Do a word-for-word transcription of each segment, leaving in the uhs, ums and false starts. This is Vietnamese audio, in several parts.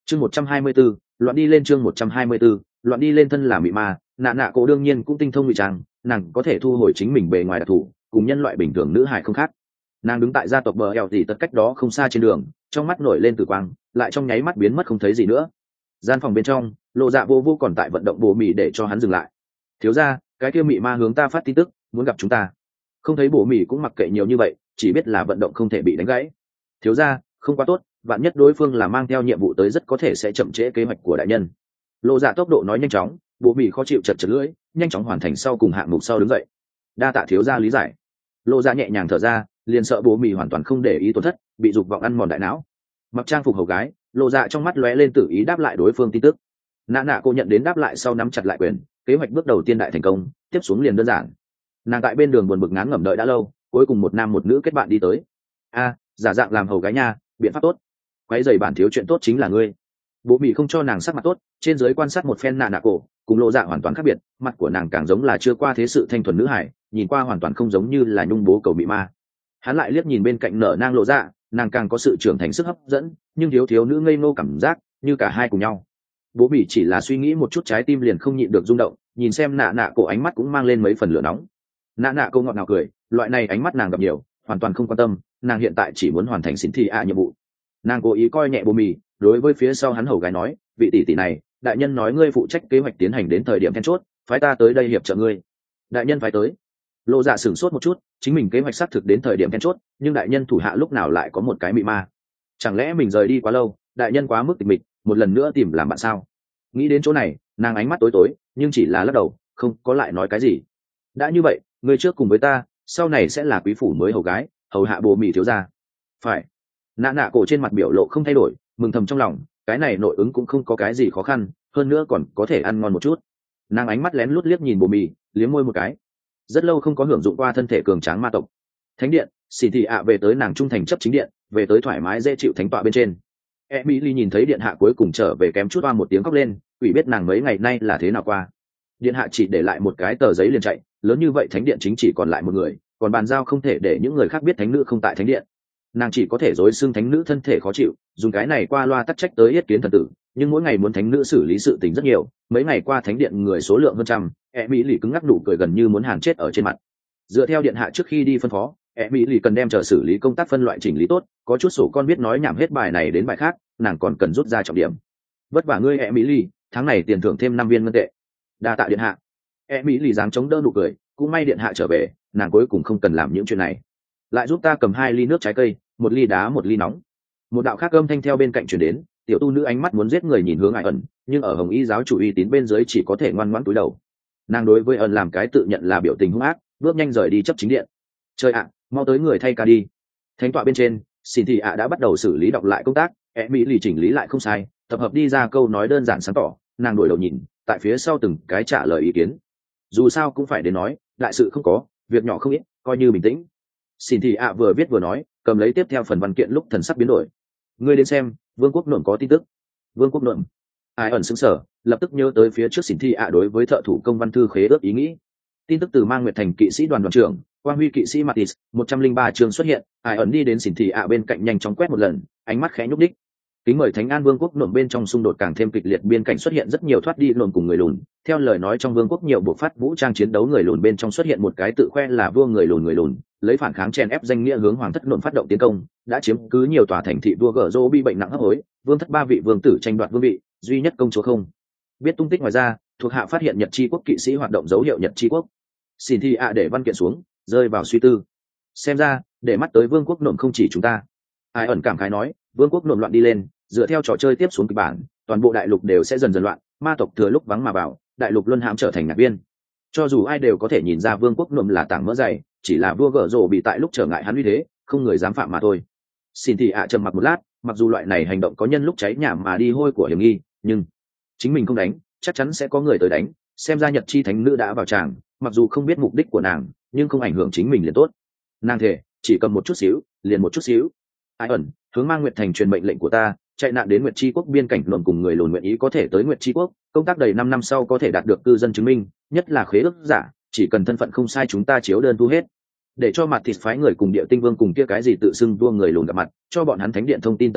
chương một trăm hai mươi 124, loạn đi lên chương một trăm hai mươi 124, loạn đi lên thân là mị ma, nạ nạ cổ đương nhiên cũng tinh thông ngụy trang, nàng có thể thu hồi chính mình bề ngoài đặc thù, cùng nhân loại bình thường nữ hài không khác. Nàng đứng tại gia tộc bờ eo tỉ tật cách đó không xa trên đường, trong mắt nổi lên tử quang, lại trong nháy mắt biến mất không thấy gì nữa. Gian phòng bên trong, Lộ Dạ vô vô còn tại vận động bồ mị để cho hắn dừng lại. Thiếu gia, cái kia mị ma hướng ta phát tin tức, muốn gặp chúng ta. Không thấy bồ mị cũng mặc kệ nhiều như vậy, chỉ biết là vận động không thể bị đánh gãy. Thiếu gia, không quá tốt, vạn nhất đối phương là mang theo nhiệm vụ tới rất có thể sẽ chậm trễ kế hoạch của đại nhân. Lộ Dạ tốc độ nói nhanh chóng, bồ mị khó chịu chật chật lưỡi, nhanh chóng hoàn thành sau cùng hạng mục sau đứng dậy. Đa tạ thiếu gia lý giải. Lộ Dạ nhẹ nhàng thở ra, liền sợ bố mì hoàn toàn không để ý tổn thất, bị dục vọng ăn mòn đại não. Mặc trang phục hầu gái, Lộ Dạ trong mắt lóe lên tự ý đáp lại đối phương tin tức. Nạ nạ cô nhận đến đáp lại sau nắm chặt lại quyền, kế hoạch bước đầu tiên đại thành công, tiếp xuống liền đơn giản. Nàng tại bên đường buồn bực ngán ngẩm đợi đã lâu, cuối cùng một nam một nữ kết bạn đi tới. A, giả dạng làm hầu gái nha, biện pháp tốt. Quấy giày bản thiếu chuyện tốt chính là ngươi. Bố mì không cho nàng sắc mặt tốt, trên dưới quan sát một phen nạ nạ cổ, cùng Lộ Dạ hoàn toàn khác biệt, mặt của nàng càng giống là chưa qua thế sự thanh thuần nữ hải, nhìn qua hoàn toàn không giống như là nhung bố cầu bị ma. Hắn lại liếc nhìn bên cạnh nở nang Lộ Dạ, nàng càng có sự trưởng thành sức hấp dẫn, nhưng thiếu thiếu nữ ngây ngô cảm giác, như cả hai cùng nhau. Bố bỉ chỉ là suy nghĩ một chút, trái tim liền không nhịn được rung động, nhìn xem nạ nạ cổ ánh mắt cũng mang lên mấy phần lửa nóng. Nạ nạ cô ngọt ngào cười, loại này ánh mắt nàng gặp nhiều, hoàn toàn không quan tâm, nàng hiện tại chỉ muốn hoàn thành xin thi ạ nhiệm vụ. Nàng cố ý coi nhẹ bố mì, đối với phía sau hắn hầu gái nói, vị tỷ tỷ này, đại nhân nói ngươi phụ trách kế hoạch tiến hành đến thời điểm then chốt, phái ta tới đây hiệp trợ ngươi. Đại nhân phải tới. Lộ Dạ sửng sốt một chút, chính mình kế hoạch xác thực đến thời điểm then chốt, nhưng đại nhân thủ hạ lúc nào lại có một cái mị ma? Chẳng lẽ mình rời đi quá lâu, đại nhân quá mức tịch mịch, một lần nữa tìm làm bạn sao? Nghĩ đến chỗ này, nàng ánh mắt tối tối, nhưng chỉ là lắc đầu, không có lại nói cái gì. Đã như vậy, ngươi trước cùng với ta, sau này sẽ là quý phủ mới hầu gái, hầu hạ bồ mị thiếu gia. Phải. Nạ nạ cổ trên mặt biểu lộ không thay đổi, mừng thầm trong lòng, cái này nội ứng cũng không có cái gì khó khăn, hơn nữa còn có thể ăn ngon một chút. Nàng ánh mắt lén lút liếc nhìn bồ mị, liếm môi một cái. Rất lâu không có hưởng dụng qua thân thể cường tráng ma tộc. Thánh điện, xì thị ạ về tới nàng trung thành chấp chính điện, về tới thoải mái dễ chịu thánh tọa bên trên. Emily nhìn thấy điện hạ cuối cùng trở về kém chút oa một tiếng khóc lên, quỷ biết nàng mấy ngày nay là thế nào qua. Điện hạ chỉ để lại một cái tờ giấy liền chạy, lớn như vậy thánh điện chính chỉ còn lại một người, còn bàn giao không thể để những người khác biết thánh nữ không tại thánh điện. Nàng chỉ có thể dối xưng thánh nữ thân thể khó chịu, dùng cái này qua loa tắc trách tới yết kiến thần tử, nhưng mỗi ngày muốn thánh nữ xử lý sự tình rất nhiều, mấy ngày qua thánh điện người số lượng hơn trăm, Emily cứng ngắc nụ cười gần như muốn hàn chết ở trên mặt. Dựa theo điện hạ trước khi đi phân phó, Emily cần đem chờ xử lý công tác phân loại chỉnh lý tốt, có chút sổ con biết nói nhảm hết bài này đến bài khác, nàng còn cần rút ra trọng điểm. Vất vả ngươi Emily, tháng này tiền thưởng thêm năm viên ngân tệ. Đa tạ điện hạ. Emily dáng chống đỡ nụ cười, cũng may điện hạ trở về, nàng cuối cùng không cần làm những chuyện này. Lại giúp ta cầm hai ly nước trái cây, một ly đá một ly nóng. Một đạo khác âm thanh theo bên cạnh truyền đến, tiểu tu nữ ánh mắt muốn giết người nhìn hướng Ai ẩn, nhưng ở Hồng Y giáo chủ uy tín bên dưới chỉ có thể ngoan ngoãn cúi đầu. Nàng đối với ẩn làm cái tự nhận là biểu tình hung ác, bước nhanh rời đi chấp chính điện. Trời ạ, mau tới người thay ca đi. Thánh tọa bên trên, xin thị ạ đã bắt đầu xử lý đọc lại công tác, Emily chỉnh lý lại không sai, tập hợp đi ra câu nói đơn giản sáng tỏ, nàng đổi đầu nhìn, tại phía sau từng cái trả lời ý kiến. Dù sao cũng phải đến nói, đại sự không có, việc nhỏ không ít, coi như bình tĩnh. Xin thị ạ vừa viết vừa nói, cầm lấy tiếp theo phần văn kiện lúc thần sắc biến đổi. Ngươi đến xem, vương quốc nộm có tin tức. Vương quốc nộm. Ai ẩn sững sờ, lập tức nhớ tới phía trước xin thị ạ đối với thợ thủ công văn thư khế ước ý nghĩ. Tin tức từ Mang Nguyệt thành kỵ sĩ đoàn đoàn trưởng Quang Huy kỵ sĩ Matis một trăm linh ba chương xuất hiện. Ai ẩn đi đến xin thị ạ bên cạnh nhanh chóng quét một lần, ánh mắt khẽ nhúc đích. Kính mời Thánh An Vương quốc nộm bên trong xung đột càng thêm kịch liệt, biên cảnh xuất hiện rất nhiều thoát đi nộm cùng người lùn. Theo lời nói trong vương quốc nhiều bộ phát vũ trang chiến đấu người lùn bên trong xuất hiện một cái tự khoe là vua người lùn người lùn, lấy phản kháng chèn ép danh nghĩa hướng hoàng thất nộm phát động tiến công, đã chiếm cứ nhiều tòa thành thị. Vua gở rô bị bệnh nặng hấp hối, vương thất ba vị vương tử tranh đoạt vương vị, duy nhất công chúa không biết tung tích. Ngoài ra, thuộc hạ phát hiện Nhật Chi quốc kỵ sĩ hoạt động dấu hiệu Nhật Chi quốc. Xin thi ạ để văn kiện xuống, rơi vào suy tư. Xem ra, để mắt tới vương quốc nộm không chỉ chúng ta. Ai ẩn cảm khái nói, vương quốc nộm loạn đi lên, dựa theo trò chơi tiếp xuống kịch bản, toàn bộ đại lục đều sẽ dần dần loạn, ma tộc thừa lúc vắng mà vào, đại lục luân hãm trở thành ngạc viên. Cho dù ai đều có thể nhìn ra vương quốc nộm là tảng mỡ dày, chỉ là vua gở rồ bị tại lúc trở ngại hắn uy thế, không người dám phạm mà thôi. Xin thị ạ trầm mặc một lát, mặc dù loại này hành động có nhân lúc cháy nhà mà đi hôi của hiểm nghi, nhưng chính mình không đánh, chắc chắn sẽ có người tới đánh. Xem ra Nhật Chi thánh nữ đã vào tràng, mặc dù không biết mục đích của nàng, nhưng không ảnh hưởng chính mình liền tốt. Nàng thể chỉ cầm một chút xíu, liền một chút xíu. Ai ẩn hướng Mang Nguyệt thành truyền mệnh lệnh của ta, chạy nạn đến Nguyệt Chi quốc biên cảnh nộm cùng người lùn nguyện ý có thể tới Nguyệt Chi quốc, công tác đầy năm năm sau có thể đạt được cư dân chứng minh, nhất là khế ước giả, chỉ cần thân phận không sai chúng ta chiếu đơn thu hết. Để cho mặt thịt phái người cùng Địa Tinh Vương cùng kia cái gì tự xưng vua người lùn gặp mặt, cho bọn hắn thánh điện thông tin tần số,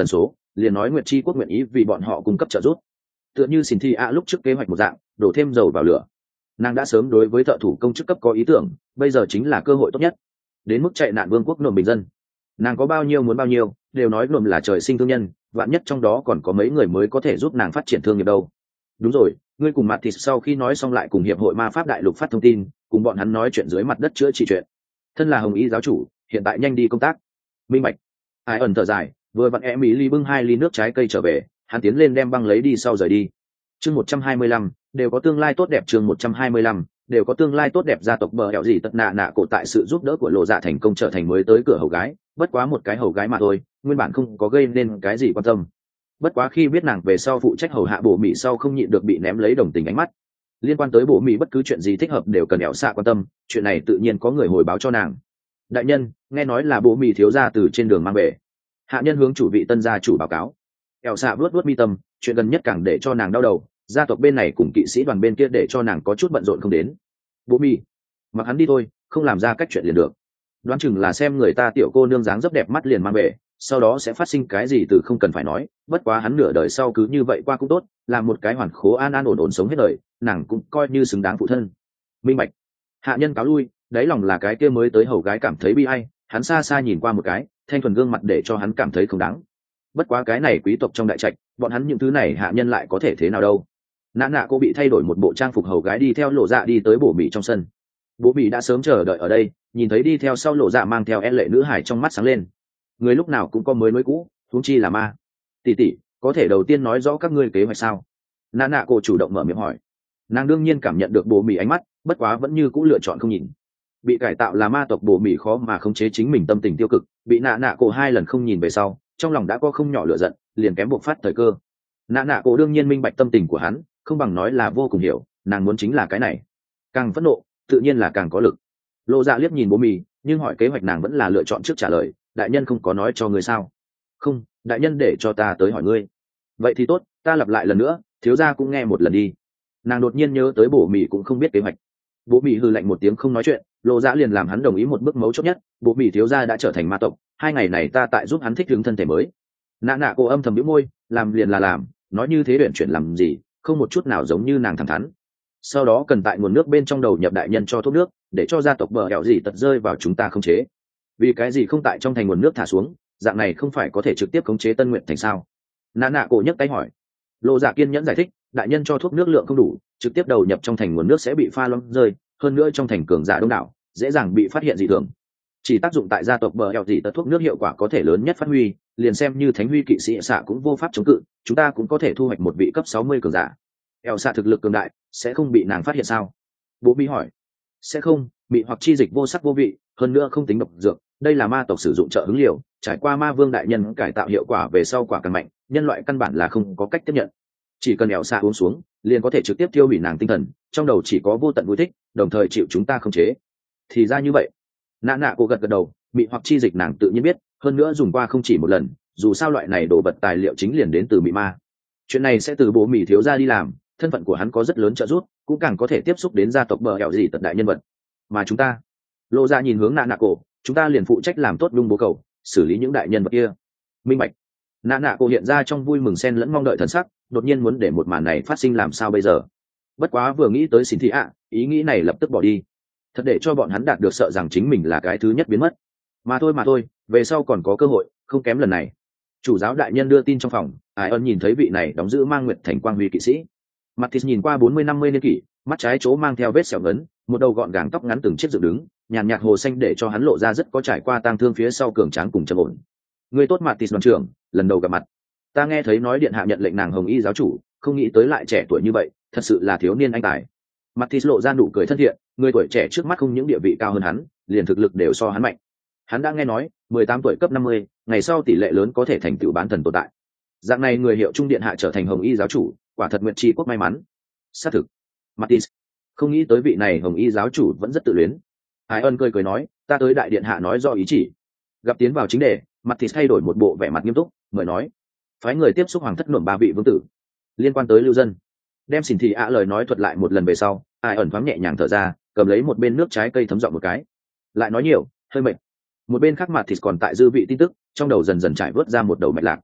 liền nói Nguyệt Chi quốc nguyện ý vì bọn họ cung cấp trợ giúp. Tựa như xin thi ạ lúc trước kế hoạch một dạng, đổ thêm dầu vào lửa. Nàng đã sớm đối với thợ thủ công chức cấp có ý tưởng, bây giờ chính là cơ hội tốt nhất. Đến mức chạy nạn vương quốc nộm bình dân, nàng có bao nhiêu muốn bao nhiêu, đều nói nộm là trời sinh thương nhân, vạn nhất trong đó còn có mấy người mới có thể giúp nàng phát triển thương nghiệp đâu. Đúng rồi, ngươi cùng Matis sau khi nói xong lại cùng hiệp hội ma pháp đại lục phát thông tin, cùng bọn hắn nói chuyện dưới mặt đất chữa trị chuyện. Thân là hồng y giáo chủ, hiện tại nhanh đi công tác. Minh bạch. Ai ẩn thở dài, vừa vặn em mỹ ly bưng hai ly nước trái cây trở về, hắn tiến lên đem băng lấy đi sau rời đi. Chương một trăm hai mươi lăm, đều có tương lai tốt đẹp. Chương một trăm hai mươi lăm, đều có tương lai tốt đẹp. Gia tộc bờ hẻo gì tất nạ nạ cổ tại sự giúp đỡ của lộ dạ thành công trở thành mới tới cửa hầu gái, bất quá một cái hầu gái mà thôi, nguyên bản không có gây nên cái gì quan tâm. Bất quá khi biết nàng về sau phụ trách hầu hạ bộ mỹ sau không nhịn được bị ném lấy đồng tình ánh mắt. Liên quan tới bộ mỹ bất cứ chuyện gì thích hợp đều cần ẻo xạ quan tâm, chuyện này tự nhiên có người hồi báo cho nàng. Đại nhân, nghe nói là bộ mỹ thiếu gia từ trên đường mang về. Hạ nhân hướng chủ vị tân gia chủ báo cáo. Ẻo xạ vuốt vuốt mi tâm, chuyện gần nhất càng để cho nàng đau đầu, gia tộc bên này cùng kỵ sĩ đoàn bên kia để cho nàng có chút bận rộn không đến. Bộ mỹ, mặc hắn đi thôi, không làm ra cách chuyện liền được. Đoán chừng là xem người ta tiểu cô nương dáng dấp đẹp mắt liền mang về, sau đó sẽ phát sinh cái gì từ không cần phải nói, bất quá hắn nửa đời sau cứ như vậy qua cũng tốt, làm một cái hoàn khố an an ổn ổn sống hết đời, nàng cũng coi như xứng đáng phụ thân. Minh bạch. Hạ nhân cáo lui, đáy lòng là cái kia mới tới hầu gái cảm thấy bi ai, hắn xa xa nhìn qua một cái, thanh thuần gương mặt để cho hắn cảm thấy không đáng. Bất quá cái này quý tộc trong đại trạch, bọn hắn những thứ này hạ nhân lại có thể thế nào đâu. Nã nạ cô bị thay đổi một bộ trang phục hầu gái đi theo lộ dạ đi tới bổ mỹ trong sân. Bố mỹ đã sớm chờ đợi ở đây, nhìn thấy đi theo sau lộ dạ mang theo e lệ nữ hải trong mắt sáng lên. Người lúc nào cũng có mới nối cũ, huống chi là ma. Tỷ tỷ, có thể đầu tiên nói rõ các ngươi kế hoạch sao? Nã nạ cô chủ động mở miệng hỏi. Nàng đương nhiên cảm nhận được bố mỹ ánh mắt, bất quá vẫn như cũ lựa chọn không nhìn. Bị cải tạo là ma tộc bố mỹ khó mà khống chế chính mình tâm tình tiêu cực, bị nã nạ cô hai lần không nhìn về sau, trong lòng đã có không nhỏ lửa giận, liền kém buộc phát thời cơ. Nã nạ cô đương nhiên minh bạch tâm tình của hắn, không bằng nói là vô cùng hiểu, nàng muốn chính là cái này. Càng phẫn nộ, tự nhiên là càng có lực. Lộ dạ liếc nhìn bố mì, nhưng hỏi kế hoạch nàng vẫn là lựa chọn trước trả lời. Đại nhân không có nói cho ngươi sao? Không, đại nhân để cho ta tới hỏi ngươi. Vậy thì tốt, ta lặp lại lần nữa, thiếu gia cũng nghe một lần đi. Nàng đột nhiên nhớ tới bố mì cũng không biết kế hoạch. Bố mì hừ lạnh một tiếng không nói chuyện, lộ dạ liền làm hắn đồng ý một bước mấu chốt nhất. Bố mì thiếu gia đã trở thành ma tộc, hai ngày này ta tại giúp hắn thích ứng thân thể mới. Nã nạ cô âm thầm nhíu môi, làm liền là làm, nói như thế luyện chuyển làm gì, không một chút nào giống như nàng thẳng thắn. Sau đó cần tại nguồn nước bên trong đầu nhập đại nhân cho thuốc nước, để cho gia tộc bờ hẻo gì tật rơi vào chúng ta khống chế. Vì cái gì không tại trong thành nguồn nước thả xuống, dạng này không phải có thể trực tiếp khống chế Tân Nguyện thành sao? Nã nạ cổ nhấc tay hỏi. Lộ dạ kiên nhẫn giải thích, đại nhân cho thuốc nước lượng không đủ, trực tiếp đầu nhập trong thành nguồn nước sẽ bị pha loãng rơi, hơn nữa trong thành cường giả đông đảo, dễ dàng bị phát hiện dị thường. Chỉ tác dụng tại gia tộc bờ hẻo gì tật thuốc nước hiệu quả có thể lớn nhất phát huy, liền xem như thánh huy kỵ sĩ xạ cũng vô pháp chống cự, chúng ta cũng có thể thu hoạch một vị cấp sáu mươi cường giả. Eo xạ thực lực cường đại, sẽ không bị nàng phát hiện sao? Bố Mỹ hỏi. Sẽ không, bị hoặc chi dịch vô sắc vô vị, hơn nữa không tính độc dược, đây là ma tộc sử dụng trợ hứng liều, trải qua ma vương đại nhân cải tạo hiệu quả về sau quả càng mạnh, nhân loại căn bản là không có cách tiếp nhận. Chỉ cần eo xạ uống xuống, liền có thể trực tiếp tiêu hủy nàng tinh thần, trong đầu chỉ có vô tận vui thích, đồng thời chịu chúng ta khống chế. Thì ra như vậy. Nã nạ cô gật gật đầu, bị hoặc chi dịch nàng tự nhiên biết, hơn nữa dùng qua không chỉ một lần, dù sao loại này đồ vật tài liệu chính liền đến từ mị ma. Chuyện này sẽ từ bố Mỹ thiếu gia đi làm, thân phận của hắn có rất lớn trợ giúp, cũng càng có thể tiếp xúc đến gia tộc bờ hẻo gì tận đại nhân vật. Mà chúng ta, lộ ra nhìn hướng nạ nạ cổ, chúng ta liền phụ trách làm tốt nhung bố cầu, xử lý những đại nhân vật kia. Minh bạch. Nạ nạ cổ hiện ra trong vui mừng xen lẫn mong đợi thần sắc, đột nhiên muốn để một màn này phát sinh làm sao bây giờ. Bất quá vừa nghĩ tới xin thị ạ, ý nghĩ này lập tức bỏ đi. Thật để cho bọn hắn đạt được sợ rằng chính mình là cái thứ nhất biến mất. Mà thôi mà thôi, về sau còn có cơ hội, không kém lần này. Chủ giáo đại nhân đưa tin trong phòng, Ai ân nhìn thấy vị này đóng giữ mang nguyệt thành quang huy kỵ sĩ. Mathis nhìn qua bốn mươi năm mươi niên kỷ, mắt trái chỗ mang theo vết sẹo ngấn, một đầu gọn gàng tóc ngắn từng chiếc dựng đứng, nhàn nhạt hồ xanh để cho hắn lộ ra rất có trải qua tang thương phía sau cường tráng cùng trầm ổn. Người tốt Mathis đoàn trưởng, lần đầu gặp mặt. Ta nghe thấy nói điện hạ nhận lệnh nàng hồng y giáo chủ, không nghĩ tới lại trẻ tuổi như vậy, thật sự là thiếu niên anh tài. Mathis lộ ra nụ cười thân thiện, người tuổi trẻ trước mắt không những địa vị cao hơn hắn, liền thực lực đều so hắn mạnh. Hắn đã nghe nói, mười tám tuổi cấp năm mươi, ngày sau tỷ lệ lớn có thể thành tựu bán thần tồn tại. Dạng này người hiệu trung điện hạ trở thành hồng y giáo chủ, quả thật nguyện chi quốc may mắn. Xác thực. Mathis, không nghĩ tới vị này hồng y giáo chủ vẫn rất tự luyến. Ai ân cười cười nói, ta tới đại điện hạ nói do ý chỉ. Gặp tiến vào chính đề, Mathis thay đổi một bộ vẻ mặt nghiêm túc, mời nói, phái người tiếp xúc hoàng thất nộm ba vị vương tử, liên quan tới lưu dân. Đem xỉn thị ạ lời nói thuật lại một lần về sau, Ai ẩn thoáng nhẹ nhàng thở ra, cầm lấy một bên nước trái cây thấm dọn một cái. Lại nói nhiều, hơi mệt. Một bên khác Mathis còn tại dư vị tin tức, trong đầu dần dần trải vớt ra một đầu mạch lạc.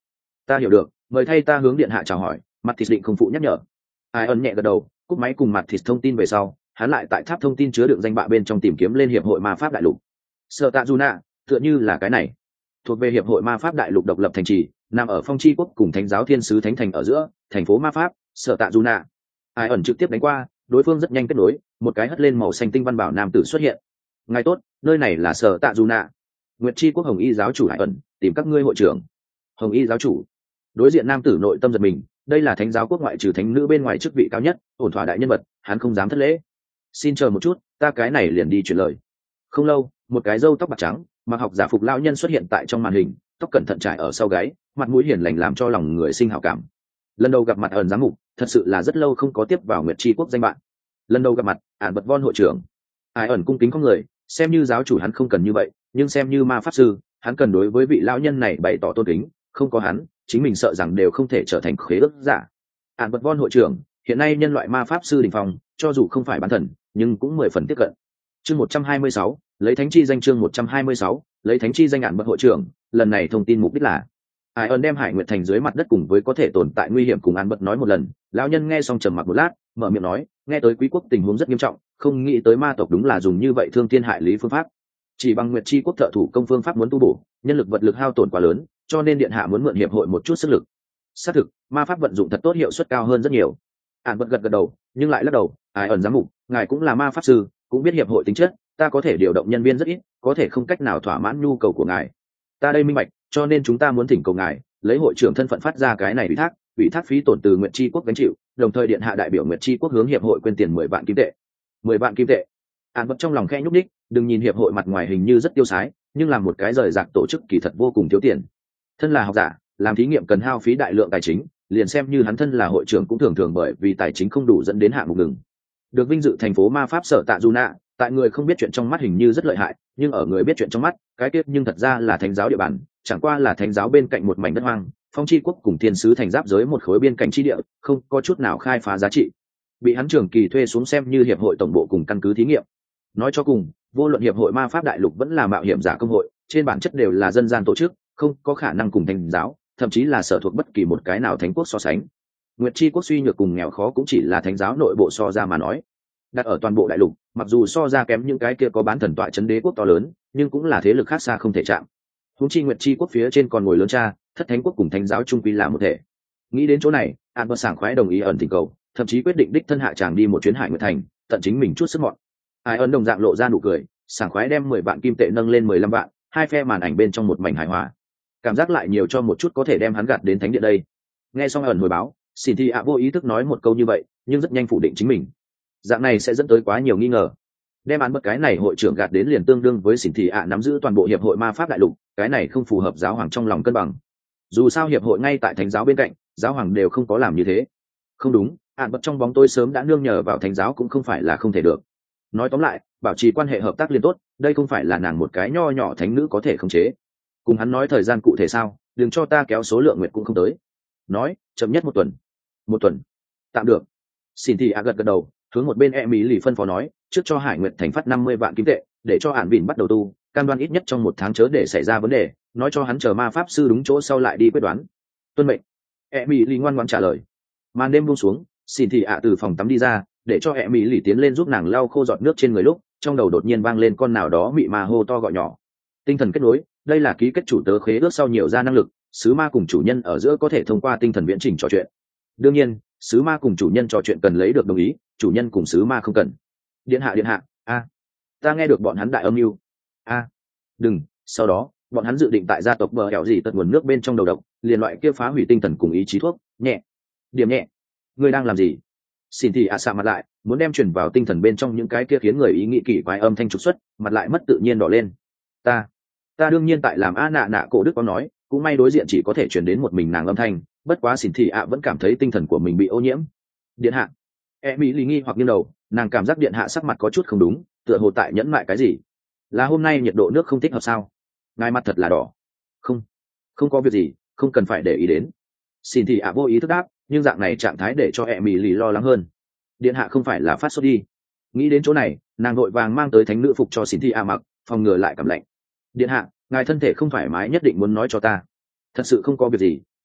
Ta hiểu được, mời thay ta hướng điện hạ chào hỏi. Mặt thịt định không phụ nhắc nhở. Ai ẩn nhẹ gật đầu, cúp máy cùng mặt thịt thông tin về sau, hắn lại tại tháp thông tin chứa đựng danh bạ bên trong tìm kiếm lên hiệp hội ma pháp đại lục. Sở Tạ Juna, tựa như là cái này, thuộc về hiệp hội ma pháp đại lục độc lập thành trì, nằm ở phong chi quốc cùng thánh giáo thiên sứ thánh thành ở giữa, thành phố ma pháp. Sở Tạ Juna. Ai ẩn trực tiếp đánh qua, đối phương rất nhanh kết nối, một cái hất lên màu xanh tinh văn bảo nam tử xuất hiện. Ngài tốt, nơi này là Sở Tạ Juna. Nguyệt chi quốc Hồng Y giáo chủ Ai ẩn, tìm các ngươi hội trưởng. Hồng Y giáo chủ. Đối diện nam tử nội tâm giật mình, đây là thánh giáo quốc ngoại trừ thánh nữ bên ngoài chức vị cao nhất, ổn thỏa đại nhân vật, hắn không dám thất lễ. Xin chờ một chút, ta cái này liền đi chuyển lời. Không lâu, một cái râu tóc bạc trắng, mặc học giả phục lão nhân xuất hiện tại trong màn hình, tóc cẩn thận trải ở sau gáy, mặt mũi hiền lành làm cho lòng người sinh hảo cảm. Lần đầu gặp mặt ẩn giám mục, thật sự là rất lâu không có tiếp vào Nguyệt chi quốc danh bạn. Lần đầu gặp mặt, ản bật von hội trưởng. Ai ẩn cung kính không người, xem như giáo chủ hắn không cần như vậy, nhưng xem như ma pháp sư, hắn cần đối với vị lão nhân này bày tỏ tôn kính, không có hắn, chính mình sợ rằng đều không thể trở thành khế ước giả. Ản bật von hội trưởng, hiện nay nhân loại ma pháp sư đỉnh phong, cho dù không phải bán thần, nhưng cũng mười phần tiếp cận. Chương một trăm hai mươi sáu, lấy thánh chi danh chương một trăm hai mươi sáu, lấy thánh chi danh Ản bật hội trưởng, lần này thông tin mục đích là Ai ẩn đem Hải Nguyệt thành dưới mặt đất cùng với có thể tồn tại nguy hiểm cùng Ản bật nói một lần, lão nhân nghe xong trầm mặc một lát, mở miệng nói, nghe tới quý quốc tình huống rất nghiêm trọng, không nghĩ tới ma tộc đúng là dùng như vậy thương thiên hại lý phương pháp. Chỉ bằng Nguyệt chi quốc thợ thủ công phương pháp muốn tu bổ, nhân lực vật lực hao tổn quá lớn, cho nên điện hạ muốn mượn hiệp hội một chút sức lực. Xác thực, ma pháp vận dụng thật tốt, hiệu suất cao hơn rất nhiều. Ản bật gật gật đầu, nhưng lại lắc đầu, Ai ẩn giám mục, ngài cũng là ma pháp sư, cũng biết hiệp hội tính chất, ta có thể điều động nhân viên rất ít, có thể không cách nào thỏa mãn nhu cầu của ngài. Ta đây minh bạch, cho nên chúng ta muốn thỉnh cầu ngài lấy hội trưởng thân phận phát ra cái này ủy thác, ủy thác phí tổn từ Nguyệt chi quốc gánh chịu, đồng thời điện hạ đại biểu Nguyệt chi quốc hướng hiệp hội quyên tiền mười vạn kim tệ. Mười vạn kim tệ. Ản bật trong lòng khẽ nhúc nhích, đừng nhìn hiệp hội mặt ngoài hình như rất tiêu sái, nhưng làm một cái rời rạc tổ chức kỳ thật vô cùng thiếu tiền. Thân là học giả, làm thí nghiệm cần hao phí đại lượng tài chính, liền xem như hắn thân là hội trưởng cũng thường thường bởi vì tài chính không đủ dẫn đến hạng mục ngừng. Được vinh dự thành phố ma pháp Sở Tạ Juna, tại người không biết chuyện trong mắt hình như rất lợi hại, nhưng ở người biết chuyện trong mắt, cái kết nhưng thật ra là thánh giáo địa bàn, chẳng qua là thánh giáo bên cạnh một mảnh đất hoang, phong chi quốc cùng thiên sứ thành giáp giới một khối biên cảnh chi địa, không có chút nào khai phá giá trị, bị hắn trường kỳ thuê xuống xem như hiệp hội tổng bộ cùng căn cứ thí nghiệm. Nói cho cùng, vô luận hiệp hội ma pháp đại lục vẫn là mạo hiểm giả công hội, trên bản chất đều là dân gian tổ chức, không có khả năng cùng thánh giáo, thậm chí là sở thuộc bất kỳ một cái nào thánh quốc so sánh. Nguyệt chi quốc suy nhược cùng nghèo khó cũng chỉ là thánh giáo nội bộ so ra mà nói. Đặt ở toàn bộ đại lục, mặc dù so ra kém những cái kia có bán thần tọa chấn đế quốc to lớn, nhưng cũng là thế lực khác xa không thể chạm. Huống chi Nguyệt chi quốc phía trên còn ngồi lớn cha, thất thánh quốc cùng thánh giáo chung quy là một thể. Nghĩ đến chỗ này, An Bật sảng khoái đồng ý ẩn thỉnh cầu, thậm chí quyết định đích thân hạ chàng đi một chuyến Hải Nguyệt thành, tận chính mình chút sức mọn. Ai ẩn đồng dạng lộ ra nụ cười, sảng khoái đem mười vạn kim tệ nâng lên mười lăm vạn, hai phe màn ảnh bên trong một mảnh hài hòa. Cảm giác lại nhiều cho một chút có thể đem hắn gạt đến thánh địa đây. Nghe xong ẩn hồi báo, xin thì ạ vô ý thức nói một câu như vậy, nhưng rất nhanh phủ định chính mình. Dạng này sẽ dẫn tới quá nhiều nghi ngờ. Đem án bất cái này hội trưởng gạt đến liền tương đương với xỉn thị ạ nắm giữ toàn bộ hiệp hội ma pháp đại lục, cái này không phù hợp giáo hoàng trong lòng cân bằng. Dù sao hiệp hội ngay tại thánh giáo bên cạnh, giáo hoàng đều không có làm như thế. Không đúng, án bất trong bóng tối sớm đã nương nhờ vào thánh giáo cũng không phải là không thể được. Nói tóm lại, bảo trì quan hệ hợp tác liên tốt, đây không phải là nàng một cái nho nhỏ thánh nữ có thể khống chế. Cùng hắn nói thời gian cụ thể sao, đừng cho ta kéo số lượng nguyệt cũng không tới. Nói, chậm nhất một tuần. Một tuần. Tạm được. Xin thị ạ gật gật đầu, hướng một bên e mỹ lì phân phó nói, trước cho Hải Nguyệt thành phát năm mươi vạn kim tệ, để cho Ản Vịn bắt đầu tu, cam đoan ít nhất trong một tháng chớ để xảy ra vấn đề, nói cho hắn chờ ma pháp sư đúng chỗ sau lại đi quyết đoán. Tuân mệnh. E mỹ lì ngoan ngoãn trả lời. Màn đêm buông xuống, xin thị ạ từ phòng tắm đi ra, để cho e mỹ lì tiến lên giúp nàng lau khô giọt nước trên người lúc, trong đầu đột nhiên vang lên con nào đó mị ma hô to gọi nhỏ. Tinh thần kết nối, đây là ký kết chủ tớ khế ước sau nhiều ra năng lực, sứ ma cùng chủ nhân ở giữa có thể thông qua tinh thần viễn trình trò chuyện. Đương nhiên, sứ ma cùng chủ nhân trò chuyện cần lấy được đồng ý, chủ nhân cùng sứ ma không cần. Điện hạ điện hạ, a, ta nghe được bọn hắn đại âm mưu. A, đừng, sau đó, bọn hắn dự định tại gia tộc bờ hẻo gì tận nguồn nước bên trong đầu độc, liền loại kia phá hủy tinh thần cùng ý chí thuốc, nhẹ. Điểm nhẹ. Ngươi đang làm gì? Xin thì ạ à mặt lại, muốn đem truyền vào tinh thần bên trong những cái kia khiến người ý nghĩ kỳ quái âm thanh trục xuất, mặt lại mất tự nhiên đỏ lên. Ta, ta đương nhiên tại làm a nạ nạ cổ đức có nói, cũng may đối diện chỉ có thể truyền đến một mình nàng âm thanh, bất quá xỉn thị ạ vẫn cảm thấy tinh thần của mình bị ô nhiễm. Điện hạ. E mỹ lý nghi hoặc nghiêng đầu, nàng cảm giác điện hạ sắc mặt có chút không đúng, tựa hồ tại nhẫn mại cái gì. Là hôm nay nhiệt độ nước không thích hợp sao? Ngài mặt thật là đỏ. Không, không có việc gì, không cần phải để ý đến. Xỉn thị ạ vô ý thức đáp, nhưng dạng này trạng thái để cho e mỹ lý lo lắng hơn. Điện hạ không phải là phát sốt đi. Nghĩ đến chỗ này, nàng vội vàng mang tới thánh nữ phục cho xỉn thị ạ mặc, phòng ngừa lại cảm lạnh. Điện hạ, ngài thân thể không thoải mái nhất định muốn nói cho ta. Thật sự không có việc gì,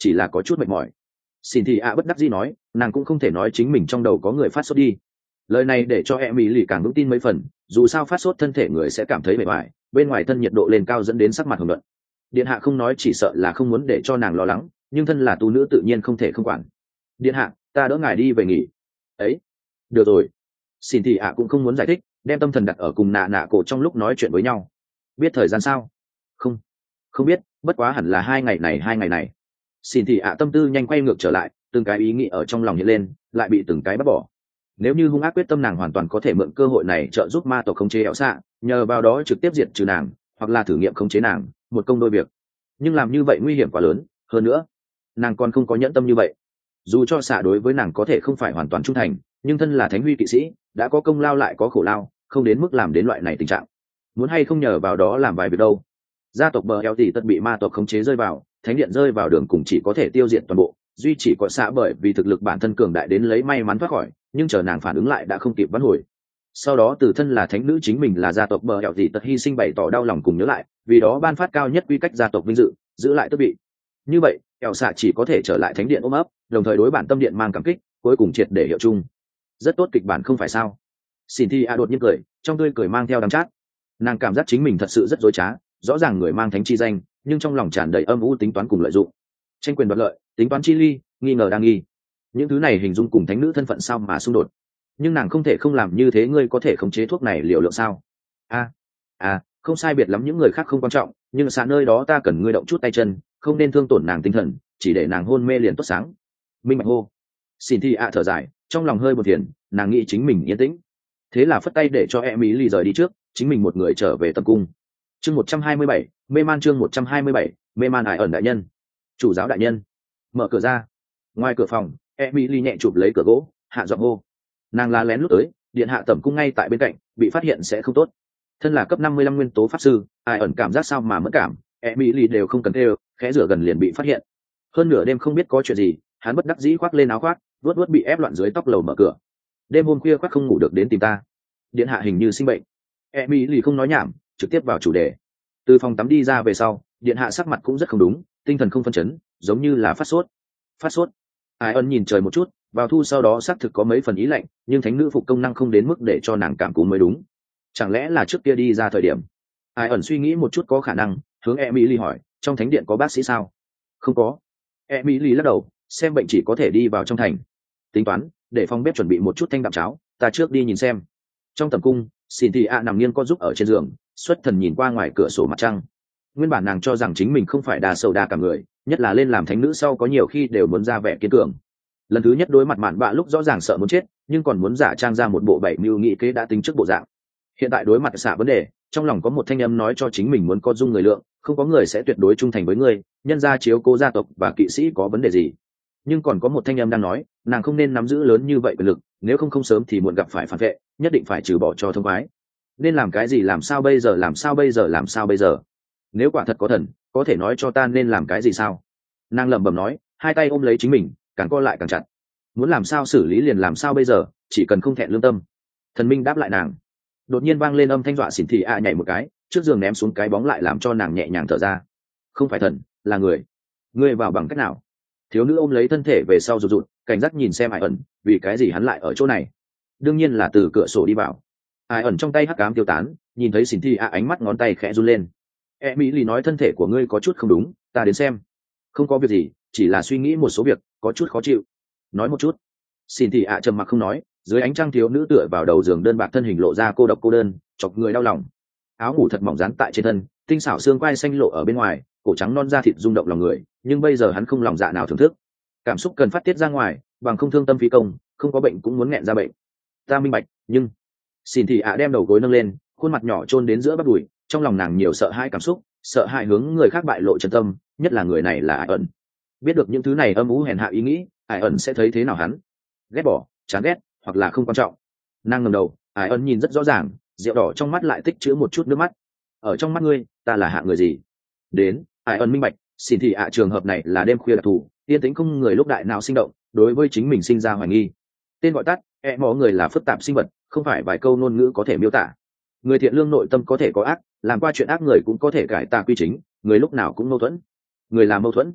chỉ là có chút mệt mỏi. Xin thì ạ bất đắc dĩ nói, nàng cũng không thể nói chính mình trong đầu có người phát sốt đi. Lời này để cho em ý lì càng vững tin mấy phần, dù sao phát sốt thân thể người sẽ cảm thấy mệt mỏi, bên ngoài thân nhiệt độ lên cao dẫn đến sắc mặt hồng nhuận. Điện hạ không nói chỉ sợ là không muốn để cho nàng lo lắng, nhưng thân là tu nữ tự nhiên không thể không quản. Điện hạ, ta đỡ ngài đi về nghỉ. Ấy, được rồi. Xin thì ạ cũng không muốn giải thích, đem tâm thần đặt ở cùng nạ nạ cổ trong lúc nói chuyện với nhau. Biết thời gian sao? Không, không biết, bất quá hẳn là hai ngày này hai ngày này. Xin thì ạ tâm tư nhanh quay ngược trở lại, từng cái ý nghĩ ở trong lòng hiện lên, lại bị từng cái bắt bỏ. Nếu như hung ác quyết tâm, nàng hoàn toàn có thể mượn cơ hội này trợ giúp ma tộc khống chế éo xạ, nhờ vào đó trực tiếp diệt trừ nàng, hoặc là thử nghiệm khống chế nàng, một công đôi việc. Nhưng làm như vậy nguy hiểm quá lớn, hơn nữa nàng còn không có nhẫn tâm như vậy. Dù cho xạ đối với nàng có thể không phải hoàn toàn trung thành, nhưng thân là thánh huy kỵ sĩ, đã có công lao lại có khổ lao, không đến mức làm đến loại này tình trạng. Muốn hay không nhờ vào đó làm vài việc đâu. Gia tộc bờ eo tỷ tất bị ma tộc khống chế rơi vào, thánh điện rơi vào đường cùng, chỉ có thể tiêu diệt toàn bộ, duy chỉ có xạ bởi vì thực lực bản thân cường đại đến lấy may mắn thoát khỏi, nhưng chờ nàng phản ứng lại đã không kịp vãn hồi. Sau đó từ thân là thánh nữ chính mình là gia tộc bờ eo tỷ tất hy sinh bày tỏ đau lòng cùng nhớ lại, vì đó ban phát cao nhất quy cách gia tộc vinh dự, giữ lại tước vị. Như vậy eo xạ chỉ có thể trở lại thánh điện ôm ấp, đồng thời đối bản tâm điện mang cảm kích, cuối cùng triệt để hiệu chung. Rất tốt kịch bản không phải sao? Xin thi a đột nhiên cười, trong tươi cười mang theo đắng chát. Nàng cảm giác chính mình thật sự rất dối trá, rõ ràng người mang thánh chi danh, nhưng trong lòng tràn đầy âm u tính toán cùng lợi dụng, tranh quyền đoạt lợi, tính toán chi ly, nghi ngờ đang nghi. Những thứ này hình dung cùng thánh nữ thân phận sao mà xung đột. Nhưng nàng không thể không làm như thế. Ngươi có thể khống chế thuốc này liều lượng sao? A, à, không sai biệt lắm, những người khác không quan trọng, nhưng xa nơi đó ta cần ngươi động chút tay chân, không nên thương tổn nàng tinh thần, chỉ để nàng hôn mê liền tốt sáng. Minh bạch hô. Xin thi ạ thở dài, trong lòng hơi buồn phiền, nàng nghĩ chính mình yên tĩnh, thế là phất tay để cho Emily rời đi trước, chính mình một người trở về tập cung. Chương một trăm hai mươi bảy, mê man. Chương một trăm hai mươi bảy, mê man. Ải ẩn đại nhân, chủ giáo đại nhân. Mở cửa ra. Ngoài cửa phòng, Emily nhẹ chụp lấy cửa gỗ, hạ giọng hô. Nàng la lén lút tới, điện hạ tẩm cung ngay tại bên cạnh, bị phát hiện sẽ không tốt. Thân là cấp năm mươi lăm nguyên tố pháp sư, Ải ẩn cảm giác sao mà mất cảm, Emily đều không cần kêu, khẽ rửa gần liền bị phát hiện. Hơn nửa đêm không biết có chuyện gì, hắn bất đắc dĩ khoác lên áo khoác, vuốt vuốt bị ép loạn dưới tóc lầu mở cửa. Đêm hôm khuya khoác không ngủ được đến tìm ta. Điện hạ hình như sinh bệnh. Emily không nói nhảm, trực tiếp vào chủ đề. Từ phòng tắm đi ra về sau, điện hạ sắc mặt cũng rất không đúng, tinh thần không phân chấn, giống như là phát sốt. Phát sốt. Ai ân nhìn trời một chút, vào thu sau đó xác thực có mấy phần ý lạnh, nhưng thánh nữ phục công năng không đến mức để cho nàng cảm cúm mới đúng. Chẳng lẽ là trước kia đi ra thời điểm? Ai ẩn suy nghĩ một chút, có khả năng, hướng Emily hỏi, trong thánh điện có bác sĩ sao? Không có. Emily lắc đầu, xem bệnh chỉ có thể đi vào trong thành. Tính toán, để phòng bếp chuẩn bị một chút thanh đạm cháo, ta trước đi nhìn xem. Trong tầm cung, Cynthia nằm nghiêng co giúp ở trên giường, xuất thần nhìn qua ngoài cửa sổ mặt trăng. Nguyên bản nàng cho rằng chính mình không phải đa sầu đa cả người, nhất là lên làm thánh nữ sau có nhiều khi đều muốn ra vẻ kiên cường. Lần thứ nhất đối mặt mạn bạ lúc rõ ràng sợ muốn chết, nhưng còn muốn giả trang ra một bộ bảy mưu nghị kế đã tính trước bộ dạng. Hiện tại đối mặt xạ vấn đề, trong lòng có một thanh âm nói cho chính mình muốn có dung người lượng, không có người sẽ tuyệt đối trung thành với ngươi, nhân gia chiếu cố gia tộc và kỵ sĩ có vấn đề gì. Nhưng còn có một thanh âm đang nói, nàng không nên nắm giữ lớn như vậy quyền lực, nếu không không sớm thì muộn gặp phải phản vệ, nhất định phải trừ bỏ cho thông khoái. Nên làm cái gì, làm sao bây giờ, làm sao bây giờ, làm sao bây giờ? Nếu quả thật có thần, có thể nói cho ta nên làm cái gì sao? Nàng lẩm bẩm nói, hai tay ôm lấy chính mình, càng co lại càng chặt. Muốn làm sao xử lý liền làm sao bây giờ, chỉ cần không thẹn lương tâm. Thần minh đáp lại nàng. Đột nhiên vang lên âm thanh dọa xỉn thị ạ nhảy một cái, trước giường ném xuống cái bóng lại làm cho nàng nhẹ nhàng thở ra. Không phải thần, là người. Ngươi vào bằng cách nào? Thiếu nữ ôm lấy thân thể về sau rụt rụt, cảnh giác nhìn xem Ai ẩn, vì cái gì hắn lại ở chỗ này? Đương nhiên là từ cửa sổ đi vào. Ai ẩn trong tay hắc ám tiêu tán, nhìn thấy xỉn thị ạ ánh mắt ngón tay khẽ run lên. Emily nói thân thể của ngươi có chút không đúng, ta đến xem. Không có việc gì, chỉ là suy nghĩ một số việc, có chút khó chịu. Nói một chút. Xỉn thị ạ trầm mặc không nói, dưới ánh trăng thiếu nữ tựa vào đầu giường đơn bạc, thân hình lộ ra cô độc cô đơn, chọc người đau lòng. Áo ngủ thật mỏng dán tại trên thân, tinh xảo xương quai xanh lộ ở bên ngoài, cổ trắng non da thịt rung động lòng người, nhưng bây giờ hắn không lòng dạ nào thưởng thức. Cảm xúc cần phát tiết ra ngoài, bằng không thương tâm phi công, không có bệnh cũng muốn nghẹn ra bệnh. Ta minh bạch, nhưng xin thì ạ đem đầu gối nâng lên, khuôn mặt nhỏ chôn đến giữa bắp đùi, trong lòng nàng nhiều sợ hãi cảm xúc, sợ hãi hướng người khác bại lộ chân tâm, nhất là người này là Ai ẩn. Biết được những thứ này âm u hèn hạ ý nghĩ, Ai ẩn sẽ thấy thế nào hắn? Ghét bỏ, chán ghét, hoặc là không quan trọng. Nàng ngẩng đầu, Ai ẩn nhìn rất rõ ràng, rượu đỏ trong mắt lại tích trữ một chút nước mắt. Ở trong mắt ngươi, ta là hạ người gì? Đến, Ai ẩn minh bạch, xin thì ạ trường hợp này là đêm khuya đặc thù, yên tĩnh không người lúc đại nào sinh động, đối với chính mình sinh ra hoài nghi. Tên gọi tắt, e mỏ người là phức tạp sinh vật, không phải vài câu ngôn ngữ có thể miêu tả. Người thiện lương nội tâm có thể có ác, làm qua chuyện ác người cũng có thể cải tà quy chính, người lúc nào cũng mâu thuẫn. Người là mâu thuẫn.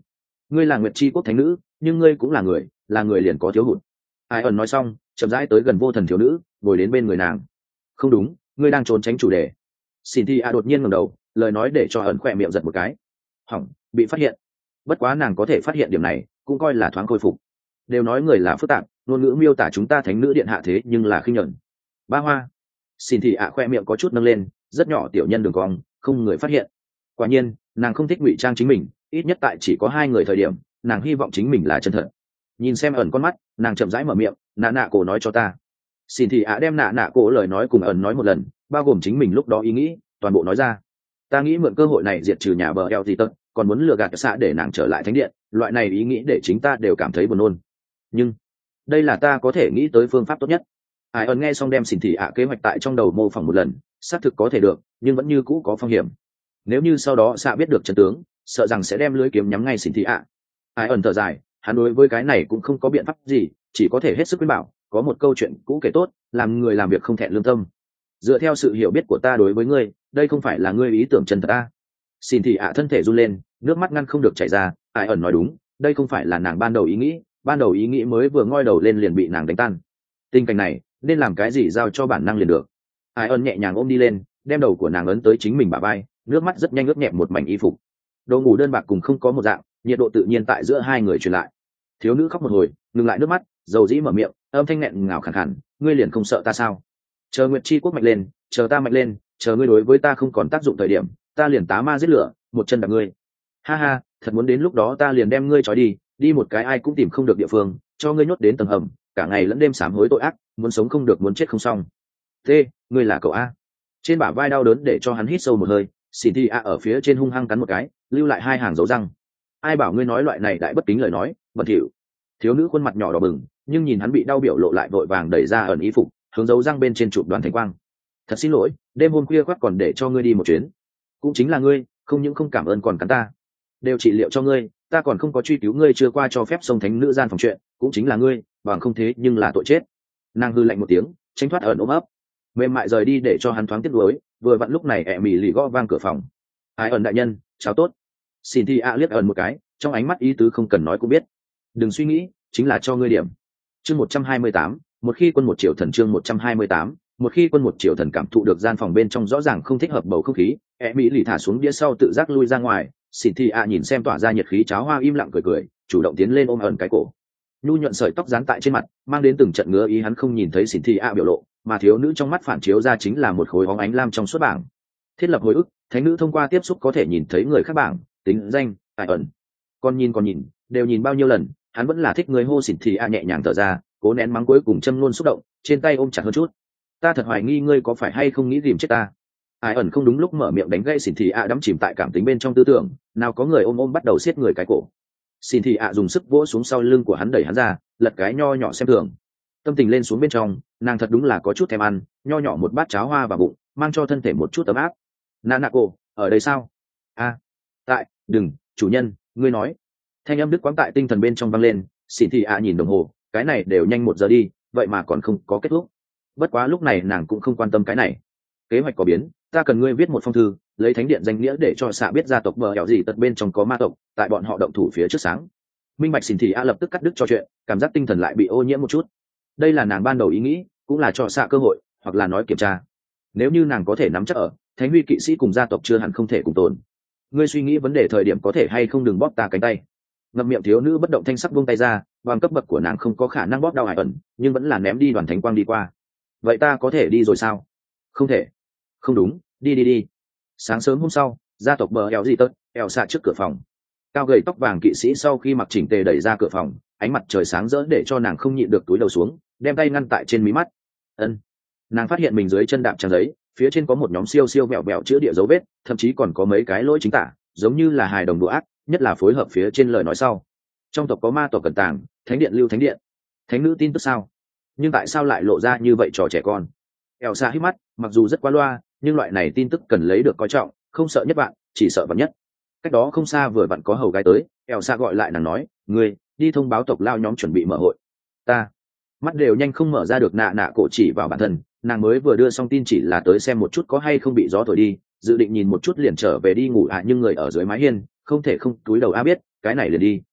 ngươi là nguyệt chi quốc thánh nữ nhưng ngươi cũng là người là người liền có thiếu hụt. Ai ẩn nói xong chậm rãi tới gần vô thần thiếu nữ ngồi đến bên người nàng. Không đúng, ngươi đang trốn tránh chủ đề. Xin Thi A đột nhiên ngẩng đầu, lời nói để cho ẩn khỏe miệng giật một cái. Hỏng, bị phát hiện. Bất quá nàng có thể phát hiện điểm này cũng coi là thoáng khôi phục. Đều nói người là phức tạp, ngôn ngữ miêu tả chúng ta thánh nữ điện hạ thế nhưng là khinh nhẫn. Ba hoa. Xin Thi A khoe miệng có chút nâng lên, rất nhỏ tiểu nhân đường cong, không người phát hiện. Quả nhiên nàng không thích ngụy trang chính mình, ít nhất tại chỉ có hai người thời điểm nàng hy vọng chính mình là chân thật. Nhìn xem ẩn con mắt, nàng chậm rãi mở miệng, nạ nạ cổ nói cho ta. Xin Thì ạ đem nạ nạ cổ lời nói cùng ẩn nói một lần, bao gồm chính mình lúc đó ý nghĩ toàn bộ nói ra. Ta nghĩ mượn cơ hội này diệt trừ nhà bờ eo gì tật, còn muốn lừa gạt xã để nàng trở lại thánh điện, loại này ý nghĩ để chính ta đều cảm thấy buồn nôn. Nhưng đây là ta có thể nghĩ tới phương pháp tốt nhất. Ai ẩn nghe xong đem Xin Thì ạ kế hoạch tại trong đầu mô phỏng một lần, xác thực có thể được, nhưng vẫn như cũ có phong hiểm. Nếu như sau đó xã biết được chân tướng, sợ rằng sẽ đem lưới kiếm nhắm ngay Xin Thì ạ. Ai ẩn thở dài, hắn đối với cái này cũng không có biện pháp gì, chỉ có thể hết sức khuyên bảo, có một câu chuyện cũ kể tốt, làm người làm việc không thẹn lương tâm. Dựa theo sự hiểu biết của ta đối với ngươi, đây không phải là ngươi ý tưởng chân thật ta. Xin Thì ạ thân thể run lên, nước mắt ngăn không được chảy ra. Ai ẩn nói đúng, đây không phải là nàng ban đầu ý nghĩ, ban đầu ý nghĩ mới vừa ngoi đầu lên liền bị nàng đánh tan. Tình cảnh này nên làm cái gì giao cho bản năng liền được. Ai ẩn nhẹ nhàng ôm đi lên, đem đầu của nàng ấn tới chính mình bả vai, nước mắt rất nhanh ướt nhẹ một mảnh y phục. Đồ ngủ đơn bạc cùng không có một dạng, nhiệt độ tự nhiên tại giữa hai người truyền lại. Thiếu nữ khóc một hồi, ngừng lại nước mắt, dầu dĩ mở miệng, âm thanh nghẹn ngào khàn khàn, ngươi liền không sợ ta sao? Chờ Nguyệt Chi quốc mạnh lên, chờ ta mạnh lên, chờ ngươi đối với ta không còn tác dụng thời điểm, ta liền tá ma giết lửa, một chân đạp ngươi. Ha ha, thật muốn đến lúc đó ta liền đem ngươi trói đi, đi một cái ai cũng tìm không được địa phương, cho ngươi nhốt đến tầng hầm, cả ngày lẫn đêm sám hối tội ác, muốn sống không được muốn chết không xong. Thế, ngươi là cậu a? Trên bả vai đau đớn để cho hắn hít sâu một hơi, Xin Thi a ở phía trên hung hăng cắn một cái, lưu lại hai hàng dấu răng. Ai bảo ngươi nói loại này đại bất kính lời nói, bẩn thỉu. Thiếu nữ khuôn mặt nhỏ đỏ bừng, nhưng nhìn hắn bị đau biểu lộ lại vội vàng đẩy ra ẩn y phục, hướng dấu răng bên trên chụp Đoàn Thánh Quang. Thật xin lỗi, đêm hôm khuya khoắt còn để cho ngươi đi một chuyến. Cũng chính là ngươi, không những không cảm ơn còn cắn ta. Đều trị liệu cho ngươi, ta còn không có truy cứu ngươi chưa qua cho phép sông thánh nữ gian phòng chuyện, cũng chính là ngươi, bằng không thế nhưng là tội chết. Nàng hư lạnh một tiếng, tránh thoát ẩn ôm ấp, mềm mại rời đi để cho hắn thoáng tiếc nuối. Vừa vặn lúc này ẹ mỉ lì gõ vang cửa phòng. Ai ẩn đại nhân, chào tốt. Xin Thi a liếc ẩn một cái, trong ánh mắt ý tứ không cần nói cũng biết. Đừng suy nghĩ, chính là cho ngươi điểm. Chương một trăm hai mươi tám, một khi quân một triệu thần chương một trăm hai mươi tám, một khi quân một triệu thần cảm thụ được gian phòng bên trong rõ ràng không thích hợp bầu không khí, ẹ mỹ lì thả xuống đĩa sau tự giác lui ra ngoài. Xin Thi a nhìn xem tỏa ra nhiệt khí cháo hoa im lặng cười cười, chủ động tiến lên ôm ẩn cái cổ. Nhu nhuận sợi tóc dán tại trên mặt, mang đến từng trận ngứa ý hắn không nhìn thấy Xin Thi a biểu lộ, mà thiếu nữ trong mắt phản chiếu ra chính là một khối bóng ánh lam trong suốt bảng. Thiết lập hồi ức, thánh nữ thông qua tiếp xúc có thể nhìn thấy người khác bảng, tính danh, tài ẩn. Con nhìn con nhìn, đều nhìn bao nhiêu lần, hắn vẫn là thích người hô Xỉn Thì a nhẹ nhàng thở ra, cố nén mắng cuối cùng châm luôn xúc động, trên tay ôm chặt hơn chút. Ta thật hoài nghi ngươi có phải hay không nghĩ tìm chết ta. Ai ẩn không đúng lúc mở miệng đánh gãy Xỉn Thì a đắm chìm tại cảm tính bên trong tư tưởng, nào có người ôm ôm bắt đầu siết người cái cổ. Xỉn Thì a dùng sức vỗ xuống sau lưng của hắn đẩy hắn ra, lật cái nho nhỏ xem thường. Tâm tình lên xuống bên trong, nàng thật đúng là có chút thèm ăn, nho nhỏ một bát cháo hoa vào bụng, mang cho thân thể một chút ấm áp. Nanako, ở đây sao? A, à, tại, đừng, chủ nhân, ngươi nói. Thanh âm đứt quãng tại tinh thần bên trong vang lên. Xin Thì a nhìn đồng hồ, cái này đều nhanh một giờ đi, vậy mà còn không có kết thúc. Bất quá lúc này nàng cũng không quan tâm cái này. Kế hoạch có biến, ta cần ngươi viết một phong thư, lấy thánh điện danh nghĩa để cho xạ biết gia tộc bờ hẻo gì tật bên trong có ma tộc, tại bọn họ động thủ phía trước sáng. Minh bạch. Xin Thì a lập tức cắt đứt cho chuyện, cảm giác tinh thần lại bị ô nhiễm một chút. Đây là nàng ban đầu ý nghĩ, cũng là cho xạ cơ hội, hoặc là nói kiểm tra. Nếu như nàng có thể nắm chắc ở, thánh huy kỵ sĩ cùng gia tộc chưa hẳn không thể cùng tồn. Ngươi suy nghĩ vấn đề thời điểm có thể hay không đừng bóp ta cánh tay. Ngậm miệng thiếu nữ bất động thanh sắc buông tay ra, bằng cấp bậc của nàng không có khả năng bóp đau Hải ẩn, nhưng vẫn là ném đi Đoàn Thánh Quang đi qua. Vậy ta có thể đi rồi sao? Không thể. Không đúng, đi đi đi. Sáng sớm hôm sau, gia tộc bờ eo gì tớt, eo xạ trước cửa phòng. Cao gầy tóc vàng kỵ sĩ sau khi mặc chỉnh tề đẩy ra cửa phòng, ánh mặt trời sáng rỡ để cho nàng không nhịn được túi đầu xuống, đem tay ngăn tại trên mí mắt. Ân. Nàng phát hiện mình dưới chân đạp trang giấy, phía trên có một nhóm siêu siêu vẹo vẹo chữa địa dấu vết, thậm chí còn có mấy cái lỗi chính tả, giống như là hài đồng đùa ác, nhất là phối hợp phía trên lời nói sau. Trong tộc có ma tộc cẩn tàng, thánh điện lưu thánh điện. Thánh nữ tin tức sao? Nhưng tại sao lại lộ ra như vậy trò trẻ con? Elsa hít mắt, mặc dù rất qua loa, nhưng loại này tin tức cần lấy được coi trọng, không sợ nhất bạn, chỉ sợ vạn nhất. Cách đó không xa vừa vặn có hầu gái tới, Elsa gọi lại nàng nói, "Ngươi, đi thông báo tộc lao nhóm chuẩn bị mở hội." Ta, mắt đều nhanh không mở ra được, nạ nạ cổ chỉ vào bản thân, nàng mới vừa đưa xong tin chỉ là tới xem một chút có hay không bị gió thổi đi, dự định nhìn một chút liền trở về đi ngủ à, nhưng người ở dưới mái hiên, không thể không túi đầu a biết, cái này liền đi.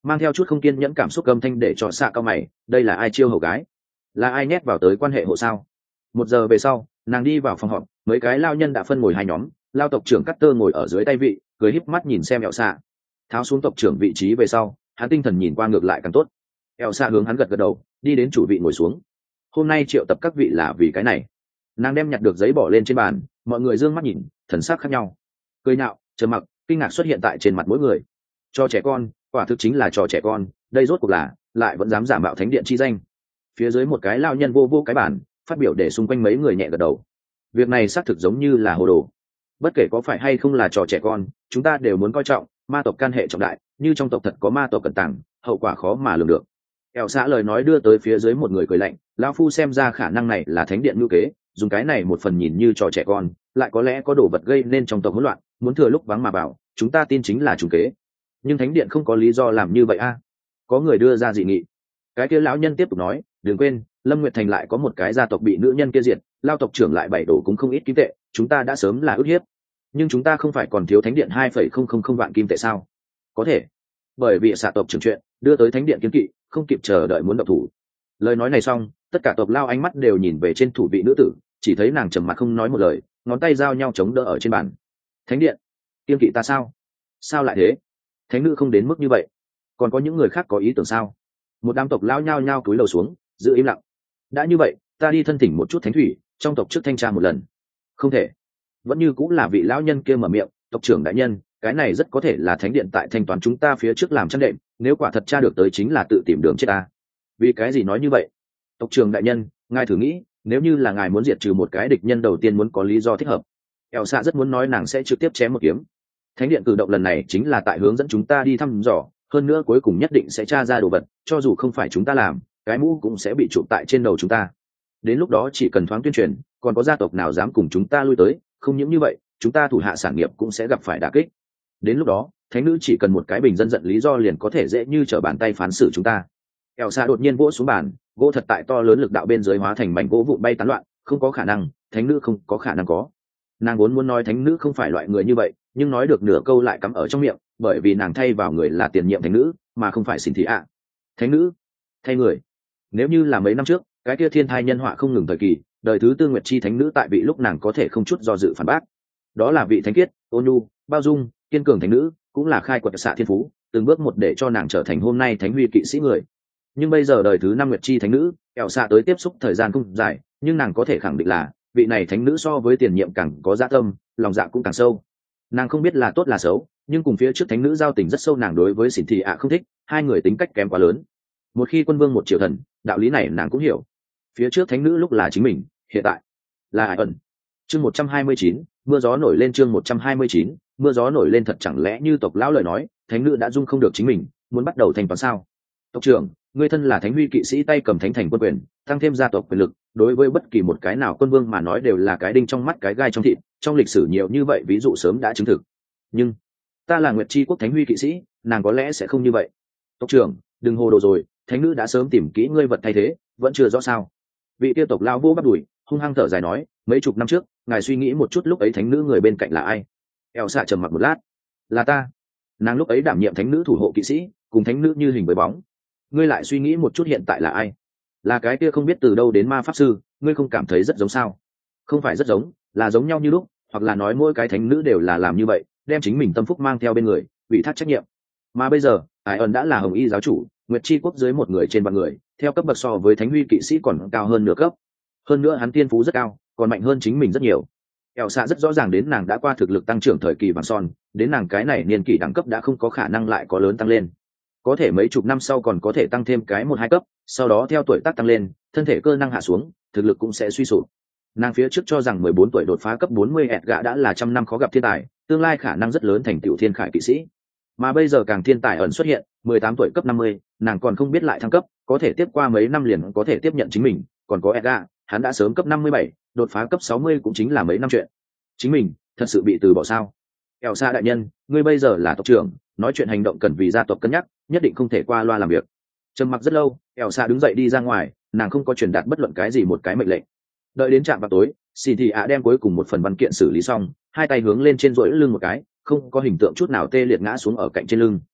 mang theo chút không kiên nhẫn cảm xúc âm thanh để cho xạ cao mày, đây là ai chiêu hầu gái, là ai nhét vào tới quan hệ hộ sao? Một giờ về sau, nàng đi vào phòng họp, mấy cái lao nhân đã phân ngồi hai nhóm, lao tộc trưởng Cắt Tơ ngồi ở dưới tay vị, cười híp mắt nhìn xem Eo xạ. Tháo xuống tộc trưởng vị trí về sau, hắn tinh thần nhìn qua ngược lại càng tốt. Eo xạ hướng hắn gật gật đầu, đi đến chủ vị ngồi xuống. Hôm nay triệu tập các vị là vì cái này. Nàng đem nhặt được giấy bỏ lên trên bàn, mọi người dương mắt nhìn, thần sắc khác nhau, cười nhạo, trầm mặc, kinh ngạc xuất hiện tại trên mặt mỗi người. Cho trẻ con, quả thực chính là trò trẻ con, đây rốt cuộc là, lại vẫn dám giả mạo thánh điện chi danh. Phía dưới một cái lao nhân vô vô cái bàn, phát biểu để xung quanh mấy người nhẹ gật đầu. Việc này xác thực giống như là hồ đồ. Bất kể có phải hay không là trò trẻ con, chúng ta đều muốn coi trọng, ma tộc can hệ trọng đại, như trong tộc thật có ma tộc cẩn tàng, hậu quả khó mà lường được. Eo xã lời nói đưa tới phía dưới một người cười lạnh, lão phu xem ra khả năng này là thánh điện ngữ kế, dùng cái này một phần nhìn như trò trẻ con, lại có lẽ có đồ vật gây nên trong tộc hỗn loạn, muốn thừa lúc vắng mà vào, chúng ta tin chính là trùng kế. Nhưng thánh điện không có lý do làm như vậy a. Có người đưa ra dị nghị. Cái kia lão nhân tiếp tục nói, đừng quên, Lâm Nguyệt Thành lại có một cái gia tộc bị nữ nhân kia diệt, lao tộc trưởng lại bảy đổ cũng không ít kim tệ, chúng ta đã sớm là ức hiếp. Nhưng chúng ta không phải còn thiếu thánh điện hai phẩy không không không vạn kim tệ sao? Có thể, bởi vì xạ tộc trưởng chuyện đưa tới thánh điện kiến kỵ, không kịp chờ đợi muốn động thủ. Lời nói này xong, tất cả tộc lao ánh mắt đều nhìn về trên thủ vị nữ tử, chỉ thấy nàng trầm mặt không nói một lời, ngón tay giao nhau chống đỡ ở trên bàn. Thánh điện kiên kỵ ta sao? Sao lại thế? Thánh nữ không đến mức như vậy. Còn có những người khác có ý tưởng sao? Một đám tộc lao nhao nhao cúi đầu xuống, giữ im lặng. Đã như vậy, ta đi thân thỉnh một chút thánh thủy, trong tộc trước thanh tra một lần. Không thể. Vẫn như cũng là vị lão nhân kia mở miệng, tộc trưởng đại nhân, cái này rất có thể là thánh điện tại thanh toán chúng ta phía trước làm chăn đệm, nếu quả thật tra được tới chính là tự tìm đường chết ta. Vì cái gì nói như vậy? Tộc trưởng đại nhân, ngài thử nghĩ, nếu như là ngài muốn diệt trừ một cái địch nhân đầu tiên muốn có lý do thích hợp. Eo xạ rất muốn nói nàng sẽ trực tiếp chém một kiếm. Thánh điện cử động lần này chính là tại hướng dẫn chúng ta đi thăm dò, hơn nữa cuối cùng nhất định sẽ tra ra đồ vật, cho dù không phải chúng ta làm, cái mũ cũng sẽ bị chụp tại trên đầu chúng ta. Đến lúc đó chỉ cần thoáng tuyên truyền, còn có gia tộc nào dám cùng chúng ta lui tới, không những như vậy, chúng ta thủ hạ sản nghiệp cũng sẽ gặp phải đả kích. Đến lúc đó, thánh nữ chỉ cần một cái bình dân giận lý do liền có thể dễ như trở bàn tay phán xử chúng ta. Eo xạ đột nhiên vỗ xuống bàn, gỗ thật tại to lớn lực đạo bên dưới hóa thành mảnh gỗ vụn bay tán loạn, không có khả năng, thánh nữ không có khả năng có. Nàng vốn muốn nói thánh nữ không phải loại người như vậy, nhưng nói được nửa câu lại cắm ở trong miệng, bởi vì nàng thay vào người là tiền nhiệm thánh nữ, mà không phải xỉn thị ạ. Thánh nữ thay người. Nếu như là mấy năm trước, cái kia thiên thai nhân họa không ngừng thời kỳ, đời thứ tư nguyệt chi thánh nữ tại vị lúc nàng có thể không chút do dự phản bác. Đó là vị thánh khiết, ôn nhu, bao dung, kiên cường thánh nữ, cũng là khai quật xạ thiên phú, từng bước một để cho nàng trở thành hôm nay thánh huy kỵ sĩ người. Nhưng bây giờ đời thứ năm nguyệt chi thánh nữ, Eo xạ tới tiếp xúc thời gian không dài, nhưng nàng có thể khẳng định là vị này thánh nữ so với tiền nhiệm càng có dạ tâm, lòng dạ cũng càng sâu. Nàng không biết là tốt là xấu, nhưng cùng phía trước thánh nữ giao tình rất sâu, nàng đối với xỉn thị ạ không thích, hai người tính cách kém quá lớn. Một khi quân vương một triều thần, đạo lý này nàng cũng hiểu. Phía trước thánh nữ lúc là chính mình, hiện tại là ai ẩn. Chương một trăm hai mươi chín, mưa gió nổi lên. Chương một trăm hai mươi chín, mưa gió nổi lên. Thật chẳng lẽ như tộc lão lời nói, thánh nữ đã dung không được chính mình, muốn bắt đầu thanh toán sao? Tộc trưởng, ngươi thân là thánh huy kỵ sĩ tay cầm thánh thành quân quyền, tăng thêm gia tộc quyền lực, đối với bất kỳ một cái nào quân vương mà nói đều là cái đinh trong mắt cái gai trong thịt, trong lịch sử nhiều như vậy ví dụ sớm đã chứng thực. Nhưng ta là nguyệt chi quốc thánh huy kỵ sĩ, nàng có lẽ sẽ không như vậy. Tộc trưởng, đừng hồ đồ rồi, thánh nữ đã sớm tìm kỹ ngươi vật thay thế, vẫn chưa rõ sao? Vị tiêu tộc lao vô bắt đùi, hung hăng thở dài nói, mấy chục năm trước, ngài suy nghĩ một chút lúc ấy thánh nữ người bên cạnh là ai? Eo xạ trầm mặc một lát, là ta. Nàng lúc ấy đảm nhiệm thánh nữ thủ hộ kỵ sĩ, cùng thánh nữ như hình với bóng. Ngươi lại suy nghĩ một chút hiện tại là ai? Là cái kia không biết từ đâu đến ma pháp sư, ngươi không cảm thấy rất giống sao? Không phải rất giống, là giống nhau như lúc, hoặc là nói mỗi cái thánh nữ đều là làm như vậy, đem chính mình tâm phúc mang theo bên người, ủy thác trách nhiệm. Mà bây giờ, Ái ẩn đã là hồng y giáo chủ, nguyệt chi quốc dưới một người trên vạn người, theo cấp bậc so với thánh huy kỵ sĩ còn cao hơn nửa cấp. Hơn nữa hắn tiên phú rất cao, còn mạnh hơn chính mình rất nhiều. Eo xạ rất rõ ràng đến nàng đã qua thực lực tăng trưởng thời kỳ vàng son, đến nàng cái này niên kỷ đẳng cấp đã không có khả năng lại có lớn tăng lên. Có thể mấy chục năm sau còn có thể tăng thêm cái một hai cấp, sau đó theo tuổi tác tăng lên, thân thể cơ năng hạ xuống, thực lực cũng sẽ suy sụp. Nàng phía trước cho rằng mười bốn tuổi đột phá cấp bốn mươi ẹt gã đã là trăm năm khó gặp thiên tài, tương lai khả năng rất lớn thành tựu thiên khải kỵ sĩ. Mà bây giờ càng thiên tài ẩn xuất hiện, mười tám tuổi cấp năm mươi, nàng còn không biết lại thăng cấp, có thể tiếp qua mấy năm liền có thể tiếp nhận chính mình, còn có Edgar, hắn đã sớm cấp năm mươi bảy, đột phá cấp sáu mươi cũng chính là mấy năm chuyện. Chính mình, thật sự bị từ bỏ sao? Eo Sa đại nhân, ngươi bây giờ là tộc trưởng, nói chuyện hành động cần vì gia tộc cân nhắc, nhất định không thể qua loa làm việc. Trầm mặc rất lâu, Eo Sa đứng dậy đi ra ngoài, nàng không có truyền đạt bất luận cái gì một cái mệnh lệnh. Đợi đến trạm vào tối, xin thì ạ đem cuối cùng một phần văn kiện xử lý xong, hai tay hướng lên trên duỗi lưng một cái, không có hình tượng chút nào tê liệt ngã xuống ở cạnh trên lưng.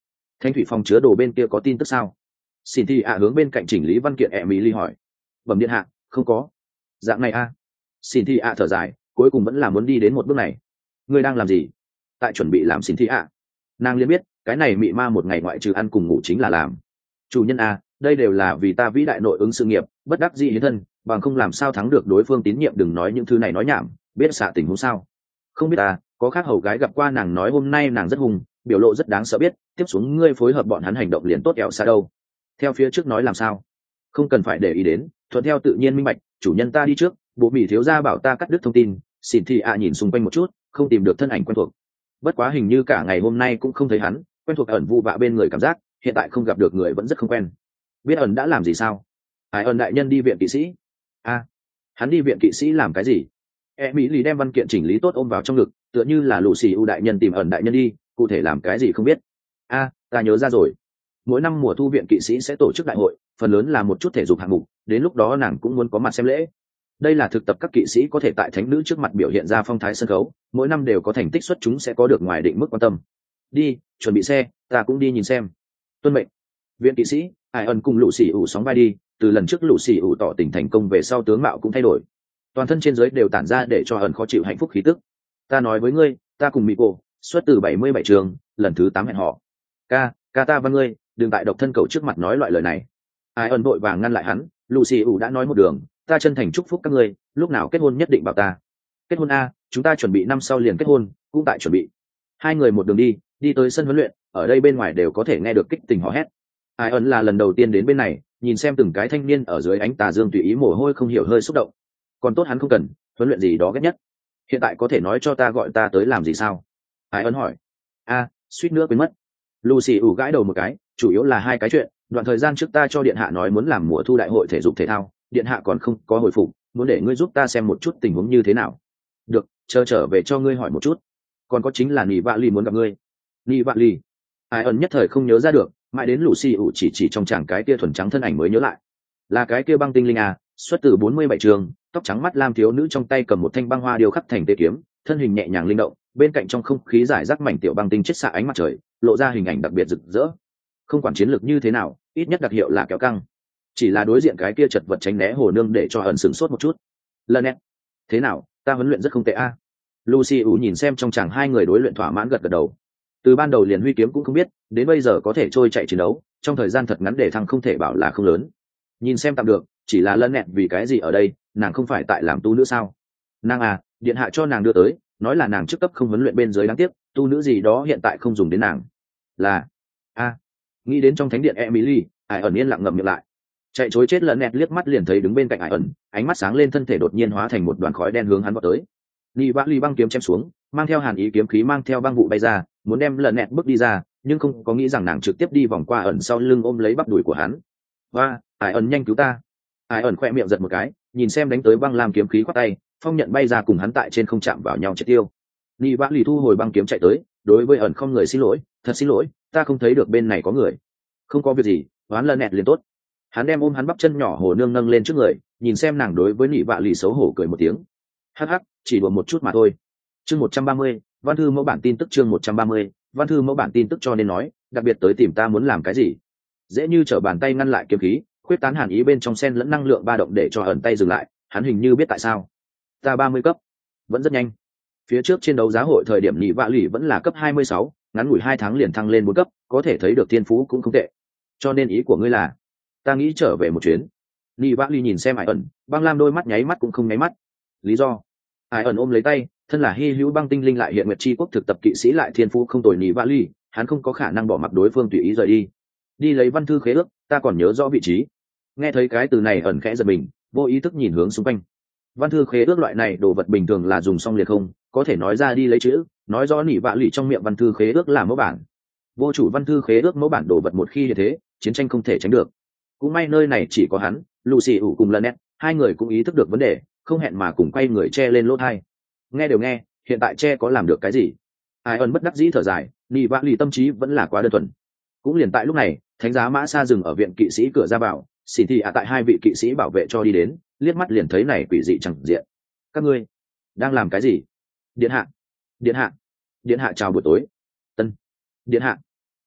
Thanh thủy phòng chứa đồ bên kia có tin tức sao? Xin thì ạ hướng bên cạnh chỉnh lý văn kiện Emily hỏi. Bẩm điện hạ, không có. Dạng này a. À? Xin thì ạ thở dài, cuối cùng vẫn là muốn đi đến một bước này. Ngươi đang làm gì? Tại chuẩn bị làm xin thì ạ. Nàng liền biết, cái này mị ma một ngày ngoại trừ ăn cùng ngủ chính là làm. Chủ nhân a, đây đều là vì ta vĩ đại nội ứng sự nghiệp, bất đắc dĩ hiến thân, bằng không làm sao thắng được đối phương tín nhiệm. Đừng nói những thứ này nói nhảm, biết xạ tình huống sao? Không biết à, có khác hầu gái gặp qua nàng nói hôm nay nàng rất hùng, biểu lộ rất đáng sợ, biết tiếp xuống ngươi phối hợp bọn hắn hành động liền tốt kẹo xa đâu. Theo phía trước nói làm sao? Không cần phải để ý đến, thuận theo tự nhiên minh bạch. Chủ nhân ta đi trước, bộ mỹ thiếu gia bảo ta cắt đứt thông tin. Xin thì ạ nhìn xung quanh một chút, không tìm được thân ảnh quen thuộc. Bất quá hình như cả ngày hôm nay cũng không thấy hắn, quen thuộc ẩn vụ vạ bên người cảm giác, hiện tại không gặp được người vẫn rất không quen. Biết ẩn đã làm gì sao? Hải ẩn đại nhân đi viện kỵ sĩ. A, à, hắn đi viện kỵ sĩ làm cái gì? E mỹ lì đem văn kiện chỉnh lý tốt ôm vào trong ngực, tựa như là lũ xì u đại nhân tìm ẩn đại nhân đi, cụ thể làm cái gì không biết. A, à, ta nhớ ra rồi. Mỗi năm mùa thu viện kỵ sĩ sẽ tổ chức đại hội, phần lớn là một chút thể dục hạng mục, đến lúc đó nàng cũng muốn có mặt xem lễ. Đây là thực tập các kỵ sĩ có thể tại thánh nữ trước mặt biểu hiện ra phong thái sân khấu, mỗi năm đều có thành tích xuất chúng sẽ có được ngoài định mức quan tâm. Đi, chuẩn bị xe, ta cũng đi nhìn xem. Tuân mệnh. Viện kỵ sĩ, Ai ẩn cùng lũ xì ủ sóng vai đi, từ lần trước lũ xì ủ tỏ tình thành công về sau tướng mạo cũng thay đổi, toàn thân trên dưới đều tản ra để cho ẩn khó chịu hạnh phúc khí tức. Ta nói với ngươi, ta cùng mỹ cô xuất từ bảy mươi bảy trường, lần thứ tám hẹn họ. Ca, ca ta và ngươi, đừng tại độc thân cầu trước mặt nói loại lời này. Ai ẩn vội vàng ngăn lại hắn, Lucy ủ đã nói một đường, ta chân thành chúc phúc các ngươi, lúc nào kết hôn nhất định bảo ta. Kết hôn a, chúng ta chuẩn bị năm sau liền kết hôn, cũng tại chuẩn bị. Hai người một đường đi, đi tới sân huấn luyện, ở đây bên ngoài đều có thể nghe được kích tình hò hét. Ai ẩn là lần đầu tiên đến bên này, nhìn xem từng cái thanh niên ở dưới ánh tà dương tùy ý mồ hôi không hiểu hơi xúc động. Còn tốt hắn không cần huấn luyện gì đó ghét nhất. Hiện tại có thể nói cho ta gọi ta tới làm gì sao? Ai ẩn hỏi. A, suýt nữa quên mất. Lucy ủ gãi đầu một cái, chủ yếu là hai cái chuyện. Đoạn thời gian trước ta cho điện hạ nói muốn làm mùa thu đại hội thể dục thể thao, điện hạ còn không có hồi phục, muốn để ngươi giúp ta xem một chút tình huống như thế nào. Được, chờ trở về cho ngươi hỏi một chút. Còn có chính là Nị Vạ Ly muốn gặp ngươi. Nị Vạ Ly. Ai ẩn nhất thời không nhớ ra được, mãi đến Lucy ủ chỉ chỉ trong chàng cái kia thuần trắng thân ảnh mới nhớ lại. Là cái kia băng tinh linh à, xuất từ bốn mươi bảy trường, tóc trắng mắt lam thiếu nữ trong tay cầm một thanh băng hoa điêu khắc thành tê kiếm, thân hình nhẹ nhàng linh động, bên cạnh trong không khí giải rác mảnh tiểu băng tinh chết xạ ánh mặt trời, lộ ra hình ảnh đặc biệt rực rỡ. Không quản chiến lược như thế nào, ít nhất đặc hiệu là kéo căng. Chỉ là đối diện cái kia chật vật tránh né hồ nương để cho ẩn sửng sốt một chút. Lần nét, thế nào, ta huấn luyện rất không tệ a. À? Lucy ủ nhìn xem trong chàng hai người đối luyện thỏa mãn gật gật đầu. Từ ban đầu liền huy kiếm cũng không biết, đến bây giờ có thể trôi chạy chiến đấu, trong thời gian thật ngắn để thăng không thể bảo là không lớn. Nhìn xem tạm được, chỉ là lân nẹt vì cái gì ở đây, nàng không phải tại làm tu nữ sao? Nàng à, điện hạ cho nàng đưa tới, nói là nàng trước cấp không huấn luyện bên dưới, đáng tiếc tu nữ gì đó hiện tại không dùng đến nàng. Là a, à, nghĩ đến trong thánh điện Emily, Ai ẩn yên lặng ngậm miệng lại. Chạy chối chết lẫn nẹt liếc mắt liền thấy đứng bên cạnh Ai ẩn, ánh mắt sáng lên, thân thể đột nhiên hóa thành một đoàn khói đen hướng hắn vọt tới. Nị Vạ Ly băng kiếm chém xuống, mang theo hàn ý kiếm khí mang theo băng vụ bay ra, muốn đem lẫn nẹt bước đi ra, nhưng không có nghĩ rằng nàng trực tiếp đi vòng qua ẩn sau lưng ôm lấy bắp đùi của hắn. Và Ai ẩn nhanh cứu ta. Ai ẩn khoe miệng giật một cái, nhìn xem đánh tới băng lam kiếm khí khoát tay, phong nhận bay ra cùng hắn tại trên không chạm vào nhau triệt tiêu. Nị Vạ Ly thu hồi băng kiếm chạy tới, đối với ẩn không người xin lỗi, thật xin lỗi, ta không thấy được bên này có người. Không có việc gì, hoán lân nẹt liền tốt. Hắn đem ôm hắn bắp chân nhỏ hồ nương nâng lên trước người, nhìn xem nàng đối với Nị Vạ Ly xấu hổ cười một tiếng. Hắc hắc, chỉ đùa một chút mà thôi. Chương một trăm ba mươi, văn thư mẫu bản tin tức. Chương một trăm ba mươi, văn thư mẫu bản tin tức. Cho nên nói, đặc biệt tới tìm ta muốn làm cái gì? Dễ như trở bàn tay ngăn lại kiếm khí, khuyết tán hàn ý bên trong sen lẫn năng lượng ba động để cho ẩn tay dừng lại. Hắn hình như biết tại sao. Ta ba mươi cấp, vẫn rất nhanh. Phía trước trên đấu giá hội thời điểm Nị Vạ Ly vẫn là cấp hai mươi sáu, ngắn ngủi hai tháng liền thăng lên bốn cấp, có thể thấy được thiên phú cũng không tệ. Cho nên ý của ngươi là, ta nghĩ trở về một chuyến. Nị Vạ Ly nhìn xem Ai ẩn, băng lam đôi mắt nháy mắt cũng không nháy mắt. Lý do? Ai ẩn ôm lấy tay, thân là hy hữu băng tinh linh lại hiện nguyệt chi quốc thực tập kỵ sĩ lại thiên phú không tồi. Nị Vạ Ly, hắn không có khả năng bỏ mặc đối phương tùy ý rời đi. Đi lấy văn thư khế ước, ta còn nhớ rõ vị trí. Nghe thấy cái từ này ẩn khẽ giật mình, vô ý thức nhìn hướng xung quanh. Văn thư khế ước loại này đồ vật bình thường là dùng xong liệt không, có thể nói ra đi lấy chữ, nói rõ Nị Vạ Ly trong miệng văn thư khế ước là mẫu bản. Vô chủ văn thư khế ước mẫu bản đồ vật một khi như thế, chiến tranh không thể tránh được. Cũng may nơi này chỉ có hắn, Lucy ủ cùng Lynette, hai người cũng ý thức được vấn đề, không hẹn mà cùng quay người che lên lỗ tai. Nghe đều nghe, hiện tại che có làm được cái gì? Ai ẩn bất đắc dĩ thở dài, Nị Vạ Ly tâm trí vẫn là quá đơn thuần. Cũng liền tại lúc này, thánh giá mã xa dừng ở viện kỵ sĩ cửa ra vào, xin thì ạ tại hai vị kỵ sĩ bảo vệ cho đi đến, liếc mắt liền thấy này quỷ dị chẳng diện. Các ngươi đang làm cái gì? Điện hạ, điện hạ, điện hạ chào buổi tối. Tân, điện hạ.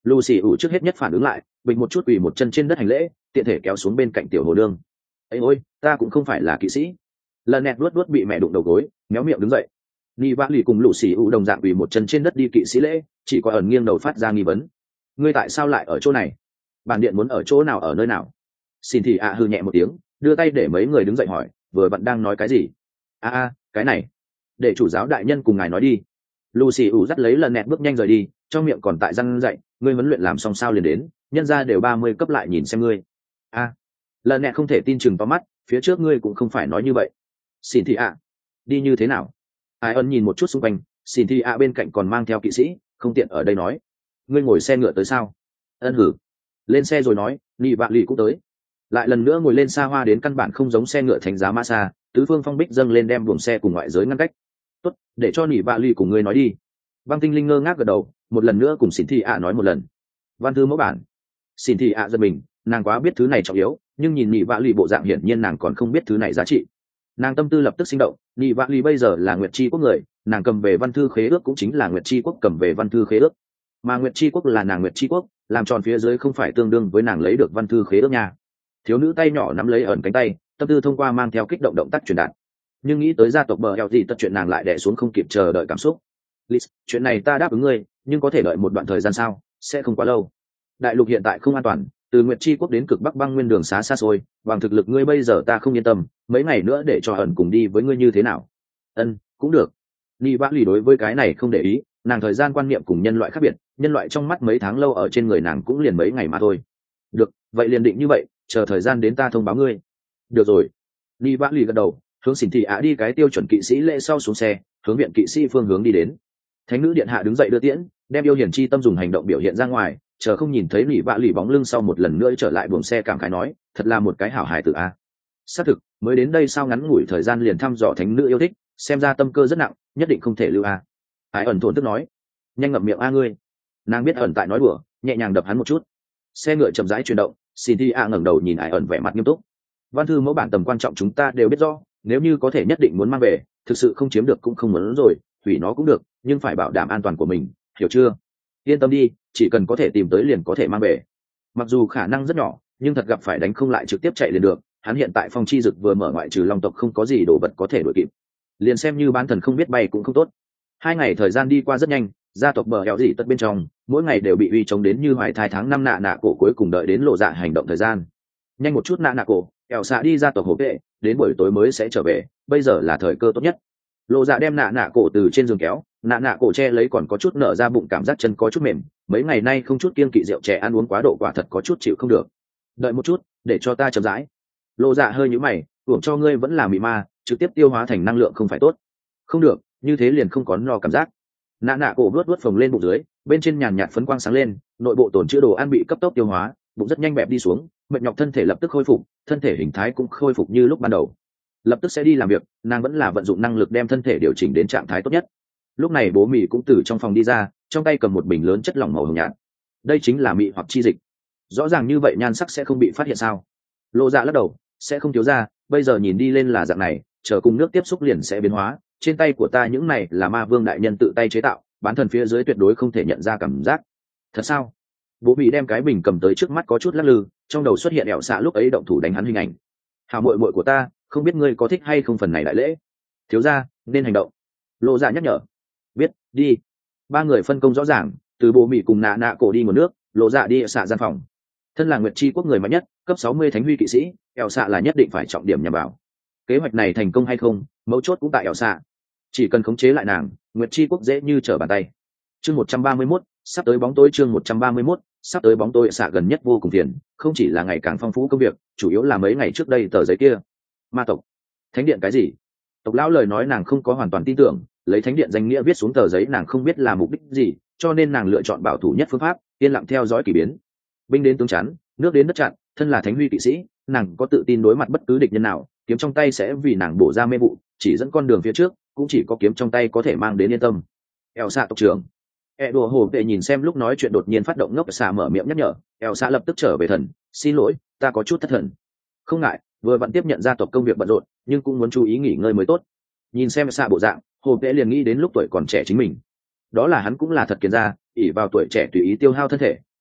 Lucy ủ trước hết nhất phản ứng lại, bình một chút quỳ một chân trên đất hành lễ, tiện thể kéo xuống bên cạnh tiểu hồ đương. Ê ôi, ta cũng không phải là kỵ sĩ. Lần nẹt luốt luốt bị mẹ đụng đầu gối, méo miệng đứng dậy. Nị vã lì cùng Lucy ủ đồng dạng quỳ một chân trên đất đi kỵ sĩ lễ, chỉ có ẩn nghiêng đầu phát ra nghi vấn. Ngươi tại sao lại ở chỗ này? Bản điện muốn ở chỗ nào ở nơi nào? Xin thì ạ hư nhẹ một tiếng, đưa tay để mấy người đứng dậy hỏi, vừa vặn đang nói cái gì? A a, cái này, để chủ giáo đại nhân cùng ngài nói đi. Lucy ủ dắt lấy lần nẹt bước nhanh rời đi, trong miệng còn tại răn dậy, ngươi huấn luyện làm xong sao liền đến, nhân ra đều ba mươi cấp lại nhìn xem ngươi. A, lần nẹt không thể tin chừng to mắt, phía trước ngươi cũng không phải nói như vậy. Xin thì ạ, đi như thế nào? Ai ân nhìn một chút xung quanh, xin thì ạ bên cạnh còn mang theo kỵ sĩ, không tiện ở đây nói. Ngươi ngồi xe ngựa tới sao? Ân hử. Lên xe rồi nói, Nị vạ lì cũng tới. Lại lần nữa ngồi lên xa hoa đến căn bản không giống xe ngựa thánh giá ma xa, tứ phương phong bích dâng lên đem buồng xe cùng ngoại giới ngăn cách. Tốt, để cho Nị vạ lì cùng ngươi nói đi. Băng tinh linh ngơ ngác gật đầu, một lần nữa cùng xin thị ạ nói một lần. Văn thư mẫu bản. Xin thị ạ giật mình, nàng quá biết thứ này trọng yếu, nhưng nhìn Nị vạ lì bộ dạng hiển nhiên nàng còn không biết thứ này giá trị. Nàng tâm tư lập tức sinh động, Nị vạ lì bây giờ là Nguyệt Chi quốc người, nàng cầm về văn thư khế ước cũng chính là Nguyệt Chi quốc cầm về văn thư khế ước, mà Nguyệt Chi quốc là nàng Nguyệt Chi quốc, làm tròn phía dưới không phải tương đương với nàng lấy được văn thư khế ước nha. Thiếu nữ tay nhỏ nắm lấy ẩn cánh tay, tâm tư thông qua mang theo kích động động tác truyền đạt, nhưng nghĩ tới gia tộc bờ eo gì tất chuyện nàng lại đè xuống không kịp chờ đợi cảm xúc. Liz, chuyện này ta đáp ứng ngươi, nhưng có thể đợi một đoạn thời gian sao? Sẽ không quá lâu. Đại lục hiện tại không an toàn, từ Nguyệt Chi quốc đến cực bắc băng nguyên đường xá xa xôi, bằng thực lực ngươi bây giờ ta không yên tâm, mấy ngày nữa để cho ẩn cùng đi với ngươi như thế nào? Ân, cũng được. Nị vã lì đối với cái này không để ý, nàng thời gian quan niệm cùng nhân loại khác biệt, nhân loại trong mắt mấy tháng lâu ở trên người nàng cũng liền mấy ngày mà thôi. Được, vậy liền định như vậy, chờ thời gian đến ta thông báo ngươi. Được rồi. Nị vã lì gật đầu, hướng xỉn thị ạ đi cái tiêu chuẩn kỵ sĩ lễ sau xuống xe, hướng viện kỵ sĩ phương hướng đi đến. Thánh nữ điện hạ đứng dậy đưa tiễn, đem yêu hiển chi tâm dùng hành động biểu hiện ra ngoài, chờ không nhìn thấy Nị vã lì bóng lưng sau một lần nữa trở lại buồng xe cảm khái nói, thật là một cái hảo hài tử a. Xác thực, mới đến đây sao ngắn ngủi thời gian liền thăm dò thánh nữ yêu thích, xem ra tâm cơ rất nặng, nhất định không thể lưu a. Ái ẩn thổn thức nói, nhanh ngậm miệng a ngươi. Nàng biết ẩn tại nói đùa, nhẹ nhàng đập hắn một chút. Xe ngựa chậm rãi chuyển động, xin thi a ngẩng đầu nhìn Ái ẩn vẻ mặt nghiêm túc. Văn thư mẫu bản tầm quan trọng chúng ta đều biết rõ, nếu như có thể nhất định muốn mang về, thực sự không chiếm được cũng không muốn rồi, hủy nó cũng được, nhưng phải bảo đảm an toàn của mình, hiểu chưa? Yên tâm đi, chỉ cần có thể tìm tới liền có thể mang về. Mặc dù khả năng rất nhỏ, nhưng thật gặp phải đánh không lại trực tiếp chạy liền được. Hắn hiện tại phong chi dực vừa mở ngoại trừ long tộc không có gì đồ vật có thể đuổi kịp, liền xem như bán thần không biết bay cũng không tốt. Hai ngày thời gian đi qua rất nhanh, gia tộc bờ eo gì tất bên trong mỗi ngày đều bị uy chống đến như hoài thai tháng năm nạ nạ cổ cuối cùng đợi đến lộ dạ hành động thời gian. Nhanh một chút nạ nạ cổ, eo xạ đi gia tộc hộ vệ, đến buổi tối mới sẽ trở về, bây giờ là thời cơ tốt nhất. Lộ dạ đem nạ nạ cổ từ trên giường kéo, nạ nạ cổ che lấy còn có chút nở ra bụng, cảm giác chân có chút mềm, mấy ngày nay không chút kiêng kỵ rượu trẻ ăn uống quá độ quả thật có chút chịu không được. Đợi một chút, để cho ta chậm rãi. Lộ dạ hơi nhíu mày, uổng cho ngươi vẫn là mị ma, trực tiếp tiêu hóa thành năng lượng không phải tốt. Không được, như thế liền không có no cảm giác. Nạ nạ cổ vuốt vuốt phồng lên bụng dưới, bên trên nhàn nhạt phấn quang sáng lên, nội bộ tồn chứa đồ ăn bị cấp tốc tiêu hóa, bụng rất nhanh bẹp đi xuống, mệt nhọc thân thể lập tức khôi phục, thân thể hình thái cũng khôi phục như lúc ban đầu. Lập tức sẽ đi làm việc, nàng vẫn là vận dụng năng lực đem thân thể điều chỉnh đến trạng thái tốt nhất. Lúc này bố mị cũng từ trong phòng đi ra, trong tay cầm một bình lớn chất lỏng màu hồng nhạt. Đây chính là mị hoặc chi dịch. Rõ ràng như vậy nhan sắc sẽ không bị phát hiện sao? Lộ dạ lắc đầu, sẽ không thiếu ra, bây giờ nhìn đi lên là dạng này, chờ cùng nước tiếp xúc liền sẽ biến hóa. Trên tay của ta những này là ma vương đại nhân tự tay chế tạo, bán thần phía dưới tuyệt đối không thể nhận ra cảm giác. Thật sao? Bố bị đem cái bình cầm tới trước mắt có chút lắc lư, trong đầu xuất hiện ẹo xạ lúc ấy động thủ đánh hắn hình ảnh. Hào muội muội của ta, không biết ngươi có thích hay không phần này đại lễ. Thiếu ra, nên hành động. Lộ dạ nhắc nhở. Biết, đi. Ba người phân công rõ ràng, từ bố mị cùng nạ nạ cổ đi nguồn nước, lộ dạ đi xạ gian phòng. Thân là Nguyệt Chi quốc người mạnh nhất, cấp sáu mươi thánh huy kỵ sĩ, ẹo xạ là nhất định phải trọng điểm nhằm vào. Kế hoạch này thành công hay không, mấu chốt cũng tại ẹo xạ. Chỉ cần khống chế lại nàng, Nguyệt Chi quốc dễ như trở bàn tay. Chương một trăm ba mươi mốt, sắp tới bóng tối. Chương một trăm ba mươi mốt, sắp tới bóng tối. Xạ gần nhất vô cùng phiền, không chỉ là ngày càng phong phú công việc, chủ yếu là mấy ngày trước đây tờ giấy kia. Ma tộc, thánh điện cái gì? Tộc lão lời nói nàng không có hoàn toàn tin tưởng, lấy thánh điện danh nghĩa viết xuống tờ giấy nàng không biết là mục đích gì, cho nên nàng lựa chọn bảo thủ nhất phương pháp, yên lặng theo dõi kỳ biến. Binh đến tướng chắn, nước đến đất chặn, thân là thánh huy kỵ sĩ, nàng có tự tin đối mặt bất cứ địch nhân nào, kiếm trong tay sẽ vì nàng bổ ra mê vụ, chỉ dẫn con đường phía trước, cũng chỉ có kiếm trong tay có thể mang đến yên tâm. Eo xạ tộc trưởng. E đùa hồ vệ nhìn xem lúc nói chuyện đột nhiên phát động ngốc xạ mở miệng nhắc nhở, Eo xạ lập tức trở về thần, xin lỗi, ta có chút thất thần. Không ngại, vừa vặn tiếp nhận gia tộc công việc bận rộn, nhưng cũng muốn chú ý nghỉ ngơi mới tốt. Nhìn xem xạ bộ dạng, hồ vệ liền nghĩ đến lúc tuổi còn trẻ chính mình. Đó là hắn cũng là thật kiến gia, ỷ vào tuổi trẻ tùy ý tiêu hao thân thể,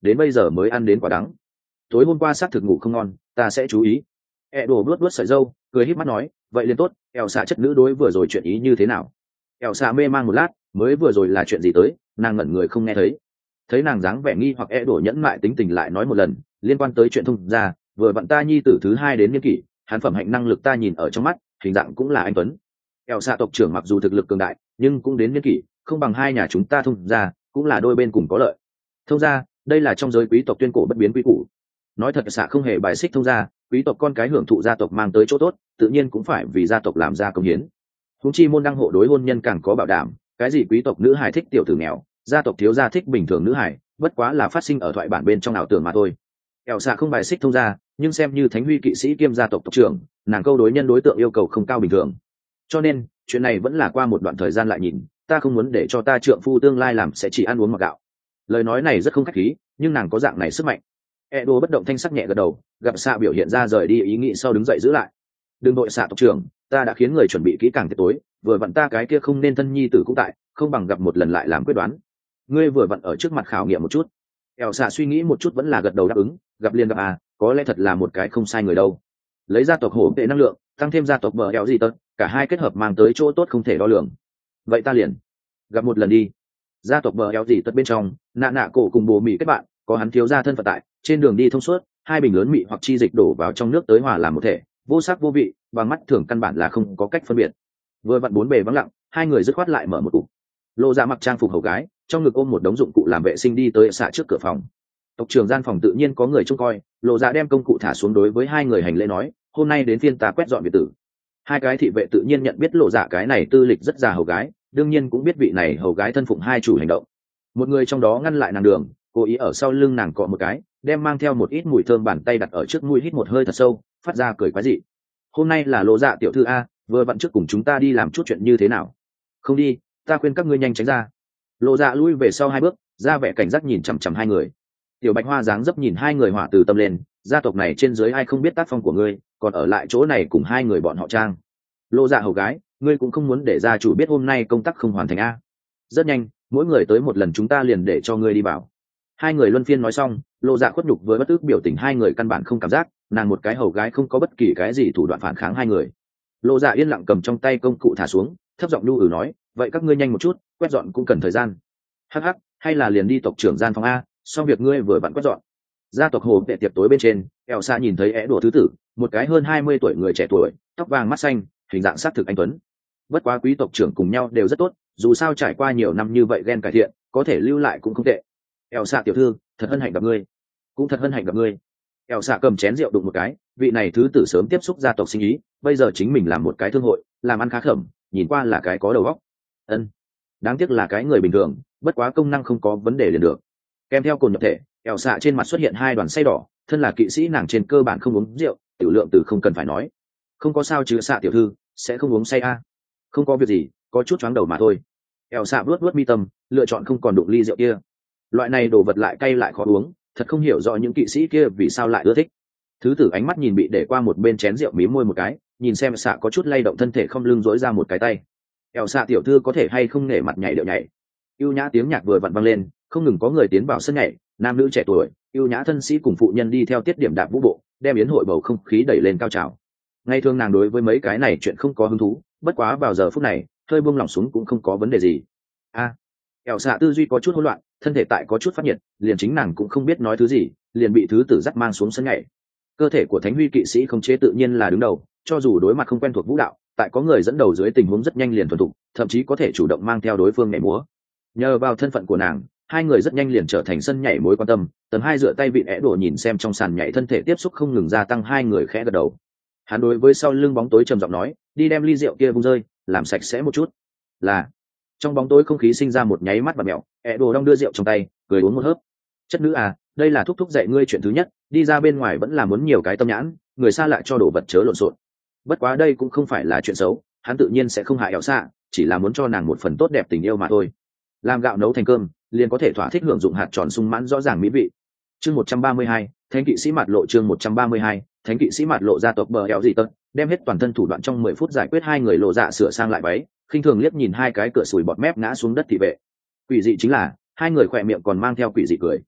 đến bây giờ mới ăn đến quả đắng. Tối hôm qua xác thực ngủ không ngon, ta sẽ chú ý. E đồ luốt luốt sợi râu, cười híp mắt nói, vậy liền tốt. Eo xạ chất nữ đối vừa rồi chuyện ý như thế nào? Eo xạ mê mang một lát, mới vừa rồi là chuyện gì tới, nàng ngẩn người không nghe thấy. Thấy nàng dáng vẻ nghi hoặc E đồ nhẫn mại tính tình lại nói một lần, liên quan tới chuyện thông ra, vừa vặn ta nhi tử thứ hai đến niên kỷ, hắn phẩm hạnh năng lực ta nhìn ở trong mắt, hình dạng cũng là anh tuấn. Eo xạ tộc trưởng mặc dù thực lực cường đại, nhưng cũng đến niên kỷ, không bằng hai nhà chúng ta thông ra, cũng là đôi bên cùng có lợi. Thông ra, đây là trong giới quý tộc tuyên cổ bất biến quý củ. Nói thật xạ không hề bài xích thông ra, quý tộc con cái hưởng thụ gia tộc mang tới chỗ tốt, tự nhiên cũng phải vì gia tộc làm ra công hiến. Huống chi môn đăng hộ đối hôn nhân càng có bảo đảm, cái gì quý tộc nữ hài thích tiểu tử nghèo, gia tộc thiếu gia thích bình thường nữ hài, bất quá là phát sinh ở thoại bản bên trong ảo tưởng mà thôi. Eo xạ không bài xích thông ra, nhưng xem như thánh huy kỵ sĩ kiêm gia tộc tộc trưởng, nàng câu đối nhân đối tượng yêu cầu không cao bình thường. Cho nên, chuyện này vẫn là qua một đoạn thời gian lại nhìn, ta không muốn để cho ta trượng phu tương lai làm sẽ chỉ ăn uống mặc gạo. Lời nói này rất không khách khí, nhưng nàng có dạng này sức mạnh. Edo bất động thanh sắc nhẹ gật đầu, gặp xạ biểu hiện ra rời đi ý nghĩ sau đứng dậy giữ lại. Đừng đội xạ tộc trưởng, ta đã khiến người chuẩn bị kỹ càng tiệc tối, vừa vặn ta cái kia không nên thân nhi tử cũng tại, không bằng gặp một lần lại làm quyết đoán. Ngươi vừa vặn ở trước mặt khảo nghiệm một chút. Eo xạ suy nghĩ một chút vẫn là gật đầu đáp ứng, gặp liền gặp à, có lẽ thật là một cái không sai người đâu. Lấy gia tộc hổ vệ năng lượng, tăng thêm gia tộc bờ eo gì tật, cả hai kết hợp mang tới chỗ tốt không thể đo lường. Vậy ta liền gặp một lần đi. Gia tộc bờ eo gì tật bên trong, nạ nạ cổ cùng bồ mị kết bạn, có hắn thiếu gia thân phận tại, trên đường đi thông suốt, hai bình lớn mị hoặc chi dịch đổ vào trong nước tới hòa làm một thể, vô sắc vô vị, bằng mắt thường căn bản là không có cách phân biệt. Vừa vặn bốn bề vắng lặng, hai người dứt khoát lại mở một cục. Lộ Dạ mặc trang phục hầu gái, trong ngực ôm một đống dụng cụ làm vệ sinh đi tới xạ trước cửa phòng. Tộc trưởng gian phòng tự nhiên có người trông coi, Lộ Dạ đem công cụ thả xuống đối với hai người hành lễ nói, hôm nay đến phiên ta quét dọn biệt tử. Hai cái thị vệ tự nhiên nhận biết Lộ Dạ cái này tư lịch rất già hầu gái, đương nhiên cũng biết vị này hầu gái thân phụng hai chủ hành động. Một người trong đó ngăn lại nàng đường, cố ý ở sau lưng nàng cọ một cái, đem mang theo một ít mùi thơm bàn tay đặt ở trước mũi, hít một hơi thật sâu, phát ra cười quái dị. Hôm nay là Lộ Dạ tiểu thư a, vừa vặn trước cùng chúng ta đi làm chút chuyện như thế nào? Không đi, ta khuyên các ngươi nhanh tránh ra. Lộ Dạ lui về sau hai bước, ra vẻ cảnh giác nhìn chằm chằm hai người. Tiểu Bạch Hoa dáng dấp nhìn hai người hỏa từ tâm lên, gia tộc này trên dưới ai không biết tác phong của ngươi, còn ở lại chỗ này cùng hai người bọn họ trang. Lộ Dạ hầu gái, ngươi cũng không muốn để gia chủ biết hôm nay công tác không hoàn thành a? Rất nhanh, mỗi người tới một lần chúng ta liền để cho ngươi đi vào. Hai người luân phiên nói xong, Lộ Dạ khuất nhục với bất ức biểu tình hai người căn bản không cảm giác, nàng một cái hầu gái không có bất kỳ cái gì thủ đoạn phản kháng hai người. Lộ Dạ yên lặng cầm trong tay công cụ thả xuống, thấp giọng nhu ử nói, vậy các ngươi nhanh một chút, quét dọn cũng cần thời gian. Hắc hắc, hay là liền đi tộc trưởng gian phòng a, xong việc ngươi vừa vặn quét dọn. Gia tộc hồ vệ tiệc tối bên trên, Eo Sa nhìn thấy é đùa thứ tử, một cái hơn hai mươi tuổi người trẻ tuổi, tóc vàng mắt xanh, hình dạng sắc thực anh tuấn. Bất quá quý tộc trưởng cùng nhau đều rất tốt, dù sao trải qua nhiều năm như vậy ghen cải thiện, có thể lưu lại cũng không tệ. Eo Sa tiểu thư, thật hân hạnh gặp ngươi. Cũng thật hân hạnh gặp ngươi. Eo Sa cầm chén rượu đụng một cái, vị này thứ tử sớm tiếp xúc gia tộc sinh ý, bây giờ chính mình làm một cái thương hội, làm ăn khá khẩm, nhìn qua là cái có đầu óc. Ân. Đáng tiếc là cái người bình thường, bất quá công năng không có vấn đề liền được. Kèm theo cồn nhập thể, Eo Sa trên mặt xuất hiện hai đoàn say đỏ, thân là kỵ sĩ nàng trên cơ bản không uống rượu, tiểu lượng từ không cần phải nói. Không có sao chứ Sa tiểu thư, sẽ không uống say a? Không có việc gì, có chút choáng đầu mà thôi. Eo Sa vuốt vuốt mi tâm, lựa chọn không còn đụng ly rượu kia. Loại này đồ vật lại cay lại khó uống, thật không hiểu rõ những kỵ sĩ kia vì sao lại ưa thích. Thứ tử ánh mắt nhìn bị để qua một bên chén rượu mím môi một cái, nhìn xem Sa có chút lay động thân thể không lưng dỗi ra một cái tay. Eo Sa tiểu thư có thể hay không nể mặt nhảy điệu nhảy. Ưu nhã tiếng nhạc vừa vặn vang lên, không ngừng có người tiến vào sân nhảy, nam nữ trẻ tuổi, ưu nhã thân sĩ cùng phụ nhân đi theo tiết điểm đạp vũ bộ, đem yến hội bầu không khí đẩy lên cao trào. Ngày thường nàng đối với mấy cái này chuyện không có hứng thú, bất quá vào giờ phút này, hơi buông lỏng xuống cũng không có vấn đề gì. A, Eo Sa tư duy có chút hỗn loạn, thân thể tại có chút phát nhiệt, liền chính nàng cũng không biết nói thứ gì, liền bị thứ tử dắt mang xuống sân nhảy. Cơ thể của thánh huy kỵ sĩ không chế tự nhiên là đứng đầu, cho dù đối mặt không quen thuộc vũ đạo, tại có người dẫn đầu dưới tình huống rất nhanh liền thuần thục, thậm chí có thể chủ động mang theo đối phương nhảy múa. Nhờ vào thân phận của nàng, hai người rất nhanh liền trở thành sân nhảy mối quan tâm. Tầng hai dựa tay vịn é đổ nhìn xem trong sàn nhảy thân thể tiếp xúc không ngừng gia tăng, hai người khẽ gật đầu. Hắn đối với sau lưng bóng tối trầm giọng nói, đi đem ly rượu kia vung rơi, làm sạch sẽ một chút. Là. Trong bóng tối không khí sinh ra một nháy mắt và mẹo, é đổ đong đưa rượu trong tay, cười uống một hớp. Chất nữ à, đây là thúc thúc dạy ngươi chuyện thứ nhất, đi ra bên ngoài vẫn là muốn nhiều cái tâm nhãn, người xa lạ cho đồ vật chớ lộn xộn. Bất quá đây cũng không phải là chuyện xấu, hắn tự nhiên sẽ không hại Eo Sa, chỉ là muốn cho nàng một phần tốt đẹp tình yêu mà thôi. Làm gạo nấu thành cơm, liền có thể thỏa thích hưởng dụng hạt tròn sung mãn rõ ràng mỹ vị. Chương một trăm ba mươi hai, Thánh kỵ sĩ mặt lộ chương một trăm ba mươi hai, Thánh kỵ sĩ mặt lộ gia tộc bờ eo dị tật, đem hết toàn thân thủ đoạn trong mười phút giải quyết hai người Lộ Dạ sửa sang lại váy, khinh thường liếc nhìn hai cái cửa sùi bọt mép ngã xuống đất thị vệ. Quỷ dị chính là, hai người khỏe miệng còn mang theo quỷ dị cười.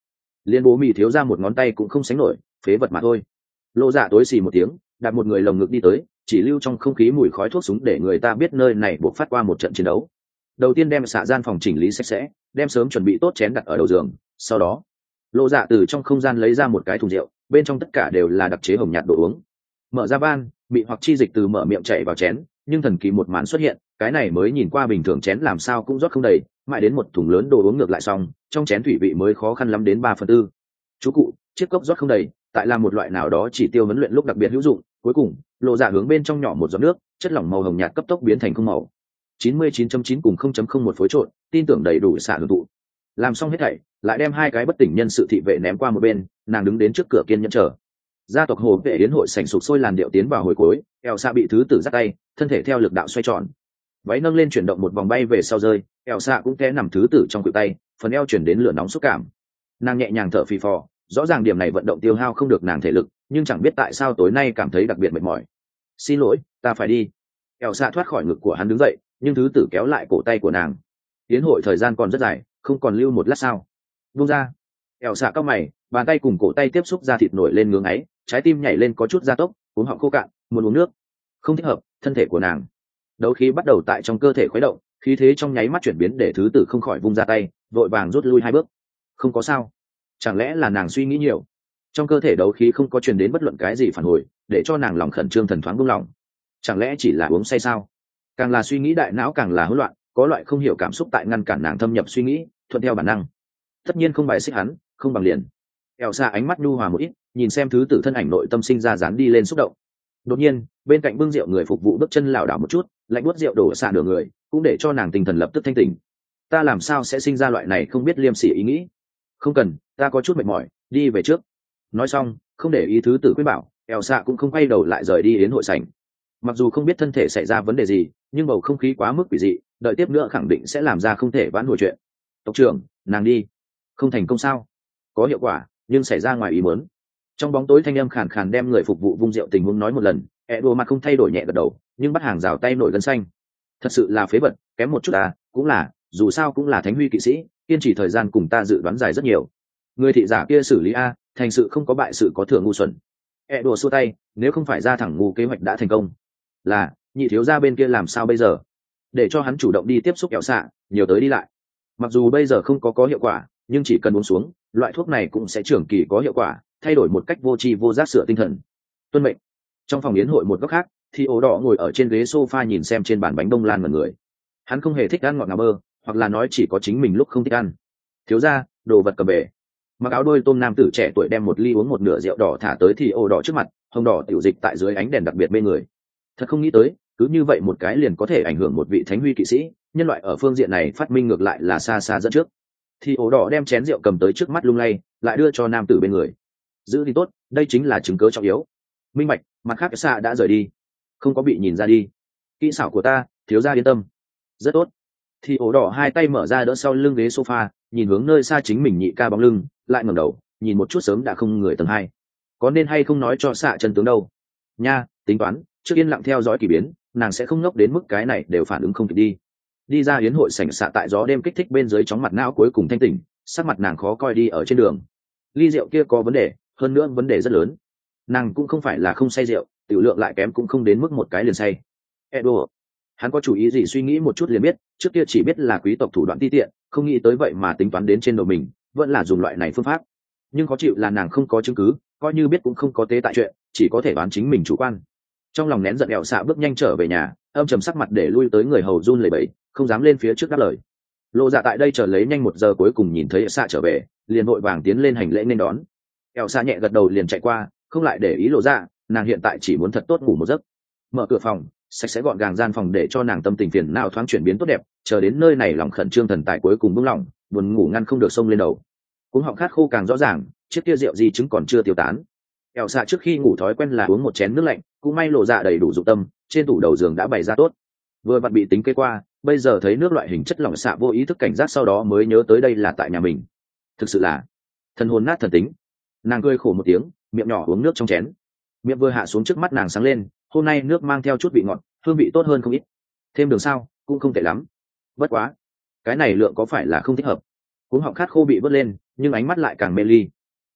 liên bố mì thiếu ra một ngón tay cũng không sánh nổi, phế vật mà thôi. Lộ dạ tối xì một tiếng, đặt một người lồng ngực đi tới, chỉ lưu trong không khí mùi khói thuốc súng để người ta biết nơi này buộc phát qua một trận chiến đấu. Đầu tiên đem xạ gian phòng chỉnh lý sạch sẽ, đem sớm chuẩn bị tốt chén đặt ở đầu giường, sau đó lộ dạ từ trong không gian lấy ra một cái thùng rượu, bên trong tất cả đều là đặc chế hồng nhạt đồ uống. Mở ra van, bị hoặc chi dịch từ mở miệng chảy vào chén, nhưng thần kỳ một màn xuất hiện, cái này mới nhìn qua bình thường chén làm sao cũng rót không đầy, mãi đến một thùng lớn đồ uống ngược lại xong, trong chén thủy vị mới khó khăn lắm đến ba phần tư. Chú cụ, chiếc cốc rót không đầy, tại là một loại nào đó chỉ tiêu huấn luyện lúc đặc biệt hữu dụng. Cuối cùng, lộ dạ hướng bên trong nhỏ một giọt nước, chất lỏng màu hồng nhạt cấp tốc biến thành không màu. chín mươi chín chấm chín cùng không chấm không một phối trộn, tin tưởng đầy đủ xả hưởng thụ. Làm xong hết thảy, lại đem hai cái bất tỉnh nhân sự thị vệ ném qua một bên, nàng đứng đến trước cửa kiên nhẫn chờ. Gia tộc hồ vệ yến hội sành sục sôi làn điệu tiến vào hồi cuối, Elsa bị thứ tử dắt tay, thân thể theo lực đạo xoay tròn, váy nâng lên chuyển động một vòng bay về sau rơi, Elsa cũng té nằm thứ tử trong khuỷu tay, phần eo chuyển đến lửa nóng xúc cảm. Nàng nhẹ nhàng thở phì phò, rõ ràng điểm này vận động tiêu hao không được nàng thể lực, nhưng chẳng biết tại sao tối nay cảm thấy đặc biệt mệt mỏi. Xin lỗi, ta phải đi. Elsa thoát khỏi ngực của hắn đứng dậy, nhưng thứ tử kéo lại cổ tay của nàng. Yến hội thời gian còn rất dài, không còn lưu một lát sao? Buông ra. Elsa cau mày, bàn tay cùng cổ tay tiếp xúc ra thịt nổi lên ngưỡng ấy, trái tim nhảy lên có chút gia tốc, cuống họng khô cạn, muốn uống nước. Không thích hợp, thân thể của nàng. Đấu khí bắt đầu tại trong cơ thể khuấy động, khí thế trong nháy mắt chuyển biến để thứ tử không khỏi vung ra tay, vội vàng rút lui hai bước. Không có sao. Chẳng lẽ là nàng suy nghĩ nhiều? Trong cơ thể đấu khí không có truyền đến bất luận cái gì phản hồi, để cho nàng lòng khẩn trương thần thoáng buông lỏng. Chẳng lẽ chỉ là uống say sao? Càng là suy nghĩ đại não càng là hỗn loạn, có loại không hiểu cảm xúc tại ngăn cản nàng thâm nhập suy nghĩ, thuận theo bản năng. Tất nhiên không bài xích hắn, không bằng liền. Elsa ánh mắt nhu hòa một ít, nhìn xem thứ tử thân ảnh nội tâm sinh ra dán đi lên xúc động. Đột nhiên, bên cạnh bưng rượu người phục vụ bước chân lảo đảo một chút, lạnh buốt rượu đổ xả nửa người, cũng để cho nàng tinh thần lập tức thanh tỉnh. Ta làm sao sẽ sinh ra loại này không biết liêm sỉ ý nghĩ? Không cần, ta có chút mệt mỏi, đi về trước. Nói xong, không để ý thứ tử khuyên bảo, Elsa cũng không quay đầu lại rời đi đến hội sảnh. Mặc dù không biết thân thể xảy ra vấn đề gì, nhưng bầu không khí quá mức quỷ dị, đợi tiếp nữa khẳng định sẽ làm ra không thể vãn hồi chuyện. Tộc trưởng, nàng đi. Không thành công sao? Có hiệu quả, nhưng xảy ra ngoài ý muốn. Trong bóng tối thanh âm khàn khàn đem người phục vụ vung rượu tình huống nói một lần, Edo mặt không thay đổi nhẹ gật đầu, nhưng bắt hàng rào tay nổi gân xanh. Thật sự là phế vật, kém một chút à, cũng là, dù sao cũng là thánh huy kỵ sĩ, kiên trì thời gian cùng ta dự đoán dài rất nhiều. Người thị giả kia xử lý a, thành sự không có bại sự có thừa ngu xuẩn. Edo xua tay, nếu không phải ra thẳng ngu kế hoạch đã thành công. Là, nhị thiếu gia bên kia làm sao bây giờ? Để cho hắn chủ động đi tiếp xúc kẹo xạ, nhiều tới đi lại. Mặc dù bây giờ không có có hiệu quả, nhưng chỉ cần uống xuống, loại thuốc này cũng sẽ trưởng kỳ có hiệu quả, thay đổi một cách vô tri vô giác sửa tinh thần. Tuân mệnh. Trong phòng yến hội một góc khác, thì ổ đỏ ngồi ở trên ghế sofa nhìn xem trên bàn bánh bông lan mọi người. Hắn không hề thích ăn ngọt ngào bơ, hoặc là nói chỉ có chính mình lúc không thích ăn. Thiếu gia, đồ vật cầm bể. Mặc áo đôi tôm nam tử trẻ tuổi đem một ly uống một nửa rượu đỏ thả tới thì ổ đỏ trước mặt, hồng đỏ tiểu dịch tại dưới ánh đèn đặc biệt mê người. Thật không nghĩ tới, cứ như vậy một cái liền có thể ảnh hưởng một vị thánh huy kỵ sĩ, nhân loại ở phương diện này phát minh ngược lại là xa xa dẫn trước. Thì ổ đỏ đem chén rượu cầm tới trước mắt lung lay, lại đưa cho nam tử bên người. Giữ thì tốt, đây chính là chứng cớ trọng yếu. Minh bạch, mặt khác xa đã rời đi, không có bị nhìn ra đi. Kỹ xảo của ta, thiếu gia yên tâm. Rất tốt. Thì ổ đỏ hai tay mở ra đỡ sau lưng ghế sofa, nhìn hướng nơi xa chính mình nhị ca bóng lưng, lại ngẩng đầu, nhìn một chút sớm đã không người tầng hai. Có nên hay không nói cho xạ chân tướng đâu? Nha, tính toán, trước yên lặng theo dõi kỳ biến, nàng sẽ không ngốc đến mức cái này đều phản ứng không kịp đi. Đi ra yến hội sảnh xạ tại gió đêm kích thích bên dưới chóng mặt não cuối cùng thanh tỉnh, sắc mặt nàng khó coi đi ở trên đường. Ly rượu kia có vấn đề, hơn nữa vấn đề rất lớn. Nàng cũng không phải là không say rượu, tiểu lượng lại kém cũng không đến mức một cái liền say. Edo, hắn có chủ ý gì suy nghĩ một chút liền biết, trước kia chỉ biết là quý tộc thủ đoạn ti tiện, không nghĩ tới vậy mà tính toán đến trên đầu mình, vẫn là dùng loại này phương pháp. Nhưng khó chịu là nàng không có chứng cứ, coi như biết cũng không có tế tại chuyện, chỉ có thể đoán chính mình chủ quan. Trong lòng nén giận ẹo xạ bước nhanh trở về nhà, âm trầm sắc mặt để lui tới người hầu run lẩy bẩy, không dám lên phía trước đáp lời. Lộ dạ tại đây chờ lấy nhanh một giờ cuối cùng nhìn thấy ẹo xạ trở về, liền vội vàng tiến lên hành lễ nên đón. ẹo xạ nhẹ gật đầu liền chạy qua, không lại để ý lộ dạ, nàng hiện tại chỉ muốn thật tốt ngủ một giấc. Mở cửa phòng, sạch sẽ gọn gàng gian phòng để cho nàng tâm tình phiền não thoáng chuyển biến tốt đẹp, chờ đến nơi này lòng khẩn trương thần tài cuối cùng buông lỏng, buồn ngủ ngăn không được xông lên đầu. Cuống họng khát khô càng rõ ràng, chiếc kia rượu di chứng còn chưa tiêu tán. ẹo xạ trước khi ngủ thói quen là uống một chén nước lạnh, cũng may lộ dạ đầy đủ dụng tâm, trên tủ đầu giường đã bày ra tốt. Vừa vặn bị tính kế qua, bây giờ thấy nước loại hình chất lỏng xạ vô ý thức cảnh giác, sau đó mới nhớ tới đây là tại nhà mình. Thực sự là thần hồn nát thần tính. Nàng cười khổ một tiếng, miệng nhỏ uống nước trong chén. Miệng vừa hạ xuống trước mắt nàng sáng lên, hôm nay nước mang theo chút vị ngọt, hương vị tốt hơn không ít. Thêm đường sao, cũng không tệ lắm. Bất quá, cái này lượng có phải là không thích hợp? Cuống họng khát khô bị vớt lên, nhưng ánh mắt lại càng mê ly,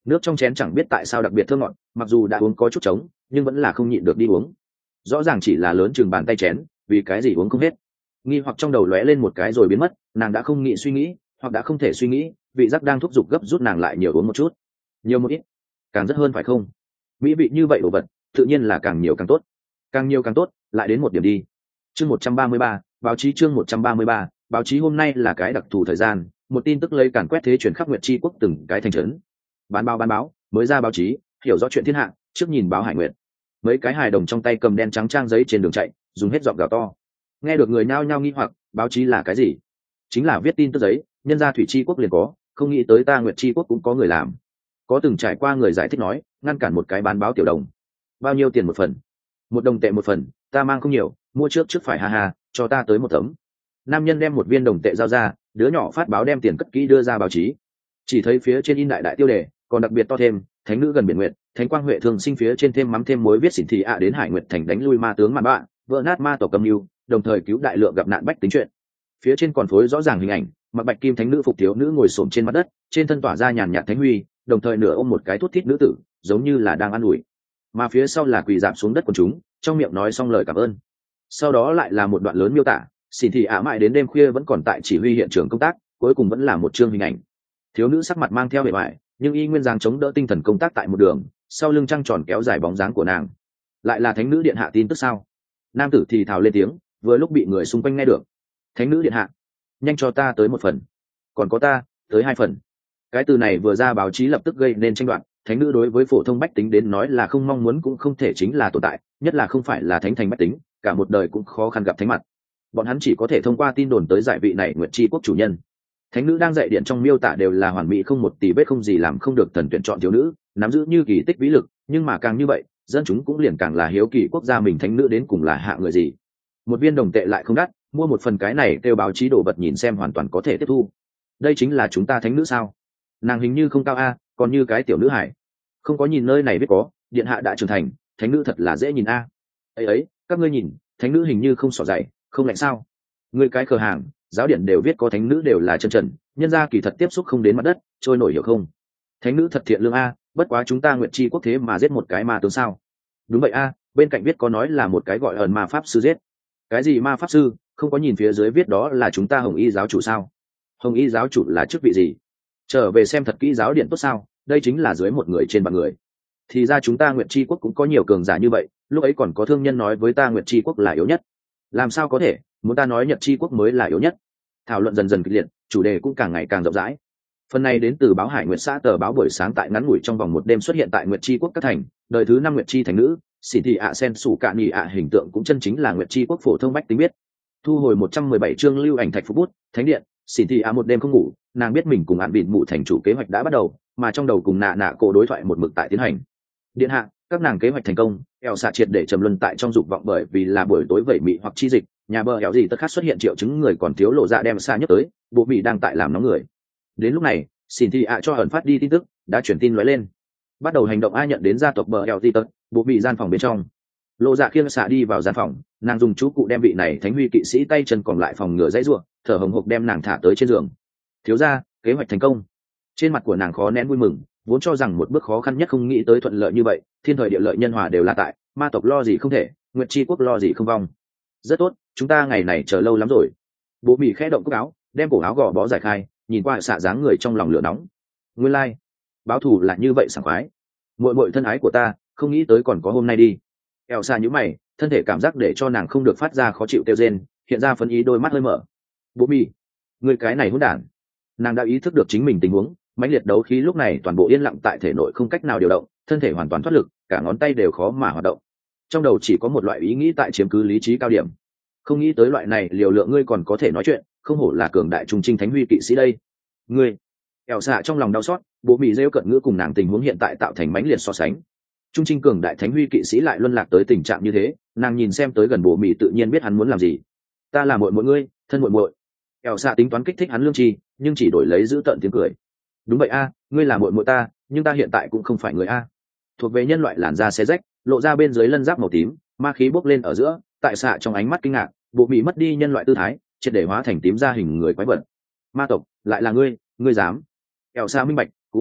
nước trong chén chẳng biết tại sao đặc biệt thơ ngọt, mặc dù đã uống có chút trống nhưng vẫn là không nhịn được đi uống. Rõ ràng chỉ là lớn chừng bàn tay chén, vì cái gì uống không hết. Nghi hoặc trong đầu lóe lên một cái rồi biến mất, nàng đã không nghĩ suy nghĩ, hoặc đã không thể suy nghĩ, vị giác đang thúc giục gấp rút nàng lại nhiều uống một chút, nhiều một ít càng rất hơn phải không? Mỹ vị như vậy đồ vật tự nhiên là càng nhiều càng tốt, càng nhiều càng tốt, lại đến một điểm đi. Chương một trăm ba mươi ba, báo chí. Chương một trăm ba mươi ba, báo chí. Hôm nay là cái đặc thù thời gian, một tin tức lấy càn quét thế chuyển khắp Nguyệt Chi quốc từng cái thành trấn. Bán báo bán báo, mới ra báo chí, hiểu rõ chuyện thiên hạ, trước nhìn báo Hải Nguyệt. Mấy cái hài đồng trong tay cầm đen trắng trang giấy trên đường chạy, dùng hết giọng gào to. Nghe được người nhao nhao nghi hoặc, báo chí là cái gì? Chính là viết tin tức giấy, nhân gia Thủy Chi quốc liền có, không nghĩ tới ta Nguyệt Chi quốc cũng có người làm. Có từng trải qua người giải thích nói, ngăn cản một cái bán báo tiểu đồng. Bao nhiêu tiền một phần? Một đồng tệ một phần, ta mang không nhiều, mua trước trước phải ha ha, cho ta tới một tấm. Nam nhân đem một viên đồng tệ giao ra, đứa nhỏ phát báo đem tiền cất kỹ đưa ra báo chí. Chỉ thấy phía trên in đại đại tiêu đề, còn đặc biệt to thêm, thánh nữ gần biển nguyệt, thánh quang huệ thường sinh phía trên thêm mắm thêm muối viết xỉn thị ạ đến Hải Nguyệt thành đánh lui ma tướng màn bạ, vỡ nát ma tộc cầm mưu, đồng thời cứu đại lượng gặp nạn bách tính chuyện. Phía trên còn phối rõ ràng hình ảnh, mặc bạch kim thánh nữ phục thiếu nữ ngồi xổm trên mặt đất, trên thân tỏa ra nhàn nhạt thánh huy, đồng thời nửa ôm một cái thút thít nữ tử, giống như là đang ăn ủi. Mà phía sau là quỳ dạp xuống đất của chúng, trong miệng nói xong lời cảm ơn. Sau đó lại là một đoạn lớn miêu tả, xỉn thị ạ mãi đến đêm khuya vẫn còn tại chỉ huy hiện trường công tác, cuối cùng vẫn là một chương hình ảnh. Thiếu nữ sắc mặt mang theo vẻ bại, nhưng y nguyên dáng chống đỡ tinh thần công tác tại một đường, sau lưng trăng tròn kéo dài bóng dáng của nàng. Lại là thánh nữ điện hạ tin tức sao? Nam tử thì thào lên tiếng, vừa lúc bị người xung quanh nghe được. Thánh nữ điện hạ, nhanh cho ta tới một phần, còn có ta tới hai phần. Cái từ này vừa ra báo chí lập tức gây nên tranh đoạt. Thánh nữ đối với phổ thông bách tính đến nói là không mong muốn cũng không thể chính là tồn tại, nhất là không phải là thánh thành bách tính, cả một đời cũng khó khăn gặp thánh mặt. Bọn hắn chỉ có thể thông qua tin đồn tới giải vị này Nguyệt Chi quốc chủ nhân. Thánh nữ đang dạy điện trong miêu tả đều là hoàn mỹ không một tì vết, không gì làm không được thần tuyển chọn thiếu nữ, nắm giữ như kỳ tích vĩ lực, nhưng mà càng như vậy, dân chúng cũng liền càng là hiếu kỳ quốc gia mình thánh nữ đến cùng là hạ người gì. Một viên đồng tệ lại không đắt, mua một phần cái này kêu báo chí đổ vật nhìn xem hoàn toàn có thể tiếp thu. Đây chính là chúng ta thánh nữ sao? Nàng hình như không cao a, còn như cái tiểu nữ hải. Không có nhìn nơi này biết có, điện hạ đã trưởng thành, thánh nữ thật là dễ nhìn a. Ấy ấy, các ngươi nhìn, thánh nữ hình như không xỏ dày, không lạnh sao? Người cái cờ hàng, giáo điển đều viết có thánh nữ đều là chân trần, nhân gia kỳ thật tiếp xúc không đến mặt đất, trôi nổi hiểu không? Thánh nữ thật thiện lương a, bất quá chúng ta Nguyệt Chi quốc thế mà giết một cái ma tướng sao? Đúng vậy a, bên cạnh viết có nói là một cái gọi ẩn ma pháp sư giết. Cái gì ma pháp sư? Không có nhìn phía dưới viết đó là chúng ta Hồng Y giáo chủ sao? Hồng Y giáo chủ là chức vị gì? Trở về xem thật kỹ giáo điển tốt sao, đây chính là dưới một người trên vạn người. Thì ra chúng ta Nguyệt Chi quốc cũng có nhiều cường giả như vậy, lúc ấy còn có thương nhân nói với ta Nguyệt Chi quốc là yếu nhất. Làm sao có thể, muốn ta nói Nhật Chi quốc mới là yếu nhất. Thảo luận dần dần kịch liệt, chủ đề cũng càng ngày càng rộng rãi. Phần này đến từ báo Hải Nguyệt xã tờ báo buổi sáng tại ngắn ngủi trong vòng một đêm xuất hiện tại Nguyệt Chi quốc các thành, đời thứ năm Nguyệt Chi thành nữ, xỉn thị ạ sen sủ cạn nhì ạ hình tượng cũng chân chính là Nguyệt Chi quốc phổ thông bách tính biết. Thu hồi một trăm mười bảy chương lưu ảnh thạch phục bút, thánh điện, xỉn thị ạ một đêm không ngủ, nàng biết mình cùng ạn bịn mụ thành chủ kế hoạch đã bắt đầu, mà trong đầu cùng nạ nạ cổ đối thoại một mực tại tiến hành. Điện hạ, các nàng kế hoạch thành công, eo xạ triệt để trầm luân tại trong dục vọng, bởi vì là buổi tối vẩy mị hoặc chi dịch, nhà bờ eo gì tất khắc xuất hiện triệu chứng người còn thiếu lộ dạ đem xa nhất tới, bộ mị đang tại làm nóng người. Đến lúc này, xỉn thị ạ cho ẩn phát đi tin tức, đã chuyển tin lóe lên, bắt đầu hành động. Ai nhận đến gia tộc bờ eo gì tất, bộ mị gian phòng bên trong, lộ dạ khiêng xạ đi vào gian phòng, nàng dùng chú cụ đem vị này thánh huy kỵ sĩ tay chân còn lại phòng ngừa dãy ruộng, thở hồng hộc đem nàng thả tới trên giường. Thiếu gia, kế hoạch thành công. Trên mặt của nàng khó nén vui mừng, vốn cho rằng một bước khó khăn nhất không nghĩ tới thuận lợi như vậy, thiên thời địa lợi nhân hòa đều là tại, ma tộc lo gì không thể, Nguyệt Chi quốc lo gì không vong. Rất tốt, chúng ta ngày này chờ lâu lắm rồi. Bố mì khẽ động cúc áo, đem cổ áo gò bó giải khai, nhìn qua xạ dáng người trong lòng lửa nóng. Nguyên lai, like. Báo thù là như vậy sảng khoái. Muội muội thân ái của ta, không nghĩ tới còn có hôm nay đi. Eo xa nhíu mày, thân thể cảm giác để cho nàng không được phát ra khó chịu kêu rên, hiện ra phấn ý, đôi mắt hơi mở. Bố mì, người cái này hỗn đản. Nàng đã ý thức được chính mình tình huống, mãnh liệt đấu khí lúc này toàn bộ yên lặng tại thể nội, không cách nào điều động, thân thể hoàn toàn thoát lực, cả ngón tay đều khó mà hoạt động. Trong đầu chỉ có một loại ý nghĩ tại chiếm cứ lý trí cao điểm. Không nghĩ tới loại này liều lượng ngươi còn có thể nói chuyện, không hổ là cường đại trung trinh thánh huy kỵ sĩ đây. Ngươi, ẻo xạ trong lòng đau xót, bộ mì rêu cận ngữ cùng nàng tình huống hiện tại tạo thành mãnh liệt so sánh. Trung trinh cường đại thánh huy kỵ sĩ lại luân lạc tới tình trạng như thế, nàng nhìn xem tới gần bộ mì tự nhiên biết hắn muốn làm gì. Ta là muội muội ngươi, thân muội muội. Ẻo xạ tính toán kích thích hắn lương tri, nhưng chỉ đổi lấy giữ tận tiếng cười. Đúng vậy a, ngươi là muội muội ta, nhưng ta hiện tại cũng không phải người a. Thuộc về nhân loại làn da xé rách, lộ ra bên dưới lân giáp màu tím, ma khí bốc lên ở giữa, tại xạ trong ánh mắt kinh ngạc, bộ mị mất đi nhân loại tư thái, triệt để hóa thành tím da hình người quái vật. Ma tộc, lại là ngươi, ngươi dám? Ẻo xạ minh bạch, cũng hối hận,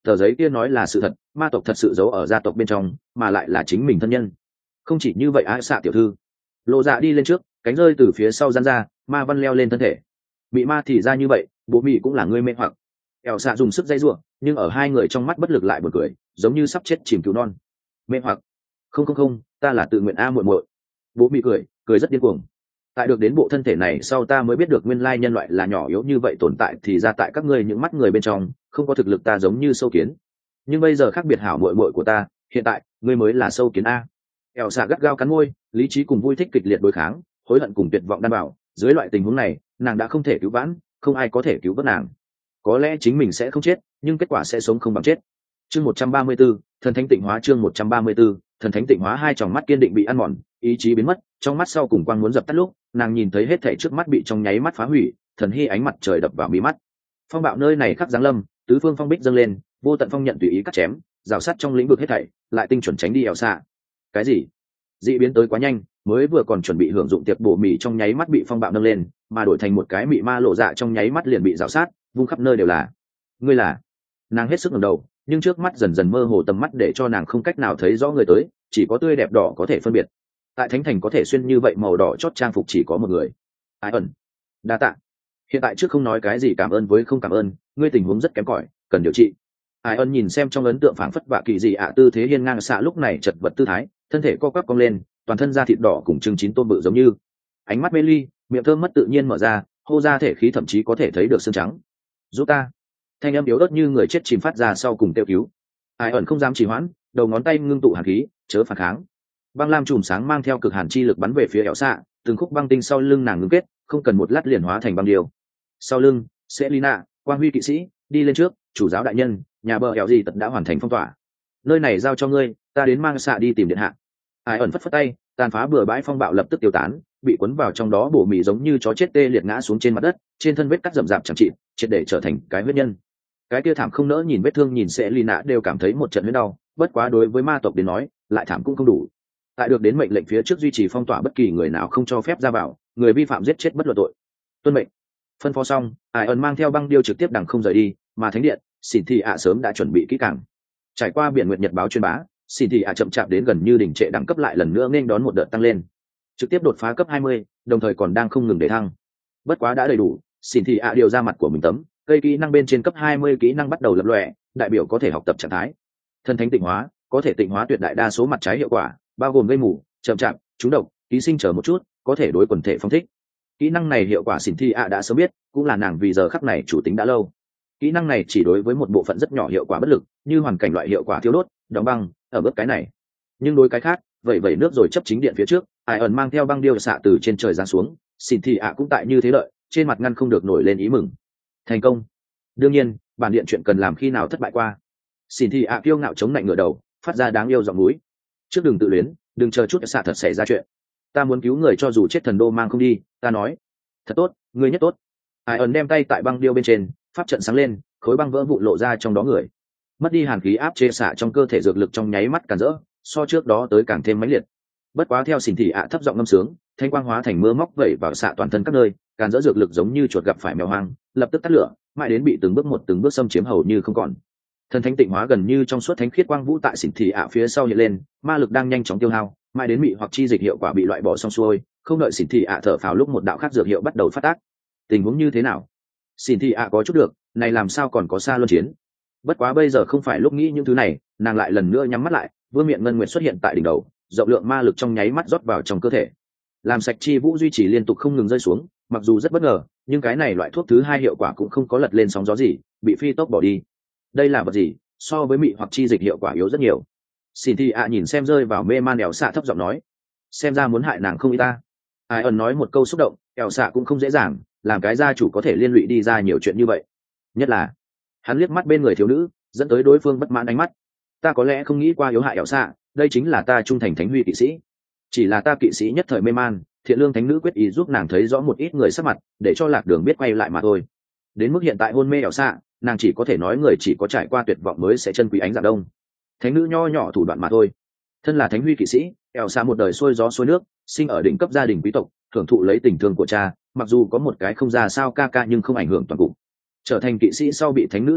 tờ giấy kia nói là sự thật, ma tộc thật sự giấu ở gia tộc bên trong, mà lại là chính mình thân nhân. Không chỉ như vậy, ai xạ tiểu thư. Lộ Dạ đi lên trước, cánh rơi từ phía sau giãn ra, ma văn leo lên thân thể. Bị ma thì ra như vậy, bố mị cũng là ngươi mê hoặc. Eo xạ dùng sức dây giụa, nhưng ở hai người trong mắt bất lực lại buồn cười, giống như sắp chết chìm cứu non. Mê hoặc? Không không không, ta là tự nguyện a muội muội. Bố mị cười, cười rất điên cuồng. Tại được đến bộ thân thể này sau ta mới biết được nguyên lai nhân loại là nhỏ yếu như vậy tồn tại, thì ra tại các ngươi những mắt người bên trong không có thực lực ta giống như sâu kiến, nhưng bây giờ khác biệt hảo muội muội của ta, hiện tại ngươi mới là sâu kiến a. Eo xạ gắt gao cắn môi, lý trí cùng vui thích kịch liệt đối kháng, hối hận cùng tuyệt vọng đan bảo. Dưới loại tình huống này nàng đã không thể cứu vãn, không ai có thể cứu vớt nàng. Có lẽ chính mình sẽ không chết, nhưng kết quả sẽ sống không bằng chết. Chương một trăm ba mươi 134, thần thánh tịnh hóa. Chương một trăm ba mươi 134, thần thánh tịnh hóa. Hai tròng mắt kiên định bị ăn mòn, ý chí biến mất, trong mắt sau cùng quang muốn dập tắt lúc nàng nhìn thấy hết thảy trước mắt bị trong nháy mắt phá hủy, thần hy ánh mặt trời đập vào mí mắt. Phong bạo nơi này khắc giáng lâm, tứ phương phong bích dâng lên, vô tận phong nhận tùy ý cắt chém, rào sát trong lĩnh vực hết thảy, lại tinh chuẩn tránh đi eo xạ. Cái gì? Dị biến tới quá nhanh, mới vừa còn chuẩn bị hưởng dụng tiệc bổ mì trong nháy mắt bị phong bạo nâng lên, mà đổi thành một cái mị ma Lộ Dạ trong nháy mắt liền bị rào sát, vung khắp nơi đều là. Ngươi là? Nàng hết sức ngẩng đầu, nhưng trước mắt dần dần mơ hồ tầm mắt để cho nàng không cách nào thấy rõ người tới, chỉ có tươi đẹp đỏ có thể phân biệt. Tại thánh thành có thể xuyên như vậy màu đỏ chót trang phục chỉ có một người. Ai ẩn? Đa tạ. Hiện tại trước không nói cái gì cảm ơn với không cảm ơn, ngươi tình huống rất kém cỏi, cần điều trị. Ai ẩn nhìn xem trong ấn tượng phảng phất vạ kỳ dị ạ tư thế hiên ngang xạ lúc này chật vật tư thái, thân thể co quắp cong lên, toàn thân da thịt đỏ cùng trứng chín tôm bự giống như. Ánh mắt mê ly, miệng thơm mất tự nhiên mở ra, hô ra thể khí thậm chí có thể thấy được xương trắng. Giúp ta. Thanh âm yếu ớt như người chết chìm phát ra sau cùng kêu cứu. Ai ẩn không dám trì hoãn, đầu ngón tay ngưng tụ hàn khí, chớ phản kháng. Băng lam chùm sáng mang theo cực hàn chi lực bắn về phía ẻo xạ, từng khúc băng tinh sau lưng nàng ngưng kết, không cần một lát liền hóa thành băng điều. Sau lưng, Selina, quang huy kỵ sĩ, đi lên trước, chủ giáo đại nhân, nhà bờ ẻo gì tật đã hoàn thành phong tỏa. Nơi này giao cho ngươi, ta đến mang xạ đi tìm điện hạ. Ai ẩn phất phất tay, tàn phá bừa bãi phong bạo lập tức tiêu tán, bị cuốn vào trong đó bổ mì giống như chó chết tê liệt ngã xuống trên mặt đất, trên thân vết cắt rậm rạp chẳng trị, triệt để trở thành cái huyết nhân. Cái kia thảm không nỡ nhìn vết thương nhìn Selina đều cảm thấy một trận huyết đau, bất quá đối với ma tộc đến nói, lại thảm cũng không đủ. Tại được đến mệnh lệnh phía trước duy trì phong tỏa bất kỳ người nào không cho phép ra vào, người vi phạm giết chết bất luận tội. Tuân mệnh. Phân phó xong, Ai ẩn mang theo băng điêu trực tiếp đằng không rời đi, mà thánh điện, Xỉn Thị ạ sớm đã chuẩn bị kỹ càng. Trải qua biển nguyệt nhật báo truyền bá, Xỉn Thị ạ chậm chạp đến gần như đỉnh trệ đẳng cấp lại lần nữa nên đón một đợt tăng lên, trực tiếp đột phá cấp hai mươi, đồng thời còn đang không ngừng để thăng. Bất quá đã đầy đủ, Xỉn Thị ạ điều ra mặt của mình tấm, cây kỹ năng bên trên cấp hai mươi kỹ năng bắt đầu lập lòe, đại biểu có thể học tập trạng thái. Thần thánh tịnh hóa, có thể tịnh hóa tuyệt đại đa số mặt trái hiệu quả, bao gồm gây mù, chậm chạp, trúng độc, ký sinh chờ một chút, có thể đối quần thể phong thích. Kỹ năng này hiệu quả Xỉn Thị ạ đã sớm biết, cũng là nàng vì giờ khắc này chủ tính đã lâu. Kỹ năng này chỉ đối với một bộ phận rất nhỏ hiệu quả bất lực, như hoàn cảnh loại hiệu quả thiếu đốt, đóng băng, ở bước cái này. Nhưng đối cái khác, vậy vậy nước rồi chấp chính điện phía trước, Ai ẩn mang theo băng điêu xạ từ trên trời giáng xuống, Xỉn Thị ạ cũng tại như thế lợi, trên mặt ngăn không được nổi lên ý mừng. Thành công. Đương nhiên, bản điện chuyện cần làm khi nào thất bại qua. Xỉn Thị ạ kiêu ngạo chống lạnh ngửa đầu, phát ra đáng yêu giọng núi. Trước đừng tự luyến, đừng chờ chút xạ thật xảy ra chuyện. Ta muốn cứu người cho dù chết thần đô mang không đi, ta nói. Thật tốt, ngươi nhất tốt. Ai ẩn đem tay tại băng điêu bên trên, pháp trận sáng lên, khối băng vỡ vụn lộ ra trong đó người. Mất đi hàn khí áp chế xạ trong cơ thể dược lực trong nháy mắt càn rỡ, so trước đó tới càng thêm mãnh liệt. Bất quá theo Xỉn Thị ạ thấp giọng ngâm sướng, thanh quang hóa thành mưa móc vẩy vào xạ toàn thân các nơi, càn rỡ dược lực giống như chuột gặp phải mèo hoang, lập tức tắt lửa, mãi đến bị từng bước một từng bước xâm chiếm hầu như không còn. Thần thánh tịnh hóa gần như trong suốt thánh khiết quang vũ tại Xỉn Thị ạ phía sau hiện lên, ma lực đang nhanh chóng tiêu hao, mãi đến mị hoặc chi dịch hiệu quả bị loại bỏ xong xuôi, không đợi Xỉn Thị ạ thở phào lúc một đạo khác dược hiệu bắt đầu phát tác. Tình huống như thế nào? Xỉn Thị ạ có chút được, này làm sao còn có xa luân chiến? Bất quá bây giờ không phải lúc nghĩ những thứ này, nàng lại lần nữa nhắm mắt lại, vương miện ngân nguyệt xuất hiện tại đỉnh đầu, rộng lượng ma lực trong nháy mắt rót vào trong cơ thể, làm sạch chi vũ duy trì liên tục không ngừng rơi xuống. Mặc dù rất bất ngờ, nhưng cái này loại thuốc thứ hai hiệu quả cũng không có lật lên sóng gió gì, bị phi tốc bỏ đi. Đây là vật gì? So với mị hoặc chi dịch hiệu quả yếu rất nhiều. Xỉn Thị ạ nhìn xem rơi vào mê man ẻo xạ thấp giọng nói, xem ra muốn hại nàng không y ta. Ai ẩn nói một câu xúc động, ẻo xạ cũng không dễ dàng, làm cái gia chủ có thể liên lụy đi ra nhiều chuyện như vậy. Nhất là hắn liếc mắt bên người thiếu nữ, dẫn tới đối phương bất mãn ánh mắt. Ta có lẽ không nghĩ qua yếu hại ẻo xạ, đây chính là ta trung thành thánh huy kỵ sĩ, chỉ là ta kỵ sĩ nhất thời mê man, thiện lương thánh nữ quyết ý giúp nàng thấy rõ một ít người sắc mặt, để cho lạc đường biết quay lại mà thôi. Đến mức hiện tại hôn mê ẻo xạ, nàng chỉ có thể nói người chỉ có trải qua tuyệt vọng mới sẽ chân quý ánh dạng đông, thánh nữ nho nhỏ thủ đoạn mà thôi. Thân là thánh huy kỵ sĩ, ẻo xạ một đời xuôi gió xuôi nước, sinh ở đỉnh cấp gia đình quý tộc, hưởng thụ lấy tình thương của cha, mặc dù có một cái không ra sao ca ca nhưng không ảnh hưởng toàn cục. Trở thành kỵ sĩ sau bị thánh nữ đề bạt,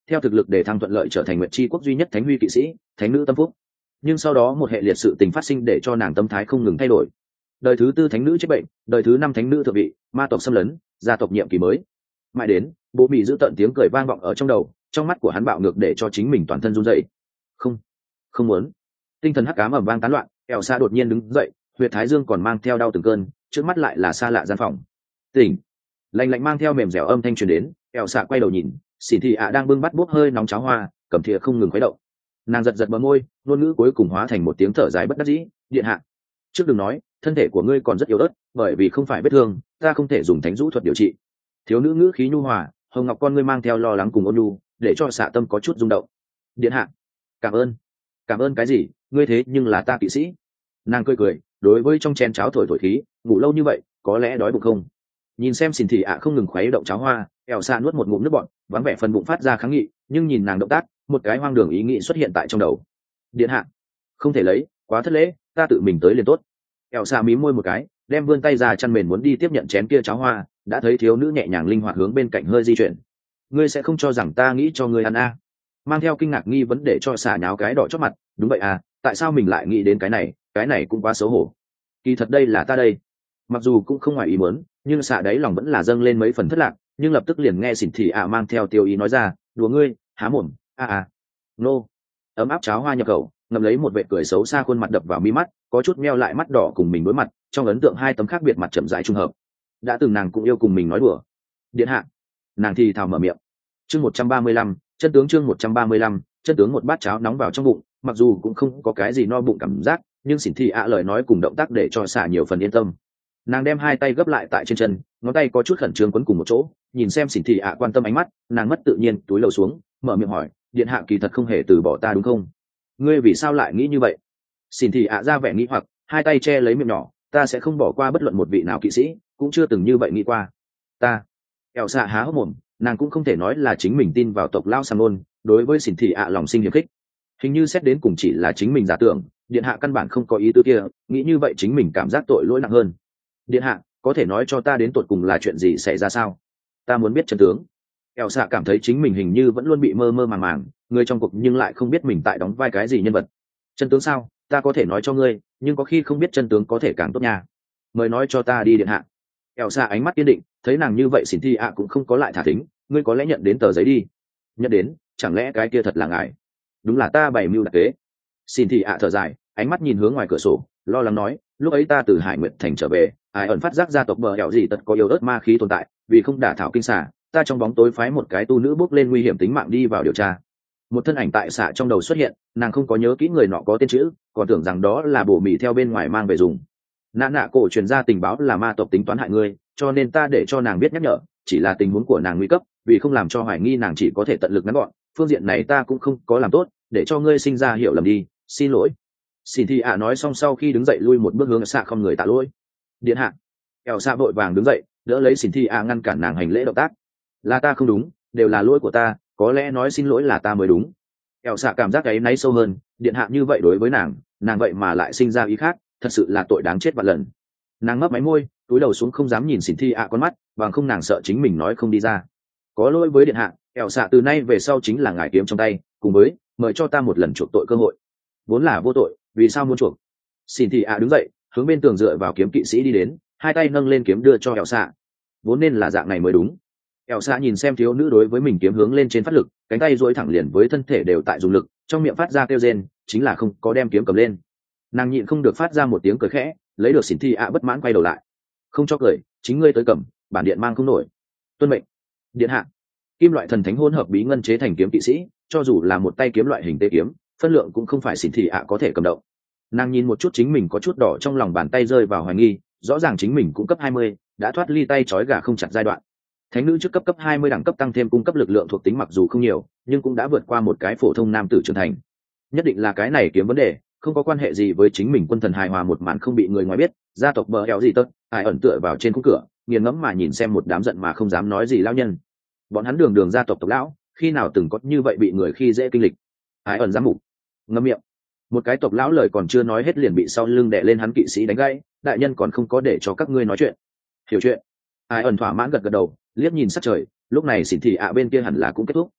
theo thực lực để thăng thuận lợi trở thành nguyệt chi quốc duy nhất thánh huy kỵ sĩ, thánh nữ tâm phúc. Nhưng sau đó một hệ liệt sự tình phát sinh để cho nàng tâm thái không ngừng thay đổi. Đời thứ tư thánh nữ chết bệnh, đời thứ năm thánh nữ thượng vị, ma tộc xâm lấn, gia tộc nhiệm kỳ mới. Mãi đến, bố mị giữ tận tiếng cười vang vọng ở trong đầu, trong mắt của hắn bạo ngược để cho chính mình toàn thân run rẩy. Không, không muốn. Tinh thần hắc ám ầm vang tán loạn, Elsa đột nhiên đứng dậy, huyệt thái dương còn mang theo đau từng cơn, trước mắt lại là xa lạ gian phòng. Tỉnh. Lạnh lạnh mang theo mềm dẻo âm thanh truyền đến, Elsa quay đầu nhìn, xỉn thị ạ đang bưng bát bốc hơi nóng cháo hoa, cầm thìa không ngừng khuấy động. Nàng giật giật bờ môi, ngôn ngữ cuối cùng hóa thành một tiếng thở dài bất đắc dĩ, điện hạ. Trước đừng nói, thân thể của ngươi còn rất yếu ớt, bởi vì không phải vết thương, ta không thể dùng thánh dũ thuật điều trị. Thiếu nữ ngữ khí nhu hòa, hồng ngọc con ngươi mang theo lo lắng cùng ôn nhu, để cho xạ tâm có chút rung động. Điện hạ, cảm ơn. Cảm ơn cái gì, ngươi thế nhưng là ta kỵ sĩ. Nàng cười cười, đối với trong chén cháo thổi thổi khí, ngủ lâu như vậy, có lẽ đói bụng không? Nhìn xem xỉn thị ạ không ngừng khuấy động cháo hoa, Elsa nuốt một ngụm nước bọt, vắng vẻ phần bụng phát ra kháng nghị, nhưng nhìn nàng động tác, một cái hoang đường ý nghĩ xuất hiện tại trong đầu. Điện hạ, không thể lấy, quá thất lễ, ta tự mình tới liền tốt. Elsa mím môi một cái, đem vươn tay ra chăn mền muốn đi tiếp nhận chén kia cháo hoa, đã thấy thiếu nữ nhẹ nhàng linh hoạt hướng bên cạnh hơi di chuyển. Ngươi sẽ không cho rằng ta nghĩ cho ngươi ăn à? Mang theo kinh ngạc nghi vấn để cho xả nháo cái đỏ chót mặt. Đúng vậy à, tại sao mình lại nghĩ đến cái này, cái này cũng quá xấu hổ. Kỳ thật đây là ta đây. Mặc dù cũng không ngoài ý muốn, nhưng xả đáy lòng vẫn là dâng lên mấy phần thất lạc, nhưng lập tức liền nghe xỉn thị ạ mang theo tiêu ý nói ra, đùa ngươi, há mồm, a à, à. Nô. Ấm áp cháo hoa nhập khẩu, ngậm lấy một vệ cười xấu xa, khuôn mặt đập vào mi mắt, có chút meo lại mắt đỏ cùng mình đối mặt, trong ấn tượng hai tấm khác biệt mặt chậm rãi trùng hợp. Đã từng nàng cũng yêu cùng mình nói đùa. Điện hạ. Nàng thì thào mở miệng. Chương một trăm ba mươi lăm, chân tướng chương một trăm ba mươi lăm, chân tướng một bát cháo nóng vào trong bụng, mặc dù cũng không có cái gì no bụng cảm giác, nhưng xỉn thị ạ lời nói cùng động tác để cho xả nhiều phần yên tâm. Nàng đem hai tay gấp lại tại trên chân, ngón tay có chút khẩn trương quấn cùng một chỗ, nhìn xem xỉn thị ạ quan tâm ánh mắt, nàng mất tự nhiên túi lầu xuống, mở miệng hỏi, điện hạ kỳ thật không hề từ bỏ ta đúng không? Ngươi vì sao lại nghĩ như vậy? Xỉn thị ạ ra vẻ nghĩ hoặc, hai tay che lấy miệng nhỏ, ta sẽ không bỏ qua bất luận một vị nào kỵ sĩ, cũng chưa từng như vậy nghĩ qua. Ta. Elsa há hốc mồm, nàng cũng không thể nói là chính mình tin vào tộc lao sang nôn, đối với xỉn thị ạ lòng sinh hiềm khích. Hình như xét đến cùng chỉ là chính mình giả tưởng, điện hạ căn bản không có ý tứ kia, nghĩ như vậy chính mình cảm giác tội lỗi nặng hơn. Điện hạ, có thể nói cho ta đến tột cùng là chuyện gì xảy ra sao? Ta muốn biết chân tướng. Elsa cảm thấy chính mình hình như vẫn luôn bị mơ mơ màng màng, người trong cuộc nhưng lại không biết mình tại đóng vai cái gì nhân vật. Chân tướng sao? Ta có thể nói cho ngươi, nhưng có khi không biết chân tướng có thể càng tốt nha. Mời nói cho ta đi điện hạ. Elsa ánh mắt kiên định, thấy nàng như vậy xỉn thị ạ cũng không có lại thả thính, ngươi có lẽ nhận đến tờ giấy đi. Nhận đến, chẳng lẽ cái kia thật là ngài? Đúng là ta bày mưu đặc kế. Xỉn thị ạ thở dài, ánh mắt nhìn hướng ngoài cửa sổ, lo lắng nói, lúc ấy ta từ Hải Nguyệt thành trở về, ai ẩn phát giác gia tộc bờ hẻo gì tật có yếu ớt ma khí tồn tại, vì không đả thảo kinh xà, ta trong bóng tối phái một cái tu nữ bước lên nguy hiểm tính mạng đi vào điều tra. Một thân ảnh tại xạ trong đầu xuất hiện, nàng không có nhớ kỹ người nọ có tên chữ, còn tưởng rằng đó là bổ mì theo bên ngoài mang về dùng. Nã nạ cổ truyền ra tình báo là ma tộc tính toán hại ngươi, cho nên ta để cho nàng biết nhắc nhở, chỉ là tình huống của nàng nguy cấp, vì không làm cho hoài nghi nàng chỉ có thể tận lực ngắn gọn, phương diện này ta cũng không có làm tốt, để cho ngươi sinh ra hiểu lầm đi, xin lỗi. Xin thị ạ nói xong sau khi đứng dậy lui một bước hướng xạ không người tạ lỗi. Điện hạ. Eo xạ vội vàng đứng dậy, đỡ lấy xin thị ạ ngăn cản nàng hành lễ động tác. Là ta không đúng, đều là lỗi của ta, có lẽ nói xin lỗi là ta mới đúng. Eo xạ cảm giác ấy náy sâu hơn, điện hạ như vậy đối với nàng, nàng vậy mà lại sinh ra ý khác, thật sự là tội đáng chết vạn lần. Nàng mấp máy môi, túi đầu xuống không dám nhìn xỉn thi ạ con mắt, bằng không nàng sợ chính mình nói không đi ra. Có lỗi với điện hạ, Eo xạ từ nay về sau chính là ngài kiếm trong tay, cùng với mời cho ta một lần chuộc tội cơ hội. Vốn là vô tội, vì sao muốn chuộc? Xỉn thi ạ đứng dậy, hướng bên tường dựa vào kiếm kỵ sĩ đi đến, hai tay nâng lên kiếm đưa cho Eo xạ. Vốn nên là dạng này mới đúng. Eo xạ nhìn xem thiếu nữ đối với mình kiếm hướng lên trên phát lực, cánh tay duỗi thẳng liền với thân thể đều tại dùng lực, trong miệng phát ra kêu rên, chính là không có đem kiếm cầm lên. Nàng nhịn không được phát ra một tiếng cười khẽ, lấy được xỉn thi ạ bất mãn quay đầu lại. Không cho cười, chính ngươi tới cầm, bản điện mang không nổi. Tuân mệnh. Điện hạ. Kim loại thần thánh hỗn hợp bí ngân chế thành kiếm kỵ sĩ, cho dù là một tay kiếm loại hình tê kiếm, phân lượng cũng không phải xỉn thi ạ có thể cầm động. Nàng nhìn một chút chính mình có chút đỏ trong lòng bàn tay rơi vào hoài nghi, rõ ràng chính mình cũng cấp hai mươi, đã thoát ly tay trói gà không chặt giai đoạn. Thánh nữ trước cấp cấp hai mươi đẳng cấp tăng thêm cung cấp lực lượng thuộc tính mặc dù không nhiều, nhưng cũng đã vượt qua một cái phổ thông nam tử trưởng thành. Nhất định là cái này kiếm vấn đề, không có quan hệ gì với chính mình. Quân thần hài hòa một màn không bị người ngoài biết, gia tộc bờ eo gì tất, ai ẩn tựa vào trên khung cửa, nghiền ngẫm mà nhìn xem một đám giận mà không dám nói gì lão nhân. Bọn hắn đường đường gia tộc tộc lão, khi nào từng có như vậy bị người khi dễ kinh lịch. Ai ẩn giám mục, ngậm miệng. Một cái tộc lão lời còn chưa nói hết liền bị sau lưng đè lên hắn kỵ sĩ đánh gãy, đại nhân còn không có để cho các ngươi nói chuyện. Hiểu chuyện. Ai ẩn thỏa mãn gật gật đầu, liếc nhìn sắc trời, lúc này xỉn thị ạ bên kia hẳn là cũng kết thúc.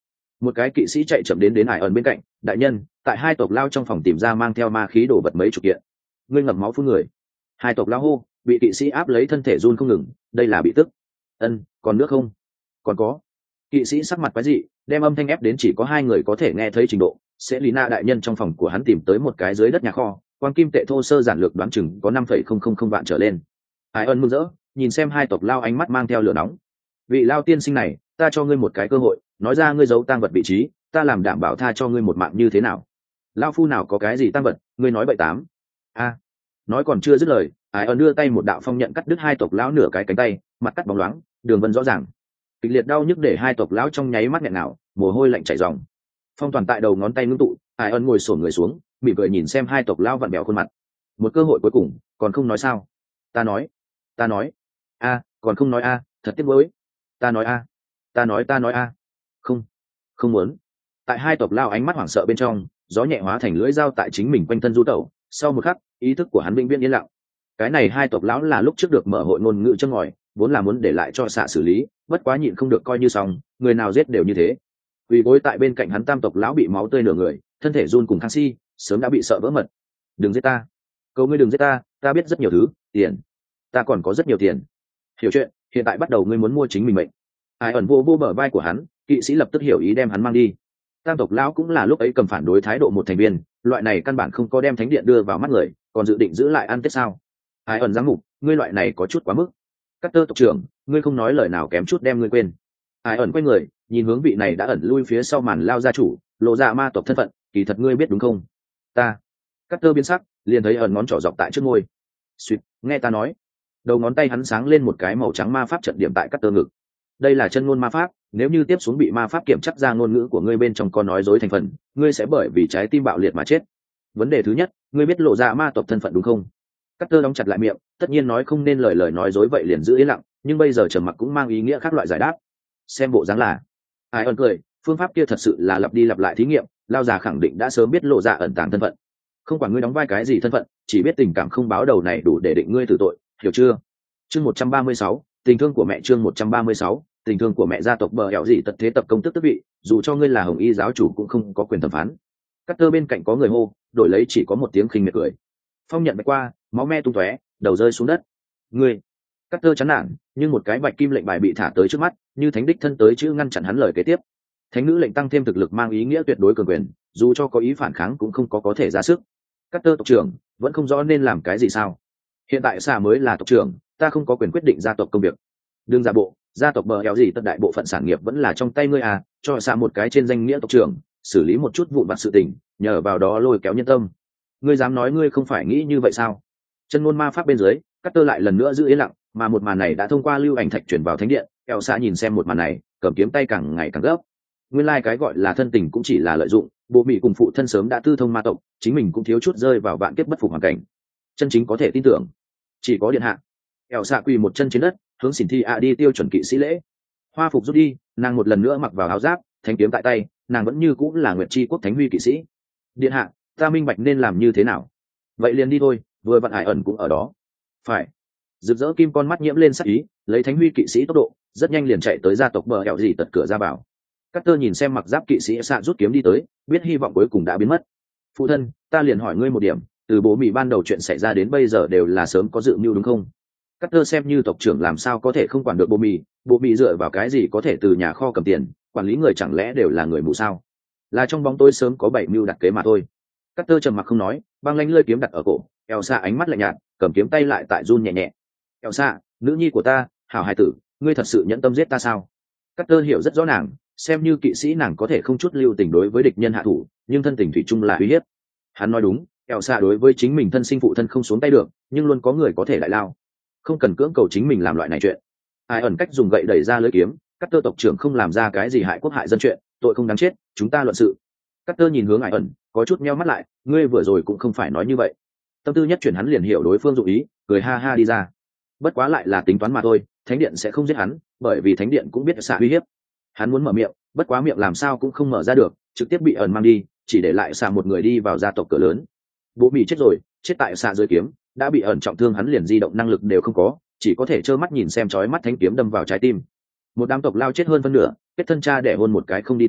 một cái kỵ sĩ chạy chậm đến đến ải ẩn bên cạnh. Đại nhân, tại hai tộc lao trong phòng tìm ra mang theo ma khí đổ vật mấy chục kiện. Ngươi ngậm máu phun người. Hai tộc lao hô, bị kỵ sĩ áp lấy thân thể run không ngừng, đây là bị tức. Ân, còn nước không? Còn có. Kỵ sĩ sắc mặt quái dị, đem âm thanh ép đến chỉ có hai người có thể nghe thấy trình độ. Sẽ lý na đại nhân trong phòng của hắn tìm tới một cái dưới đất nhà kho, quan kim tệ thô sơ giản lược đoán chừng có năm phẩy không không không vạn trở lên. Ải ẩn mừng rỡ, nhìn xem hai tộc lao ánh mắt mang theo lửa nóng. Vị lao tiên sinh này, ta cho ngươi một cái cơ hội, nói ra ngươi giấu tang vật vị trí, ta làm đảm bảo tha cho ngươi một mạng như thế nào? Lao phu nào có cái gì tang vật, ngươi nói bậy tám. A. Nói còn chưa dứt lời, Ải ẩn đưa tay một đạo phong nhận cắt đứt hai tộc lão nửa cái cánh tay, mặt cắt bóng loáng, đường vân rõ ràng. Kịch liệt đau nhức để hai tộc lão trong nháy mắt nghẹn nào, mồ hôi lạnh chảy ròng. Phong toàn tại đầu ngón tay ngưng tụ, Ải ẩn ngồi xổm người xuống, mỉm cười nhìn xem hai tộc lão vặn bẹo khuôn mặt. Một cơ hội cuối cùng, còn không nói sao? Ta nói, ta nói. A, còn không nói a, thật tiếc nuối. Ta nói a, ta nói ta nói a. Không, không muốn. Tại hai tộc lão ánh mắt hoảng sợ bên trong, gió nhẹ hóa thành lưỡi dao tại chính mình quanh thân du tẩu. Sau một khắc, ý thức của hắn vĩnh viễn yên lặng. Cái này hai tộc lão là lúc trước được mở hội ngôn ngữ châm ngòi, vốn là muốn để lại cho xạ xử lý, bất quá nhịn không được coi như xong, người nào giết đều như thế. Vì gối tại bên cạnh hắn tam tộc lão bị máu tươi nửa người, thân thể run cùng khang si, sớm đã bị sợ vỡ mật. Đừng giết ta, cầu ngươi đừng giết ta, ta biết rất nhiều thứ, tiền, ta còn có rất nhiều tiền. Hiểu chuyện, hiện tại bắt đầu ngươi muốn mua chính mình mệnh. Ai ẩn vô vô bờ vai của hắn, kỵ sĩ lập tức hiểu ý đem hắn mang đi. Tam tộc lão cũng là lúc ấy cầm phản đối thái độ một thành viên, loại này căn bản không có đem thánh điện đưa vào mắt người, còn dự định giữ lại ăn tết sao? Ai ẩn giáng mục, ngươi loại này có chút quá mức. Cắt tơ tộc trưởng, ngươi không nói lời nào kém chút đem ngươi quên. Ai ẩn quay người, nhìn hướng vị này đã ẩn lui phía sau màn lao gia chủ, lộ ra ma tộc thân phận, kỳ thật ngươi biết đúng không? Ta. Cắt tơ biến sắc, liền thấy ẩn ngón trỏ dọc tại trước môi. Xuyệt, nghe ta nói. Đầu ngón tay hắn sáng lên một cái màu trắng ma pháp trận điểm tại cắt tơ ngực. Đây là chân ngôn ma pháp, nếu như tiếp xuống bị ma pháp kiểm chắc ra ngôn ngữ của ngươi bên trong có nói dối thành phần, ngươi sẽ bởi vì trái tim bạo liệt mà chết. Vấn đề thứ nhất, ngươi biết lộ ra ma tộc thân phận đúng không? Cắt tơ đóng chặt lại miệng, tất nhiên nói không nên lời lời nói dối vậy liền giữ yên lặng, nhưng bây giờ trầm mặc cũng mang ý nghĩa khác loại giải đáp. Xem bộ dáng là. Ai ẩn cười, phương pháp kia thật sự là lặp đi lặp lại thí nghiệm, lao già khẳng định đã sớm biết lộ ra ẩn tàng thân phận. Không quản ngươi đóng vai cái gì thân phận, chỉ biết tình cảm không báo đầu này đủ để định ngươi tử tội, hiểu chưa? Chương một trăm ba mươi sáu, tình thương của mẹ. Chương một trăm ba mươi sáu, tình thương của mẹ. Gia tộc bờ hẻo gì tật thế tập công tức tức vị, dù cho ngươi là hồng y giáo chủ cũng không có quyền thẩm phán. Cắt tơ bên cạnh có người hô, đổi lấy chỉ có một tiếng khinh miệt cười. Phong nhận bạch qua, máu me tung tóe, đầu rơi xuống đất. Ngươi. Cắt tơ chán nản, nhưng một cái bạch kim lệnh bài bị thả tới trước mắt, như thánh đích thân tới chữ ngăn chặn hắn lời kế tiếp. Thánh nữ lệnh tăng thêm thực lực mang ý nghĩa tuyệt đối cường quyền, dù cho có ý phản kháng cũng không có có thể ra sức. Cắt tơ tộc trưởng vẫn không rõ nên làm cái gì sao? Hiện tại xà mới là tộc trưởng, ta không có quyền quyết định gia tộc công việc. Đừng giả bộ, gia tộc bờ hẻo gì tất đại bộ phận sản nghiệp vẫn là trong tay ngươi à, cho xà một cái trên danh nghĩa tộc trưởng, xử lý một chút vụn vặt sự tình, nhờ vào đó lôi kéo nhân tâm. Ngươi dám nói ngươi không phải nghĩ như vậy sao? Chân ngôn ma pháp bên dưới, cắt tơ lại lần nữa giữ yên lặng, mà một màn này đã thông qua lưu ảnh thạch chuyển vào thánh điện. Eo xạ nhìn xem một màn này, cầm kiếm tay càng ngày càng gấp. Nguyên lai like cái gọi là thân tình cũng chỉ là lợi dụng, bộ mỹ cùng phụ thân sớm đã tư thông ma tộc, chính mình cũng thiếu chút rơi vào vạn kiếp bất phục hoàn cảnh. Chân chính có thể tin tưởng, chỉ có điện hạ. Eo xạ quỳ một chân trên đất, hướng xỉn thi ạ đi tiêu chuẩn kỵ sĩ lễ. Hoa phục rút đi, nàng một lần nữa mặc vào áo giáp, thanh kiếm tại tay, nàng vẫn như cũng là Nguyệt Chi quốc thánh huy kỵ sĩ. Điện hạ, ta minh bạch nên làm như thế nào? Vậy liền đi thôi, vừa vặn Ải ẩn cũng ở đó. Phải. Rực rỡ kim con mắt nhiễm lên sắc ý, lấy thánh huy kỵ sĩ tốc độ, rất nhanh liền chạy tới gia tộc bờ hẻo gì tật cửa ra vào. Carter nhìn xem mặc giáp kỵ sĩ xạ rút kiếm đi tới, biết hy vọng cuối cùng đã biến mất. Phụ thân, ta liền hỏi ngươi một điểm, từ bố mị ban đầu chuyện xảy ra đến bây giờ đều là sớm có dự mưu đúng không? Carter xem như tộc trưởng làm sao có thể không quản được bố mị, bố mị dựa vào cái gì có thể từ nhà kho cầm tiền, quản lý người chẳng lẽ đều là người mù sao? Là trong bóng tối sớm có bảy mưu đặt kế mà thôi. Carter trầm mặc không nói, băng lanh lơi kiếm đặt ở cổ, Elsa ánh mắt lạnh nhạt, cầm kiếm tay lại tại run nhẹ nhẹ. Elsa, nữ nhi của ta, hảo hài tử, ngươi thật sự nhẫn tâm giết ta sao? Carter hiểu rất rõ nàng, xem như kỵ sĩ nàng có thể không chút lưu tình đối với địch nhân hạ thủ, nhưng thân tình thủy chung là uy hiếp. Hắn nói đúng, Elsa đối với chính mình thân sinh phụ thân không xuống tay được, nhưng luôn có người có thể lại lao. Không cần cưỡng cầu chính mình làm loại này chuyện. Ai ẩn cách dùng gậy đẩy ra lưỡi kiếm, Carter tộc trưởng không làm ra cái gì hại quốc hại dân chuyện, tội không đáng chết, chúng ta luận sự. Carter nhìn hướng Ai ẩn, có chút nheo mắt lại, ngươi vừa rồi cũng không phải nói như vậy. Tâm tư nhất chuyển hắn liền hiểu đối phương dụng ý, cười ha ha đi ra. Bất quá lại là tính toán mà thôi, thánh điện sẽ không giết hắn, bởi vì thánh điện cũng biết xạ uy hiếp. Hắn muốn mở miệng, bất quá miệng làm sao cũng không mở ra được, trực tiếp bị ẩn mang đi, chỉ để lại xạ một người đi vào gia tộc cửa lớn. Bố Mỹ chết rồi, chết tại xạ dưới kiếm, đã bị ẩn trọng thương, hắn liền di động năng lực đều không có, chỉ có thể trơ mắt nhìn xem chói mắt thánh kiếm đâm vào trái tim. Một đám tộc lao chết hơn phân nửa, kết thân cha đẻ hôn một cái không đi tay,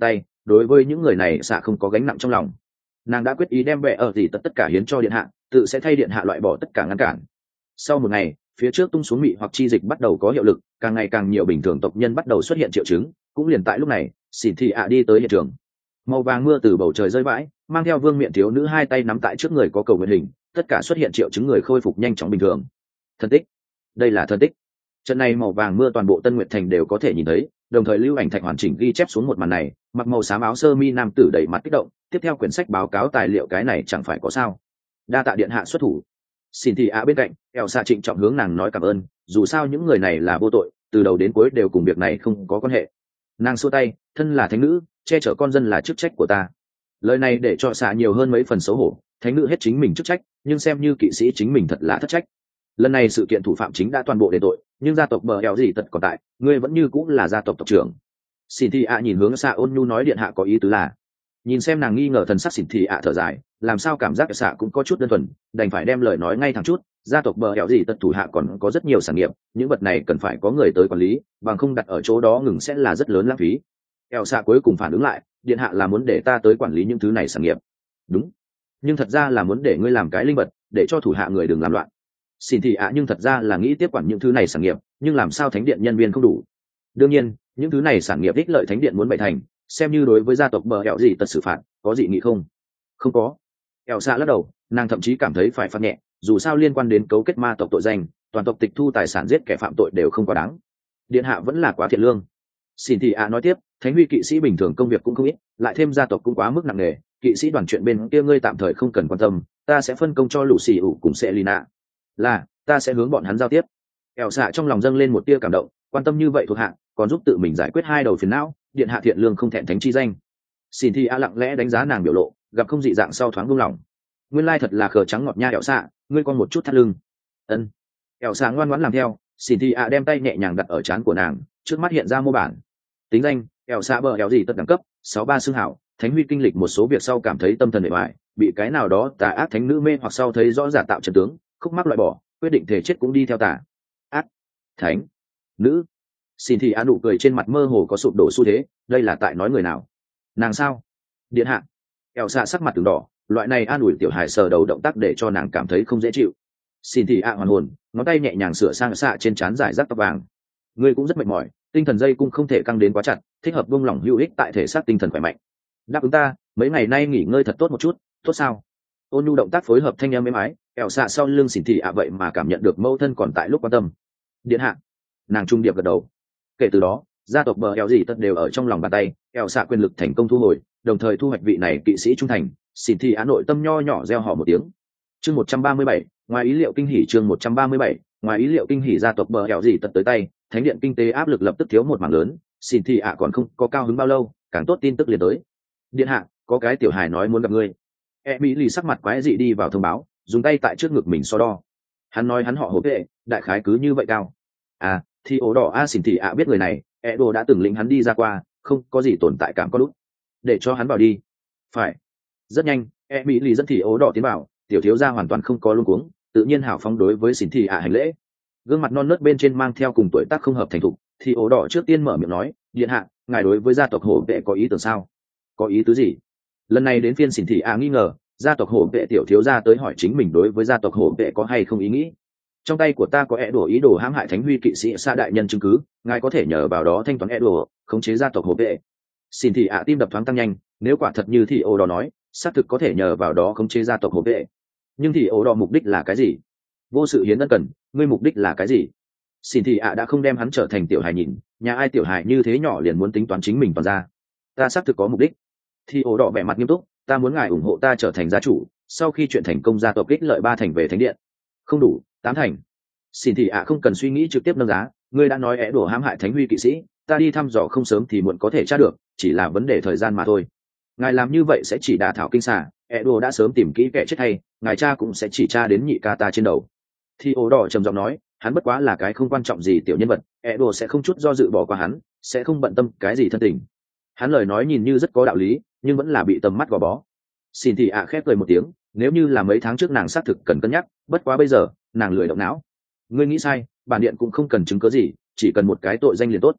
đối với những người này xạ không có gánh nặng trong lòng. Nàng đã quyết ý đem vẻ ở gì tất tất cả hiến cho điện hạ, tự sẽ thay điện hạ loại bỏ tất cả ngăn cản. Sau một ngày, phía trước tung xuống mị hoặc chi dịch bắt đầu có hiệu lực, càng ngày càng nhiều bình thường tộc nhân bắt đầu xuất hiện triệu chứng. Cũng liền tại lúc này, xỉn thị ạ đi tới hiện trường. Màu vàng mưa từ bầu trời rơi vãi, mang theo vương miện thiếu nữ hai tay nắm tại trước người có cầu nguyện hình, tất cả xuất hiện triệu chứng người khôi phục nhanh chóng bình thường. Thân tích, đây là thân tích. Trận này màu vàng mưa toàn bộ Tân Nguyệt Thành đều có thể nhìn thấy, đồng thời lưu ảnh thạch hoàn chỉnh ghi chép xuống một màn này. Mặc màu xám áo sơ mi nam tử đầy mặt kích động, tiếp theo quyển sách báo cáo tài liệu, cái này chẳng phải có sao. Đa tạ điện hạ xuất thủ. Xin thị ạ bên cạnh, eo xạ trịnh trọng hướng nàng nói cảm ơn, dù sao những người này là vô tội, từ đầu đến cuối đều cùng việc này không có quan hệ. Nàng xua tay, thân là thánh nữ, che chở con dân là chức trách của ta. Lời này để cho xạ nhiều hơn mấy phần xấu hổ, thánh nữ hết chính mình chức trách, nhưng xem như kỵ sĩ chính mình thật là thất trách. Lần này sự kiện thủ phạm chính đã toàn bộ đền tội, nhưng gia tộc bờ eo gì tật còn tại, ngươi vẫn như cũng là gia tộc tộc trưởng. Xin thị ạ nhìn hướng xạ ôn nhu nói điện hạ có ý tứ là. Nhìn xem nàng nghi ngờ thần sắc, xỉn thị ạ thở dài, làm sao cảm giác xạ cũng có chút đơn thuần, đành phải đem lời nói ngay thẳng chút. Gia tộc bờ eo gì tật thủ hạ còn có rất nhiều sản nghiệp, những vật này cần phải có người tới quản lý, bằng không đặt ở chỗ đó ngừng sẽ là rất lớn lãng phí. Eo xạ cuối cùng phản ứng lại, điện hạ là muốn để ta tới quản lý những thứ này sản nghiệp. Đúng, nhưng thật ra là muốn để ngươi làm cái linh vật, để cho thủ hạ người đừng làm loạn. Xin thị ạ nhưng thật ra là nghĩ tiếp quản những thứ này sản nghiệp, nhưng làm sao thánh điện nhân viên không đủ. Đương nhiên, những thứ này sản nghiệp ích lợi thánh điện muốn bày thành, xem như đối với gia tộc bờ eo gì tật xử phạt, có dị nghị không? Không có. Eo xạ lắc đầu, nàng thậm chí cảm thấy phải phạt nhẹ, dù sao liên quan đến cấu kết ma tộc tội danh, toàn tộc tịch thu tài sản giết kẻ phạm tội đều không quá đáng. Điện hạ vẫn là quá thiện lương. Xin thị ạ nói tiếp, thánh huy kỵ sĩ bình thường công việc cũng không ít, lại thêm gia tộc cũng quá mức nặng nề, kỵ sĩ đoàn chuyện bên kia ngươi tạm thời không cần quan tâm, ta sẽ phân công cho lũ xì ủ cùng sẽ lina. Là, ta sẽ hướng bọn hắn giao tiếp. Eo xạ trong lòng dâng lên một tia cảm động, quan tâm như vậy thuộc hạ, còn giúp tự mình giải quyết hai đầu phiền não, điện hạ thiện lương không thẹn thánh chi danh. Xin thị a lặng lẽ đánh giá nàng biểu lộ, gặp không dị dạng sau thoáng buông lòng. Nguyên lai thật là khờ trắng ngọt nha Eo xạ, ngươi còn một chút thắt lưng. Ân. Eo xạ ngoan ngoãn làm theo, xin thị a đem tay nhẹ nhàng đặt ở trán của nàng, trước mắt hiện ra mô bản. Tính danh, Eo xạ bờ eo gì tất đẳng cấp, sáu ba xương hảo, thánh huy kinh lịch một số việc sau cảm thấy tâm thần bề bại, bị cái nào đó tà ác thánh nữ mê hoặc sau thấy rõ giả tạo trận tướng, khúc mắc loại bỏ, quyết định thể chết cũng đi theo tà ác thánh nữ. Xin thì á nụ cười trên mặt mơ hồ có sụp đổ xu thế, đây là tại nói người nào? Nàng sao? Điện hạ. Eo xạ sắc mặt từng đỏ, loại này an ủi tiểu hài sờ đầu động tác để cho nàng cảm thấy không dễ chịu. Xin thì ạ hoàn hồn, ngón tay nhẹ nhàng sửa sang xạ trên trán giải rác tóc vàng. Ngươi cũng rất mệt mỏi, tinh thần dây cũng không thể căng đến quá chặt, thích hợp buông lỏng hữu ích tại thể xác tinh thần khỏe mạnh. Đáp ứng ta, mấy ngày nay nghỉ ngơi thật tốt một chút, tốt sao? Ôn nhu động tác phối hợp thanh âm êm ái, Eo xạ sau lưng xỉn thị ạ vậy mà cảm nhận được mâu thân còn tại lúc quan tâm. Điện hạ. Nàng trung điệp gật đầu. Kể từ đó, gia tộc bờ eo gì tất đều ở trong lòng bàn tay, Eo xạ quyền lực thành công thu hồi, đồng thời thu hoạch vị này kỵ sĩ trung thành. Xỉn thị ạ nội tâm nho nhỏ reo hò một tiếng. Chương một trăm ba mươi bảy, ngoài ý liệu kinh hỉ. Chương một trăm ba mươi bảy, ngoài ý liệu kinh hỉ. Gia tộc bờ eo gì tất tới tay, thánh điện kinh tế áp lực lập tức thiếu một mảng lớn. Xỉn thị ạ còn không có cao hứng bao lâu, càng tốt tin tức liền tới. Điện hạ, có cái tiểu hài nói muốn gặp ngươi. E mỹ lì sắc mặt quái dị đi vào thông báo, dùng tay tại trước ngực mình so đo. Hắn nói hắn họ hổ vệ, đại khái cứ như vậy cao. À, thì ố đỏ a xỉn thị ạ biết người này, e đồ đã từng lĩnh hắn đi ra qua, không có gì tồn tại cảm có lúc. Để cho hắn vào đi. Phải. Rất nhanh, e mỹ lì dẫn thì ố đỏ tiến vào, tiểu thiếu gia hoàn toàn không có luống cuống, tự nhiên hào phóng đối với xỉn thị ạ hành lễ. Gương mặt non nớt bên trên mang theo cùng tuổi tác không hợp thành thục, thì ố đỏ trước tiên mở miệng nói, điện hạ, ngài đối với gia tộc hổ vệ có ý tưởng sao? Có ý tứ gì? Lần này đến phiên xỉn thị ạ nghi ngờ, gia tộc hổ vệ tiểu thiếu gia tới hỏi chính mình đối với gia tộc hổ vệ có hay không ý nghĩ. Trong tay của ta có e đổ ý đồ hãm hại thánh huy kỵ sĩ xa đại nhân chứng cứ, ngài có thể nhờ vào đó thanh toán e đổ, khống chế gia tộc hổ vệ. Xin thị ạ tim đập thoáng tăng nhanh, nếu quả thật như thị ô đỏ nói, xác thực có thể nhờ vào đó khống chế gia tộc hổ vệ. Nhưng thị ô đỏ mục đích là cái gì? Vô sự hiến ân cần, ngươi mục đích là cái gì? Xin thị ạ đã không đem hắn trở thành tiểu hài nhìn, nhà ai tiểu hài như thế nhỏ liền muốn tính toán chính mình toàn ra. Ta xác thực có mục đích. Thị ô đỏ vẻ mặt nghiêm túc, ta muốn ngài ủng hộ ta trở thành gia chủ, sau khi chuyện thành công gia tộc ích lợi ba thành về thánh điện. Không đủ, tám thành. Xin thị ạ không cần suy nghĩ trực tiếp nâng giá, ngươi đã nói é đổ hãm hại thánh huy kỵ sĩ, ta đi thăm dò không sớm thì muộn có thể tra được, chỉ là vấn đề thời gian mà thôi. Ngài làm như vậy sẽ chỉ đả thảo kinh xà, é đổ đã sớm tìm kỹ kẻ chết hay, ngài cha cũng sẽ chỉ tra đến nhị ca ta trên đầu. Thì ố đỏ trầm giọng nói, hắn bất quá là cái không quan trọng gì tiểu nhân vật, é đổ sẽ không chút do dự bỏ qua hắn, sẽ không bận tâm cái gì thân tình. Hắn lời nói nhìn như rất có đạo lý, nhưng vẫn là bị tầm mắt gò bó. Xin thị ạ khép cười một tiếng, nếu như là mấy tháng trước nàng xác thực cần cân nhắc, bất quá bây giờ nàng lười động não. Ngươi nghĩ sai, bản điện cũng không cần chứng cứ gì, chỉ cần một cái tội danh liền tốt.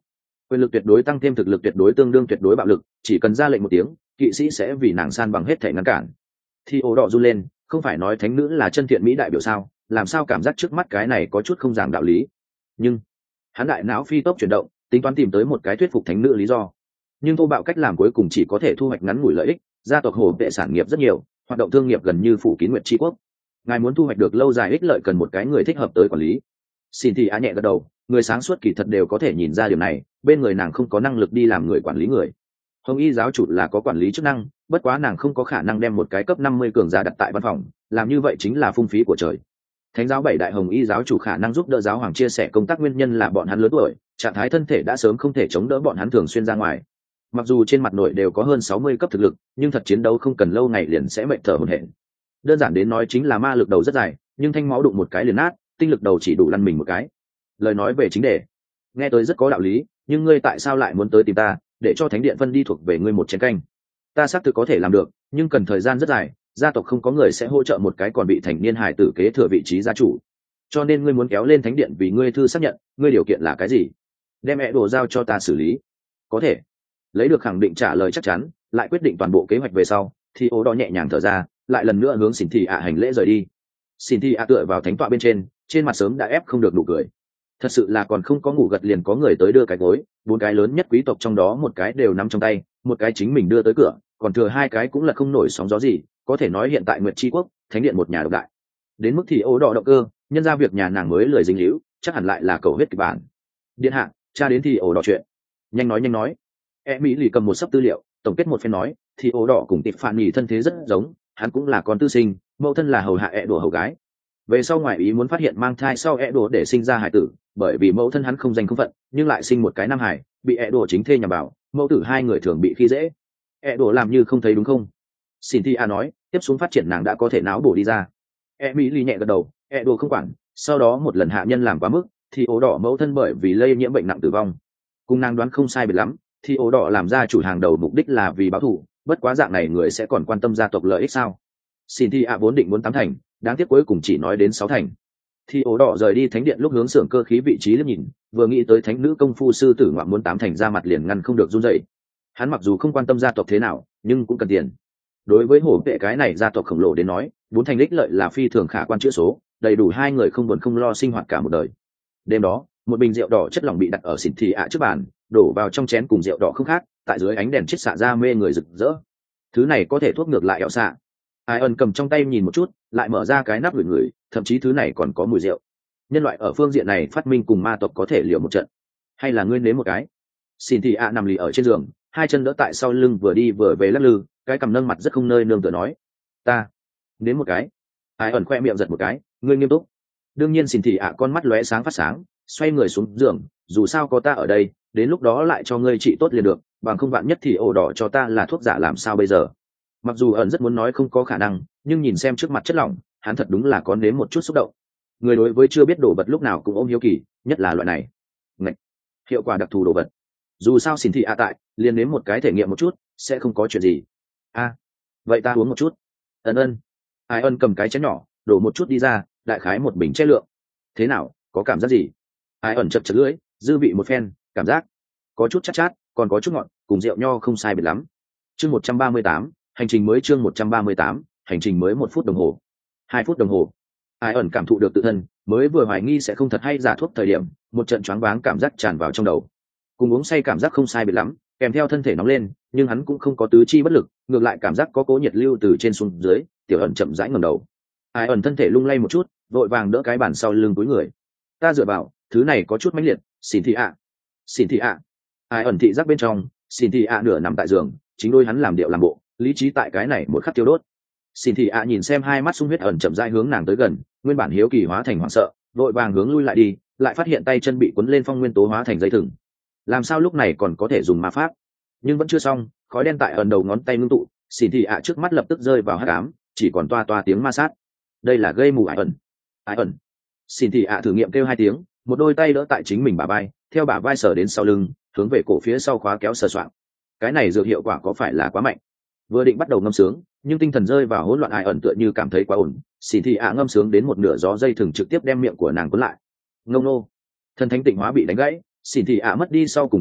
Quyền lực tuyệt đối tăng thêm thực lực tuyệt đối tương đương tuyệt đối bạo lực, chỉ cần ra lệnh một tiếng, kỵ sĩ sẽ vì nàng san bằng hết thể ngăn cản. Thì ổ đỏ run lên, không phải nói thánh nữ là chân thiện mỹ đại biểu sao, làm sao cảm giác trước mắt cái này có chút không giảng đạo lý. Nhưng hắn đại não phi tốc chuyển động, tính toán tìm tới một cái thuyết phục thánh nữ lý do. Nhưng thô bạo cách làm cuối cùng chỉ có thể thu hoạch ngắn ngủi lợi ích, gia tộc hồ vệ sản nghiệp rất nhiều, hoạt động thương nghiệp gần như phủ kín Nguyệt Chi quốc. Ngài muốn thu hoạch được lâu dài ích lợi cần một cái người thích hợp tới quản lý. Xin thì á nhẹ gật đầu, người sáng suốt kỳ thật đều có thể nhìn ra điều này, bên người nàng không có năng lực đi làm người quản lý người. Hồng Y giáo chủ là có quản lý chức năng, bất quá nàng không có khả năng đem một cái cấp năm mươi cường giả đặt tại văn phòng, làm như vậy chính là phung phí của trời. Thánh giáo bảy đại Hồng Y giáo chủ khả năng giúp đỡ giáo hoàng chia sẻ công tác, nguyên nhân là bọn hắn lớn tuổi, trạng thái thân thể đã sớm không thể chống đỡ bọn hắn thường xuyên ra ngoài. Mặc dù trên mặt nội đều có hơn sáu mươi cấp thực lực, nhưng thật chiến đấu không cần lâu ngày liền sẽ mệt thở hổn hển. Đơn giản đến nói chính là ma lực đầu rất dài, nhưng thanh máu đụng một cái liền nát, tinh lực đầu chỉ đủ lăn mình một cái. Lời nói về chính đề, nghe tới rất có đạo lý, nhưng ngươi tại sao lại muốn tới tìm ta, để cho thánh điện phân đi thuộc về ngươi một chén canh? Ta xác thực có thể làm được, nhưng cần thời gian rất dài, gia tộc không có người sẽ hỗ trợ một cái còn bị thành niên hài tử kế thừa vị trí gia chủ. Cho nên ngươi muốn kéo lên thánh điện vì ngươi thư xác nhận, ngươi điều kiện là cái gì? Đem mẹ đồ giao cho ta xử lý. Có thể. Lấy được khẳng định trả lời chắc chắn, lại quyết định toàn bộ kế hoạch về sau, thì ố đỏ nhẹ nhàng thở ra, lại lần nữa hướng Xin Thị ạ hành lễ rời đi. Xin Thị ạ tựa vào thánh tọa bên trên, trên mặt sớm đã ép không được nụ cười. Thật sự là còn không có ngủ gật liền có người tới đưa cái gối, bốn cái lớn nhất quý tộc trong đó một cái đều nắm trong tay, một cái chính mình đưa tới cửa, còn thừa hai cái cũng là không nổi sóng gió gì, có thể nói hiện tại Nguyệt Chi quốc, thánh điện một nhà độc đại. Đến mức thì ố đỏ động cơ, nhân ra việc nhà nàng mới lười dính líu, chắc hẳn lại là cầu huyết kịch bản. Điện hạ, cha đến thì ố đỏ chuyện. Nhanh nói nhanh nói. E Mỹ lì cầm một sấp tư liệu, tổng kết một phen nói, thì ố đỏ cùng tịp phản nhì thân thế rất giống, hắn cũng là con tư sinh, mẫu thân là hầu hạ ẹ đùa hầu gái. Về sau ngoại ý muốn phát hiện mang thai sau ẹ đùa để sinh ra hải tử, bởi vì mẫu thân hắn không danh không phận, nhưng lại sinh một cái nam hải, bị ẹ đùa chính thê nhằm vào, mẫu tử hai người thường bị khi dễ. Ẹ đùa làm như không thấy đúng không? Xin Thi A nói, tiếp xuống phát triển nàng đã có thể não bổ đi ra. E Mỹ lì nhẹ gật đầu, ẹ đùa không quản, sau đó một lần hạ nhân làm quá mức, thì ố đỏ mẫu thân bởi vì lây nhiễm bệnh nặng tử vong. Cùng nàng đoán không sai biệt lắm, thì ố đỏ làm ra chủ hàng đầu mục đích là vì báo thù, bất quá dạng này người sẽ còn quan tâm gia tộc lợi ích sao? Xin Thi A vốn định muốn tám thành, đáng tiếc cuối cùng chỉ nói đến sáu thành. Thì ố đỏ rời đi thánh điện lúc hướng xưởng cơ khí vị trí liếc nhìn, vừa nghĩ tới thánh nữ công phu sư tử ngoạm muốn tám thành ra mặt liền ngăn không được run rẩy. Hắn mặc dù không quan tâm gia tộc thế nào, nhưng cũng cần tiền. Đối với hổ vệ cái này gia tộc khổng lồ đến nói, bốn thành ích lợi là phi thường khả quan chữa số, đầy đủ hai người không buồn không lo sinh hoạt cả một đời. Đêm đó, một bình rượu đỏ chất lỏng bị đặt ở Xin Thị ạ trước bàn, đổ vào trong chén cùng rượu đỏ không khác, tại dưới ánh đèn chiết xạ ra mê người rực rỡ. Thứ này có thể thuốc ngược lại ẹo xạ. Ai ân cầm trong tay nhìn một chút, lại mở ra cái nắp gửi người, thậm chí thứ này còn có mùi rượu. Nhân loại ở phương diện này phát minh cùng ma tộc có thể liều một trận. Hay là ngươi nếm một cái? Xin Thị ạ nằm lì ở trên giường, hai chân đỡ tại sau lưng vừa đi vừa về lắc lư, cái cằm nâng mặt rất không nơi nương tựa nói, ta nếm một cái. Ai ẩn khoe miệng giật một cái, ngươi nghiêm túc? Đương nhiên. Xin Thị ạ con mắt lóe sáng phát sáng, xoay người xuống giường, dù sao có ta ở đây, đến lúc đó lại cho ngươi trị tốt liền được, bằng không vạn nhất thì ổ đỏ cho ta là thuốc giả làm sao bây giờ? Mặc dù ẩn rất muốn nói không có khả năng, nhưng nhìn xem trước mặt chất lỏng, hắn thật đúng là có nếm một chút xúc động. Người đối với chưa biết đồ vật lúc nào cũng ôm hiếu kỳ, nhất là loại này. Ngậy! Hiệu quả đặc thù đồ vật. Dù sao Xin Thị ạ tại, liền nếm một cái thể nghiệm một chút, sẽ không có chuyện gì. A, à, vậy ta uống một chút. Ân ân. Ai ân cầm cái chén nhỏ, đổ một chút đi ra, đại khái một bình che lượng. Thế nào, có cảm giác gì? Ai ẩn chật chật lưỡi, dư vị một phen, cảm giác có chút chát chát, còn có chút ngọt, cùng rượu nho không sai biệt lắm. Chương một trăm ba mươi tám, hành trình mới. Chương một trăm ba mươi tám, hành trình mới. Một phút đồng hồ, hai phút đồng hồ. Ai ẩn cảm thụ được tự thân, mới vừa hoài nghi sẽ không thật hay giả thuốc thời điểm, một trận choáng váng cảm giác tràn vào trong đầu. Cùng uống say cảm giác không sai biệt lắm, kèm theo thân thể nóng lên, nhưng hắn cũng không có tứ chi bất lực, ngược lại cảm giác có cố nhiệt lưu từ trên xuống dưới. Tiểu ẩn chậm rãi ngẩng đầu. Ai ẩn thân thể lung lay một chút, vội vàng đỡ cái bàn sau lưng túi người. Ta dựa vào, thứ này có chút mãnh liệt. Xin Thị ạ. Xin Thị ạ. Ai ẩn thị giác bên trong, Xin Thị ạ nửa nằm tại giường, chính đôi hắn làm điệu làm bộ, lý trí tại cái này một khắc tiêu đốt. Xin Thị ạ nhìn xem hai mắt sung huyết ẩn chậm rãi hướng nàng tới gần, nguyên bản hiếu kỳ hóa thành hoảng sợ, vội vàng hướng lui lại đi, lại phát hiện tay chân bị cuốn lên phong nguyên tố hóa thành dây thừng. Làm sao lúc này còn có thể dùng ma pháp? Nhưng vẫn chưa xong, khói đen tại ẩn đầu ngón tay ngưng tụ, Xin Thị ạ trước mắt lập tức rơi vào hắc ám, chỉ còn toa toa tiếng ma sát. Đây là gây mù ải ẩn. Ải ẩn. Xin Thị ạ thử nghiệm kêu hai tiếng, một đôi tay đỡ tại chính mình bả vai, theo bả vai sờ đến sau lưng, hướng về cổ phía sau khóa kéo sờ soạng. Cái này dược hiệu quả có phải là quá mạnh? Vừa định bắt đầu ngâm sướng, nhưng tinh thần rơi vào hỗn loạn. Ai ẩn tựa như cảm thấy quá ổn, Xin Thị ạ ngâm sướng đến một nửa gió dây thừng trực tiếp đem miệng của nàng cuốn lại. Ngông nô. Thần thánh tịnh hóa bị đánh gãy, Xin Thị ạ mất đi sau cùng thủ đoạn,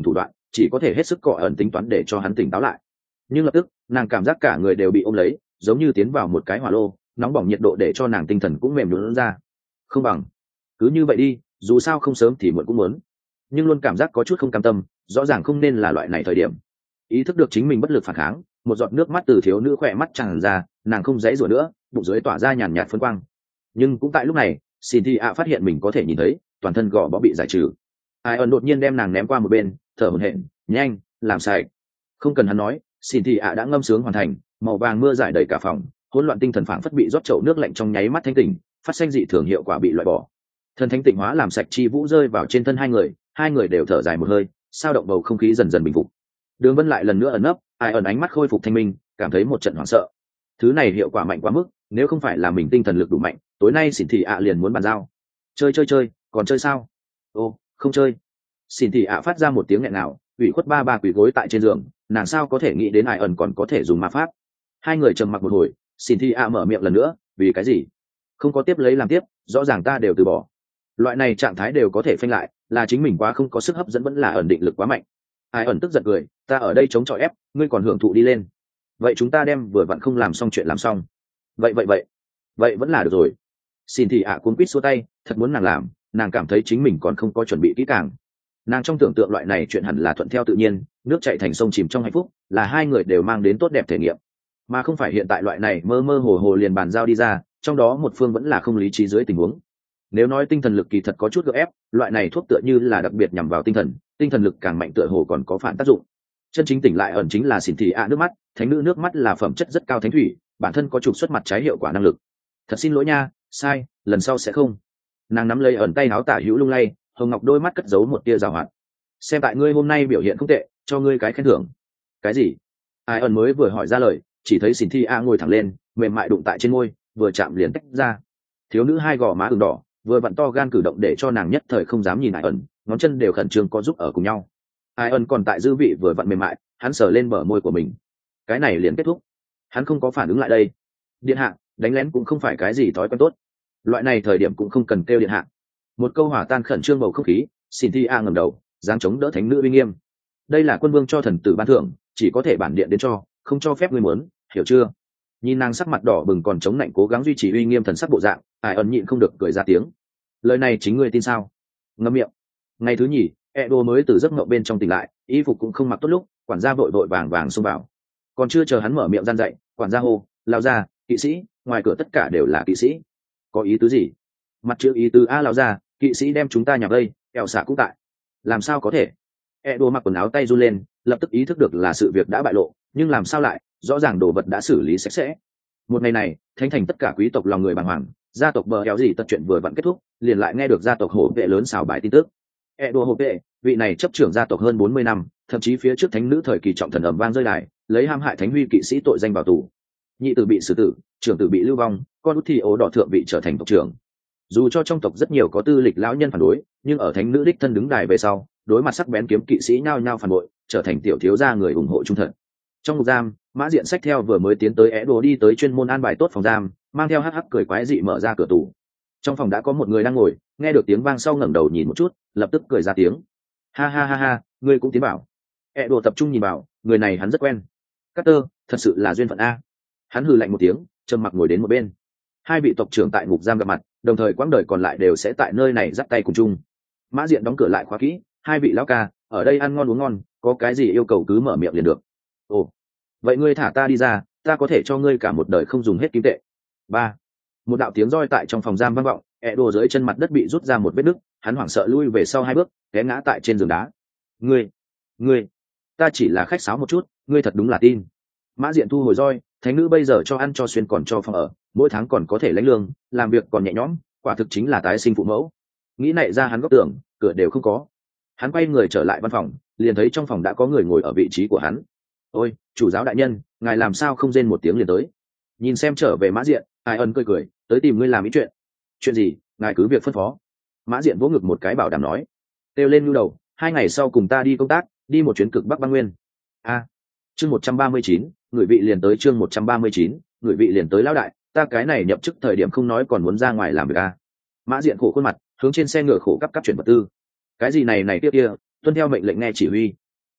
chỉ có thể hết sức cọ ẩn tính toán để cho hắn tỉnh táo lại. Nhưng lập tức nàng cảm giác cả người đều bị ôm lấy, giống như tiến vào một cái hỏa lô, nóng bỏng nhiệt độ để cho nàng tinh thần cũng mềm nhũn ra. Không bằng cứ như vậy đi, dù sao không sớm thì muộn cũng muốn. Nhưng luôn cảm giác có chút không cam tâm, rõ ràng không nên là loại này thời điểm. Ý thức được chính mình bất lực phản kháng, một giọt nước mắt từ thiếu nữ khỏe mắt tràn ra, nàng không dãy rủa nữa, bụng dưới tỏa ra nhàn nhạt phân quang. Nhưng cũng tại lúc này, Cynthia phát hiện mình có thể nhìn thấy toàn thân gò bó bị giải trừ. Ai ẩn đột nhiên đem nàng ném qua một bên, thở hổn hển, nhanh, làm sạch. Không cần hắn nói, Cynthia đã ngâm sướng hoàn thành, màu vàng mưa rải đầy cả phòng, hỗn loạn tinh thần phảng phất bị rót chậu nước lạnh trong nháy mắt thanh tỉnh, phát sinh dị thường hiệu quả bị loại bỏ. Thần thánh tịnh hóa làm sạch chi vũ rơi vào trên thân hai người, hai người đều thở dài một hơi, sao động bầu không khí dần dần bình phục. Đường Vân lại lần nữa ẩn nấp, ai ẩn ánh mắt khôi phục thanh minh, cảm thấy một trận hoảng sợ. Thứ này hiệu quả mạnh quá mức, nếu không phải là mình tinh thần lực đủ mạnh, tối nay xỉn thị ạ liền muốn bàn giao. Chơi chơi chơi, còn chơi sao? Ô, không chơi. Xỉn thị ạ phát ra một tiếng nghẹn nào, ủy khuất ba ba quỳ gối tại trên giường, nàng sao có thể nghĩ đến ai ẩn còn có thể dùng ma pháp. Hai người trầm mặc một hồi, xỉn thị ạ mở miệng lần nữa, vì cái gì? Không có tiếp lấy làm tiếp, rõ ràng ta đều từ bỏ. Loại này trạng thái đều có thể phanh lại, là chính mình quá không có sức hấp dẫn vẫn là ẩn định lực quá mạnh. Ai ẩn tức giận cười, ta ở đây chống chọi ép, ngươi còn hưởng thụ đi lên. Vậy chúng ta đem vừa vặn không làm xong chuyện làm xong. Vậy vậy vậy, vậy vẫn là được rồi. Xin thì ạ cuốn quýt xua tay, thật muốn nàng làm, nàng cảm thấy chính mình còn không có chuẩn bị kỹ càng. Nàng trong tưởng tượng loại này chuyện hẳn là thuận theo tự nhiên, nước chảy thành sông chìm trong hạnh phúc, là hai người đều mang đến tốt đẹp thể nghiệm, mà không phải hiện tại loại này mơ mơ hồ hồ liền bàn giao đi ra, trong đó một phương vẫn là không lý trí dưới tình huống. Nếu nói tinh thần lực kỳ thật có chút gượng ép, loại này thuốc tựa như là đặc biệt nhằm vào tinh thần, tinh thần lực càng mạnh tựa hồ còn có phản tác dụng. Chân chính tỉnh lại ẩn chính là xỉn thị ạ nước mắt, thánh nữ nước mắt là phẩm chất rất cao thánh thủy, bản thân có trục xuất mặt trái hiệu quả năng lực. Thật xin lỗi nha, sai, lần sau sẽ không. Nàng nắm lấy ẩn tay áo tả hữu lung lay, hồng ngọc đôi mắt cất giấu một tia rào hoạt. Xem tại ngươi hôm nay biểu hiện không tệ, cho ngươi cái khen thưởng. Cái gì? Ai ẩn mới vừa hỏi ra lời, chỉ thấy xỉn thị ạ ngồi thẳng lên, mềm mại đụng tại trên môi, vừa chạm liền tách ra. Thiếu nữ hai gò má ửng đỏ, vừa vặn to gan cử động để cho nàng nhất thời không dám nhìn ai ẩn, ngón chân đều khẩn trương có giúp ở cùng nhau. Ai ẩn còn tại dư vị vừa vặn mềm mại, hắn sờ lên bờ môi của mình. Cái này liền kết thúc. Hắn không có phản ứng lại đây. Điện hạ, đánh lén cũng không phải cái gì thói quen tốt. Loại này thời điểm cũng không cần kêu điện hạ. Một câu hỏa tan khẩn trương bầu không khí, Cynthia ngẩng đầu, dáng chống đỡ thánh nữ uy nghiêm. Đây là quân vương cho thần tử ban thưởng, chỉ có thể bản điện đến cho, không cho phép ngươi muốn, hiểu chưa? Nhìn nàng sắc mặt đỏ bừng còn chống lạnh cố gắng duy trì uy nghiêm thần sắc bộ dạng, Ai ẩn nhịn không được cười ra tiếng. Lời này chính ngươi tin sao? Ngậm miệng. Ngày thứ nhì, Edo mới từ giấc mộng bên trong tỉnh lại, y phục cũng không mặc tốt lúc, quản gia vội vội vàng vàng xông vào. Còn chưa chờ hắn mở miệng gian dạy, quản gia hô, lao ra, kỵ sĩ, ngoài cửa tất cả đều là kỵ sĩ. Có ý tứ gì? Mặt chữ ý tứ a lao ra, kỵ sĩ đem chúng ta nhà đây, kẹo xạ cũng tại. Làm sao có thể? Edo mặc quần áo tay run lên, lập tức ý thức được là sự việc đã bại lộ, nhưng làm sao lại, rõ ràng đồ vật đã xử lý sạch sẽ. Một ngày này, thánh thành tất cả quý tộc lòng người bàng hoàng, gia tộc bờ kéo gì tật chuyện vừa vặn kết thúc, liền lại nghe được gia tộc hổ vệ lớn xào bài tin tức. Edo hổ vệ, vị này chấp trưởng gia tộc hơn bốn mươi năm, thậm chí phía trước thánh nữ thời kỳ trọng thần ầm vang rơi đài, lấy ham hại thánh huy kỵ sĩ tội danh vào tù. Nhị tử bị xử tử, trưởng tử bị lưu vong, con út thì ố đỏ thượng vị trở thành tộc trưởng. Dù cho trong tộc rất nhiều có tư lịch lão nhân phản đối, nhưng ở thánh nữ đích thân đứng đài về sau, đối mặt sắc bén kiếm kỵ sĩ nhao nhao phản bội, trở thành tiểu thiếu gia người ủng hộ trung thần. Trong ngục giam, Mã Diện xách theo vừa mới tiến tới Edo đi tới chuyên môn an bài tốt phòng giam, mang theo hắc hắc cười quái dị mở ra cửa tủ. Trong phòng đã có một người đang ngồi, nghe được tiếng vang sau ngẩng đầu nhìn một chút, lập tức cười ra tiếng. Ha ha ha ha, ngươi cũng tiến bảo. Edo tập trung nhìn vào, người này hắn rất quen. Carter, thật sự là duyên phận a. Hắn hừ lạnh một tiếng, trầm mặc ngồi đến một bên. Hai vị tộc trưởng tại ngục giam gặp mặt, đồng thời quãng đời còn lại đều sẽ tại nơi này dắt tay cùng chung. Mã Diện đóng cửa lại khóa kỹ, hai vị lão ca, ở đây ăn ngon uống ngon, có cái gì yêu cầu cứ mở miệng liền được. Ồ, vậy ngươi thả ta đi ra, ta có thể cho ngươi cả một đời không dùng hết kim tệ. Ba. Một đạo tiếng roi tại trong phòng giam vang vọng, Edo dưới chân mặt đất bị rút ra một vết nứt, hắn hoảng sợ lui về sau hai bước, té ngã tại trên giường đá. Ngươi, ngươi, ta chỉ là khách sáo một chút, ngươi thật đúng là tin. Mã Diện thu hồi roi, thánh nữ bây giờ cho ăn cho xuyên còn cho phòng ở, mỗi tháng còn có thể lãnh lương, làm việc còn nhẹ nhõm, quả thực chính là tái sinh phụ mẫu. Nghĩ nảy ra hắn góc tưởng, cửa đều không có. Hắn quay người trở lại văn phòng, liền thấy trong phòng đã có người ngồi ở vị trí của hắn. Ôi, chủ giáo đại nhân, ngài làm sao không rên một tiếng liền tới? Nhìn xem trở về Mã Diện, Ai ân cười cười, tới tìm ngươi làm ý chuyện. Chuyện gì? Ngài cứ việc phân phó. Mã Diện vỗ ngực một cái bảo đảm nói. Kêu lên nhu đầu, hai ngày sau cùng ta đi công tác, đi một chuyến cực Bắc băng nguyên. A, chương một trăm ba mươi chín, người vị liền tới chương một trăm ba mươi chín, người vị liền tới lão đại, ta cái này nhập chức thời điểm không nói còn muốn ra ngoài làm việc a. Mã Diện khổ khuôn mặt, hướng trên xe ngựa khổ cấp cấp chuyển vật tư. Cái gì này này kia kia, tuân theo mệnh lệnh nghe chỉ huy.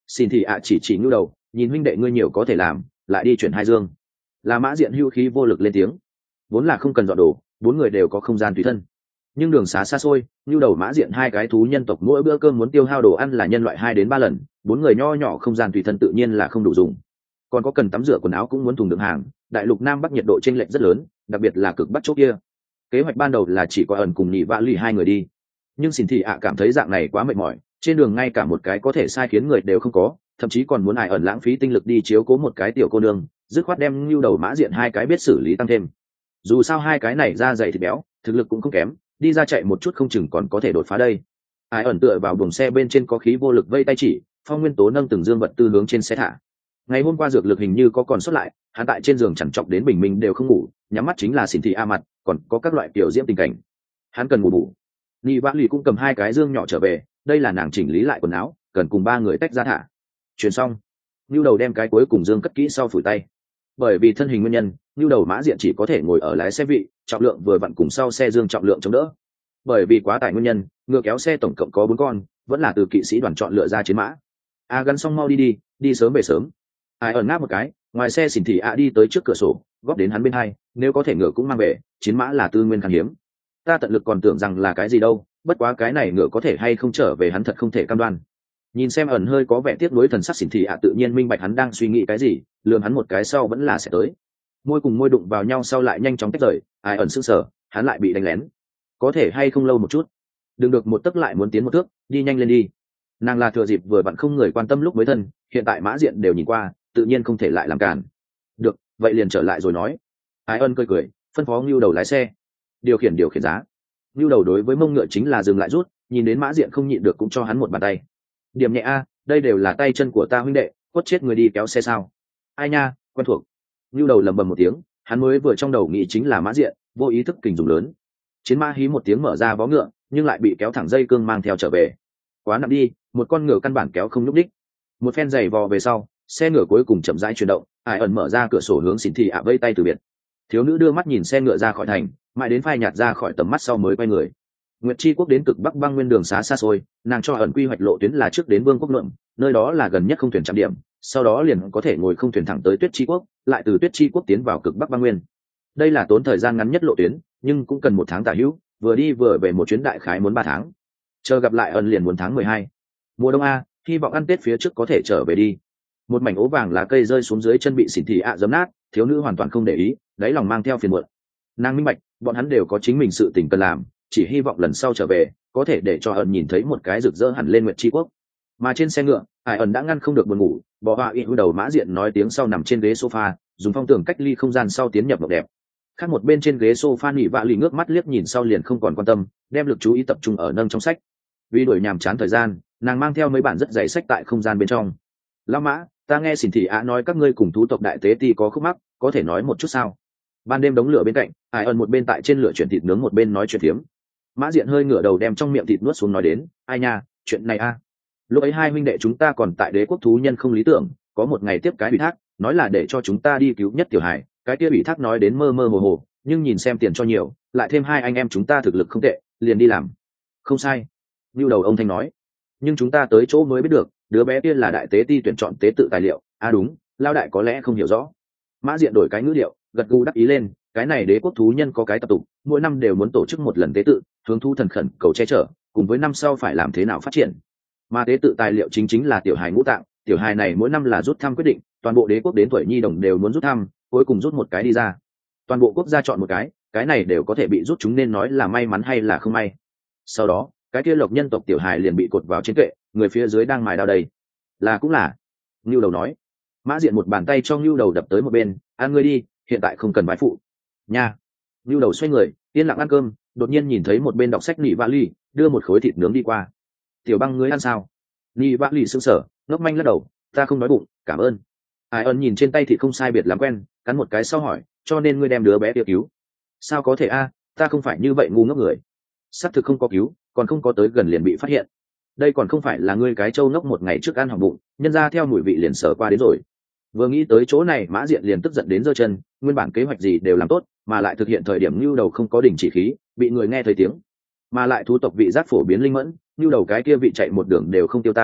Xin thì ạ chỉ chỉ ngưu đầu, nhìn huynh đệ ngươi nhiều có thể làm, lại đi chuyển hai dương. Là Mã Diện hưu khí vô lực lên tiếng. Vốn là không cần dọn đồ, bốn người đều có không gian tùy thân, nhưng đường xá xa xôi, ngưu đầu Mã Diện hai cái thú nhân tộc mỗi bữa cơm muốn tiêu hao đồ ăn là nhân loại hai đến ba lần, bốn người nho nhỏ không gian tùy thân tự nhiên là không đủ dùng. Còn có cần tắm rửa quần áo cũng muốn thùng đựng hàng, đại lục nam bắc nhiệt độ chênh lệch rất lớn, đặc biệt là cực bắc chỗ kia. Kế hoạch ban đầu là chỉ có ẩn cùng nhị vạ lì hai người đi, nhưng xin thị ạ cảm thấy dạng này quá mệt mỏi, trên đường ngay cả một cái có thể sai khiến người đều không có, thậm chí còn muốn ai ẩn lãng phí tinh lực đi chiếu cố một cái tiểu cô nương, dứt khoát đem Nưu đầu Mã Diện hai cái biết xử lý tăng thêm. Dù sao hai cái này da dày thịt béo, thực lực cũng không kém, đi ra chạy một chút không chừng còn có thể đột phá đây. Ai ẩn tựa vào buồng xe bên trên có khí vô lực vây tay chỉ, Phong Nguyên Tố nâng từng dương vật tư hướng trên xe thả. Ngày hôm qua dược lực hình như có còn sót lại, hắn tại trên giường chẳng chọc đến bình minh đều không ngủ, nhắm mắt chính là xỉn thị a mặt, còn có các loại tiểu diễm tình cảnh. Hắn cần ngủ bù. Nị Vã Lì cũng cầm hai cái dương nhỏ trở về, đây là nàng chỉnh lý lại quần áo, cần cùng ba người tách ra thả. Chuyển xong, Nưu đầu đem cái cuối cùng dương cất kỹ sau phủi tay. Bởi vì thân hình nguyên nhân, Nưu đầu Mã Diện chỉ có thể ngồi ở lái xe vị, trọng lượng vừa vặn cùng sau xe dương trọng lượng chống đỡ. Bởi vì quá tải nguyên nhân, ngựa kéo xe tổng cộng có bốn con, vẫn là từ kỵ sĩ đoàn chọn lựa ra chiến mã. A gắn xong mau đi đi, đi sớm về sớm. Ai ẩn ngáp một cái, ngoài xe xỉn thị ạ đi tới trước cửa sổ, góp đến hắn bên hai, nếu có thể ngựa cũng mang về, chiến mã là tư nguyên khan hiếm. Ta tận lực còn tưởng rằng là cái gì đâu, bất quá cái này ngựa có thể hay không trở về hắn thật không thể cam đoan. Nhìn xem ẩn hơi có vẻ tiếc nuối thần sắc xỉn thị ạ tự nhiên minh bạch hắn đang suy nghĩ cái gì, lườm hắn một cái sau vẫn là sẽ tới. Môi cùng môi đụng vào nhau sau lại nhanh chóng tách rời, ai ẩn sững sờ, hắn lại bị đánh lén. Có thể hay không lâu một chút, đừng được một tấc lại muốn tiến một thước, đi nhanh lên đi. Nàng là thừa dịp vừa vặn không người quan tâm lúc mới thân, hiện tại Mã Diện đều nhìn qua, tự nhiên không thể lại làm cản. Được, vậy liền trở lại rồi nói. Ái ân cười cười, phân phó Ngưu đầu lái xe, điều khiển điều khiển giá. Ngưu đầu đối với mông ngựa chính là dừng lại rút, nhìn đến Mã Diện không nhịn được cũng cho hắn một bàn tay. Điểm nhẹ a, đây đều là tay chân của ta huynh đệ, cốt chết người đi kéo xe sao? Ai nha, quen thuộc. Ngưu đầu lầm bầm một tiếng, hắn mới vừa trong đầu nghĩ chính là Mã Diện, vô ý thức kình dùng lớn. Chiến mã hí một tiếng mở ra vó ngựa, nhưng lại bị kéo thẳng dây cương mang theo trở về. Quá nặng đi, một con ngựa căn bản kéo không nhúc đích. Một phen giày vò về sau, xe ngựa cuối cùng chậm rãi chuyển động, Ai ẩn mở ra cửa sổ hướng xỉn thị ạ vây tay từ biệt. Thiếu nữ đưa mắt nhìn xe ngựa ra khỏi thành, mãi đến phai nhạt ra khỏi tầm mắt sau mới quay người. Nguyệt Chi quốc đến cực bắc băng nguyên đường xá xa xôi, nàng cho ẩn quy hoạch lộ tuyến là trước đến Vương quốc Luận, nơi đó là gần nhất không thuyền trạm điểm, sau đó liền có thể ngồi không thuyền thẳng tới Tuyết Chi quốc, lại từ Tuyết Chi quốc tiến vào cực bắc băng nguyên. Đây là tốn thời gian ngắn nhất lộ tuyến, nhưng cũng cần một tháng tả hữu, vừa đi vừa về một chuyến đại khái muốn ba tháng. Chờ gặp lại ẩn liền muốn tháng mười hai. Mùa đông a, hy vọng ăn Tết phía trước có thể trở về đi. Một mảnh ố vàng lá cây rơi xuống dưới chân bị xỉn thị ạ giấm nát, thiếu nữ hoàn toàn không để ý, đáy lòng mang theo phiền muộn. Nàng minh bạch, bọn hắn đều có chính mình sự tình cần làm, chỉ hy vọng lần sau trở về có thể để cho ẩn nhìn thấy một cái rực rỡ hẳn lên Nguyệt Chi quốc. Mà trên xe ngựa, Hải ẩn đã ngăn không được buồn ngủ, bò hoa y đầu Mã Diện nói tiếng sau nằm trên ghế sofa, dùng phong tường cách ly không gian sau tiến nhập mộng đẹp. Khác một bên trên ghế sofa Nị Vạ Lì ngước mắt liếc nhìn sau liền không còn quan tâm, đem lực chú ý tập trung ở nâng trong sách. Vì đuổi nhàm chán thời gian, nàng mang theo mấy bản rất dày sách tại không gian bên trong. Lão Mã, ta nghe xỉn thị ạ nói các ngươi cùng thú tộc đại tế ti có khúc mắc, có thể nói một chút sao? Ban đêm đống lửa bên cạnh, Hải ẩn một bên tại trên lửa chuyển thịt nướng một bên nói chuyện phiếm. Mã Diện hơi ngửa đầu đem trong miệng thịt nuốt xuống nói đến, ai nha, chuyện này a. Lúc ấy hai huynh đệ chúng ta còn tại đế quốc thú nhân không lý tưởng, có một ngày tiếp cái ủy thác, nói là để cho chúng ta đi cứu nhất tiểu hải, cái kia ủy thác nói đến mơ mơ hồ hồ, nhưng nhìn xem tiền cho nhiều, lại thêm hai anh em chúng ta thực lực không tệ, liền đi làm. Không sai. Như đầu ông Thanh nói. Nhưng chúng ta tới chỗ mới biết được, đứa bé kia là đại tế ti tuyển chọn tế tự tài liệu, à đúng, lao đại có lẽ không hiểu rõ. Mã Diện đổi cái ngữ điệu, gật gù đắc ý lên, cái này đế quốc thú nhân có cái tập tục, mỗi năm đều muốn tổ chức một lần tế tự, hướng thu thần khẩn cầu che chở, cùng với năm sau phải làm thế nào phát triển. Mà tế tự tài liệu chính chính là tiểu hài ngũ tạng, tiểu hài này mỗi năm là rút thăm quyết định, toàn bộ đế quốc đến tuổi nhi đồng đều muốn rút thăm, cuối cùng rút một cái đi ra. Toàn bộ quốc gia chọn một cái, cái này đều có thể bị rút, chúng nên nói là may mắn hay là không may. Sau đó, cái kia lộc nhân tộc tiểu hài liền bị cột vào trên kệ, người phía dưới đang mài đao đây. Là cũng là. Nưu đầu nói. Mã Diện một bàn tay cho Nưu đầu đập tới một bên, ăn ngươi đi, hiện tại không cần bái phụ. Nha. Nưu đầu xoay người, yên lặng ăn cơm, đột nhiên nhìn thấy một bên đọc sách Nị Vạ Lì, đưa một khối thịt nướng đi qua. Tiểu băng ngươi ăn sao? Nị Vạ Lì sững sờ, ngốc manh lắc đầu, ta không đói bụng, cảm ơn. Ai ơn nhìn trên tay thịt không sai biệt lắm quen, cắn một cái sau hỏi, cho nên ngươi đem đứa bé kia cứu? Sao có thể a, ta không phải như vậy ngu ngốc người. Xác thực không có cứu, còn không có tới gần liền bị phát hiện. Đây còn không phải là ngươi cái trâu ngốc một ngày trước ăn hỏng bụng, nhân ra theo mùi vị liền sở qua đến rồi. Vừa nghĩ tới chỗ này Mã Diện liền tức giận đến giơ chân, nguyên bản kế hoạch gì đều làm tốt, mà lại thực hiện thời điểm Nưu đầu không có đỉnh chỉ khí, bị người nghe thấy tiếng, mà lại thú tộc vị giác phổ biến linh mẫn, Nưu đầu cái kia vị chạy một đường đều không tiêu tan,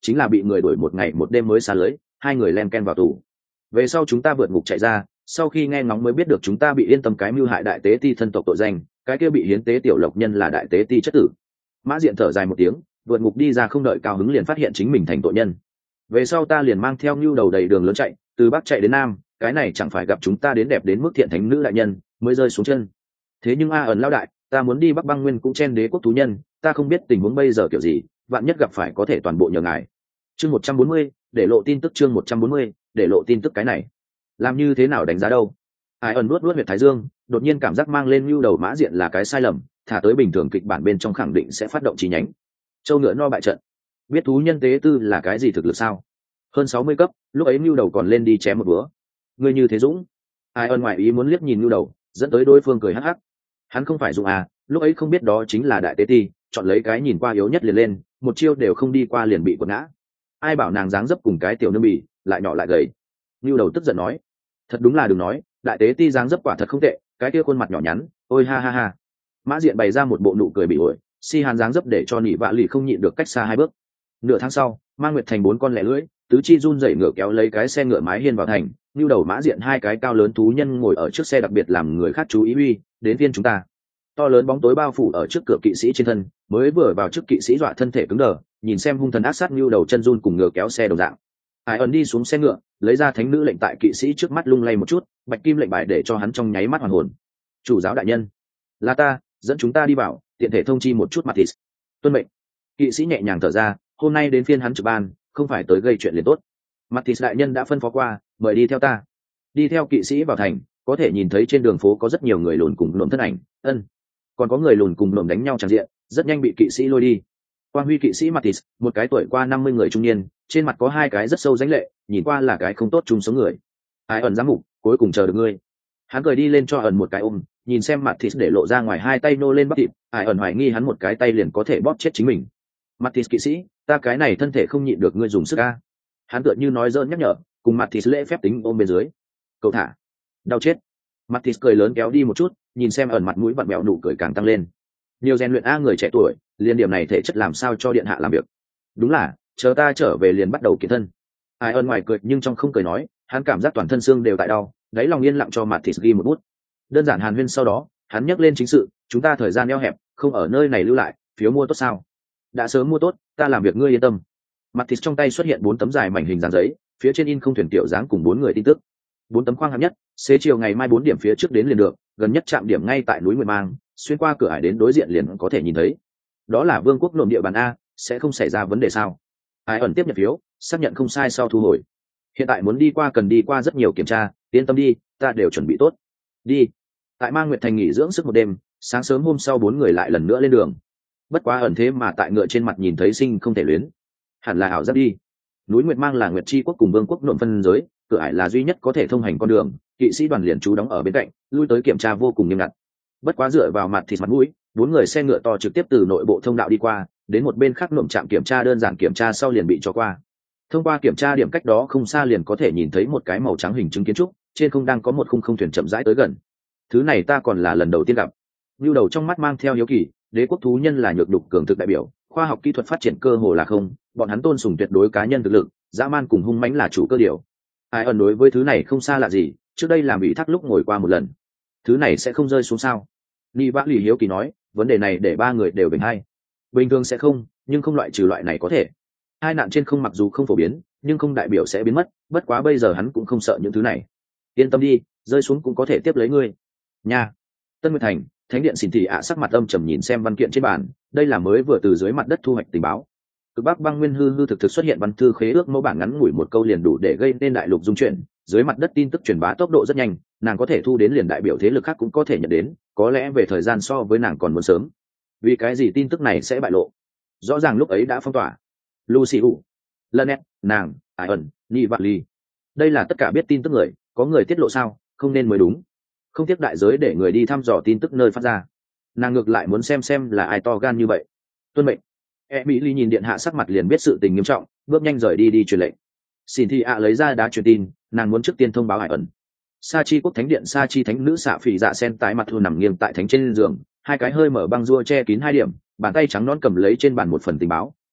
chính là bị người đuổi một ngày một đêm mới xa lưới, hai người len ken vào tù. Về sau chúng ta vượt ngục chạy ra, sau khi nghe ngóng mới biết được chúng ta bị Yên Tâm cái mưu hại đại tế ti thân tộc tội danh, cái kia bị hiến tế tiểu lộc nhân là đại tế ti chất tử. Mã Diện thở dài một tiếng, vượt ngục đi ra không đợi cao hứng liền phát hiện chính mình thành tội nhân. Về sau ta liền mang theo Nưu Đầu đầy đường lớn chạy, từ bắc chạy đến nam, cái này chẳng phải gặp chúng ta đến đẹp đến mức thiện thánh nữ đại nhân mới rơi xuống chân. Thế nhưng a ẩn lao đại, ta muốn đi Bắc Băng Nguyên cũng chen đế quốc thú nhân, ta không biết tình huống bây giờ kiểu gì, vạn nhất gặp phải có thể toàn bộ nhờ ngài. Chương một trăm bốn mươi, để lộ tin tức chương một trăm bốn mươi, để lộ tin tức cái này. Làm như thế nào đánh giá đâu? Ai ẩn nuốt nuốt huyệt thái dương, đột nhiên cảm giác mang lên Nưu Đầu Mã Diện là cái sai lầm, thả tới bình thường kịch bản bên trong khẳng định sẽ phát động chi nhánh. Châu ngựa no bại trận. Biết thú nhân tế tư là cái gì thực lực sao? Hơn sáu mươi cấp, lúc ấy Nưu Đầu còn lên đi chém một búa. Ngươi như thế dũng. Ai ẩn ngoại ý muốn liếc nhìn Nưu Đầu, dẫn tới đối phương cười hắc hắc. Hắn không phải dũng à, lúc ấy không biết đó chính là đại tế ti, chọn lấy cái nhìn qua yếu nhất liền lên, một chiêu đều không đi qua liền bị quật ngã. Ai bảo nàng dáng dấp cùng cái tiểu nương bỉ, lại nhỏ lại gầy. Nưu Đầu tức giận nói, thật đúng là đừng nói, đại tế ti dáng dấp quả thật không tệ, cái kia khuôn mặt nhỏ nhắn, ôi ha ha ha. Mã Diện bày ra một bộ nụ cười bị ổi, si hàn dáng dấp để cho nị vạ lì không nhịn được cách xa hai bước. Nửa tháng sau, Mang Nguyệt thành bốn con lẻ lưỡi, tứ chi run rẩy ngựa kéo lấy cái xe ngựa mái hiên vào thành, Nưu Đầu Mã Diện hai cái cao lớn thú nhân ngồi ở trước xe đặc biệt làm người khác chú ý uy, đến viên chúng ta. To lớn bóng tối bao phủ ở trước cửa kỵ sĩ trên thân, mới vừa vào trước kỵ sĩ dọa thân thể cứng đờ, nhìn xem hung thần ác sát Nưu Đầu chân run cùng ngựa kéo xe đồng dạng. Ai ẩn đi xuống xe ngựa, lấy ra thánh nữ lệnh tại kỵ sĩ trước mắt lung lay một chút, bạch kim lệnh bài để cho hắn trong nháy mắt hoàn hồn. Chủ giáo đại nhân, là ta, dẫn chúng ta đi vào, tiện thể thông chi một chút Mathis. Tuân mệnh. Kỵ sĩ nhẹ nhàng thở ra, hôm nay đến phiên hắn trực ban, không phải tới gây chuyện liền tốt. Mathis đại nhân đã phân phó qua, mời đi theo ta. Đi theo kỵ sĩ vào thành, có thể nhìn thấy trên đường phố có rất nhiều người lùn cùng lùn thân ảnh, ân, còn có người lùn cùng lùn đánh nhau tràn diện, rất nhanh bị kỵ sĩ lôi đi. Quang huy kỵ sĩ Mathis, một cái tuổi qua năm mươi người trung niên, trên mặt có hai cái rất sâu rãnh lệ, nhìn qua là cái không tốt chung sống người. Ai ẩn giám mục, cuối cùng chờ được ngươi. Hắn cười đi lên cho ẩn một cái ôm, nhìn xem Mathis để lộ ra ngoài hai tay nô lên bắp thịt, Ai ẩn hoài nghi hắn một cái tay liền có thể bóp chết chính mình. Mathis kỵ sĩ, ta cái này thân thể không nhịn được ngươi dùng sức a. Hắn tựa như nói dỡn nhắc nhở, cùng Mathis lễ phép tính ôm bên dưới. Cậu thả. Đau chết. Mathis cười lớn kéo đi một chút, nhìn xem ẩn mặt mũi vặn vẹo nụ cười càng tăng lên. Nhiều rèn luyện a người trẻ tuổi, liên điểm này thể chất làm sao cho điện hạ làm việc. Đúng là, chờ ta trở về liền bắt đầu kiện thân. Ai ơn ngoài cười nhưng trong không cười nói, hắn cảm giác toàn thân xương đều tại đau, đáy lòng yên lặng cho Mathis ghi một bút. Đơn giản hàn huyên sau đó, hắn nhắc lên chính sự, chúng ta thời gian eo hẹp, không ở nơi này lưu lại, phiếu mua tốt sao? Đã sớm mua tốt, ta làm việc ngươi yên tâm. Mathis trong tay xuất hiện bốn tấm dài mảnh hình dáng giấy, phía trên in không thuyền tiểu dáng cùng bốn người tin tức. Bốn tấm khoang hạng nhất, xế chiều ngày mai bốn điểm phía trước đến liền được, gần nhất trạm điểm ngay tại núi Nguyệt Mang, xuyên qua cửa ải đến đối diện liền có thể nhìn thấy. Đó là vương quốc nội địa bàn a, sẽ không xảy ra vấn đề sao? Ai ẩn tiếp nhận phiếu, xác nhận không sai sau thu hồi. Hiện tại muốn đi qua cần đi qua rất nhiều kiểm tra, yên tâm đi, ta đều chuẩn bị tốt. Đi. Tại Mang Nguyệt thành nghỉ dưỡng sức một đêm, sáng sớm hôm sau bốn người lại lần nữa lên đường. Bất quá ẩn thế mà tại ngựa trên mặt nhìn thấy sinh không thể luyến, hẳn là ảo giác đi. Núi Nguyệt Mang là Nguyệt Chi quốc cùng vương quốc nội phân giới, cửa ải là duy nhất có thể thông hành con đường, kỵ sĩ đoàn liền trú đóng ở bên cạnh, lui tới kiểm tra vô cùng nghiêm ngặt. Bất quá dựa vào mặt thịt mặt mũi, bốn người xe ngựa to trực tiếp từ nội bộ thông đạo đi qua, đến một bên khác nộm trạm kiểm tra đơn giản kiểm tra sau liền bị cho qua. Thông qua kiểm tra điểm cách đó không xa liền có thể nhìn thấy một cái màu trắng hình chứng kiến trúc, trên không đang có một khung không thuyền chậm rãi tới gần. Thứ này ta còn là lần đầu tiên gặp. Nưu Đầu trong mắt mang theo hiếu kỳ, đế quốc thú nhân là nhược đục cường thực đại biểu, khoa học kỹ thuật phát triển cơ hồ là không, bọn hắn tôn sùng tuyệt đối cá nhân thực lực, dã man cùng hung mãnh là chủ cơ điều. Ai ẩn đối với thứ này không xa lạ gì, trước đây làm ủy thác lúc ngồi qua một lần. Thứ này sẽ không rơi xuống sao? Ni Vã Lì hiếu kỳ nói, vấn đề này để ba người đều bình hay. Bình thường sẽ không, nhưng không loại trừ loại này có thể. Hai nạn trên không mặc dù không phổ biến, nhưng không đại biểu sẽ biến mất, bất quá bây giờ hắn cũng không sợ những thứ này. Yên tâm đi, rơi xuống cũng có thể tiếp lấy ngươi. Nha. Tân Nguyệt Thành, Thánh điện xỉn thị ạ sắc mặt âm trầm nhìn xem văn kiện trên bàn, đây là mới vừa từ dưới mặt đất thu hoạch tình báo. Cực Bắc Băng Nguyên hư hư thực thực xuất hiện văn thư khế ước mẫu bản ngắn ngủi một câu liền đủ để gây nên đại lục dung chuyển, dưới mặt đất tin tức truyền bá tốc độ rất nhanh, nàng có thể thu đến liền đại biểu thế lực khác cũng có thể nhận đến, có lẽ về thời gian so với nàng còn muốn sớm. Vì cái gì tin tức này sẽ bại lộ? Rõ ràng lúc ấy đã phong tỏa. Lucy U, Lynette, nàng, Ai ẩn, Ni Vạ Ly. Đây là tất cả biết tin tức người, có người tiết lộ sao? Không nên mới đúng. Không tiếc đại giới để người đi thăm dò tin tức nơi phát ra. Nàng ngược lại muốn xem xem là ai to gan như vậy. Tuân mệnh. Emily nhìn điện hạ sắc mặt liền biết sự tình nghiêm trọng, bước nhanh rời đi đi truyền lệnh. Xin Thi ạ lấy ra đá truyền tin, nàng muốn trước tiên thông báo Ai ẩn. Sa Chi quốc thánh điện Sa Chi thánh nữ xạ phỉ dạ sen tái mặt thu nằm nghiêng tại thánh trên giường, hai cái hơi mở băng rua che kín hai điểm, bàn tay trắng nõn cầm lấy trên bàn một phần tình báo,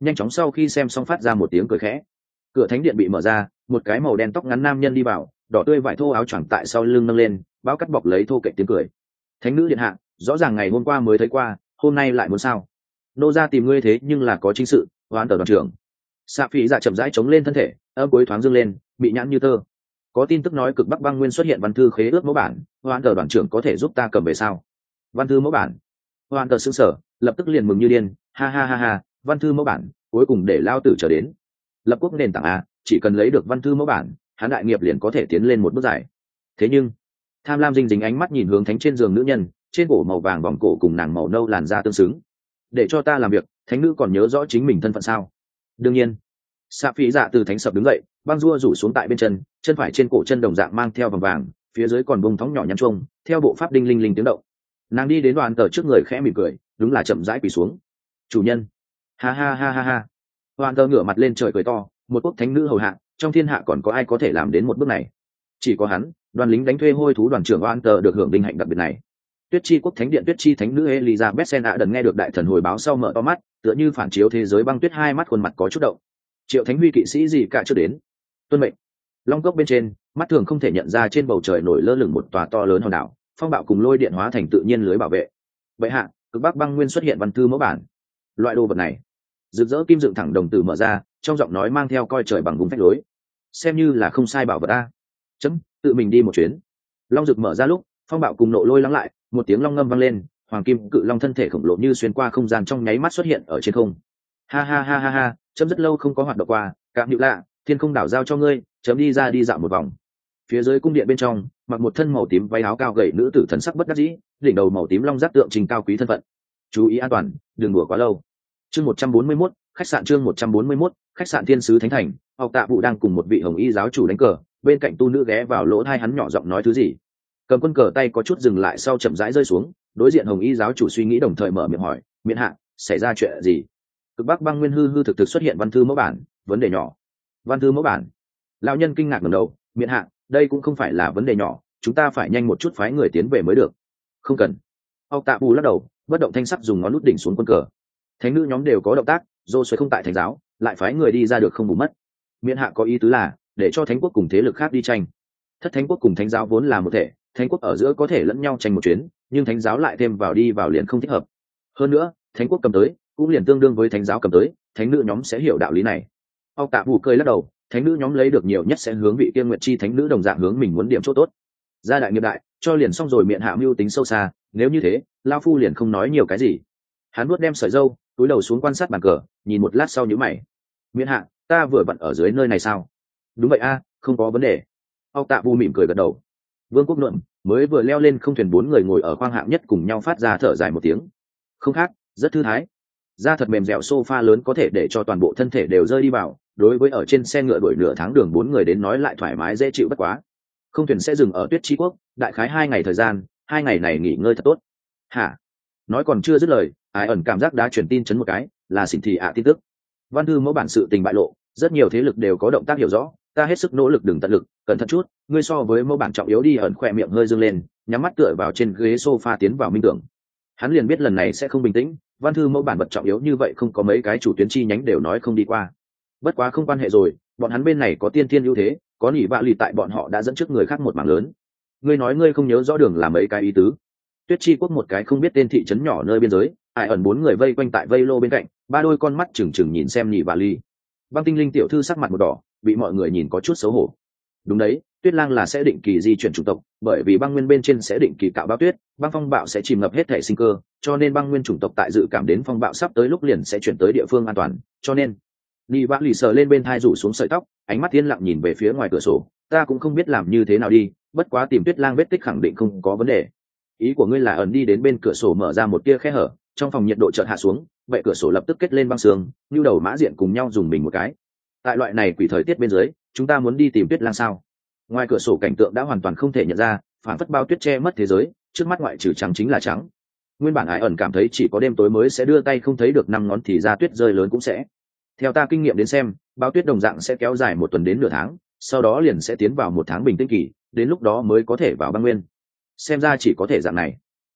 nhanh chóng sau khi xem xong phát ra một tiếng cười khẽ. Cửa thánh điện bị mở ra, một cái màu đen tóc ngắn nam nhân đi vào, đỏ tươi vải thô áo choàng tại sau lưng nâng lên, bao cắt bọc lấy thô kệ tiếng cười. Thánh nữ điện hạ, rõ ràng ngày hôm qua mới thấy qua, hôm nay lại muốn sao? Nô ra tìm ngươi thế nhưng là có chính sự, hoán tờ đoàn trưởng. Sạ Phỉ Dạ chậm rãi chống lên thân thể, âm cuối thoáng dương lên, bị nhãn như tơ. Có tin tức nói cực bắc băng nguyên xuất hiện văn thư khế ước mẫu bản, hoán tờ đoàn trưởng có thể giúp ta cầm về sao? Văn thư mẫu bản. Hoán tờ sững sờ, lập tức liền mừng như điên, ha ha ha ha, văn thư mẫu bản, cuối cùng để lao tử trở đến. Lập quốc nền tảng a, chỉ cần lấy được văn thư mẫu bản, hắn đại nghiệp liền có thể tiến lên một bước dài. Thế nhưng, tham lam dinh dính ánh mắt nhìn hướng thánh trên giường nữ nhân, trên cổ màu vàng vòng cổ cùng nàng màu nâu làn da tương xứng. Để cho ta làm việc, thánh nữ còn nhớ rõ chính mình thân phận sao? Đương nhiên. Sạ Phỉ Dạ từ thánh sập đứng dậy, băng rua rủ xuống tại bên chân, chân phải trên cổ chân đồng dạng mang theo vòng vàng, phía dưới còn bông thóng nhỏ nhắn chuông, theo bộ pháp đinh linh linh tiếng động. Nàng đi đến đoàn tờ trước người khẽ mỉm cười, đúng là chậm rãi quỳ xuống. Chủ nhân. Ha ha ha ha ha. Đoàn tờ ngửa mặt lên trời cười to, một quốc thánh nữ hầu hạ, trong thiên hạ còn có ai có thể làm đến một bước này? Chỉ có hắn, đoàn lính đánh thuê hôi thú đoàn trưởng đoàn tờ được hưởng vinh hạnh đặc biệt này. Tuyết chi quốc thánh điện tuyết chi thánh nữ Elizabeth Senaden nghe được đại thần hồi báo sau mở to mắt, tựa như phản chiếu thế giới băng tuyết, hai mắt khuôn mặt có chút động. Triệu thánh huy kỵ sĩ gì cả chưa đến. Tuân mệnh. Long cốc bên trên, mắt thường không thể nhận ra trên bầu trời nổi lơ lửng một tòa to lớn hòn đảo, phong bạo cùng lôi điện hóa thành tự nhiên lưới bảo vệ. Vậy hạ, cực bắc băng nguyên xuất hiện văn thư mẫu bản. Loại đồ vật này, rực rỡ kim dựng thẳng đồng tử mở ra, trong giọng nói mang theo coi trời bằng vùng phách lối. Xem như là không sai bảo vật a. Chấm, tự mình đi một chuyến. Long rực mở ra lúc, phong bạo cùng nộ lôi lắng lại, một tiếng long ngâm vang lên, hoàng kim cự long thân thể khổng lồ như xuyên qua không gian trong nháy mắt xuất hiện ở trên không. Ha ha ha ha ha, chấm rất lâu không có hoạt động qua, cảm hữu lạ, thiên không đảo giao cho ngươi, chấm đi ra đi dạo một vòng. Phía dưới cung điện bên trong, mặc một thân màu tím váy áo cao gầy nữ tử thần sắc bất đắc dĩ, đỉnh đầu màu tím long giác tượng trình cao quý thân phận. Chú ý an toàn, đừng đùa quá lâu. Chương một trăm bốn mươi mốt, khách sạn chương một trăm bốn mươi mốt, khách sạn Thiên sứ Thánh Thành, học tạ vụ đang cùng một vị hồng y giáo chủ đánh cờ, bên cạnh tu nữ ghé vào lỗ tai hắn nhỏ giọng nói thứ gì. Cầm quân cờ tay có chút dừng lại sau chậm rãi rơi xuống, đối diện hồng y giáo chủ suy nghĩ đồng thời mở miệng hỏi, miễn hạ, xảy ra chuyện gì? Cực bắc băng nguyên hư hư thực thực xuất hiện văn thư mẫu bản, vấn đề nhỏ. Văn thư mẫu bản? Lão nhân kinh ngạc ngẩng đầu, miễn hạ, đây cũng không phải là vấn đề nhỏ, chúng ta phải nhanh một chút phái người tiến về mới được. Không cần. Học tạ bù lắc đầu, bất động thanh sắc dùng ngón nút đỉnh xuống quân cờ. Thánh nữ nhóm đều có động tác, dô xoay không tại thánh giáo, lại phái người đi ra được không bù mất. Miễn hạ có ý tứ là để cho thánh quốc cùng thế lực khác đi tranh. Thất thánh quốc cùng thánh giáo vốn là một thể, thánh quốc ở giữa có thể lẫn nhau tranh một chuyến, nhưng thánh giáo lại thêm vào đi vào liền không thích hợp. Hơn nữa, thánh quốc cầm tới cũng liền tương đương với thánh giáo cầm tới, thánh nữ nhóm sẽ hiểu đạo lý này. Ông tạ bù cười lắc đầu, thánh nữ nhóm lấy được nhiều nhất sẽ hướng vị kia nguyệt chi thánh nữ đồng dạng hướng mình muốn điểm chỗ tốt. Gia đại nghiệp đại, cho liền xong rồi, miệng hạ mưu tính sâu xa, nếu như thế, lao phu liền không nói nhiều cái gì. Hắn nuốt đem sợi dâu, túi đầu xuống quan sát bàn cờ, nhìn một lát sau nhíu mày. Miễn hạ, ta vừa vặn ở dưới nơi này sao? Đúng vậy a, không có vấn đề. Ông tạ bù mỉm cười gật đầu. Vương quốc luận mới vừa leo lên không thuyền, bốn người ngồi ở khoang hạng nhất cùng nhau phát ra thở dài một tiếng. Không khác, rất thư thái. Da thật mềm dẻo, sofa lớn có thể để cho toàn bộ thân thể đều rơi đi vào. Đối với ở trên xe ngựa đuổi nửa tháng đường bốn người đến nói lại thoải mái dễ chịu bất quá. Không thuyền sẽ dừng ở Tuyết Chi Quốc, đại khái hai ngày thời gian, hai ngày này nghỉ ngơi thật tốt. Hả? Nói còn chưa dứt lời, ai ẩn cảm giác đã truyền tin chấn một cái, là xỉn thị ạ tin tức. Văn thư mẫu bản sự tình bại lộ, rất nhiều thế lực đều có động tác hiểu rõ, ta hết sức nỗ lực đừng tận lực, cẩn thận chút, ngươi so với mẫu bản trọng yếu đi. Ẩn khỏe miệng hơi dương lên, nhắm mắt tựa vào trên ghế sofa tiến vào minh tưởng. Hắn liền biết lần này sẽ không bình tĩnh, văn thư mẫu bản vật trọng yếu như vậy không có mấy cái chủ tuyến chi nhánh đều nói không đi qua. Bất quá không quan hệ rồi, bọn hắn bên này có tiên thiên ưu thế, có nhị vạ lì tại bọn họ đã dẫn trước người khác một mảng lớn. Ngươi nói ngươi không nhớ rõ đường là mấy cái ý tứ. Tuyết Chi Quốc một cái không biết tên thị trấn nhỏ nơi biên giới, ai ẩn bốn người vây quanh tại vây lô bên cạnh, ba đôi con mắt trừng trừng nhìn xem nhị vạ lì. Băng tinh linh tiểu thư sắc mặt một đỏ, bị mọi người nhìn có chút xấu hổ. Đúng đấy, Tuyết Lang là sẽ định kỳ di chuyển chủng tộc, bởi vì băng nguyên bên trên sẽ định kỳ cạo bão tuyết, băng phong bạo sẽ chìm ngập hết thể sinh cơ, cho nên băng nguyên chủng tộc tại dự cảm đến phong bạo sắp tới lúc liền sẽ chuyển tới địa phương an toàn, cho nên Nị Vã Lì sờ lên bên thai rủ xuống sợi tóc, ánh mắt yên lặng nhìn về phía ngoài cửa sổ. Ta cũng không biết làm như thế nào đi, bất quá tìm Tuyết Lang vết tích khẳng định không có vấn đề. Ý của ngươi là ẩn đi đến bên cửa sổ mở ra một tia khe hở, trong phòng nhiệt độ chợt hạ xuống, vậy cửa sổ lập tức kết lên băng sương, như đầu mã diện cùng nhau dùng mình một cái. Tại loại này quỷ thời tiết bên dưới, chúng ta muốn đi tìm Tuyết Lang sao? Ngoài cửa sổ cảnh tượng đã hoàn toàn không thể nhận ra, phản phất bao tuyết che mất thế giới, trước mắt ngoại trừ trắng chính là trắng. Nguyên bản Ái ẩn cảm thấy chỉ có đêm tối mới sẽ đưa tay không thấy được năm ngón thì ra tuyết rơi lớn cũng sẽ. Theo ta kinh nghiệm đến xem, bao tuyết đồng dạng sẽ kéo dài một tuần đến nửa tháng, sau đó liền sẽ tiến vào một tháng bình tĩnh kỳ, đến lúc đó mới có thể vào băng nguyên. Xem ra chỉ có thể dạng này.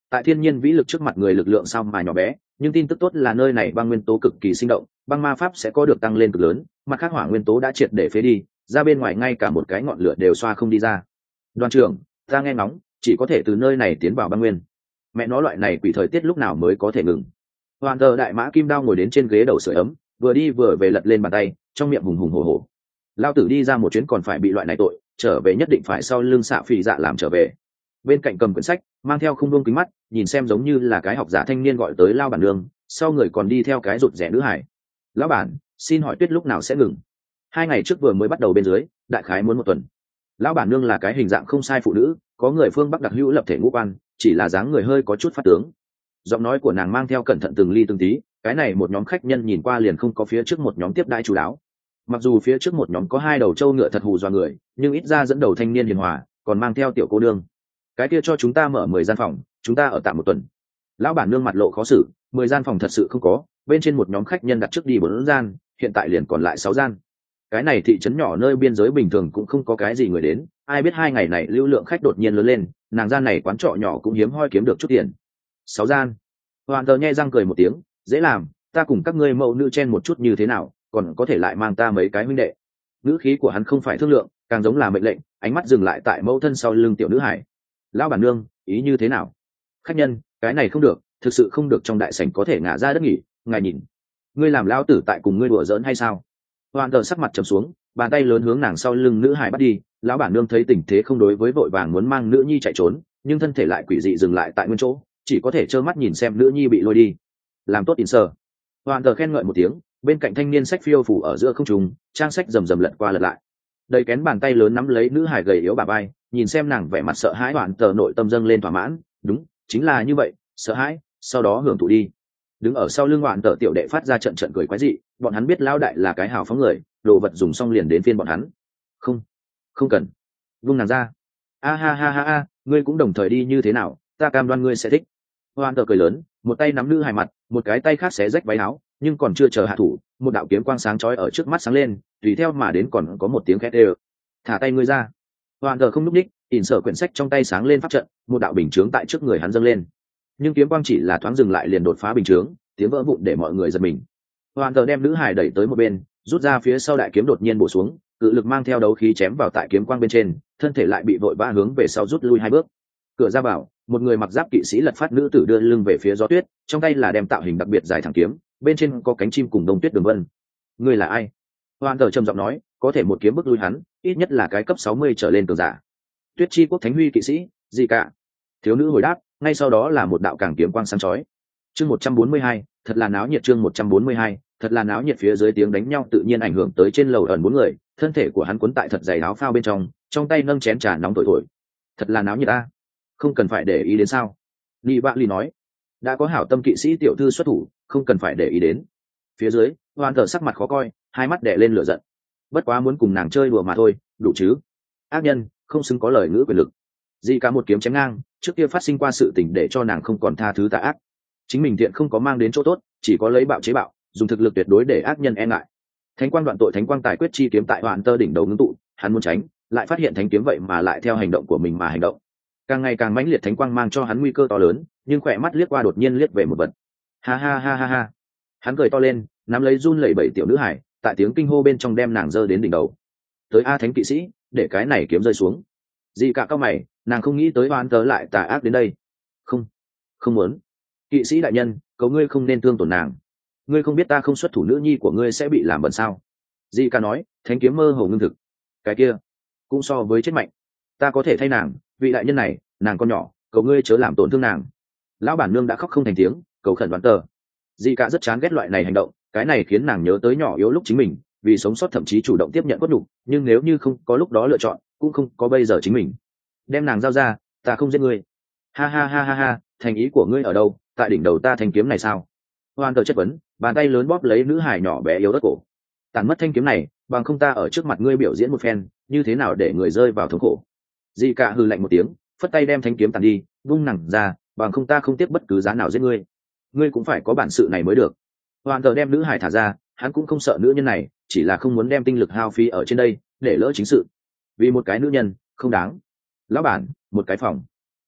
tại thiên nhiên vĩ lực trước mặt người lực lượng sao mà nhỏ bé, nhưng tin tức tốt là nơi này băng nguyên tố cực kỳ sinh động, băng ma pháp sẽ có được tăng lên cực lớn, mặt khác hỏa nguyên tố đã triệt để phế đi, ra bên ngoài ngay cả một cái ngọn lửa đều xoa không đi ra. Đoàn trưởng, ta nghe ngóng, chỉ có thể từ nơi này tiến vào băng nguyên. Mẹ nó, loại này quỷ thời tiết lúc nào mới có thể ngừng? Hoàn tờ đại mã kim đao ngồi đến trên ghế đầu sưởi ấm, vừa đi vừa về lật lên bàn tay, trong miệng hùng hùng hổ hổ. Lao tử đi ra một chuyến còn phải bị loại này tội, trở về nhất định phải sau lưng xạ phì dạ làm trở về. Bên cạnh cầm quyển sách, mang theo khung đuông kính mắt, nhìn xem giống như là cái học giả thanh niên gọi tới Lao bản nương, sau người còn đi theo cái rụt rẻ nữ hải. Lão bản, xin hỏi tuyết lúc nào sẽ ngừng? Hai ngày trước vừa mới bắt đầu bên dưới, đại khái muốn một tuần. Lão bản nương là cái hình dạng không sai phụ nữ, có người phương Bắc đặc hữu lập thể ngũ quan, chỉ là dáng người hơi có chút phát tướng. Giọng nói của nàng mang theo cẩn thận từng ly từng tí, cái này một nhóm khách nhân nhìn qua liền không có phía trước một nhóm tiếp đãi chú đáo. Mặc dù phía trước một nhóm có hai đầu trâu ngựa thật hù dọa người, nhưng ít ra dẫn đầu thanh niên hiền hòa, còn mang theo tiểu cô nương. Cái kia cho chúng ta mở mười gian phòng, chúng ta ở tạm một tuần. Lão bản nương mặt lộ khó xử, mười gian phòng thật sự không có, bên trên một nhóm khách nhân đặt trước đi bốn gian, hiện tại liền còn lại sáu gian. Cái này thị trấn nhỏ nơi biên giới bình thường cũng không có cái gì người đến, ai biết hai ngày này lưu lượng khách đột nhiên lớn lên, nàng gian này quán trọ nhỏ cũng hiếm hoi kiếm được chút tiền. Sáu gian. Hoàn tờ nhe răng cười một tiếng, dễ làm, ta cùng các ngươi mẫu nữ chen một chút như thế nào, còn có thể lại mang ta mấy cái huynh đệ. Ngữ khí của hắn không phải thương lượng, càng giống là mệnh lệnh, ánh mắt dừng lại tại mẫu thân sau lưng tiểu nữ hải. Lão bản nương, ý như thế nào? Khách nhân, cái này không được, thực sự không được, trong đại sảnh có thể ngả ra đất nghỉ, ngài nhìn. Ngươi làm lão tử tại cùng ngươi đùa giỡn hay sao? Hoàn tờ sắc mặt trầm xuống, bàn tay lớn hướng nàng sau lưng nữ hải bắt đi. Lão bản nương thấy tình thế không đối với, vội vàng muốn mang nữ nhi chạy trốn, nhưng thân thể lại quỷ dị dừng lại tại nguyên chỗ, chỉ có thể trơ mắt nhìn xem nữ nhi bị lôi đi. Làm tốt in sờ. Hoàn tờ khen ngợi một tiếng, bên cạnh thanh niên sách phiêu phủ ở giữa không trung, trang sách rầm rầm lật qua lật lại. Đầy kén bàn tay lớn nắm lấy nữ hải gầy yếu bà bay, nhìn xem nàng vẻ mặt sợ hãi, Hoàn tờ nội tâm dâng lên thỏa mãn, đúng, chính là như vậy, sợ hãi, sau đó hưởng thụ đi. Đứng ở sau lưng Hoàn tờ tiểu đệ phát ra trận trận cười quái dị, bọn hắn biết lão đại là cái hào phóng người, đồ vật dùng xong liền đến phiên bọn hắn. Không, không cần, vung nàng ra. A ha ha ha ha, ngươi cũng đồng thời đi như thế nào, ta cam đoan ngươi sẽ thích. Hoàn tờ cười lớn, một tay nắm nữ hài mặt, một cái tay khác xé rách váy áo, nhưng còn chưa chờ hạ thủ, một đạo kiếm quang sáng chói ở trước mắt sáng lên, tùy theo mà đến còn có một tiếng khét đều. Thả tay ngươi ra. Hoàn tờ không lúc ních, ỉn sở quyển sách trong tay sáng lên pháp trận, một đạo bình chướng tại trước người hắn dâng lên. Nhưng kiếm quang chỉ là thoáng dừng lại liền đột phá bình chướng, tiếng vỡ vụn để mọi người giật mình. Hoàn tờ đem nữ hài đẩy tới một bên, rút ra phía sau đại kiếm đột nhiên bổ xuống, cự lực mang theo đấu khí chém vào tại kiếm quang bên trên, thân thể lại bị vội vã hướng về sau rút lui hai bước. Cửa ra vào, một người mặc giáp kỵ sĩ lật phát nữ tử đưa lưng về phía gió tuyết, trong tay là đem tạo hình đặc biệt dài thẳng kiếm, bên trên có cánh chim cùng đông tuyết đường vân. Ngươi là ai? Hoàn tờ trầm giọng nói, có thể một kiếm bức lui hắn, ít nhất là cái cấp sáu mươi trở lên cường giả. Tuyết chi quốc thánh huy kỵ sĩ, gì cả? Thiếu nữ hồi đáp, ngay sau đó là một đạo càng kiếm quang sáng chói. Chương một trăm bốn mươi hai, thật là náo nhiệt. Chương một trăm bốn mươi hai, thật là náo nhiệt. Phía dưới tiếng đánh nhau tự nhiên ảnh hưởng tới trên lầu ẩn bốn người, thân thể của hắn cuốn tại thật dày áo phao bên trong, trong tay nâng chén trà nóng thổi thổi. Thật là náo nhiệt a, không cần phải để ý đến sao? Lý Bạ Ly nói, đã có hảo tâm kỵ sĩ tiểu thư xuất thủ, không cần phải để ý đến. Phía dưới, Hoàn thở sắc mặt khó coi, hai mắt đè lên lửa giận. Bất quá muốn cùng nàng chơi đùa mà thôi, đủ chứ? Ác nhân, không xứng có lời ngữ quyền lực. Dị cả một kiếm chém ngang, trước kia phát sinh qua sự tình để cho nàng không còn tha thứ tà ác. Chính mình thiện không có mang đến chỗ tốt, chỉ có lấy bạo chế bạo, dùng thực lực tuyệt đối để ác nhân e ngại. Thánh quang đoạn tội, thánh quang tài quyết chi kiếm tại Hoàn tơ đỉnh đầu ngưng tụ, hắn muốn tránh, lại phát hiện thánh kiếm vậy mà lại theo hành động của mình mà hành động. Càng ngày càng mãnh liệt thánh quang mang cho hắn nguy cơ to lớn, nhưng khỏe mắt liếc qua đột nhiên liếc về một vật. Ha ha ha ha ha. Hắn cười to lên, nắm lấy run lẩy bẩy tiểu nữ hải, tại tiếng kinh hô bên trong đem nàng giơ đến đỉnh đầu. Tới a thánh kỵ sĩ, để cái này kiếm rơi xuống. Dị cả cao mày, nàng không nghĩ tới Hoàn tơ lại tà ác đến đây. Không, không muốn. Kỵ sĩ đại nhân, cầu ngươi không nên thương tổn nàng. Ngươi không biết ta không xuất thủ nữ nhi của ngươi sẽ bị làm bẩn sao? Dị cả nói, thánh kiếm mơ hồ ngưng thực. Cái kia, cũng so với chết mạnh. Ta có thể thay nàng, vị đại nhân này, nàng con nhỏ, cầu ngươi chớ làm tổn thương nàng. Lão bản nương đã khóc không thành tiếng, cầu khẩn Hoàn tơ. Dị cả rất chán ghét loại này hành động, cái này khiến nàng nhớ tới nhỏ yếu lúc chính mình, vì sống sót thậm chí chủ động tiếp nhận cốt nhục, nhưng nếu như không có lúc đó lựa chọn, cũng không có bây giờ chính mình. Đem nàng giao ra, ta không giết ngươi. Ha ha ha ha ha, thành ý của ngươi ở đâu? Tại đỉnh đầu ta thanh kiếm này sao? Hoàn tờ chất vấn, bàn tay lớn bóp lấy nữ hài nhỏ bé yếu đất cổ. Tàn mất thanh kiếm này, bằng không ta ở trước mặt ngươi biểu diễn một phen, như thế nào để người rơi vào thống khổ? Dị cả hừ lạnh một tiếng, phất tay đem thanh kiếm tàn đi, vung nặng ra, bằng không ta không tiếp bất cứ giá nào giết ngươi. Ngươi cũng phải có bản sự này mới được. Hoàn tờ đem nữ hài thả ra, hắn cũng không sợ nữ nhân này, chỉ là không muốn đem tinh lực hao phí ở trên đây, để lỡ chính sự. Vì một cái nữ nhân, không đáng. Lão bản, một cái phòng.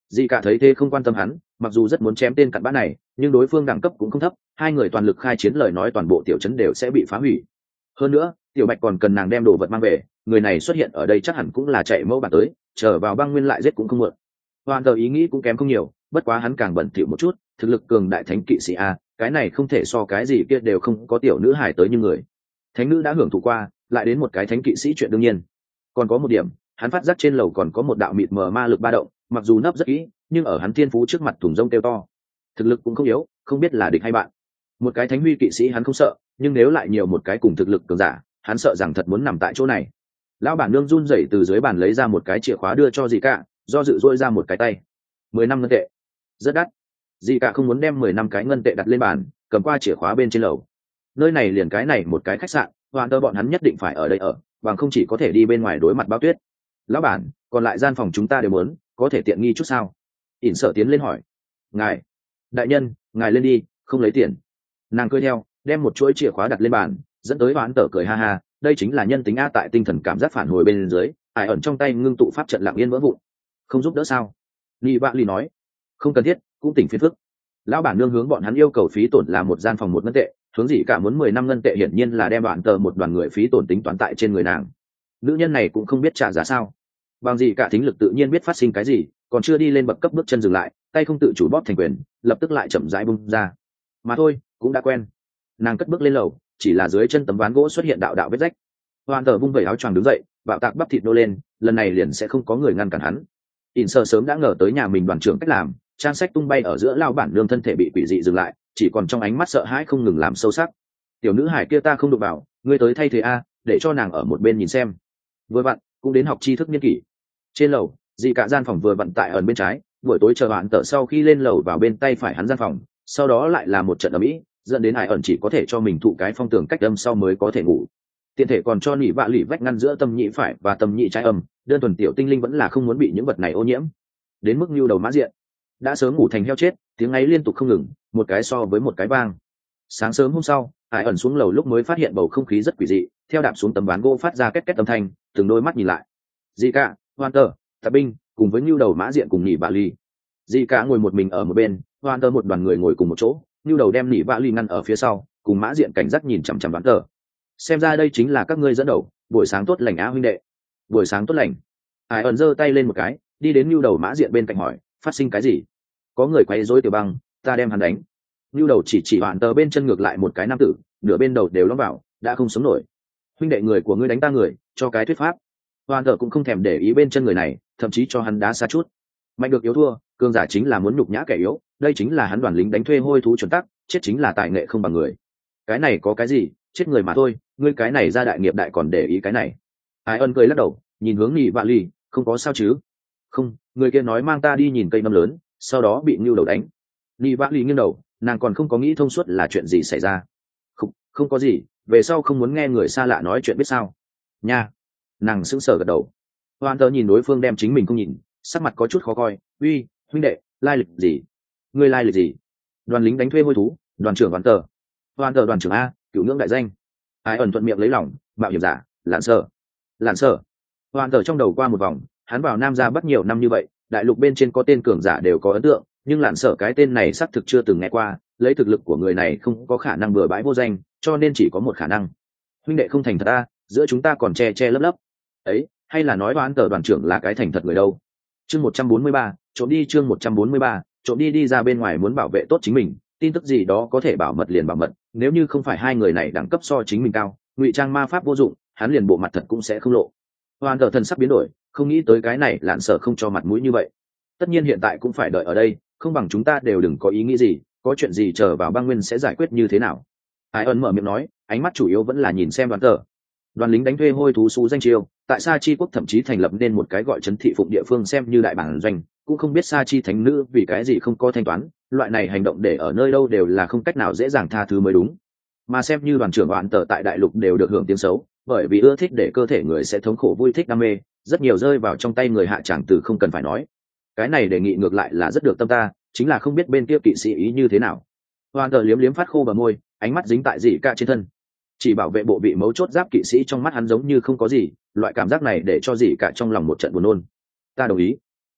Dị cả thấy thế không quan tâm hắn, mặc dù rất muốn chém tên cặn bã này nhưng đối phương đẳng cấp cũng không thấp, hai người toàn lực khai chiến lời nói toàn bộ tiểu trấn đều sẽ bị phá hủy. Hơn nữa tiểu bạch còn cần nàng đem đồ vật mang về, người này xuất hiện ở đây chắc hẳn cũng là chạy mẫu bản tới, chờ vào băng nguyên lại giết cũng không muộn. Hoàn tờ ý nghĩ cũng kém không nhiều, bất quá hắn càng bẩn thỉu một chút, thực lực cường đại thánh kỵ sĩ a, cái này không thể so cái gì kia đều không có tiểu nữ hải tới như người. Thánh nữ đã hưởng thụ qua, lại đến một cái thánh kỵ sĩ chuyện đương nhiên. Còn có một điểm, hắn phát giác trên lầu còn có một đạo mịt mờ ma lực ba động, mặc dù nấp rất kỹ nhưng ở hắn thiên phú trước mặt thùng rông kêu to, thực lực cũng không yếu, không biết là địch hay bạn. Một cái thánh huy kỵ sĩ hắn không sợ, nhưng nếu lại nhiều một cái cùng thực lực cường giả, hắn sợ rằng thật muốn nằm tại chỗ này. Lão bản nương run rẩy từ dưới bàn lấy ra một cái chìa khóa đưa cho dì cả, do dự dỗi ra một cái tay. Mười năm ngân tệ, rất đắt. Dì cả không muốn đem mười năm cái ngân tệ đặt lên bàn, cầm qua chìa khóa bên trên lầu. Nơi này liền cái này một cái khách sạn, hoàn tơ bọn hắn nhất định phải ở đây ở, bằng không chỉ có thể đi bên ngoài đối mặt bao tuyết. Lão bản, còn lại gian phòng chúng ta đều muốn, có thể tiện nghi chút sao? ỉn sợ tiến lên hỏi. Ngài, đại nhân, ngài lên đi, không lấy tiền. Nàng cười theo, đem một chuỗi chìa khóa đặt lên bàn, dẫn tới hoán tờ cười ha ha, đây chính là nhân tính a. Tại tinh thần cảm giác phản hồi bên dưới, ải ẩn trong tay ngưng tụ pháp trận lặng yên vỡ vụn. Không giúp đỡ sao? Lý Vạ Lì nói. Không cần thiết, cũng tỉnh phiền phức. Lão bản nương hướng bọn hắn yêu cầu phí tổn là một gian phòng một ngân tệ, hướng gì cả muốn mười năm ngân tệ, hiển nhiên là đem đoạn tờ một đoàn người phí tổn tính toán tại trên người nàng. Nữ nhân này cũng không biết trả giá sao. Bằng gì cả thính lực tự nhiên biết phát sinh cái gì, còn chưa đi lên bậc cấp bước chân dừng lại, tay không tự chủ bóp thành quyền, lập tức lại chậm rãi bung ra. Mà thôi, cũng đã quen. Nàng cất bước lên lầu, chỉ là dưới chân tấm ván gỗ xuất hiện đạo đạo vết rách. Hoàn tờ vung vẩy áo choàng đứng dậy, bạo tạc bắp thịt nô lên, lần này liền sẽ không có người ngăn cản hắn. ỉn sơ sớm đã ngờ tới nhà mình đoàn trưởng cách làm, trang sách tung bay ở giữa lao bản nương thân thể bị quỷ dị dừng lại, chỉ còn trong ánh mắt sợ hãi không ngừng làm sâu sắc. Tiểu nữ hải kia ta không đụng vào, ngươi tới thay thế a, để cho nàng ở một bên nhìn xem. Vừa vặn cũng đến học tri thức niên kỷ. Trên lầu dị cả gian phòng vừa vận tại ẩn bên trái, buổi tối chờ bạn tờ sau khi lên lầu vào bên tay phải hắn gian phòng, sau đó lại là một trận ầm ĩ, dẫn đến ai ẩn chỉ có thể cho mình thụ cái phong tường cách âm sau mới có thể ngủ. Tiện thể còn cho nỉ vạ lì vách ngăn giữa tâm nhị phải và tâm nhị trái âm, đơn thuần tiểu tinh linh vẫn là không muốn bị những vật này ô nhiễm. Đến mức nhu đầu mã diện đã sớm ngủ thành heo chết, tiếng ấy liên tục không ngừng, một cái so với một cái vang. Sáng sớm hôm sau, ai ẩn xuống lầu lúc mới phát hiện bầu không khí rất quỷ dị, theo đạp xuống tấm ván gỗ phát ra két két âm thanh, từng đôi mắt nhìn lại. Dị cả, Hoàn tờ, Tạp binh cùng với nhu đầu mã diện cùng nỉ vạ lì. Dị cả ngồi một mình ở một bên, Hoàn tờ một đoàn người ngồi cùng một chỗ, nhu đầu đem nỉ vạ lì ngăn ở phía sau, cùng mã diện cảnh giác nhìn chằm chằm Hoàn tờ. Xem ra đây chính là các ngươi dẫn đầu, buổi sáng tốt lành á huynh đệ. Buổi sáng tốt lành. Ai ẩn giơ tay lên một cái, đi đến nhu đầu mã diện bên cạnh hỏi, phát sinh cái gì? Có người quấy rối Tiểu Băng, ta đem hắn đánh. Nhu đầu chỉ chỉ Hoàn tờ bên chân ngược lại một cái nam tử, nửa bên đầu đều lõm vào, đã không sống nổi. Huynh đệ người của ngươi đánh ta người, cho cái thuyết pháp. Hoàn tờ cũng không thèm để ý bên chân người này, thậm chí cho hắn đá xa chút. Mạnh được yếu thua, cường giả chính là muốn nhục nhã kẻ yếu, đây chính là hắn đoàn lính đánh thuê hôi thú chuẩn tắc, chết chính là tài nghệ không bằng người. Cái này có cái gì, chết người mà thôi, ngươi cái này ra đại nghiệp đại còn để ý cái này. Ai ân cười lắc đầu, nhìn hướng Nị Vạ Lì, không có sao chứ? Không, người kia nói mang ta đi nhìn cây nấm lớn, sau đó bị Nưu đầu đánh. Nị Vạ Lì nghiêng đầu, nàng còn không có nghĩ thông suốt là chuyện gì xảy ra. Không, không có gì, về sau không muốn nghe người xa lạ nói chuyện biết sao? Nha. Nàng sững sờ gật đầu. Hoàn tờ nhìn đối phương đem chính mình không nhìn, sắc mặt có chút khó coi. Uy, huynh đệ, lai lịch gì? Ngươi lai lịch gì? Đoàn lính đánh thuê hôi thú, đoàn trưởng Hoàn tờ. Hoàn tờ đoàn trưởng a, cửu ngưỡng đại danh. Ai ẩn thuận miệng lấy lòng, mạo hiểm giả, lạn sở. Lạn sở. Hoàn tờ trong đầu qua một vòng, hắn vào Nam gia bắt nhiều năm như vậy, đại lục bên trên có tên cường giả đều có ấn tượng, nhưng lạn sở cái tên này xác thực chưa từng nghe qua, lấy thực lực của người này không có khả năng bừa bãi vô danh, cho nên chỉ có một khả năng. Huynh đệ không thành thật a, giữa chúng ta còn che che lấp lấp. Ấy, hay là nói Hoàn tờ đoàn trưởng là cái thành thật người đâu? Chương một trăm bốn mươi ba, trộm đi. Chương một trăm bốn mươi ba, trộm đi. Đi ra bên ngoài muốn bảo vệ tốt chính mình, tin tức gì đó có thể bảo mật liền bảo mật, nếu như không phải hai người này đẳng cấp so chính mình cao, ngụy trang ma pháp vô dụng, hắn liền bộ mặt thật cũng sẽ không lộ. Hoàn tờ thần sắc biến đổi, không nghĩ tới cái này lạn sở không cho mặt mũi như vậy. Tất nhiên hiện tại cũng phải đợi ở đây, không bằng chúng ta đều đừng có ý nghĩ gì, có chuyện gì chờ vào băng nguyên sẽ giải quyết như thế nào. Ai ân mở miệng nói, ánh mắt chủ yếu vẫn là nhìn xem đoàn tờ. Đoàn lính đánh thuê hôi thú xú danh chiêu, tại Sa Chi quốc thậm chí thành lập nên một cái gọi trấn thị phụng địa phương xem như đại bản doanh, cũng không biết Sa Chi thánh nữ vì cái gì không có thanh toán, loại này hành động để ở nơi đâu đều là không cách nào dễ dàng tha thứ mới đúng. Mà xem như đoàn trưởng Hoàn tờ tại đại lục đều được hưởng tiếng xấu, bởi vì ưa thích để cơ thể người sẽ thống khổ vui thích đam mê, rất nhiều rơi vào trong tay người hạ tràng từ không cần phải nói. Cái này đề nghị ngược lại là rất được tâm ta, chính là không biết bên kia kỵ sĩ ý như thế nào. Hoàn tờ liếm liếm phát khô bờ môi, ánh mắt dính tại dị cả trên thân. Chỉ bảo vệ bộ vị mấu chốt giáp kỵ sĩ trong mắt hắn giống như không có gì, loại cảm giác này để cho dị cả trong lòng một trận buồn nôn. Ta đồng ý.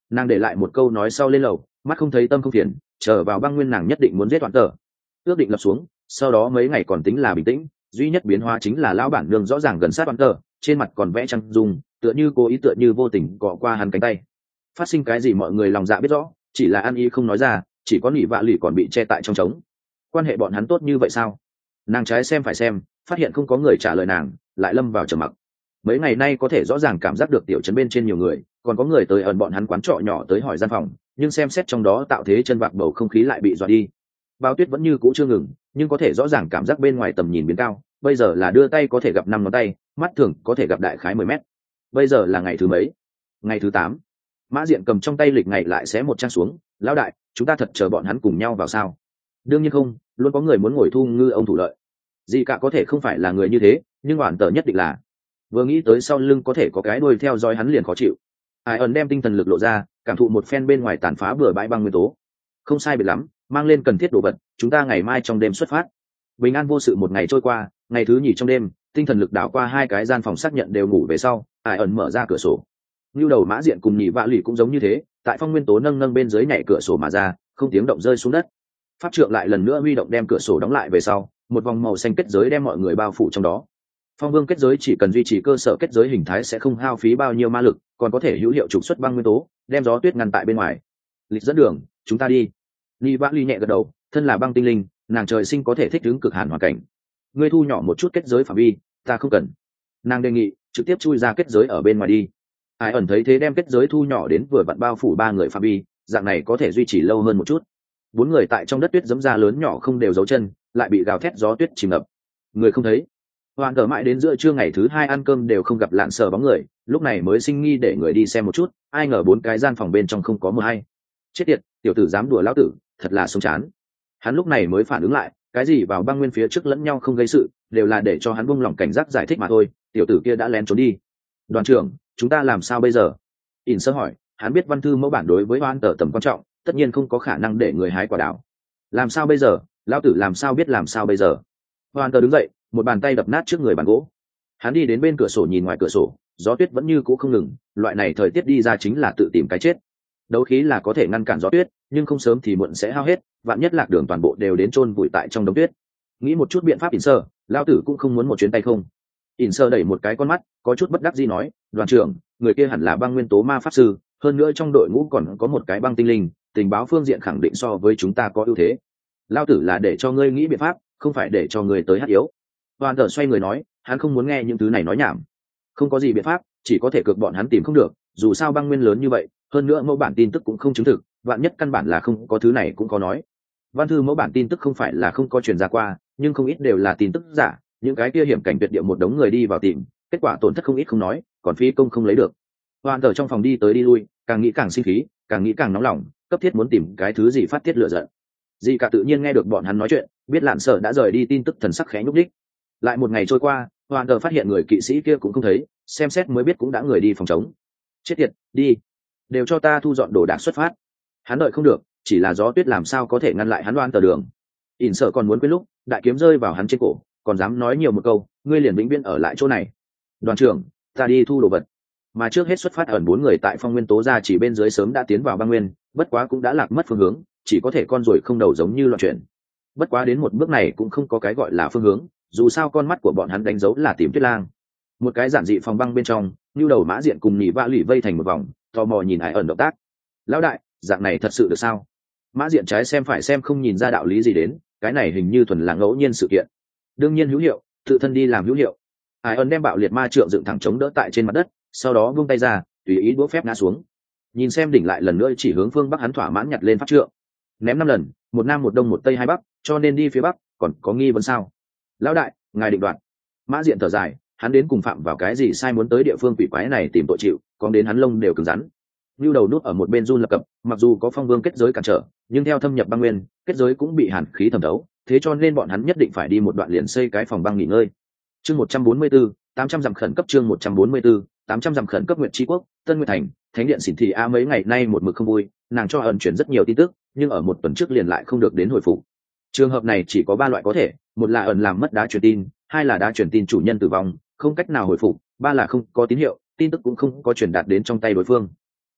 Nàng để lại một câu nói sau lên lầu, mắt không thấy tâm không phiền, chờ vào băng nguyên nàng nhất định muốn giết toàn tờ. Ước định lập xuống, sau đó mấy ngày còn tính là bình tĩnh, duy nhất biến hóa chính là lão bản nương rõ ràng gần sát toàn tờ, trên mặt còn vẽ trăng dung, tựa như cố ý tựa như vô tình cọ qua hắn cánh tay. Phát sinh cái gì mọi người lòng dạ biết rõ, chỉ là ăn ý không nói ra, chỉ có nỉ vạ lì còn bị che tại trong trống. Quan hệ bọn hắn tốt như vậy sao? Nàng trái xem phải xem, phát hiện không có người trả lời nàng, lại lâm vào trầm mặc. Mấy ngày nay có thể rõ ràng cảm giác được tiểu trấn bên trên nhiều người, còn có người tới ẩn bọn hắn quán trọ nhỏ tới hỏi gian phòng, nhưng xem xét trong đó tạo thế chân vạc bầu không khí lại bị dọa đi. Bao tuyết vẫn như cũ chưa ngừng, nhưng có thể rõ ràng cảm giác bên ngoài tầm nhìn biến cao, bây giờ là đưa tay có thể gặp năm ngón tay, mắt thường có thể gặp đại khái mười mét. Bây giờ là ngày thứ mấy? Ngày thứ tám. Mã Diện cầm trong tay lịch ngày lại xé một trang xuống, lão đại, chúng ta thật chờ bọn hắn cùng nhau vào sao? Đương nhiên không, luôn có người muốn ngồi thu ngư ông thủ lợi. Gì cả có thể không phải là người như thế, nhưng hoàn tờ nhất định là. Vừa nghĩ tới sau lưng có thể có cái đuôi theo dõi hắn liền khó chịu. Ai ẩn đem tinh thần lực lộ ra, cảm thụ một phen bên ngoài tàn phá bừa bãi băng nguyên tố. Không sai biệt lắm, mang lên cần thiết đồ vật, chúng ta ngày mai trong đêm xuất phát. Bình an vô sự một ngày trôi qua, ngày thứ nhì trong đêm, tinh thần lực đảo qua hai cái gian phòng xác nhận đều ngủ về sau, Ai ẩn mở ra cửa sổ. Nưu đầu Mã Diện cùng nhị vạ lì cũng giống như thế, tại phong nguyên tố nâng nâng bên dưới nhảy cửa sổ mà ra, không tiếng động rơi xuống đất. Pháp trượng lại lần nữa huy động đem cửa sổ đóng lại về sau, một vòng màu xanh kết giới đem mọi người bao phủ trong đó. Phong vương kết giới chỉ cần duy trì cơ sở kết giới hình thái sẽ không hao phí bao nhiêu ma lực, còn có thể hữu hiệu trục xuất băng nguyên tố, đem gió tuyết ngăn tại bên ngoài. Lịch dẫn đường, chúng ta đi. Nị vạ lì nhẹ gật đầu, thân là băng tinh linh, nàng trời sinh có thể thích ứng cực hàn hoàn cảnh. Ngươi thu nhỏ một chút kết giới phạm vi, ta không cần. Nàng đề nghị trực tiếp chui ra kết giới ở bên ngoài đi. Ai ẩn thấy thế đem kết giới thu nhỏ đến vừa vặn bao phủ ba người phạm vi, dạng này có thể duy trì lâu hơn một chút. Bốn người tại trong đất tuyết giẫm ra lớn nhỏ không đều dấu chân, lại bị gào thét gió tuyết chìm ngập. Người không thấy. Hoàn cờ mãi đến giữa trưa ngày thứ hai ăn cơm đều không gặp lạn sờ bóng người, lúc này mới sinh nghi để người đi xem một chút, ai ngờ bốn cái gian phòng bên trong không có mờ hay. Chết tiệt, tiểu tử dám đùa lão tử, thật là sống chán. Hắn lúc này mới phản ứng lại, cái gì vào băng nguyên phía trước lẫn nhau không gây sự, đều là để cho hắn buông lỏng cảnh giác giải thích mà thôi, tiểu tử kia đã lén trốn đi. Đoàn trưởng, chúng ta làm sao bây giờ? In sơ hỏi, hắn biết văn thư mẫu bản đối với Hoan tờ tầm quan trọng, tất nhiên không có khả năng để người hái quả đào. Làm sao bây giờ? Lão tử làm sao biết làm sao bây giờ? Hoan tờ đứng dậy, một bàn tay đập nát trước người bàn gỗ. Hắn đi đến bên cửa sổ nhìn ngoài cửa sổ, gió tuyết vẫn như cũ không ngừng, loại này thời tiết đi ra chính là tự tìm cái chết. Đấu khí là có thể ngăn cản gió tuyết, nhưng không sớm thì muộn sẽ hao hết, vạn nhất lạc đường toàn bộ đều đến chôn vùi tại trong đống tuyết. Nghĩ một chút biện pháp In sơ, lão tử cũng không muốn một chuyến tay không. In sơ đẩy một cái con mắt, có chút bất đắc dĩ nói, đoàn trưởng, người kia hẳn là băng nguyên tố ma pháp sư, hơn nữa trong đội ngũ còn có một cái băng tinh linh, tình báo phương diện khẳng định so với chúng ta có ưu thế. Lão tử là để cho ngươi nghĩ biện pháp, không phải để cho ngươi tới hắc yếu. Hoàn tờ xoay người nói, hắn không muốn nghe những thứ này nói nhảm. Không có gì biện pháp, chỉ có thể cược bọn hắn tìm không được, dù sao băng nguyên lớn như vậy, hơn nữa mẫu bản tin tức cũng không chứng thực, vạn nhất căn bản là không có thứ này cũng có nói. Văn thư mẫu bản tin tức không phải là không có truyền ra qua, nhưng không ít đều là tin tức giả, những cái kia hiểm cảnh tuyệt địa một đống người đi vào tìm, kết quả tổn thất không ít không nói, còn phí công không lấy được. Hoàn tờ trong phòng đi tới đi lui, càng nghĩ càng sinh khí, càng nghĩ càng nóng lòng, cấp thiết muốn tìm cái thứ gì phát tiết lửa giận. Dì cả tự nhiên nghe được bọn hắn nói chuyện, biết Lạn Sở đã rời đi tin tức thần sắc khẽ nhúc đích. Lại một ngày trôi qua, Hoàn tờ phát hiện người kỵ sĩ kia cũng không thấy, xem xét mới biết cũng đã người đi phòng chống. Chết tiệt, đi, đều cho ta thu dọn đồ đạc xuất phát. Hắn đợi không được, chỉ là gió tuyết làm sao có thể ngăn lại hắn Đoan tờ đường. In sợ còn muốn quên lúc, đại kiếm rơi vào hắn trên cổ, còn dám nói nhiều một câu, ngươi liền vĩnh viễn ở lại chỗ này. Đoàn trưởng, ta đi thu đồ vật. Mà trước hết xuất phát ẩn bốn người tại phong nguyên tố ra chỉ bên dưới sớm đã tiến vào băng nguyên, bất quá cũng đã lạc mất phương hướng, chỉ có thể con ruồi không đầu giống như loạn chuyển. Bất quá đến một bước này cũng không có cái gọi là phương hướng, dù sao con mắt của bọn hắn đánh dấu là tìm Tuyết Lang. Một cái giản dị phòng băng bên trong, Nưu Đầu Mã Diện cùng Nhị Vạ Lỷ vây thành một vòng, tò mò nhìn Ai ẩn động tác. Lão đại, dạng này thật sự được sao? Mã Diện trái xem phải xem không nhìn ra đạo lý gì đến, cái này hình như thuần là ngẫu nhiên sự kiện. Đương nhiên hữu hiệu, tự thân đi làm hữu hiệu. Ai ẩn đem bạo liệt ma trượng dựng thẳng chống đỡ tại trên mặt đất, sau đó vung tay ra, tùy ý đũa phép ngã xuống. Nhìn xem đỉnh lại lần nữa chỉ hướng phương bắc hắn thỏa mãn nhặt lên pháp trượng. Ném năm lần, một nam một đông một tây hai bắc, cho nên đi phía bắc, còn có nghi vấn sao? Lão đại, ngài định đoạt. Mã Diện thở dài, hắn đến cùng phạm vào cái gì sai muốn tới địa phương quỷ quái này tìm tội chịu, còn đến hắn lông đều cứng rắn. Nưu Đầu nút ở một bên run lập cập, mặc dù có phong vương kết giới cản trở, nhưng theo thâm nhập băng nguyên, kết giới cũng bị hàn khí thẩm thấu, thế cho nên bọn hắn nhất định phải đi một đoạn liền xây cái phòng băng nghỉ ngơi. Chương một trăm bốn mươi tư, tám trăm dặm khẩn cấp chương một trăm bốn mươi tư, tám trăm dặm khẩn cấp Nguyệt Chi Quốc, Tân Nguyệt Thành, Thánh điện xỉn thị a mấy ngày nay một mực không vui, nàng cho ẩn chuyển rất nhiều tin tức, nhưng ở một tuần trước liền lại không được đến hồi phục. Trường hợp này chỉ có ba loại có thể, một là ẩn làm mất đá truyền tin, hai là đá truyền tin chủ nhân tử vong, không cách nào hồi phục, ba là không có tín hiệu, tin tức cũng không có truyền đạt đến trong tay đối phương.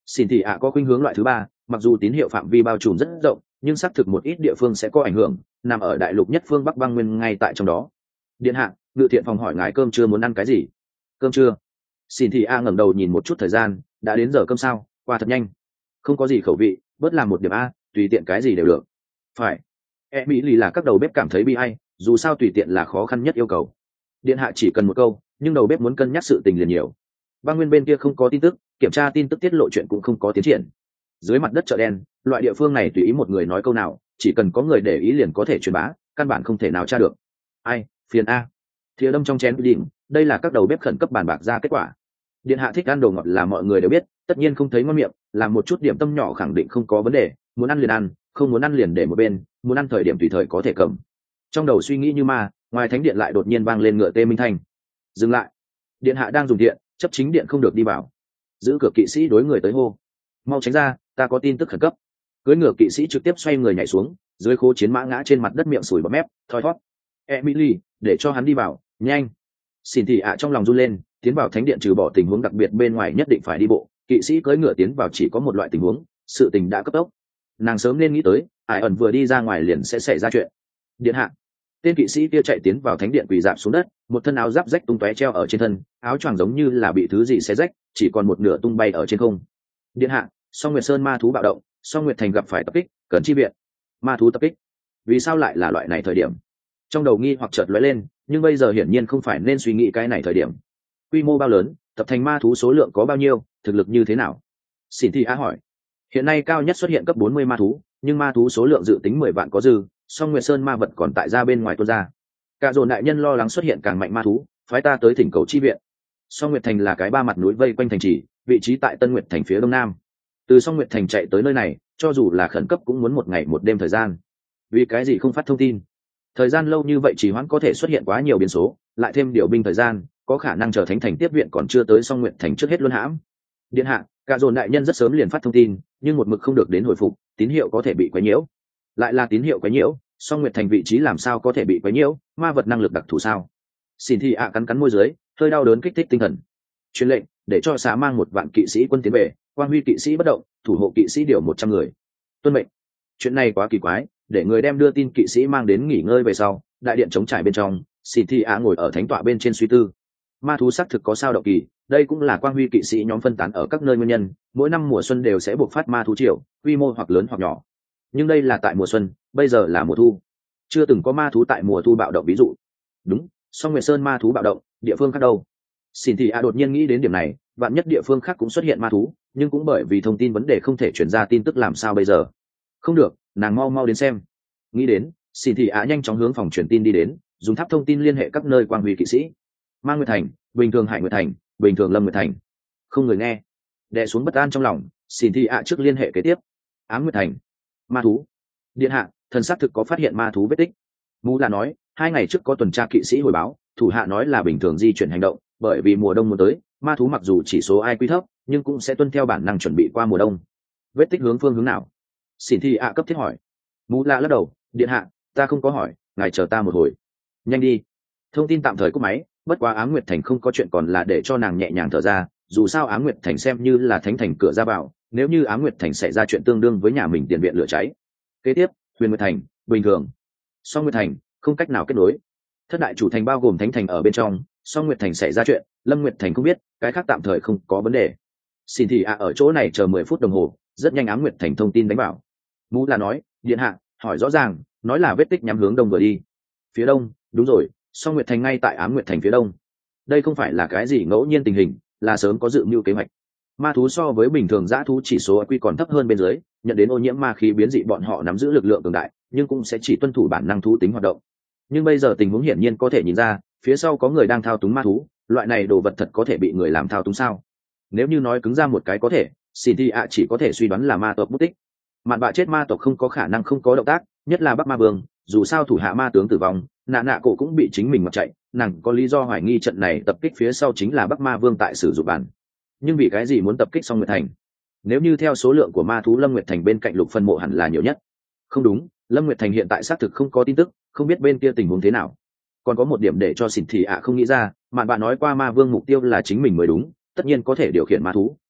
Xin thì ạ có khuynh hướng loại thứ ba, mặc dù tín hiệu phạm vi bao trùm rất rộng, nhưng xác thực một ít địa phương sẽ có ảnh hưởng, nằm ở đại lục nhất phương Bắc băng nguyên ngay tại trong đó. Điện hạ, ngự thiện phòng hỏi ngài cơm trưa muốn ăn cái gì? Cơm trưa? Xin thì a ngẩng đầu nhìn một chút thời gian, đã đến giờ cơm sao? Qua thật nhanh. Không có gì khẩu vị, bớt làm một điểm a, tùy tiện cái gì đều được. Phải. E mỹ lì là các đầu bếp cảm thấy bi ai, dù sao tùy tiện là khó khăn nhất yêu cầu. Điện hạ chỉ cần một câu, nhưng đầu bếp muốn cân nhắc sự tình liền nhiều. Băng nguyên bên kia không có tin tức, kiểm tra tin tức tiết lộ chuyện cũng không có tiến triển. Dưới mặt đất chợ đen, loại địa phương này tùy ý một người nói câu nào, chỉ cần có người để ý liền có thể truyền bá, căn bản không thể nào tra được. Ai, phiền a. Thìa đâm trong chén đỉnh, đây là các đầu bếp khẩn cấp bàn bạc ra kết quả. Điện hạ thích ăn đồ ngọt là mọi người đều biết, tất nhiên không thấy ngon miệng, làm một chút điểm tâm nhỏ khẳng định không có vấn đề, muốn ăn liền ăn, không muốn ăn liền để một bên, muốn ăn thời điểm tùy thời có thể cầm. Trong đầu suy nghĩ như ma, ngoài thánh điện lại đột nhiên vang lên ngựa tê minh thanh. Dừng lại. Điện hạ đang dùng điện, chấp chính điện không được đi vào. Giữ cửa kỵ sĩ đối người tới hô. Mau tránh ra, ta có tin tức khẩn cấp. Cưỡi ngựa kỵ sĩ trực tiếp xoay người nhảy xuống, dưới khố chiến mã ngã trên mặt đất miệng sùi bọt mép, thoi thoát. Emily, để cho hắn đi vào, nhanh. Xin thì ạ trong lòng run lên, tiến vào thánh điện trừ bỏ tình huống đặc biệt bên ngoài nhất định phải đi bộ, kỵ sĩ cưỡi ngựa tiến vào chỉ có một loại tình huống, sự tình đã cấp tốc. Nàng sớm nên nghĩ tới, ai ẩn vừa đi ra ngoài liền sẽ xảy ra chuyện. Điện hạ. Tên kỵ sĩ kia chạy tiến vào thánh điện quỳ dạp xuống đất, một thân áo giáp rách tung tóe treo ở trên thân, áo choàng giống như là bị thứ gì xé rách, chỉ còn một nửa tung bay ở trên không. Điện hạ, Song Nguyệt Sơn ma thú bạo động, Song Nguyệt thành gặp phải tập kích, cần chi viện. Ma thú tập kích? Vì sao lại là loại này thời điểm? Trong đầu nghi hoặc chợt lóe lên, nhưng bây giờ hiển nhiên không phải nên suy nghĩ cái này thời điểm. Quy mô bao lớn, tập thành ma thú số lượng có bao nhiêu, thực lực như thế nào? Xin Thi Á hỏi. Hiện nay cao nhất xuất hiện cấp bốn mươi ma thú, nhưng ma thú số lượng dự tính mười vạn có dư, Song Nguyệt Sơn ma vật còn tại ra bên ngoài tuôn ra. Cả dồn đại nhân lo lắng xuất hiện càng mạnh ma thú, phái ta tới thỉnh cầu chi viện. Song Nguyệt thành là cái ba mặt núi vây quanh thành trì, vị trí tại Tân Nguyệt thành phía đông nam. Từ Song Nguyệt thành chạy tới nơi này, cho dù là khẩn cấp cũng muốn một ngày một đêm thời gian. Vì cái gì không phát thông tin? Thời gian lâu như vậy chỉ hoãn có thể xuất hiện quá nhiều biến số, lại thêm điều binh thời gian, có khả năng chờ thánh thành tiếp viện còn chưa tới Song Nguyệt thành trước hết luân hãm. Điện hạ, cả dồn đại nhân rất sớm liền phát thông tin, nhưng một mực không được đến hồi phục, tín hiệu có thể bị quấy nhiễu. Lại là tín hiệu quấy nhiễu, Song Nguyệt thành vị trí làm sao có thể bị quấy nhiễu, ma vật năng lực đặc thù sao? Xin Thi ạ cắn cắn môi dưới, hơi đau đớn kích thích tinh thần. Truyền lệnh, để cho xã mang một vạn kỵ sĩ quân tiến về, Quang Huy kỵ sĩ bất động, thủ hộ kỵ sĩ điều một trăm người. Tuân mệnh. Chuyện này quá kỳ quái, để người đem đưa tin kỵ sĩ mang đến nghỉ ngơi về sau, đại điện chống trải bên trong, Xin Thi ạ ngồi ở thánh tọa bên trên suy tư. Ma thú xác thực có sao động kỳ, đây cũng là Quang Huy kỵ sĩ nhóm phân tán ở các nơi nguyên nhân, mỗi năm mùa xuân đều sẽ buộc phát ma thú triều, quy mô hoặc lớn hoặc nhỏ. Nhưng đây là tại mùa xuân, bây giờ là mùa thu, chưa từng có ma thú tại mùa thu bạo động ví dụ. Đúng, Song Nguyệt Sơn ma thú bạo động, địa phương khác đâu? Xin Thì A đột nhiên nghĩ đến điểm này, vạn nhất địa phương khác cũng xuất hiện ma thú, nhưng cũng bởi vì thông tin vấn đề không thể chuyển ra tin tức làm sao bây giờ? Không được, nàng mau mau đến xem. Nghĩ đến, Xin Thì A nhanh chóng hướng phòng truyền tin đi đến, dùng tháp thông tin liên hệ các nơi Quang Huy kỵ sĩ. Mang Nguyệt Thành, bình thường Hải Nguyệt Thành, bình thường Lâm Nguyệt Thành. Không người nghe, đè xuống bất an trong lòng, Xin Thì A trước liên hệ kế tiếp. Ám Nguyệt Thành, ma thú. Điện hạ, thần xác thực có phát hiện ma thú vết tích. Mũ là nói, hai ngày trước có tuần tra kỵ sĩ hồi báo, thủ hạ nói là bình thường di chuyển hành động, bởi vì mùa đông muốn tới, ma thú mặc dù chỉ số ai quy thấp, nhưng cũng sẽ tuân theo bản năng chuẩn bị qua mùa đông. Vết tích hướng phương hướng nào? Xin Thi ạ cấp thiết hỏi. Mũ lạ lắc đầu, điện hạ, ta không có hỏi, ngài chờ ta một hồi. Nhanh đi. Thông tin tạm thời cúp máy, bất quá Ám Nguyệt Thành không có chuyện còn là để cho nàng nhẹ nhàng thở ra, dù sao Ám Nguyệt Thành xem như là thánh thành cửa ra vào, nếu như Ám Nguyệt Thành xảy ra chuyện tương đương với nhà mình tiền viện lửa cháy. Kế tiếp, Huyền Nguyệt Thành, bình thường. Song Nguyệt Thành, không cách nào kết nối. Thất đại chủ thành bao gồm thánh thành ở bên trong, Song Nguyệt Thành xảy ra chuyện, Lâm Nguyệt Thành không biết, cái khác tạm thời không có vấn đề. Xin thì ạ ở chỗ này chờ mười phút đồng hồ, rất nhanh Ám Nguyệt Thành thông tin đánh vào. Mũ là nói, điện hạ, hỏi rõ ràng, nói là vết tích nhắm hướng đông vừa đi. Phía đông, đúng rồi, Song Nguyệt Thành ngay tại Ám Nguyệt Thành phía đông. Đây không phải là cái gì ngẫu nhiên tình hình, là sớm có dự mưu kế hoạch. Ma thú so với bình thường dã thú chỉ số quy còn thấp hơn bên dưới, nhận đến ô nhiễm ma khí biến dị bọn họ nắm giữ lực lượng cường đại, nhưng cũng sẽ chỉ tuân thủ bản năng thú tính hoạt động. Nhưng bây giờ tình huống hiển nhiên có thể nhìn ra, phía sau có người đang thao túng ma thú, loại này đồ vật thật có thể bị người làm thao túng sao? Nếu như nói cứng ra một cái có thể, Xin Thi ạ chỉ có thể suy đoán là ma tộc bút tích. Mạn bạ chết ma tộc không có khả năng không có động tác, nhất là Bắc Ma Vương, dù sao thủ hạ ma tướng tử vong, nạ nạ cổ cũng bị chính mình mặc chạy, nàng có lý do hoài nghi trận này tập kích phía sau chính là Bắc Ma Vương tại sử dụng bản. Nhưng vì cái gì muốn tập kích Song Nguyệt Thành? Nếu như theo số lượng của ma thú, Lâm Nguyệt Thành bên cạnh Lục Phân Mộ hẳn là nhiều nhất. Không đúng, Lâm Nguyệt Thành hiện tại xác thực không có tin tức, không biết bên kia tình huống thế nào. Còn có một điểm để cho Xỉn Thị ạ không nghĩ ra, Mạn Bạ nói qua ma vương mục tiêu là chính mình mới đúng, tất nhiên có thể điều khiển ma thú,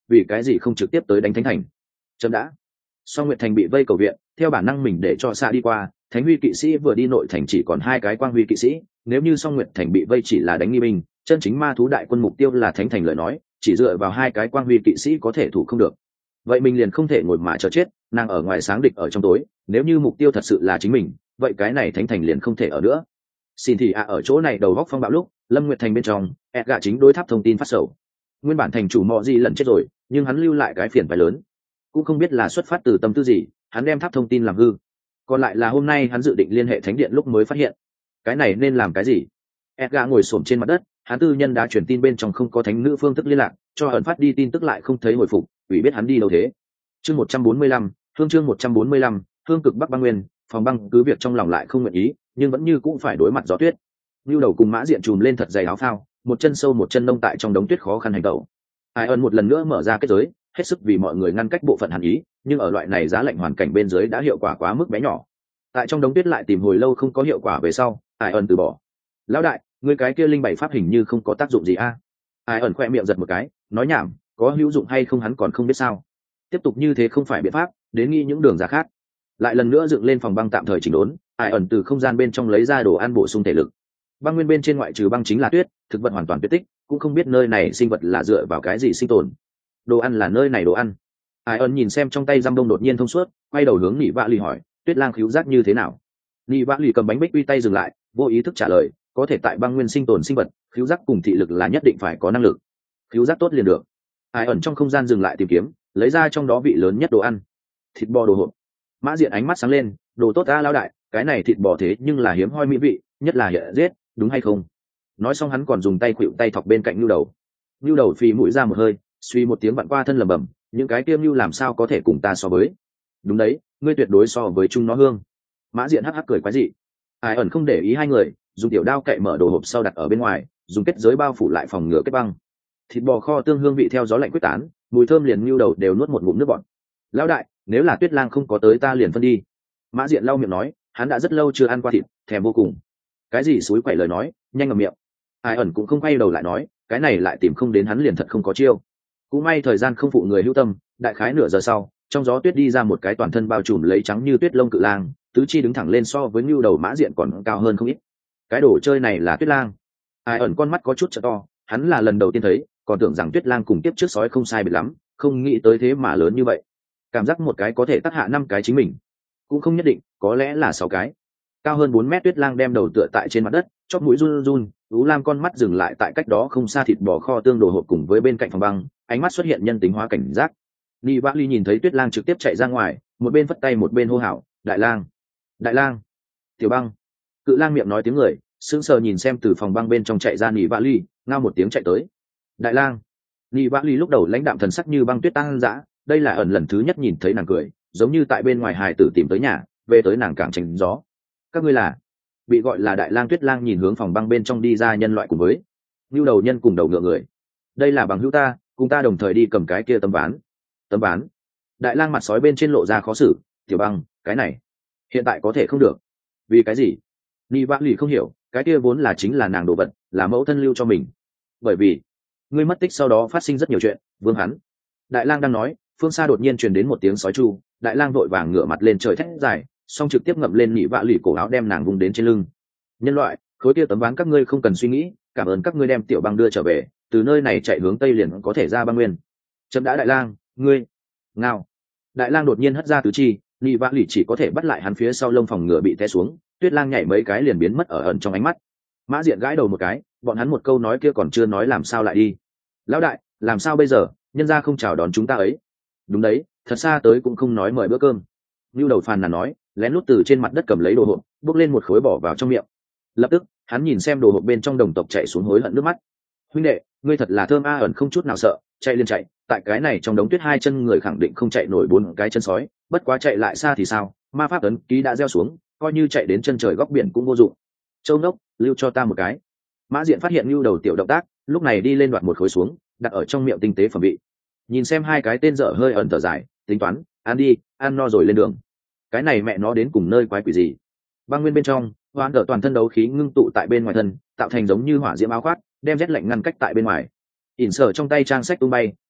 vì cái gì không trực tiếp tới đánh thánh thành? Chậm đã. Song Nguyệt Thành bị vây cầu viện, theo bản năng mình để cho xa đi qua, Thánh Huy kỵ sĩ vừa đi nội thành chỉ còn hai cái Quang Huy kỵ sĩ, nếu như Song Nguyệt Thành bị vây chỉ là đánh nghi binh, chân chính ma thú đại quân mục tiêu là thánh thành lời nói, chỉ dựa vào hai cái Quang Huy kỵ sĩ có thể thủ không được. Vậy mình liền không thể ngồi mà chờ chết, nàng ở ngoài sáng địch ở trong tối, nếu như mục tiêu thật sự là chính mình, vậy cái này thánh thành liền không thể ở nữa. Xin thì à ở chỗ này đầu góc phong bạo lúc, Lâm Nguyệt Thành bên trong, Edgar chính đối tháp thông tin phát sầu. Nguyên bản thành chủ Mọ Gì lần chết rồi, nhưng hắn lưu lại cái phiền phải lớn, cũng không biết là xuất phát từ tâm tư gì, hắn đem tháp thông tin làm hư. Còn lại là hôm nay hắn dự định liên hệ thánh điện lúc mới phát hiện, cái này nên làm cái gì? Edgar ngồi xổm trên mặt đất, hắn tư nhân đã truyền tin bên trong không có thánh nữ phương thức liên lạc, cho ẩn phát đi tin tức lại không thấy hồi phục, ủy biết hắn đi đâu thế. Chương một trăm bốn mươi lăm, Hương chương một trăm bốn mươi lăm, Hương cực Bắc băng nguyên, phòng băng cứ việc trong lòng lại không nguyện ý, nhưng vẫn như cũng phải đối mặt gió tuyết. Nưu đầu cùng Mã Diện trùm lên thật dày áo phao, một chân sâu một chân nông tại trong đống tuyết khó khăn hành động. Ai ơn một lần nữa mở ra kết giới, hết sức vì mọi người ngăn cách bộ phận hàn ý, nhưng ở loại này giá lạnh hoàn cảnh bên dưới đã hiệu quả quá mức bé nhỏ. Tại trong đống tuyết lại tìm hồi lâu không có hiệu quả về sau, Ai ơn từ bỏ. Lão đại, người cái kia linh bảy pháp hình như không có tác dụng gì a? Ai ẩn khoe miệng giật một cái, nói nhảm, có hữu dụng hay không hắn còn không biết sao. Tiếp tục như thế không phải biện pháp, đến nghĩ những đường ra khác. Lại lần nữa dựng lên phòng băng tạm thời chỉnh đốn, Ai ẩn từ không gian bên trong lấy ra đồ ăn bổ sung thể lực. Băng nguyên bên trên ngoại trừ băng chính là tuyết, thực vật hoàn toàn tuyệt tích, cũng không biết nơi này sinh vật là dựa vào cái gì sinh tồn. Đồ ăn là nơi này đồ ăn. Ai ẩn nhìn xem trong tay giam đông đột nhiên thông suốt, quay đầu hướng Nị Vạ Lì hỏi, Tuyết Lang khứu giác như thế nào? Nị Vạ Lì cầm bánh bích quy tay dừng lại, vô ý thức trả lời, có thể tại băng nguyên sinh tồn sinh vật, khứu giác cùng thị lực là nhất định phải có năng lực. Khứu giác tốt liền được. Ai ẩn trong không gian dừng lại tìm kiếm, lấy ra trong đó vị lớn nhất đồ ăn, thịt bò đồ hộp. Mã Diện ánh mắt sáng lên, đồ tốt ta lão đại, cái này thịt bò thế nhưng là hiếm hoi mỹ vị, nhất là hiện giết, đúng hay không? Nói xong hắn còn dùng tay khuỵu tay thọc bên cạnh Nưu đầu. Nưu đầu phì mũi ra một hơi, suy một tiếng vặn qua thân lẩm bẩm, những cái tiêm Nưu làm sao có thể cùng ta so với? Đúng đấy, ngươi tuyệt đối so với chúng nó hương. Mã Diện hắc hắc cười quái dị. Ai ẩn không để ý hai người, dùng tiểu đao cậy mở đồ hộp sau đặt ở bên ngoài, dùng kết giới bao phủ lại phòng ngừa kết băng. Thịt bò kho tương hương vị theo gió lạnh quyết tán, mùi thơm liền Nưu đầu đều nuốt một ngụm nước bọt. Lão đại, nếu là Tuyết Lang không có tới ta liền phân đi. Mã Diện lau miệng nói, hắn đã rất lâu chưa ăn qua thịt, thèm vô cùng. Cái gì suối quậy lời nói, nhanh ngậm miệng. Ai ẩn cũng không quay đầu lại nói, cái này lại tìm không đến hắn liền thật không có chiêu. Cũng may thời gian không phụ người hữu tâm, đại khái nửa giờ sau, trong gió tuyết đi ra một cái toàn thân bao trùm lấy trắng như tuyết lông cự lang, tứ chi đứng thẳng lên so với Nưu đầu Mã Diện còn cao hơn không ít. Cái đồ chơi này là Tuyết Lang. Ai ẩn con mắt có chút trợ to, hắn là lần đầu tiên thấy, còn tưởng rằng Tuyết Lang cùng tiếp trước sói không sai biệt lắm, không nghĩ tới thế mà lớn như vậy. Cảm giác một cái có thể tác hạ năm cái chính mình, cũng không nhất định, có lẽ là sáu cái. Cao hơn bốn mét Tuyết Lang đem đầu tựa tại trên mặt đất, chóp mũi run run, Ú Lam con mắt dừng lại tại cách đó không xa thịt bò kho tương đồ hộp cùng với bên cạnh phòng băng, ánh mắt xuất hiện nhân tính hóa cảnh giác. Nị Vạ Ly nhìn thấy Tuyết Lang trực tiếp chạy ra ngoài, một bên phất tay một bên hô hào, "Đại lang, đại lang, tiểu băng." Cự lang miệng nói tiếng người, sững sờ nhìn xem từ phòng băng bên trong chạy ra Nị Vạ Ly, ngao một tiếng chạy tới. "Đại lang." Nị Vạ Ly lúc đầu lãnh đạm thần sắc như băng tuyết tăng dã, đây là ẩn lần thứ nhất nhìn thấy nàng cười, giống như tại bên ngoài hài tử tìm tới nhà, về tới nàng càng tránh gió. "Các ngươi là?" Bị gọi là Đại lang Tuyết Lang nhìn hướng phòng băng bên trong đi ra nhân loại cùng với Nưu đầu nhân cùng đầu ngựa người. "Đây là bằng hữu ta, cùng ta đồng thời đi cầm cái kia tấm ván." "Tấm ván?" Đại lang mặt sói bên trên lộ ra khó xử, "Tiểu băng, cái này hiện tại có thể không được." "Vì cái gì?" Nị Vạ Lì không hiểu, cái kia vốn là chính là nàng đồ vật, là mẫu thân lưu cho mình. "Bởi vì ngươi mất tích sau đó phát sinh rất nhiều chuyện, vương hắn." Đại lang đang nói, phương xa đột nhiên truyền đến một tiếng sói tru, Đại lang vội vàng ngửa mặt lên trời thét dài, xong trực tiếp ngậm lên Nị Vạ Lì cổ áo đem nàng vùng đến trên lưng. "Nhân loại, khối kia tấm ván các ngươi không cần suy nghĩ, cảm ơn các ngươi đem tiểu băng đưa trở về, từ nơi này chạy hướng tây liền có thể ra băng nguyên." "Chấm đã Đại lang, ngươi." Ngao. Đại lang đột nhiên hất ra tứ chi, Nị Vạ Lì chỉ có thể bắt lại hắn phía sau lông phòng ngựa bị té xuống, Tuyết Lang nhảy mấy cái liền biến mất ở ẩn trong ánh mắt. Mã Diện gãi đầu một cái, bọn hắn một câu nói kia còn chưa nói làm sao lại đi. "Lão đại, làm sao bây giờ, nhân gia không chào đón chúng ta ấy." "Đúng đấy, thật xa tới cũng không nói mời bữa cơm." Nưu đầu phàn nàn nói, lén lút từ trên mặt đất cầm lấy đồ hộp, bốc lên một khối bỏ vào trong miệng. Lập tức, hắn nhìn xem đồ hộp bên trong đồng tộc chạy xuống hối hận nước mắt. "Huynh đệ, ngươi thật là thơm a." Ẩn không chút nào sợ, chạy liên chạy, tại cái này trong đống tuyết hai chân người khẳng định không chạy nổi bốn cái chân sói, bất quá chạy lại xa thì sao, ma pháp ấn ký đã gieo xuống, coi như chạy đến chân trời góc biển cũng vô dụng. "Châu nốc, lưu cho ta một cái." Mã Diện phát hiện Nưu đầu tiểu động tác, lúc này đi lên đoạt một khối xuống, đặt ở trong miệng tinh tế phẩm vị. Nhìn xem hai cái tên dở hơi ẩn thở dài, tính toán, ăn đi, ăn no rồi lên đường. Cái này mẹ nó đến cùng nơi quái quỷ gì? Băng nguyên bên trong, hoán ở toàn thân đấu khí ngưng tụ tại bên ngoài thân, tạo thành giống như hỏa diễm áo khoác, đem rét lạnh ngăn cách tại bên ngoài. Ỉn Sở trong tay trang sách tung bay,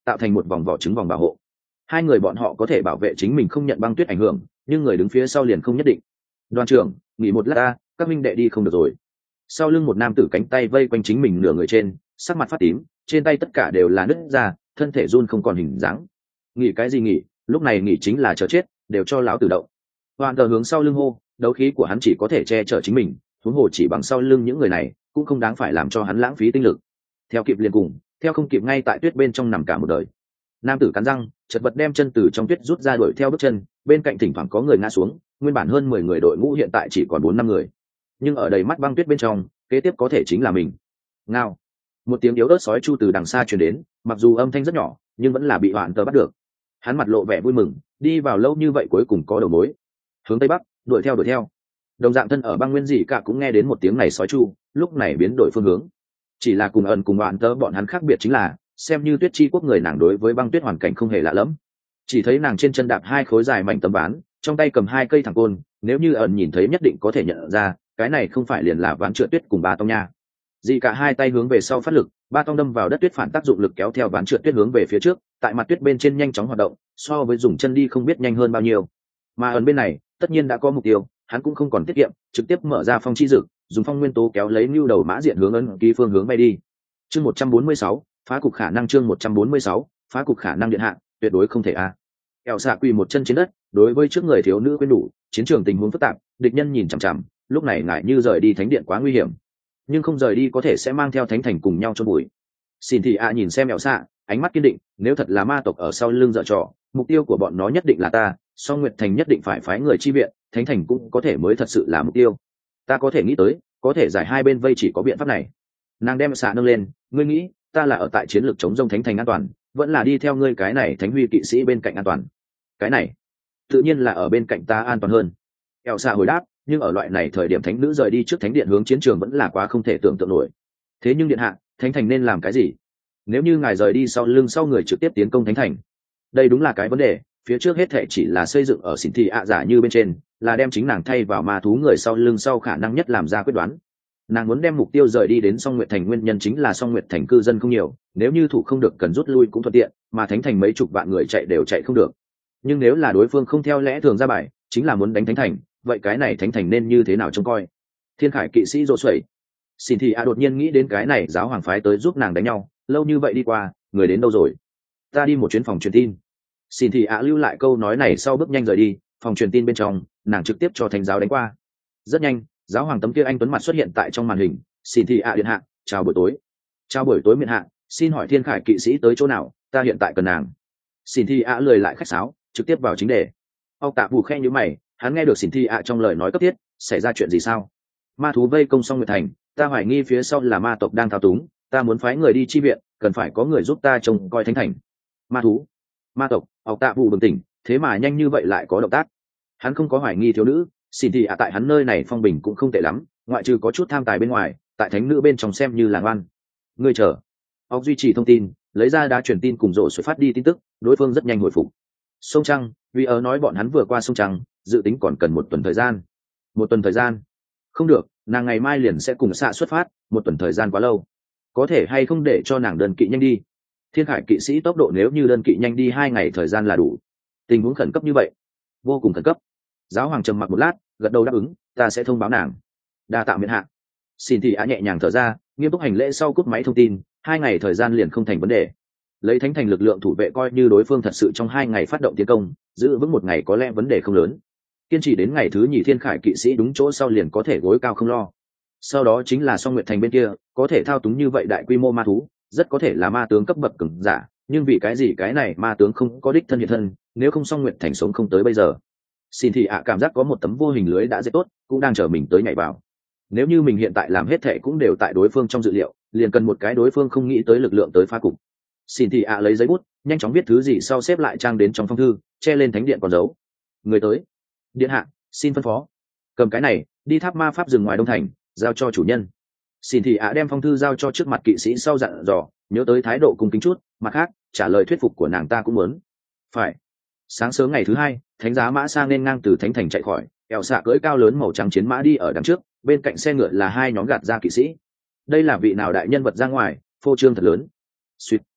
tạo thành một vòng vỏ trứng vòng bảo hộ. Hai người bọn họ có thể bảo vệ chính mình không nhận băng tuyết ảnh hưởng, nhưng người đứng phía sau liền không nhất định. Đoàn trưởng, nghỉ một lát ta, các minh đệ đi không được rồi. Sau lưng một nam tử cánh tay vây quanh chính mình nửa người trên, sắc mặt phát tím, trên tay tất cả đều là nứt ra, thân thể run không còn hình dáng. Nghỉ cái gì nghỉ, lúc này nghỉ chính là chờ chết, đều cho lão tử động. Hoàn tờ hướng sau lưng hô, đấu khí của hắn chỉ có thể che chở chính mình, huống hồ chỉ bằng sau lưng những người này cũng không đáng phải làm cho hắn lãng phí tinh lực. Theo kịp liền cùng, theo không kịp ngay tại tuyết bên trong nằm cả một đời. Nam tử cắn răng, chật vật đem chân từ trong tuyết rút ra đuổi theo bước chân, bên cạnh thỉnh thoảng có người ngã xuống, nguyên bản hơn mười người đội ngũ hiện tại chỉ còn bốn năm người. Nhưng ở đầy mắt băng tuyết bên trong, kế tiếp có thể chính là mình. Ngao. Một tiếng yếu ớt sói chu từ đằng xa truyền đến, mặc dù âm thanh rất nhỏ, nhưng vẫn là bị Hoạn tờ bắt được. Hắn mặt lộ vẻ vui mừng, đi vào lâu như vậy cuối cùng có đầu mối. Hướng tây bắc, đuổi theo đuổi theo. Đồng dạng thân ở băng nguyên dị cả cũng nghe đến một tiếng này sói chu, lúc này biến đổi phương hướng. Chỉ là cùng ẩn cùng Hoạn tờ bọn hắn khác biệt chính là, xem như tuyết chi quốc người nàng đối với băng tuyết hoàn cảnh không hề lạ lẫm. Chỉ thấy nàng trên chân đạp hai khối dài mảnh tấm ván, trong tay cầm hai cây thẳng côn, nếu như ẩn nhìn thấy nhất định có thể nhận ra, cái này không phải liền là ván trượt tuyết cùng ba tông nha. Dị cả hai tay hướng về sau phát lực, ba tông đâm vào đất tuyết phản tác dụng lực kéo theo ván trượt tuyết hướng về phía trước, tại mặt tuyết bên trên nhanh chóng hoạt động, so với dùng chân đi không biết nhanh hơn bao nhiêu. Mà ẩn bên này, tất nhiên đã có mục tiêu, hắn cũng không còn tiết kiệm, trực tiếp mở ra phong chi dực, dùng phong nguyên tố kéo lấy nưu đầu mã diện hướng ấn ký phương hướng bay đi. Chương một trăm bốn mươi sáu, phá cục khả năng chương một trăm bốn mươi sáu, phá cục khả năng điện hạ, tuyệt đối không thể a. Kẻo xạ quỳ một chân trên đất, đối với trước người thiếu nữ quên đủ, chiến trường tình huống phức tạp, địch nhân nhìn chằm chằm, lúc này ngại như rời đi thánh điện quá nguy hiểm, nhưng không rời đi có thể sẽ mang theo thánh thành cùng nhau chôn bụi. Xin thì a nhìn xem kẻo xạ, ánh mắt kiên định, nếu thật là ma tộc ở sau lưng dở trò, mục tiêu của bọn nó nhất định là ta, Song Nguyệt Thành nhất định phải phái người chi viện, thánh thành cũng có thể mới thật sự là mục tiêu. Ta có thể nghĩ tới, có thể giải hai bên vây chỉ có biện pháp này. Nàng đem xạ nâng lên, ngươi nghĩ, ta là ở tại chiến lược chống rông thánh thành an toàn, vẫn là đi theo ngươi cái này thánh huy kỵ sĩ bên cạnh an toàn? Cái này tự nhiên là ở bên cạnh ta an toàn hơn. Kẻo xạ hồi đáp, nhưng ở loại này thời điểm thánh nữ rời đi trước thánh điện hướng chiến trường vẫn là quá không thể tưởng tượng nổi. Thế nhưng điện hạ, thánh thành nên làm cái gì? Nếu như ngài rời đi sau lưng sau người trực tiếp tiến công thánh thành, đây đúng là cái vấn đề. Phía trước hết thể chỉ là xây dựng ở xỉn thị ạ giả như bên trên, là đem chính nàng thay vào ma thú người sau lưng sau khả năng nhất làm ra quyết đoán. Nàng muốn đem mục tiêu rời đi đến Song Nguyệt Thành, nguyên nhân chính là Song Nguyệt Thành cư dân không nhiều, nếu như thủ không được cần rút lui cũng thuận tiện, mà thánh thành mấy chục vạn người chạy đều chạy không được. Nhưng nếu là đối phương không theo lẽ thường ra bài, chính là muốn đánh thánh thành, vậy cái này thánh thành nên như thế nào trông coi? Thiên Khải kỵ sĩ rồ xuẩy. Xin thì a đột nhiên nghĩ đến cái này giáo hoàng phái tới giúp nàng đánh nhau, lâu như vậy đi qua, người đến đâu rồi? Ta đi một chuyến phòng truyền tin. Xin thì a lưu lại câu nói này sau bước nhanh rời đi, phòng truyền tin bên trong, nàng trực tiếp cho thánh giáo đánh qua. Rất nhanh, giáo hoàng tấm kia anh tuấn mặt xuất hiện tại trong màn hình. Xin thì a điện hạ, chào buổi tối. Chào buổi tối miện hạ, xin hỏi Thiên Khải kỵ sĩ tới chỗ nào, ta hiện tại cần nàng. Xin thì a lười lại khách sáo, trực tiếp vào chính đề. Ông tạ bù khe như mày, hắn nghe được Xin thì a trong lời nói cấp thiết, xảy ra chuyện gì sao? Ma thú vây công Song Nguyệt Thành, ta hoài nghi phía sau là ma tộc đang thao túng, ta muốn phái người đi chi viện, cần phải có người giúp ta trông coi thánh thành. Ma thú, ma tộc. Ông tạ bù bừng tỉnh, thế mà nhanh như vậy lại có động tác. Hắn không có hoài nghi thiếu nữ, xin thì ạ tại hắn nơi này phong bình cũng không tệ lắm, ngoại trừ có chút tham tài bên ngoài, tại thánh nữ bên trong xem như là ngoan. Ngươi chờ. Ông duy trì thông tin, lấy ra đá truyền tin cùng rộ xuất phát đi tin tức, đối phương rất nhanh hồi phục. Sông Trăng, vì ở nói bọn hắn vừa qua sông Trăng, dự tính còn cần một tuần thời gian. Một tuần thời gian? Không được, nàng ngày mai liền sẽ cùng xạ xuất phát, một tuần thời gian quá lâu. Có thể hay không để cho nàng đơn kỵ nhanh đi? Thiên Khải kỵ sĩ tốc độ nếu như đơn kỵ nhanh đi hai ngày thời gian là đủ. Tình huống khẩn cấp như vậy, vô cùng khẩn cấp. Giáo hoàng trầm mặc một lát, gật đầu đáp ứng, ta sẽ thông báo nàng. Đa tạ miễn hạ. Xin thị á nhẹ nhàng thở ra, nghiêm túc hành lễ sau cúp máy thông tin, hai ngày thời gian liền không thành vấn đề. Lấy thánh thành lực lượng thủ vệ coi như đối phương thật sự trong hai ngày phát động tiến công, giữ vững một ngày có lẽ vấn đề không lớn. Kiên trì đến ngày thứ nhì Thiên Khải kỵ sĩ đúng chỗ sau liền có thể gối cao không lo. Sau đó chính là Song Nguyệt Thành bên kia, có thể thao túng như vậy đại quy mô ma thú, rất có thể là ma tướng cấp bậc cường giả, nhưng vì cái gì cái này ma tướng không có đích thân hiện thân, nếu không Song Nguyệt Thành sống không tới bây giờ. Xin thì ạ cảm giác có một tấm vô hình lưới đã dễ tốt, cũng đang chờ mình tới nhảy vào. Nếu như mình hiện tại làm hết thệ cũng đều tại đối phương trong dự liệu, liền cần một cái đối phương không nghĩ tới lực lượng tới phá cục. Xin thì ạ lấy giấy bút, nhanh chóng viết thứ gì sau xếp lại trang đến trong phong thư, che lên thánh điện con dấu. Người tới. Điện hạ, xin phân phó. Cầm cái này, đi tháp ma pháp rừng ngoài Đông Thành, giao cho chủ nhân. Xin thì ạ đem phong thư giao cho trước mặt kỵ sĩ sau dặn dò, nhớ tới thái độ cung kính chút, mặt khác, trả lời thuyết phục của nàng ta cũng muốn. Phải. Sáng sớm ngày thứ hai, thánh giá mã sang nên ngang từ thánh thành chạy khỏi, kẹo xạ cưỡi cao lớn màu trắng chiến mã đi ở đằng trước, bên cạnh xe ngựa là hai nhóm gạt ra kỵ sĩ. Đây là vị nào đại nhân vật ra ngoài, phô trương thật lớn. Suýt,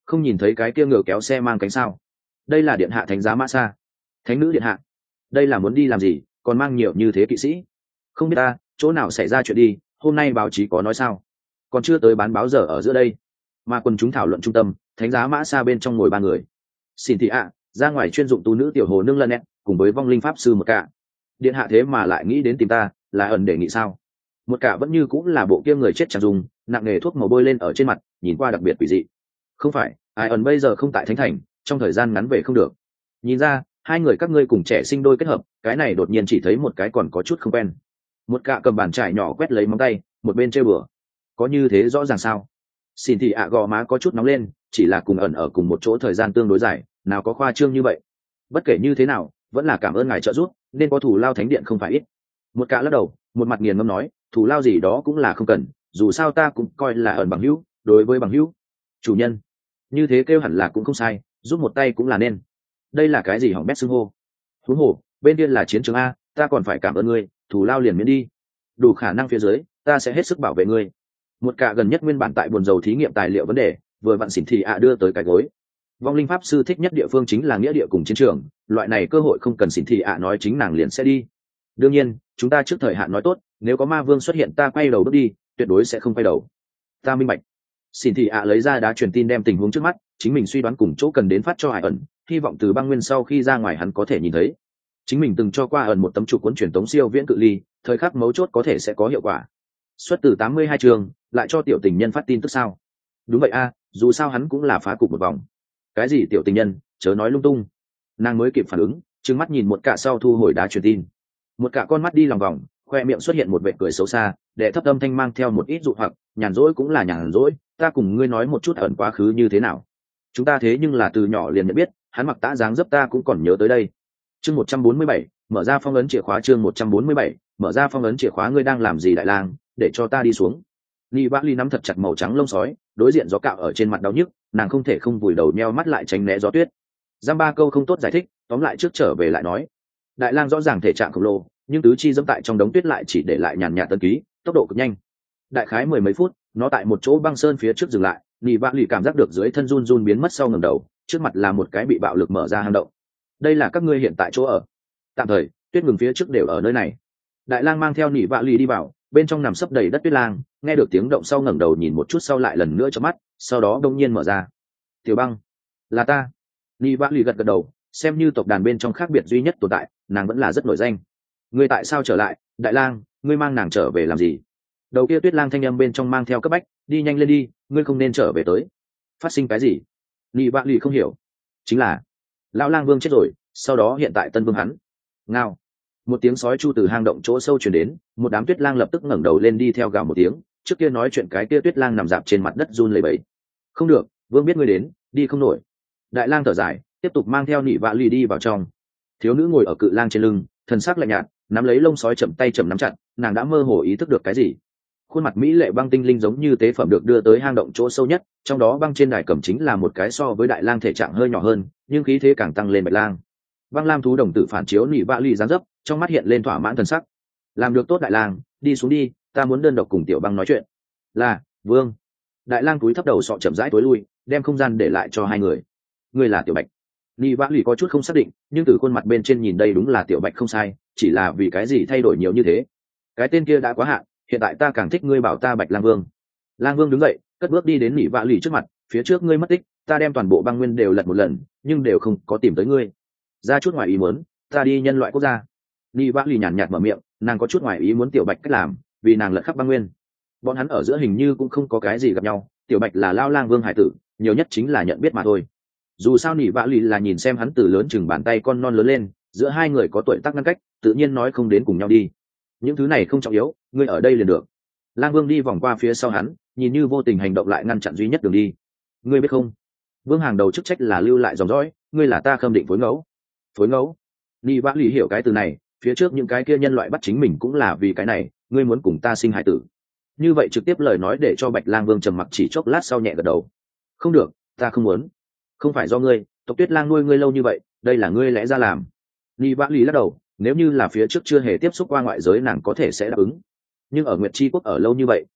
không nhìn thấy cái kia ngựa kéo xe mang cánh sao? Đây là điện hạ thánh giá Mã Sa. Thánh nữ điện hạ, đây là muốn đi làm gì, còn mang nhiều như thế kỵ sĩ? Không biết ta, chỗ nào xảy ra chuyện đi, hôm nay báo chí có nói sao? Còn chưa tới bán báo giờ ở giữa đây. Mà quần chúng thảo luận trung tâm, thánh giá Mã Sa bên trong ngồi ba người. Xin thị ạ, ra ngoài chuyên dụng tu nữ tiểu hồ nương lân nét, cùng với vong linh pháp sư một cả. Điện hạ thế mà lại nghĩ đến tìm ta, là ẩn đề nghị sao? Một cả vẫn như cũng là bộ kia người chết chẳng dùng, nặng nghề thuốc màu bôi lên ở trên mặt, nhìn qua đặc biệt quỷ dị. Không phải, ai ẩn bây giờ không tại thánh thành, trong thời gian ngắn về không được. Nhìn ra, hai người các ngươi cùng trẻ sinh đôi kết hợp, cái này đột nhiên chỉ thấy một cái còn có chút không quen. Một cạ cầm bàn chải nhỏ quét lấy móng tay, một bên chơi bừa. Có như thế rõ ràng sao? Xin thì ạ gò má có chút nóng lên, chỉ là cùng ẩn ở cùng một chỗ thời gian tương đối dài, nào có khoa trương như vậy. Bất kể như thế nào, vẫn là cảm ơn ngài trợ giúp, nên có thù lao thánh điện không phải ít. Một cạ lắc đầu, một mặt nghiền ngẫm nói, thù lao gì đó cũng là không cần, dù sao ta cũng coi là ẩn bằng hữu, đối với bằng hữu. Chủ nhân, như thế kêu hẳn là cũng không sai, giúp một tay cũng là nên. Đây là cái gì hỏng bét xưng hô? Huống hồ, bên kia là chiến trường a, ta còn phải cảm ơn ngươi, thù lao liền miễn đi. Đủ khả năng phía dưới, ta sẽ hết sức bảo vệ ngươi. Một cả gần nhất nguyên bản tại buồn dầu thí nghiệm tài liệu vấn đề, vừa vặn xỉn thì ạ đưa tới cái gối. Vong linh pháp sư thích nhất địa phương chính là nghĩa địa cùng chiến trường, loại này cơ hội không cần xỉn thì ạ nói chính nàng liền sẽ đi. Đương nhiên, chúng ta trước thời hạn nói tốt, nếu có ma vương xuất hiện ta quay đầu bước đi, tuyệt đối sẽ không quay đầu. Ta minh bạch. Xỉn thì ạ lấy ra đá truyền tin đem tình huống trước mắt, chính mình suy đoán cùng chỗ cần đến phát cho Hải ẩn, hy vọng từ băng nguyên sau khi ra ngoài hắn có thể nhìn thấy. Chính mình từng cho qua ẩn một tấm chụp cuốn truyền tống siêu viễn cự ly, thời khắc mấu chốt có thể sẽ có hiệu quả. Xuất từ tám mươi hai trường, lại cho tiểu tình nhân phát tin tức sao? Đúng vậy a, dù sao hắn cũng là phá cục một vòng. Cái gì tiểu tình nhân, chớ nói lung tung. Nàng mới kịp phản ứng, trừng mắt nhìn một cả sau thu hồi đá truyền tin. Một cả con mắt đi lòng vòng, khoe miệng xuất hiện một vệt cười xấu xa, để thấp âm thanh mang theo một ít dụ hoặc, nhàn rỗi cũng là nhàn rỗi, ta cùng ngươi nói một chút ẩn quá khứ như thế nào. Chúng ta thế nhưng là từ nhỏ liền nhận biết, hắn mặc tã dáng dấp ta cũng còn nhớ tới đây. Chương một trăm bốn mươi bảy, mở ra phong ấn chìa khóa. Chương một trăm bốn mươi bảy, mở ra phong ấn chìa khóa. Ngươi đang làm gì đại lang, để cho ta đi xuống. Lý Bác Ly nắm thật chặt màu trắng lông sói, đối diện gió cạo ở trên mặt đau nhức, nàng không thể không vùi đầu nheo mắt lại tránh né gió tuyết. Giam ba câu không tốt giải thích, tóm lại trước trở về lại nói. Đại lang rõ ràng thể trạng khổng lồ, nhưng tứ chi dẫm tại trong đống tuyết lại chỉ để lại nhàn nhạt tân ký, tốc độ cực nhanh. Đại khái mười mấy phút, nó tại một chỗ băng sơn phía trước dừng lại, Lý Bác Ly cảm giác được dưới thân run run biến mất sau ngẩng đầu, trước mặt là một cái bị bạo lực mở ra hang động. Đây là các ngươi hiện tại chỗ ở. Tạm thời, tuyết ngừng phía trước đều ở nơi này. Đại lang mang theo Nị Vạ Lì đi vào, bên trong nằm sấp đầy đất tuyết lang, nghe được tiếng động sau ngẩng đầu nhìn một chút sau lại lần nữa cho mắt, sau đó đông nhiên mở ra. Tiểu băng, là ta. Nị Vạ Lì gật gật đầu, xem như tộc đàn bên trong khác biệt duy nhất tồn tại, nàng vẫn là rất nổi danh. Ngươi tại sao trở lại, Đại lang, ngươi mang nàng trở về làm gì? Đầu kia tuyết lang thanh âm bên trong mang theo cấp bách, đi nhanh lên đi, ngươi không nên trở về tới. Phát sinh cái gì? Nị Vạ Lì không hiểu. Chính là lão lang vương chết rồi, sau đó hiện tại tân vương hắn. Ngao. Một tiếng sói chu từ hang động chỗ sâu truyền đến, một đám tuyết lang lập tức ngẩng đầu lên đi theo gào một tiếng, trước kia nói chuyện cái kia tuyết lang nằm dạp trên mặt đất run lẩy bẩy. Không được, vương biết ngươi đến, đi không nổi. Đại lang thở dài, tiếp tục mang theo Nị Vạ Lì đi vào trong. Thiếu nữ ngồi ở cự lang trên lưng, thần sắc lạnh nhạt, nắm lấy lông sói chậm tay chậm nắm chặt, nàng đã mơ hồ ý thức được cái gì. Khuôn mặt mỹ lệ băng tinh linh giống như tế phẩm được đưa tới hang động chỗ sâu nhất, trong đó băng trên đài cẩm chính là một cái so với đại lang thể trạng hơi nhỏ hơn, nhưng khí thế càng tăng lên bạch lang. Băng lam thú đồng tử phản chiếu Nị Vạ Lì dáng dấp, trong mắt hiện lên thỏa mãn thần sắc. Làm được tốt đại lang, đi xuống đi, ta muốn đơn độc cùng tiểu băng nói chuyện. Là, vương. Đại lang túi thấp đầu sọ chậm rãi tối lui, đem không gian để lại cho hai người. Ngươi là tiểu bạch. Nị Vạ Lì có chút không xác định, nhưng từ khuôn mặt bên trên nhìn đây đúng là tiểu bạch không sai, chỉ là vì cái gì thay đổi nhiều như thế. Cái tên kia đã quá hạn, hiện tại ta càng thích ngươi bảo ta bạch lang vương. Lang vương đứng dậy, cất bước đi đến Nị Vạ Lì trước mặt, phía trước ngươi mất tích, ta đem toàn bộ băng nguyên đều lật một lần, nhưng đều không có tìm tới ngươi. Ra chút ngoài ý muốn, ta đi nhân loại quốc gia. Nị Vạ Lì nhàn nhạt mở miệng, nàng có chút ngoài ý muốn tiểu bạch cách làm, vì nàng lật khắp băng nguyên. Bọn hắn ở giữa hình như cũng không có cái gì gặp nhau, tiểu bạch là lao lang vương hải tử, nhiều nhất chính là nhận biết mà thôi. Dù sao Nị Vạ Lì là nhìn xem hắn từ lớn chừng bàn tay con non lớn lên, giữa hai người có tuổi tác ngăn cách, tự nhiên nói không đến cùng nhau đi. Những thứ này không trọng yếu, ngươi ở đây liền được. Lang vương đi vòng qua phía sau hắn, nhìn như vô tình hành động lại ngăn chặn duy nhất đường đi. Ngươi biết không, vương hàng đầu chức trách là lưu lại dòng dõi, ngươi là ta khâm định phối ngẫu. Phối ngẫu? Nị Vạ Lì hiểu cái từ này, phía trước những cái kia nhân loại bắt chính mình cũng là vì cái này, ngươi muốn cùng ta sinh hải tử. Như vậy trực tiếp lời nói để cho bạch lang vương trầm mặc chỉ chốc lát sau nhẹ gật đầu. Không được, ta không muốn. Không phải do ngươi, tộc tuyết lang nuôi ngươi lâu như vậy, đây là ngươi lẽ ra làm. Nị Vạ Lì lắc đầu, nếu như là phía trước chưa hề tiếp xúc qua ngoại giới nàng có thể sẽ đáp ứng, nhưng ở Nguyệt Chi quốc ở lâu như vậy,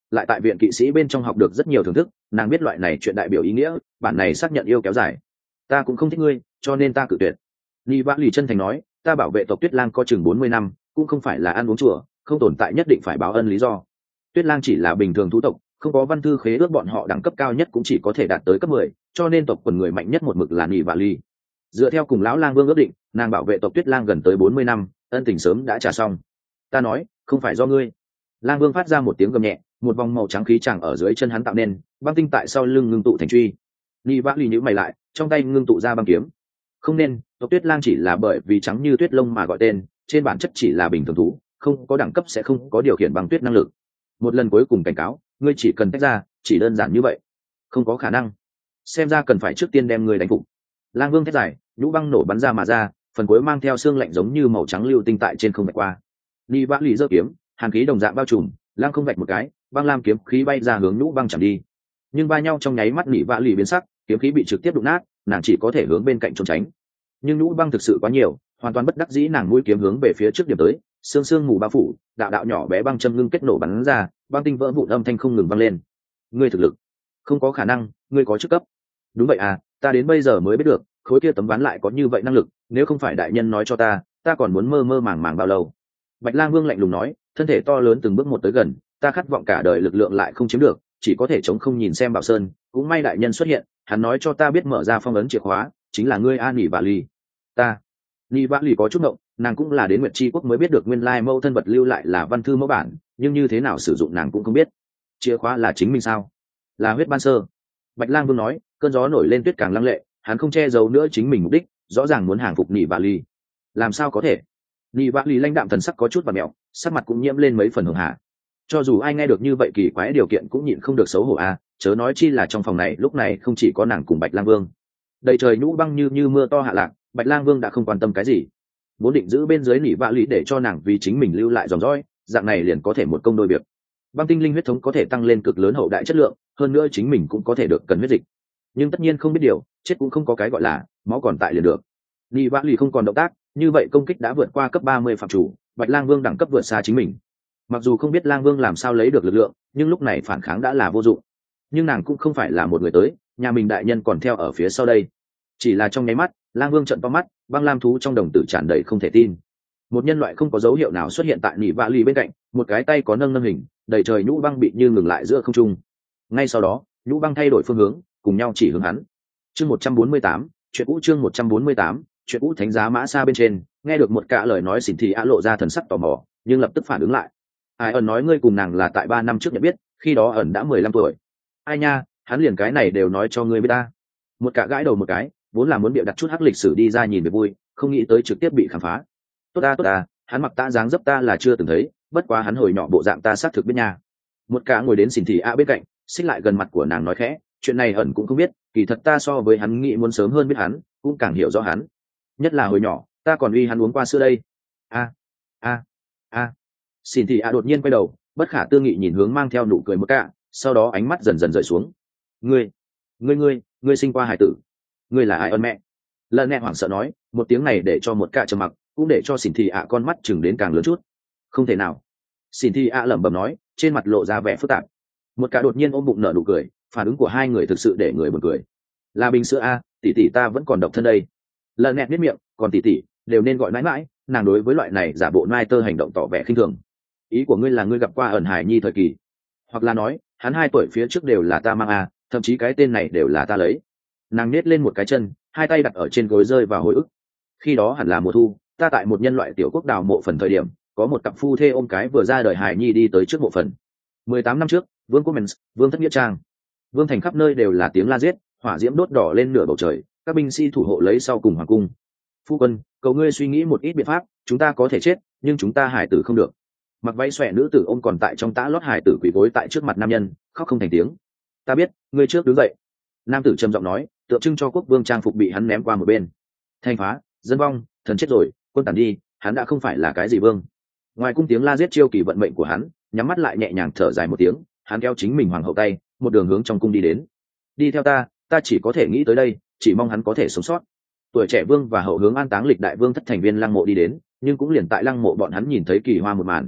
lại tại viện kỵ sĩ bên trong học được rất nhiều thưởng thức, nàng biết loại này chuyện đại biểu ý nghĩa, bản này xác nhận yêu kéo dài. Ta cũng không thích ngươi, cho nên ta cự tuyệt. Nị Vã Lì chân thành nói, ta bảo vệ tộc Tuyết Lang có chừng bốn mươi năm, cũng không phải là ăn uống chùa, không tồn tại nhất định phải báo ân lý do. Tuyết Lang chỉ là bình thường thú tộc, không có văn thư khế ước, bọn họ đẳng cấp cao nhất cũng chỉ có thể đạt tới cấp mười, cho nên tộc quần người mạnh nhất một mực là Nị Vã Lì. Dựa theo cùng lão lang vương ước định, nàng bảo vệ tộc Tuyết Lang gần tới bốn mươi năm, ân tình sớm đã trả xong. Ta nói, không phải do ngươi. Lang vương phát ra một tiếng gầm nhẹ, một vòng màu trắng khí tràng ở dưới chân hắn tạo nên, băng tinh tại sau lưng ngưng tụ thành truy. Nị Vã Lì nhíu mày lại, trong tay ngưng tụ ra băng kiếm. Không nên, tộc Tuyết Lang chỉ là bởi vì trắng như tuyết lông mà gọi tên, trên bản chất chỉ là bình thường thú, không có đẳng cấp sẽ không có điều khiển băng tuyết năng lực. Một lần cuối cùng cảnh cáo, ngươi chỉ cần tách ra, chỉ đơn giản như vậy. Không có khả năng. Xem ra cần phải trước tiên đem ngươi đánh phục. Lang vương thét dài, nhũ băng nổ bắn ra mà ra, phần cuối mang theo xương lạnh giống như màu trắng lưu tinh tại trên không vạch qua. Nị Vã Lì giơ kiếm, hàn khí đồng dạng bao trùm, lang không vạch một cái, băng lam kiếm khí bay ra hướng nhũ băng chạm đi. Nhưng va nhau trong nháy mắt, Nị Vã Lì biến sắc, kiếm khí bị trực tiếp đụng nát, nàng chỉ có thể hướng bên cạnh trốn tránh. Nhưng nhũ băng thực sự quá nhiều, hoàn toàn bất đắc dĩ, nàng mũi kiếm hướng về phía trước điểm tới, sương sương mù bao phủ, đạo đạo nhỏ bé băng châm ngưng kết nổ bắn ra, băng tinh vỡ vụn, âm thanh không ngừng vang lên. Ngươi thực lực không có khả năng, ngươi có chức cấp. Đúng vậy à, ta đến bây giờ mới biết được, khối kia tấm ván lại có như vậy năng lực, nếu không phải đại nhân nói cho ta, ta còn muốn mơ mơ màng màng bao lâu. Bạch Lang vương lạnh lùng nói, thân thể to lớn từng bước một tới gần, ta khát vọng cả đời lực lượng lại không chiếm được, chỉ có thể chống không nhìn xem Bảo Sơn, cũng may đại nhân xuất hiện, hắn nói cho ta biết mở ra phong ấn chìa khóa chính là ngươi a Nị Vã Lì. Ta Nị Vã Lì có chút ngộng, nàng cũng là đến Nguyệt Chi quốc mới biết được nguyên lai mẫu thân vật lưu lại là văn thư mẫu bản, nhưng như thế nào sử dụng nàng cũng không biết. Chìa khóa là chính mình sao? Là huyết ban sơ. Bạch Lang vương nói, cơn gió nổi lên tuyết càng lăng lệ, hắn không che giấu nữa chính mình mục đích, rõ ràng muốn hàng phục Nị Vã Lì. Làm sao có thể? Nị Vã Lì lãnh đạm thần sắc có chút và mẹo, sắc mặt cũng nhiễm lên mấy phần hường hạ. Cho dù ai nghe được như vậy kỳ quái điều kiện cũng nhịn không được xấu hổ a, chớ nói chi là trong phòng này lúc này không chỉ có nàng cùng Bạch Lang vương. Đầy trời nhũ băng như như mưa to hạ lạc, Bạch Lang vương đã không quan tâm cái gì, vốn định giữ bên dưới Nị Vã Lì để cho nàng vì chính mình lưu lại dòng dõi, dạng này liền có thể một công đôi việc. Băng tinh linh huyết thống có thể tăng lên cực lớn hậu đại chất lượng, hơn nữa chính mình cũng có thể được cần huyết dịch. Nhưng tất nhiên không biết điều, chết cũng không có cái gọi là máu còn tại liền được. Nị Vã Lì không còn động tác, như vậy công kích đã vượt qua cấp ba mươi phạm chủ, Bạch Lang vương đẳng cấp vượt xa chính mình. Mặc dù không biết Lang vương làm sao lấy được lực lượng, nhưng lúc này phản kháng đã là vô dụng. Nhưng nàng cũng không phải là một người tới, nhà mình đại nhân còn theo ở phía sau đây. Chỉ là trong nháy mắt, Lang vương trợn to mắt, băng lam thú trong đồng tử tràn đầy không thể tin. Một nhân loại không có dấu hiệu nào xuất hiện tại Nị Vã Lì bên cạnh, một cái tay có nâng nâng hình, đầy trời nhũ băng bị như ngừng lại giữa không trung. Ngay sau đó, nhũ băng thay đổi phương hướng, cùng nhau chỉ hướng hắn. Chương một trăm bốn mươi tám, chuyện cũ chương một trăm bốn mươi tám, chuyện cũ thánh giá mã xa bên trên, nghe được một cả lời nói xỉn thì á lộ ra thần sắc tò mò, nhưng lập tức phản ứng lại. Ai ẩn nói ngươi cùng nàng là tại ba năm trước nhận biết, khi đó ẩn đã mười lăm tuổi. Ai nha, hắn liền cái này đều nói cho ngươi biết ta. Một cả gãi đầu một cái, vốn là muốn bịa đặt chút hắc lịch sử đi ra nhìn về vui, không nghĩ tới trực tiếp bị khám phá. Tốt ta tốt ta, hắn mặc ta dáng dấp ta là chưa từng thấy, bất quá hắn hồi nhỏ bộ dạng ta xác thực biết nha. Một cả ngồi đến xỉn thì á bên cạnh, xích lại gần mặt của nàng nói khẽ, chuyện này ẩn cũng không biết, kỳ thật ta so với hắn nghĩ muốn sớm hơn biết hắn, cũng càng hiểu rõ hắn. Nhất là hồi nhỏ, ta còn uy hắn uống qua sữa đây. A a a. Xỉn thì á đột nhiên quay đầu, bất khả tư nghị nhìn hướng mang theo nụ cười một cả, sau đó ánh mắt dần dần rời xuống. Ngươi, ngươi ngươi, ngươi sinh qua hải tử. Ngươi là ai ơn mẹ? Lần mẹ hoảng sợ nói, một tiếng này để cho một cả trầm mặc, cũng để cho xỉn thì ạ con mắt chừng đến càng lớn chút. Không thể nào. Xỉn thì ạ lẩm bẩm nói, trên mặt lộ ra vẻ phức tạp. Một cả đột nhiên ôm bụng nở nụ cười, phản ứng của hai người thực sự để người buồn cười. Là bình sữa a, tỷ tỷ ta vẫn còn độc thân đây. Lần mẹ biết miệng, còn tỷ tỷ đều nên gọi mãi mãi, nàng đối với loại này giả bộ nai tơ hành động tỏ vẻ khinh thường. Ý của ngươi là ngươi gặp qua ẩn hải nhi thời kỳ, hoặc là nói hắn hai tuổi phía trước đều là ta mang a, thậm chí cái tên này đều là ta lấy. Nàng nết lên một cái chân, hai tay đặt ở trên gối rơi vào hồi ức. Khi đó hẳn là mùa thu, ta tại một nhân loại tiểu quốc đào mộ phần thời điểm, có một cặp phu thê ôm cái vừa ra đời hài nhi đi tới trước mộ phần. Mười tám năm trước, vương quốc Mens, vương thất nghĩa trang, vương thành khắp nơi đều là tiếng la giết, hỏa diễm đốt đỏ lên nửa bầu trời, các binh sĩ thủ hộ lấy sau cùng hoàng cung. Phu quân, cầu ngươi suy nghĩ một ít biện pháp, chúng ta có thể chết, nhưng chúng ta hải tử không được. Mặc váy xòe nữ tử ôm còn tại trong tã lót hải tử quỳ gối tại trước mặt nam nhân, khóc không thành tiếng. Ta biết, ngươi trước đứng dậy. Nam tử trầm giọng nói, tượng trưng cho quốc vương trang phục bị hắn ném qua một bên. Thành phá, dân vong, thần chết rồi, quân tàn đi, hắn đã không phải là cái gì vương. Ngoài cung tiếng la giết chiêu kỳ vận mệnh của hắn, nhắm mắt lại nhẹ nhàng thở dài một tiếng, hắn kéo chính mình hoàng hậu tay, một đường hướng trong cung đi đến. Đi theo ta, ta chỉ có thể nghĩ tới đây, chỉ mong hắn có thể sống sót. Tuổi trẻ vương và hậu hướng an táng lịch đại vương thất thành viên lăng mộ đi đến, nhưng cũng liền tại lăng mộ bọn hắn nhìn thấy kỳ hoa một màn.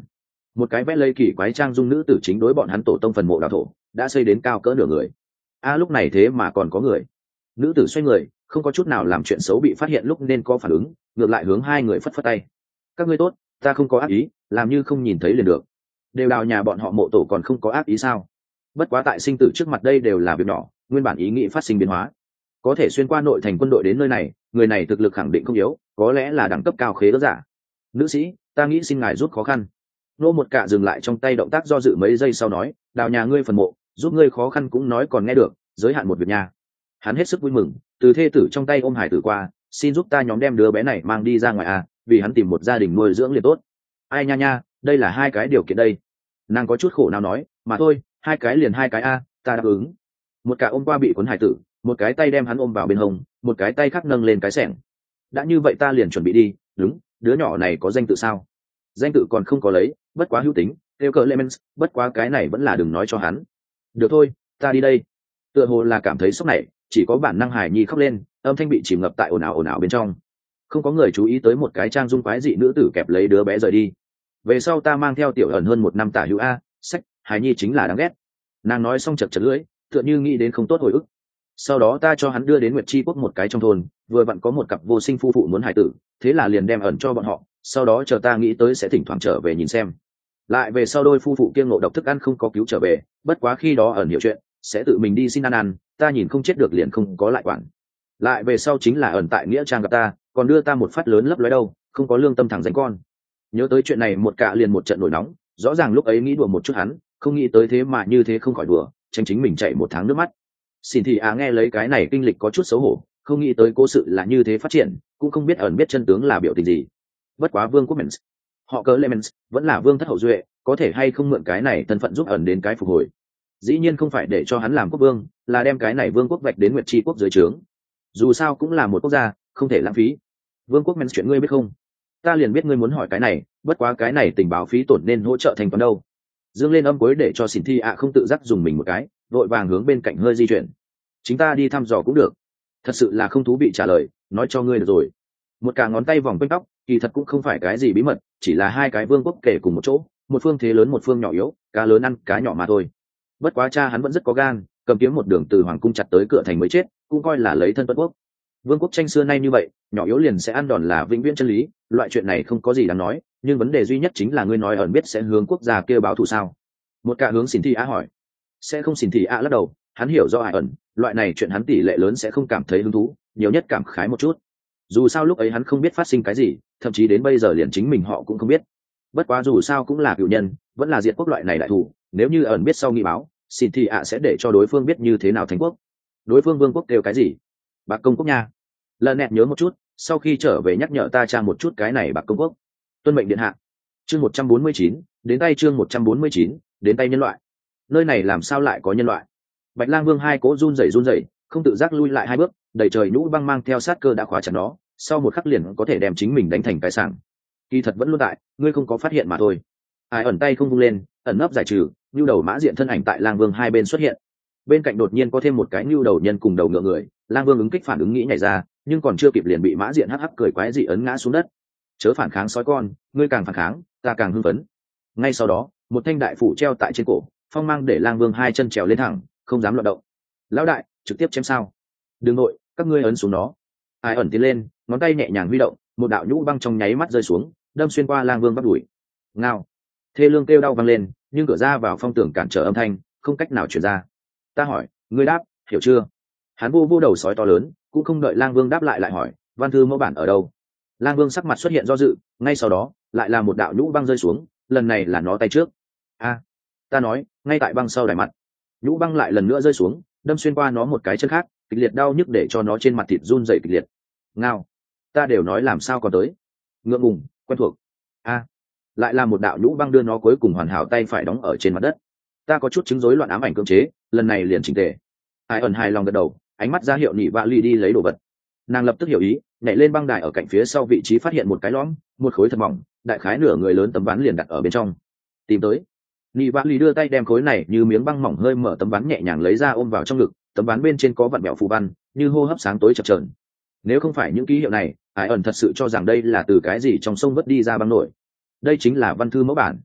một cái vẽ lây kỳ quái trang dung nữ tử chính đối bọn hắn tổ tông phần mộ đào thổ đã xây đến cao cỡ nửa người. A lúc này thế mà còn có người. Nữ tử xoay người, không có chút nào làm chuyện xấu bị phát hiện lúc nên có phản ứng, ngược lại hướng hai người phất phất tay. Các ngươi tốt, ta không có ác ý, làm như không nhìn thấy liền được. Đều đào nhà bọn họ mộ tổ còn không có ác ý sao? Bất quá tại sinh tử trước mặt đây đều là việc nhỏ, nguyên bản ý nghĩ phát sinh biến hóa. Có thể xuyên qua nội thành quân đội đến nơi này, người này thực lực khẳng định không yếu, có lẽ là đẳng cấp cao khế ước giả. Nữ sĩ, ta nghĩ xin ngài rút khó khăn. Nô một cạ dừng lại trong tay động tác do dự mấy giây sau nói, đào nhà ngươi phần mộ, giúp ngươi khó khăn cũng nói còn nghe được, giới hạn một việc nha. Hắn hết sức vui mừng, từ thê tử trong tay ôm hải tử qua, xin giúp ta nhóm đem đứa bé này mang đi ra ngoài à, vì hắn tìm một gia đình nuôi dưỡng liền tốt. Ai nha nha, đây là hai cái điều kiện đây. Nàng có chút khổ nào nói, mà thôi, hai cái liền hai cái a, ta đáp ứng. Một cả ôm qua bị cuốn hải tử, một cái tay đem hắn ôm vào bên hông, một cái tay khác nâng lên cái xẻng. Đã như vậy ta liền chuẩn bị đi, đúng, đứa nhỏ này có danh tự sao? Danh tự còn không có lấy, bất quá hữu tính, kêu cờ Lemons, bất quá cái này vẫn là đừng nói cho hắn. Được thôi, ta đi đây. Tựa hồ là cảm thấy sốc này, chỉ có bản năng Hải Nhi khóc lên, âm thanh bị chìm ngập tại ồn ào ồn ào bên trong. Không có người chú ý tới một cái trang dung quái dị nữ tử kẹp lấy đứa bé rời đi. Về sau ta mang theo tiểu ẩn hơn một năm tả hữu a, sách, Hải Nhi chính là đáng ghét. Nàng nói xong chật chật lưỡi, tựa như nghĩ đến không tốt hồi ức. Sau đó ta cho hắn đưa đến Nguyệt Chi quốc một cái trong thôn, vừa vặn có một cặp vô sinh phu phụ muốn hải tử, thế là liền đem ẩn cho bọn họ, sau đó chờ ta nghĩ tới sẽ thỉnh thoảng trở về nhìn xem. Lại về sau đôi phu phụ kiêng ngộ độc thức ăn không có cứu trở về, bất quá khi đó ẩn hiểu chuyện, sẽ tự mình đi xin ăn ăn, ta nhìn không chết được liền không có lại quản. Lại về sau chính là ẩn tại nghĩa trang gặp ta, còn đưa ta một phát lớn lấp lóe đâu, không có lương tâm thẳng danh con. Nhớ tới chuyện này một cạ liền một trận nổi nóng, rõ ràng lúc ấy nghĩ đùa một chút hắn, không nghĩ tới thế mà như thế không khỏi đùa, tranh chính mình chạy một tháng nước mắt. Xin thì à nghe lấy cái này kinh lịch có chút xấu hổ, không nghĩ tới cố sự là như thế phát triển, cũng không biết ẩn biết chân tướng là biểu tình gì. Bất quá vương quốc Mens, họ cớ Lemons, vẫn là vương thất hậu duệ, có thể hay không mượn cái này thân phận giúp ẩn đến cái phục hồi. Dĩ nhiên không phải để cho hắn làm quốc vương, là đem cái này vương quốc vạch đến Nguyệt Chi quốc dưới trướng. Dù sao cũng là một quốc gia, không thể lãng phí. Vương quốc Mens chuyện ngươi biết không? Ta liền biết ngươi muốn hỏi cái này, bất quá cái này tình báo phí tổn nên hỗ trợ thành toán đâu. Dương lên âm cuối để cho Xỉn Thi ạ không tự giác dùng mình một cái, vội vàng hướng bên cạnh hơi di chuyển. Chính ta đi thăm dò cũng được. Thật sự là không thú vị trả lời, nói cho ngươi được rồi. Một cả ngón tay vòng quanh tóc, kỳ thật cũng không phải cái gì bí mật, chỉ là hai cái vương quốc kể cùng một chỗ, một phương thế lớn một phương nhỏ yếu, cá lớn ăn cá nhỏ mà thôi. Bất quá cha hắn vẫn rất có gan, cầm kiếm một đường từ hoàng cung chặt tới cửa thành mới chết, cũng coi là lấy thân tuất quốc. Vương quốc tranh xưa nay như vậy, nhỏ yếu liền sẽ ăn đòn là vĩnh viễn chân lý, loại chuyện này không có gì đáng nói, nhưng vấn đề duy nhất chính là ngươi nói ẩn biết sẽ hướng quốc gia kia báo thù sao? Một cả hướng Xỉn Thi á hỏi. Sẽ không. Xỉn Thi á lắc đầu, hắn hiểu rõ Hải ẩn, loại này chuyện hắn tỷ lệ lớn sẽ không cảm thấy hứng thú, nhiều nhất cảm khái một chút. Dù sao lúc ấy hắn không biết phát sinh cái gì, thậm chí đến bây giờ liền chính mình họ cũng không biết. Bất quá dù sao cũng là cựu nhân, vẫn là diệt quốc loại này đại thủ, nếu như ẩn biết sau nghi báo, Xỉn Thi á sẽ để cho đối phương biết như thế nào thành quốc. Đối phương vương quốc kêu cái gì? Bạc công quốc nha. Lần nẹt nhớ một chút, sau khi trở về nhắc nhở ta tra một chút cái này bạc công quốc. Tuân mệnh điện hạ. Chương một trăm bốn mươi chín, đến tay chương một trăm bốn mươi chín, đến tay nhân loại. Nơi này làm sao lại có nhân loại? Bạch Lang Vương hai cỗ run rẩy run rẩy, không tự giác lui lại hai bước, đầy trời nhũ băng mang theo sát cơ đã khóa chặt nó, sau một khắc liền có thể đem chính mình đánh thành cái sảng. Kỳ thật vẫn luôn tại, ngươi không có phát hiện mà thôi. Ai ẩn tay không vung lên, ẩn nấp giải trừ, nhu đầu mã diện thân ảnh tại Lang Vương hai bên xuất hiện. Bên cạnh đột nhiên có thêm một cái nhu đầu nhân cùng đầu ngựa người, Lang Vương ứng kích phản ứng nghĩ nhảy ra, nhưng còn chưa kịp liền bị mã diện hắc hắc cười quái dị ấn ngã xuống đất. Chớ phản kháng sói con, ngươi càng phản kháng, ta càng hưng phấn. Ngay sau đó, một thanh đại phủ treo tại trên cổ, phong mang để Lang Vương hai chân trèo lên thẳng, không dám loạn động. Lão đại, trực tiếp chém sao? Đừng nội, các ngươi ấn xuống nó. Ai ẩn tiến lên, ngón tay nhẹ nhàng huy động, một đạo nhũ băng trong nháy mắt rơi xuống, đâm xuyên qua Lang Vương bắt đuổi. Ngao. Thê lương kêu đau vang lên, nhưng cửa ra vào phong tường cản trở âm thanh, không cách nào truyền ra. Ta hỏi, ngươi đáp, hiểu chưa? Hắn vô vô đầu sói to lớn, cũng không đợi Lang Vương đáp lại lại hỏi, văn thư mẫu bản ở đâu? Lang Vương sắc mặt xuất hiện do dự, ngay sau đó, lại là một đạo nhũ băng rơi xuống, lần này là nó tay trước. A, ta nói, ngay tại băng sau đài mặt. Nhũ băng lại lần nữa rơi xuống, đâm xuyên qua nó một cái chân khác, kịch liệt đau nhức để cho nó trên mặt thịt run rẩy kịch liệt. Ngao, ta đều nói làm sao còn tới. Ngượng ngùng, quen thuộc. A, lại là một đạo nhũ băng đưa nó cuối cùng hoàn hảo tay phải đóng ở trên mặt đất. Ta có chút chứng rối loạn ám ảnh cưỡng chế, lần này liền chỉnh tề. Ai ẩn hài lòng gật đầu, ánh mắt ra hiệu nhị vạ ly đi lấy đồ vật. Nàng lập tức hiểu ý, nhảy lên băng đài ở cạnh phía sau vị trí phát hiện một cái lõm, một khối thật mỏng, đại khái nửa người lớn tấm ván liền đặt ở bên trong. Tìm tới. Nhị vạ ly đưa tay đem khối này như miếng băng mỏng hơi mở tấm ván nhẹ nhàng lấy ra ôm vào trong ngực, tấm ván bên trên có vặn bẹo phù văn, như hô hấp sáng tối chập chờn. Nếu không phải những ký hiệu này, Ai ẩn thật sự cho rằng đây là từ cái gì trong sông vớt đi ra băng nổi. Đây chính là văn thư mẫu bản.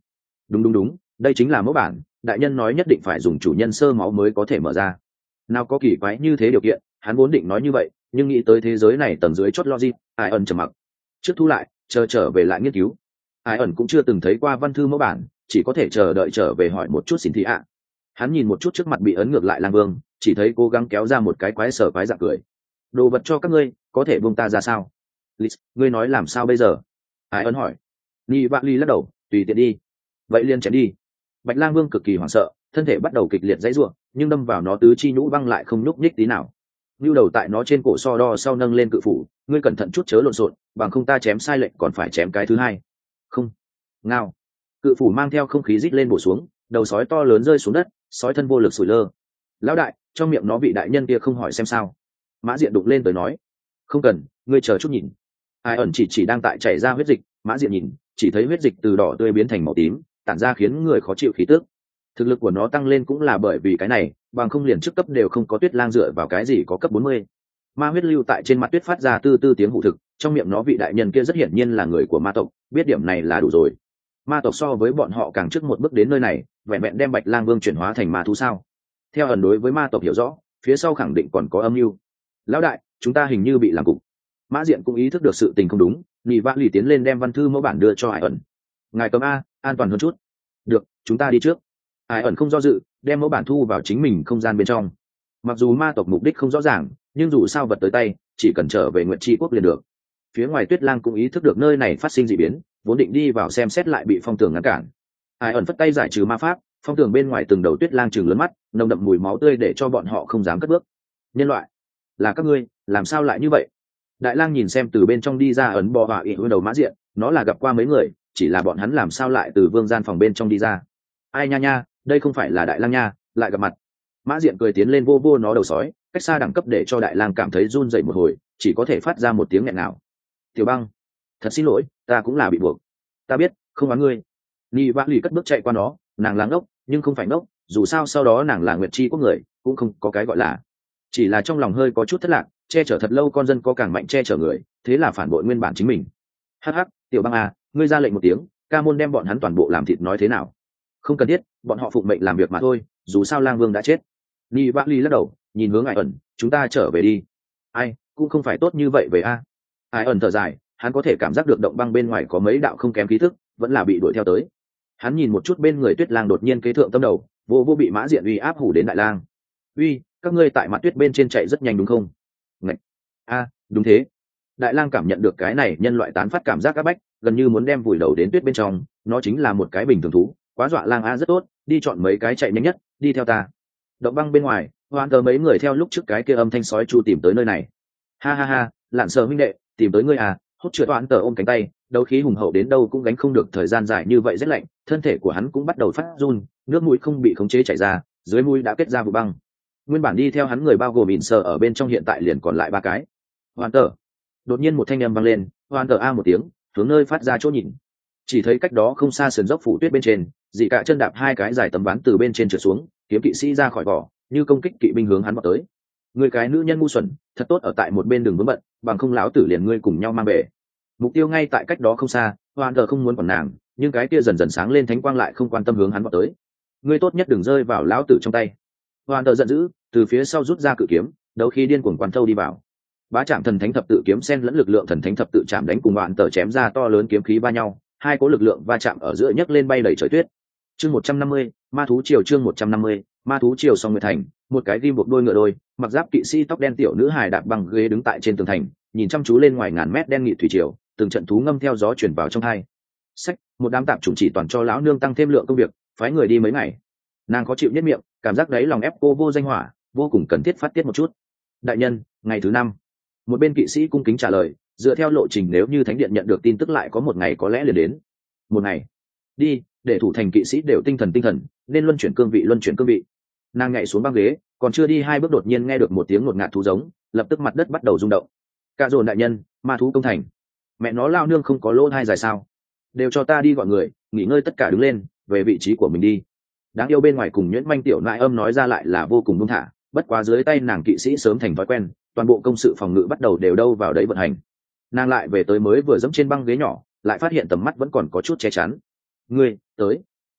đúng đúng đúng, đây chính là mẫu bản, đại nhân nói nhất định phải dùng chủ nhân sơ máu mới có thể mở ra. Nào có kỳ quái như thế điều kiện, hắn vốn định nói như vậy, nhưng nghĩ tới thế giới này tầng dưới chót logic, ai ẩn trầm mặc. Trước thu lại, chờ trở về lại nghiên cứu. Ai ẩn cũng chưa từng thấy qua văn thư mẫu bản, chỉ có thể chờ đợi trở về hỏi một chút xin thị ạ. Hắn nhìn một chút trước mặt bị ấn ngược lại lang vương, chỉ thấy cố gắng kéo ra một cái quái sở quái dạng cười. Đồ vật cho các ngươi, có thể buông ta ra sao? Lịch, ngươi nói làm sao bây giờ? Ai ẩn hỏi. Nhi vạ ly lắc đầu, tùy tiện đi. Vậy liền chém đi. Bạch lang vương cực kỳ hoảng sợ, thân thể bắt đầu kịch liệt dãy ruộng, nhưng đâm vào nó tứ chi nhũ băng lại không nhúc nhích tí nào. Nưu đầu tại nó trên cổ so đo sau nâng lên cự phủ, ngươi cẩn thận chút chớ lộn xộn, bằng không ta chém sai lệnh còn phải chém cái thứ hai. Không. Ngao. Cự phủ mang theo không khí rít lên bổ xuống, đầu sói to lớn rơi xuống đất, sói thân vô lực sủi lơ. Lão đại, trong miệng nó vị đại nhân kia không hỏi xem sao? Mã Diện đụng lên tới nói. Không cần, ngươi chờ chút nhìn. Ai ẩn chỉ chỉ đang tại chảy ra huyết dịch, Mã Diện nhìn, chỉ thấy huyết dịch từ đỏ tươi biến thành màu tím, tản ra khiến người khó chịu khí tức. Thực lực của nó tăng lên cũng là bởi vì cái này, bằng không liền trước cấp đều không có Tuyết Lang dựa vào cái gì có cấp bốn mươi. Ma huyết lưu tại trên mặt tuyết phát ra tư tư tiếng hụ thực, trong miệng nó vị đại nhân kia rất hiển nhiên là người của ma tộc, biết điểm này là đủ rồi. Ma tộc so với bọn họ càng trước một bước đến nơi này, vẹn vẹn đem Bạch Lang Vương chuyển hóa thành ma thú sao? Theo ẩn đối với ma tộc hiểu rõ, phía sau khẳng định còn có âm mưu. Lão đại, chúng ta hình như bị làm cục. Mã Diện cũng ý thức được sự tình không đúng, nhị vã lì tiến lên đem văn thư mẫu bản đưa cho Hải ẩn. Ngài cầm a, an toàn hơn chút. Được, chúng ta đi trước. Hải ẩn không do dự, đem mẫu bản thu vào chính mình không gian bên trong. Mặc dù ma tộc mục đích không rõ ràng, nhưng dù sao vật tới tay, chỉ cần trở về Nguyệt Chi quốc liền được. Phía ngoài Tuyết Lang cũng ý thức được nơi này phát sinh dị biến, vốn định đi vào xem xét lại bị phong tường ngăn cản. Hải ẩn phất tay giải trừ ma pháp, phong tường bên ngoài từng đầu Tuyết Lang trừng lớn mắt, nồng đậm mùi máu tươi để cho bọn họ không dám cất bước. Nhân loại, là các ngươi, làm sao lại như vậy? Đại Lang nhìn xem từ bên trong đi ra ấn bò và ị đầu Mã Diện, nó là gặp qua mấy người, chỉ là bọn hắn làm sao lại từ vương gian phòng bên trong đi ra? Ai nha nha, đây không phải là Đại Lang nha, lại gặp mặt. Mã Diện cười tiến lên vô vô nó đầu sói, cách xa đẳng cấp để cho Đại Lang cảm thấy run rẩy một hồi, chỉ có thể phát ra một tiếng nghẹn ngào. Tiểu Băng, thật xin lỗi, ta cũng là bị buộc. Ta biết, không oán ngươi. Nhi Vã Lì cất bước chạy qua nó, nàng là ngốc, nhưng không phải ngốc, dù sao sau đó nàng là Nguyệt Chi quốc người, cũng không có cái gọi là. Chỉ là trong lòng hơi có chút thất lạc, che chở thật lâu con dân có càng mạnh che chở người, thế là phản bội nguyên bản chính mình. Hắc hắc, Tiểu Băng à, ngươi ra lệnh một tiếng, ca môn đem bọn hắn toàn bộ làm thịt nói thế nào? Không cần thiết, bọn họ phụng mệnh làm việc mà thôi, dù sao Lang Vương đã chết. Nhi Vã Lì lắc đầu, nhìn hướng Ai ẩn, chúng ta trở về đi. Ai, cũng không phải tốt như vậy về a. Ai ẩn thở dài, hắn có thể cảm giác được động băng bên ngoài có mấy đạo không kém khí thức, vẫn là bị đuổi theo tới. Hắn nhìn một chút bên người Tuyết Lang đột nhiên kế thượng tâm đầu, vô vô bị Mã Diện uy áp hủ đến Đại Lang. Uy, các ngươi tại mặt tuyết bên trên chạy rất nhanh đúng không? Ngạch. A, đúng thế. Đại Lang cảm nhận được cái này nhân loại tán phát cảm giác áp bách, gần như muốn đem vùi đầu đến tuyết bên trong, nó chính là một cái bình thường thú, quá dọa Lang a rất tốt, đi chọn mấy cái chạy nhanh nhất, đi theo ta. Động băng bên ngoài, hoàn tờ mấy người theo lúc trước cái kia âm thanh sói chu tìm tới nơi này. Ha ha ha, Lạn Sở huynh đệ, tìm tới ngươi à? Hốt chữa toán tờ ôm cánh tay, đấu khí hùng hậu đến đâu cũng gánh không được thời gian dài như vậy rét lạnh, thân thể của hắn cũng bắt đầu phát run, nước mũi không bị khống chế chảy ra, dưới mũi đã kết ra vụ băng. Nguyên bản đi theo hắn người bao gồm ỉn sờ ở bên trong hiện tại liền còn lại ba cái. Hoàn tờ. Đột nhiên một thanh âm vang lên, hoàn tờ a một tiếng, hướng nơi phát ra chỗ nhìn. Chỉ thấy cách đó không xa sườn dốc phủ tuyết bên trên, dị cả chân đạp hai cái dài tấm ván từ bên trên trượt xuống, kiếm kỵ sĩ ra khỏi vỏ, như công kích kỵ binh hướng hắn vọt tới. Người cái nữ nhân ngu xuẩn, thật tốt ở tại một bên đường vướng bận, bằng không lão tử liền ngươi cùng nhau mang về. Mục tiêu ngay tại cách đó không xa, hoàn tờ không muốn còn nàng, nhưng cái kia dần dần sáng lên thánh quang lại không quan tâm hướng hắn vọt tới. Ngươi tốt nhất đừng rơi vào lão tử trong tay. Hoàn tờ giận dữ, từ phía sau rút ra cự kiếm, đấu khí điên cuồng quán thâu đi vào. Bá Trạm thần thánh thập tự kiếm xen lẫn lực lượng thần thánh thập tự chạm đánh cùng hoàn tờ chém ra to lớn kiếm khí va nhau, hai cỗ lực lượng va chạm ở giữa nhấc lên bay đầy trời tuyết. Chương một trăm năm mươi, ma thú triều chương một trăm năm mươi, ma thú triều song nguyệt thành, một cái ghim buộc đôi ngựa đôi, mặc giáp kỵ sĩ tóc đen tiểu nữ hài đạp bằng ghế đứng tại trên tường thành, nhìn chăm chú lên ngoài ngàn mét đen nghị thủy triều, từng trận thú ngâm theo gió chuyển vào trong hai. Sách, một đám tạp chủng chỉ toàn cho lão nương tăng thêm lượng công việc, phái người đi mấy ngày. Nàng có chịu nhất miệng, cảm giác đấy lòng ép cô vô danh hỏa, vô cùng cần thiết phát tiết một chút. Đại nhân, ngày thứ năm. Một bên kỵ sĩ cung kính trả lời, dựa theo lộ trình nếu như thánh điện nhận được tin tức lại có một ngày có lẽ liền đến. Một ngày. Đi, để thủ thành kỵ sĩ đều tinh thần tinh thần, nên luân chuyển cương vị luân chuyển cương vị. Nàng nhảy xuống băng ghế, còn chưa đi hai bước đột nhiên nghe được một tiếng ngột ngạt thú giống, lập tức mặt đất bắt đầu rung động. Cả dồn đại nhân, ma thú công thành. Mẹ nó lao nương không có lỗ hai dài sao? Đều cho ta đi gọi người, nghỉ ngơi tất cả đứng lên, về vị trí của mình đi. Đáng yêu bên ngoài cùng nhuyễn manh tiểu nại âm nói ra lại là vô cùng buông thả, bất quá dưới tay nàng kỵ sĩ sớm thành thói quen, toàn bộ công sự phòng ngự bắt đầu đều đâu vào đấy vận hành. Nàng lại về tới mới vừa dẫm trên băng ghế nhỏ, lại phát hiện tầm mắt vẫn còn có chút che chắn. Ngươi tới.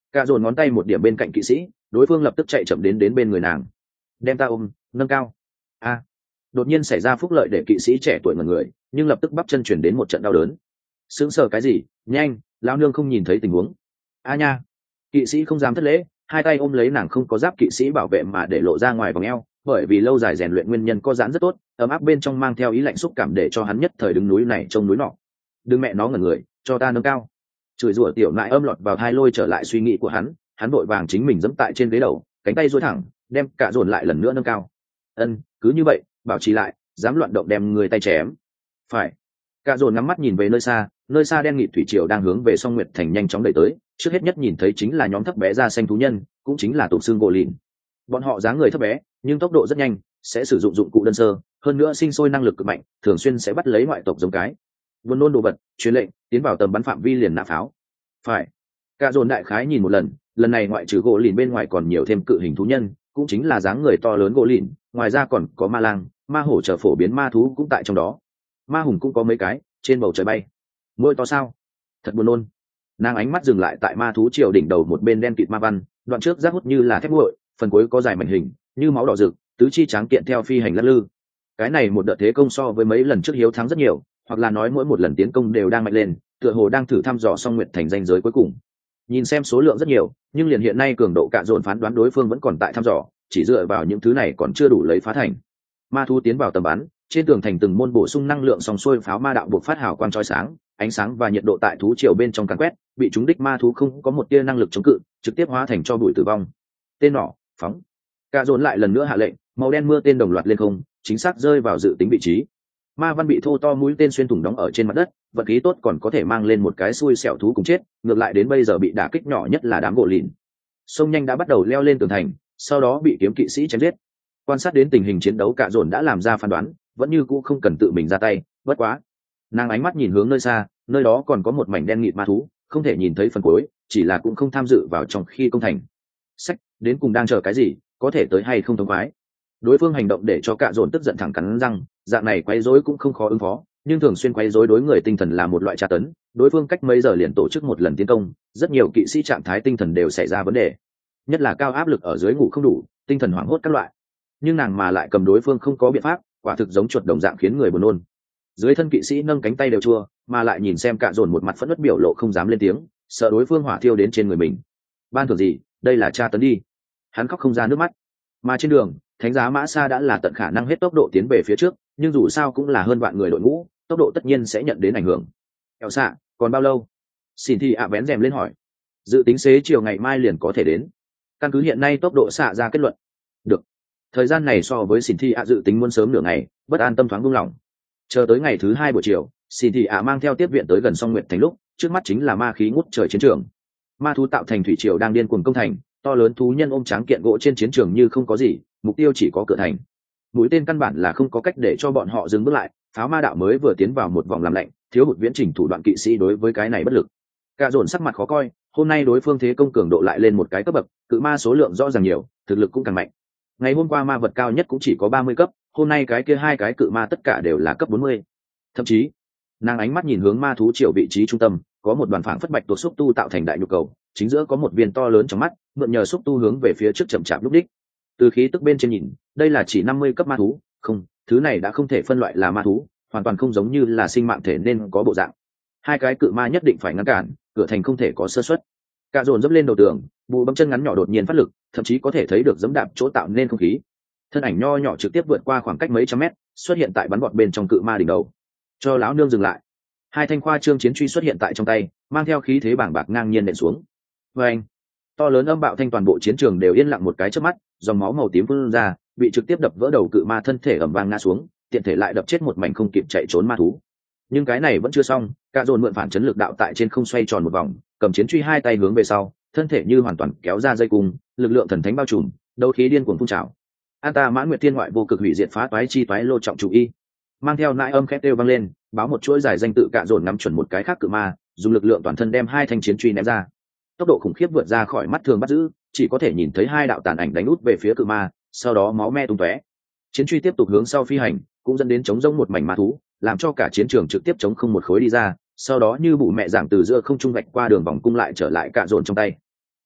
Cả dồn ngón tay một điểm bên cạnh kỵ sĩ, đối phương lập tức chạy chậm đến đến bên người nàng, đem ta ôm nâng cao. A, đột nhiên xảy ra phúc lợi để kỵ sĩ trẻ tuổi ngần người, nhưng lập tức bắp chân chuyển đến một trận đau đớn. Sững sờ cái gì, nhanh, lão nương không nhìn thấy tình huống. A nha, kỵ sĩ không dám thất lễ, hai tay ôm lấy nàng không có giáp kỵ sĩ bảo vệ mà để lộ ra ngoài vòng eo, bởi vì lâu dài rèn luyện nguyên nhân có giãn rất tốt, ấm áp bên trong mang theo ý lạnh xúc cảm để cho hắn nhất thời đứng núi này trông núi nọ. Đừng mẹ nó ngẩn người, cho ta nâng cao. Chửi rủa tiểu nại âm lọt vào hai lôi trở lại suy nghĩ của hắn, hắn vội vàng chính mình giẫm tại trên ghế đầu, cánh tay duỗi thẳng, đem cả dồn lại lần nữa nâng cao. Ân, cứ như vậy, bảo trì lại, dám loạn động đem người tay chém. Phải. Cả dồn ngắm mắt nhìn về nơi xa, nơi xa đen nghịt thủy triều đang hướng về song nguyệt thành nhanh chóng đẩy tới, trước hết nhất nhìn thấy chính là nhóm thấp bé da xanh thú nhân, cũng chính là tụm xương gỗ lìn. Bọn họ dáng người thấp bé, nhưng tốc độ rất nhanh, sẽ sử dụng dụng cụ đơn sơ, hơn nữa sinh sôi năng lực cực mạnh, thường xuyên sẽ bắt lấy ngoại tộc giống cái. Buồn nôn đồ vật, truyền lệnh, tiến vào tầm bắn phạm vi liền nã pháo. Phải. Cả dồn đại khái nhìn một lần, lần này ngoại trừ gỗ lìn bên ngoài còn nhiều thêm cự hình thú nhân, cũng chính là dáng người to lớn gỗ lìn, ngoài ra còn có ma lang, ma hổ chờ phổ biến ma thú cũng tại trong đó. Ma hùng cũng có mấy cái, trên bầu trời bay. Môi to sao? Thật buồn nôn. Nàng ánh mắt dừng lại tại ma thú triều đỉnh đầu một bên đen kịt ma văn, đoạn trước rác hút như là thép nguội, phần cuối có dài mảnh hình, như máu đỏ rực, tứ chi tráng kiện theo phi hành lắc lư. Cái này một đợt thế công so với mấy lần trước hiếu thắng rất nhiều, hoặc là nói mỗi một lần tiến công đều đang mạnh lên, tựa hồ đang thử thăm dò song nguyệt thành danh giới cuối cùng. Nhìn xem số lượng rất nhiều, nhưng liền hiện nay cường độ cạ dồn phán đoán đối phương vẫn còn tại thăm dò, chỉ dựa vào những thứ này còn chưa đủ lấy phá thành. Ma thú tiến vào tầm bắn, trên tường thành từng môn bổ sung năng lượng song xuôi pháo ma đạo buộc phát hào quang chói sáng, ánh sáng và nhiệt độ tại thú triều bên trong càn quét, bị chúng đích ma thú không có một tia năng lực chống cự, trực tiếp hóa thành cho bụi tử vong. Tên nỏ, phóng. Cạ dồn lại lần nữa hạ lệnh, màu đen mưa tên đồng loạt lên không, chính xác rơi vào dự tính vị trí. Ma văn bị thô to mũi tên xuyên thủng đóng ở trên mặt đất, vật khí tốt còn có thể mang lên một cái xui xẻo thú cùng chết, ngược lại đến bây giờ bị đả kích nhỏ nhất là đám gỗ lìn. Sông nhanh đã bắt đầu leo lên tường thành, sau đó bị kiếm kỵ sĩ chém giết. Quan sát đến tình hình chiến đấu, Cạ dồn đã làm ra phán đoán, vẫn như cũ không cần tự mình ra tay, bất quá. Nàng ánh mắt nhìn hướng nơi xa, nơi đó còn có một mảnh đen nghịt ma thú, không thể nhìn thấy phần cuối, chỉ là cũng không tham dự vào trong khi công thành. Sách, đến cùng đang chờ cái gì, có thể tới hay không thông khoái. Đối phương hành động để cho Cạ dồn tức giận thẳng cắn răng, dạng này quấy rối cũng không khó ứng phó, nhưng thường xuyên quấy rối đối người tinh thần là một loại tra tấn. Đối phương cách mấy giờ liền tổ chức một lần tiến công, rất nhiều kỵ sĩ trạng thái tinh thần đều xảy ra vấn đề, nhất là cao áp lực ở dưới ngủ không đủ, tinh thần hoảng hốt các loại. Nhưng nàng mà lại cầm đối phương không có biện pháp, quả thực giống chuột đồng dạng khiến người buồn nôn. Dưới thân kỵ sĩ nâng cánh tay đều chua, mà lại nhìn xem Cạ dồn một mặt phẫn nộ biểu lộ không dám lên tiếng, sợ đối phương hỏa thiêu đến trên người mình. Ban thưởng gì, đây là tra tấn đi. Hắn khóc không ra nước mắt. Mà trên đường, thánh giá mã xa đã là tận khả năng hết tốc độ tiến về phía trước, nhưng dù sao cũng là hơn vạn người đội ngũ, tốc độ tất nhiên sẽ nhận đến ảnh hưởng. Kẹo xạ, còn bao lâu? Xin thì ạ vén rèm lên hỏi. Dự tính xế chiều ngày mai liền có thể đến. Căn cứ hiện nay tốc độ xạ ra kết luận. Được. Thời gian này so với xin thì ạ dự tính muốn sớm nửa ngày, bất an tâm thoáng buông lỏng. Chờ tới ngày thứ hai buổi chiều, xin thì ạ mang theo tiếp viện tới gần song nguyệt thành lúc, trước mắt chính là ma khí ngút trời chiến trường. Ma thú tạo thành thủy triều đang điên cuồng công thành, to lớn thú nhân ôm tráng kiện gỗ trên chiến trường như không có gì, mục tiêu chỉ có cửa thành. Mũi tên căn bản là không có cách để cho bọn họ dừng bước lại, pháo ma đạo mới vừa tiến vào một vòng làm lạnh, thiếu hụt viễn trình thủ đoạn kỵ sĩ đối với cái này bất lực. Cạ dồn sắc mặt khó coi, hôm nay đối phương thế công cường độ lại lên một cái cấp bậc, cự ma số lượng rõ ràng nhiều, thực lực cũng càng mạnh. Ngày hôm qua ma vật cao nhất cũng chỉ có ba mươi cấp, hôm nay cái kia hai cái cự ma tất cả đều là cấp bốn mươi. Thậm chí, nàng ánh mắt nhìn hướng ma thú triều vị trí trung tâm, có một đoàn phảng phất bạch tuộc xúc tu tạo thành đại nhu cầu, chính giữa có một viên to lớn trong mắt, mượn nhờ xúc tu hướng về phía trước chậm chạp lúc đích. Từ khí tức bên trên nhìn, đây là chỉ năm mươi cấp ma thú, không, thứ này đã không thể phân loại là ma thú, hoàn toàn không giống như là sinh mạng thể nên có bộ dạng. Hai cái cự ma nhất định phải ngăn cản, cửa thành không thể có sơ suất. Cạ dồn dẫm lên đầu tường, bùi bấm chân ngắn nhỏ đột nhiên phát lực, thậm chí có thể thấy được dẫm đạp chỗ tạo nên không khí. Thân ảnh nho nhỏ trực tiếp vượt qua khoảng cách mấy trăm mét, xuất hiện tại bắn bọt bên trong cự ma đỉnh đầu. Cho lão nương dừng lại. Hai thanh khoa trương chiến truy xuất hiện tại trong tay, mang theo khí thế bảng bạc ngang nhiên nện xuống. Vâng, to lớn âm bạo thanh toàn bộ chiến trường đều yên lặng một cái chớp mắt, dòng máu màu tím phun ra, bị trực tiếp đập vỡ đầu cự ma thân thể ầm vang ngã xuống, tiện thể lại đập chết một mảnh không kịp chạy trốn ma thú. Nhưng cái này vẫn chưa xong, Cạ dồn mượn phản chấn lực đạo tại trên không xoay tròn một vòng, cầm chiến truy hai tay hướng về sau, thân thể như hoàn toàn kéo ra dây cung, lực lượng thần thánh bao trùm, đấu khí điên cuồng phun trào. An ta mãn nguyệt thiên ngoại vô cực hủy diệt phá toái chi toái lô trọng chủ y, mang theo nãi âm khét kêu vang lên, báo một chuỗi dài danh tự Cạ dồn nắm chuẩn một cái khác cự ma, dùng lực lượng toàn thân đem hai thanh chiến truy ném ra. Tốc độ khủng khiếp vượt ra khỏi mắt thường bắt giữ, chỉ có thể nhìn thấy hai đạo tàn ảnh đánh út về phía cự ma, sau đó máu me tung tóe. Chiến truy tiếp tục hướng sau phi hành, cũng dẫn đến chống rông một mảnh ma thú, làm cho cả chiến trường trực tiếp chống không một khối đi ra, sau đó như bụ mẹ giảng từ giữa không trung vạch qua đường vòng cung lại trở lại Cạ dồn trong tay.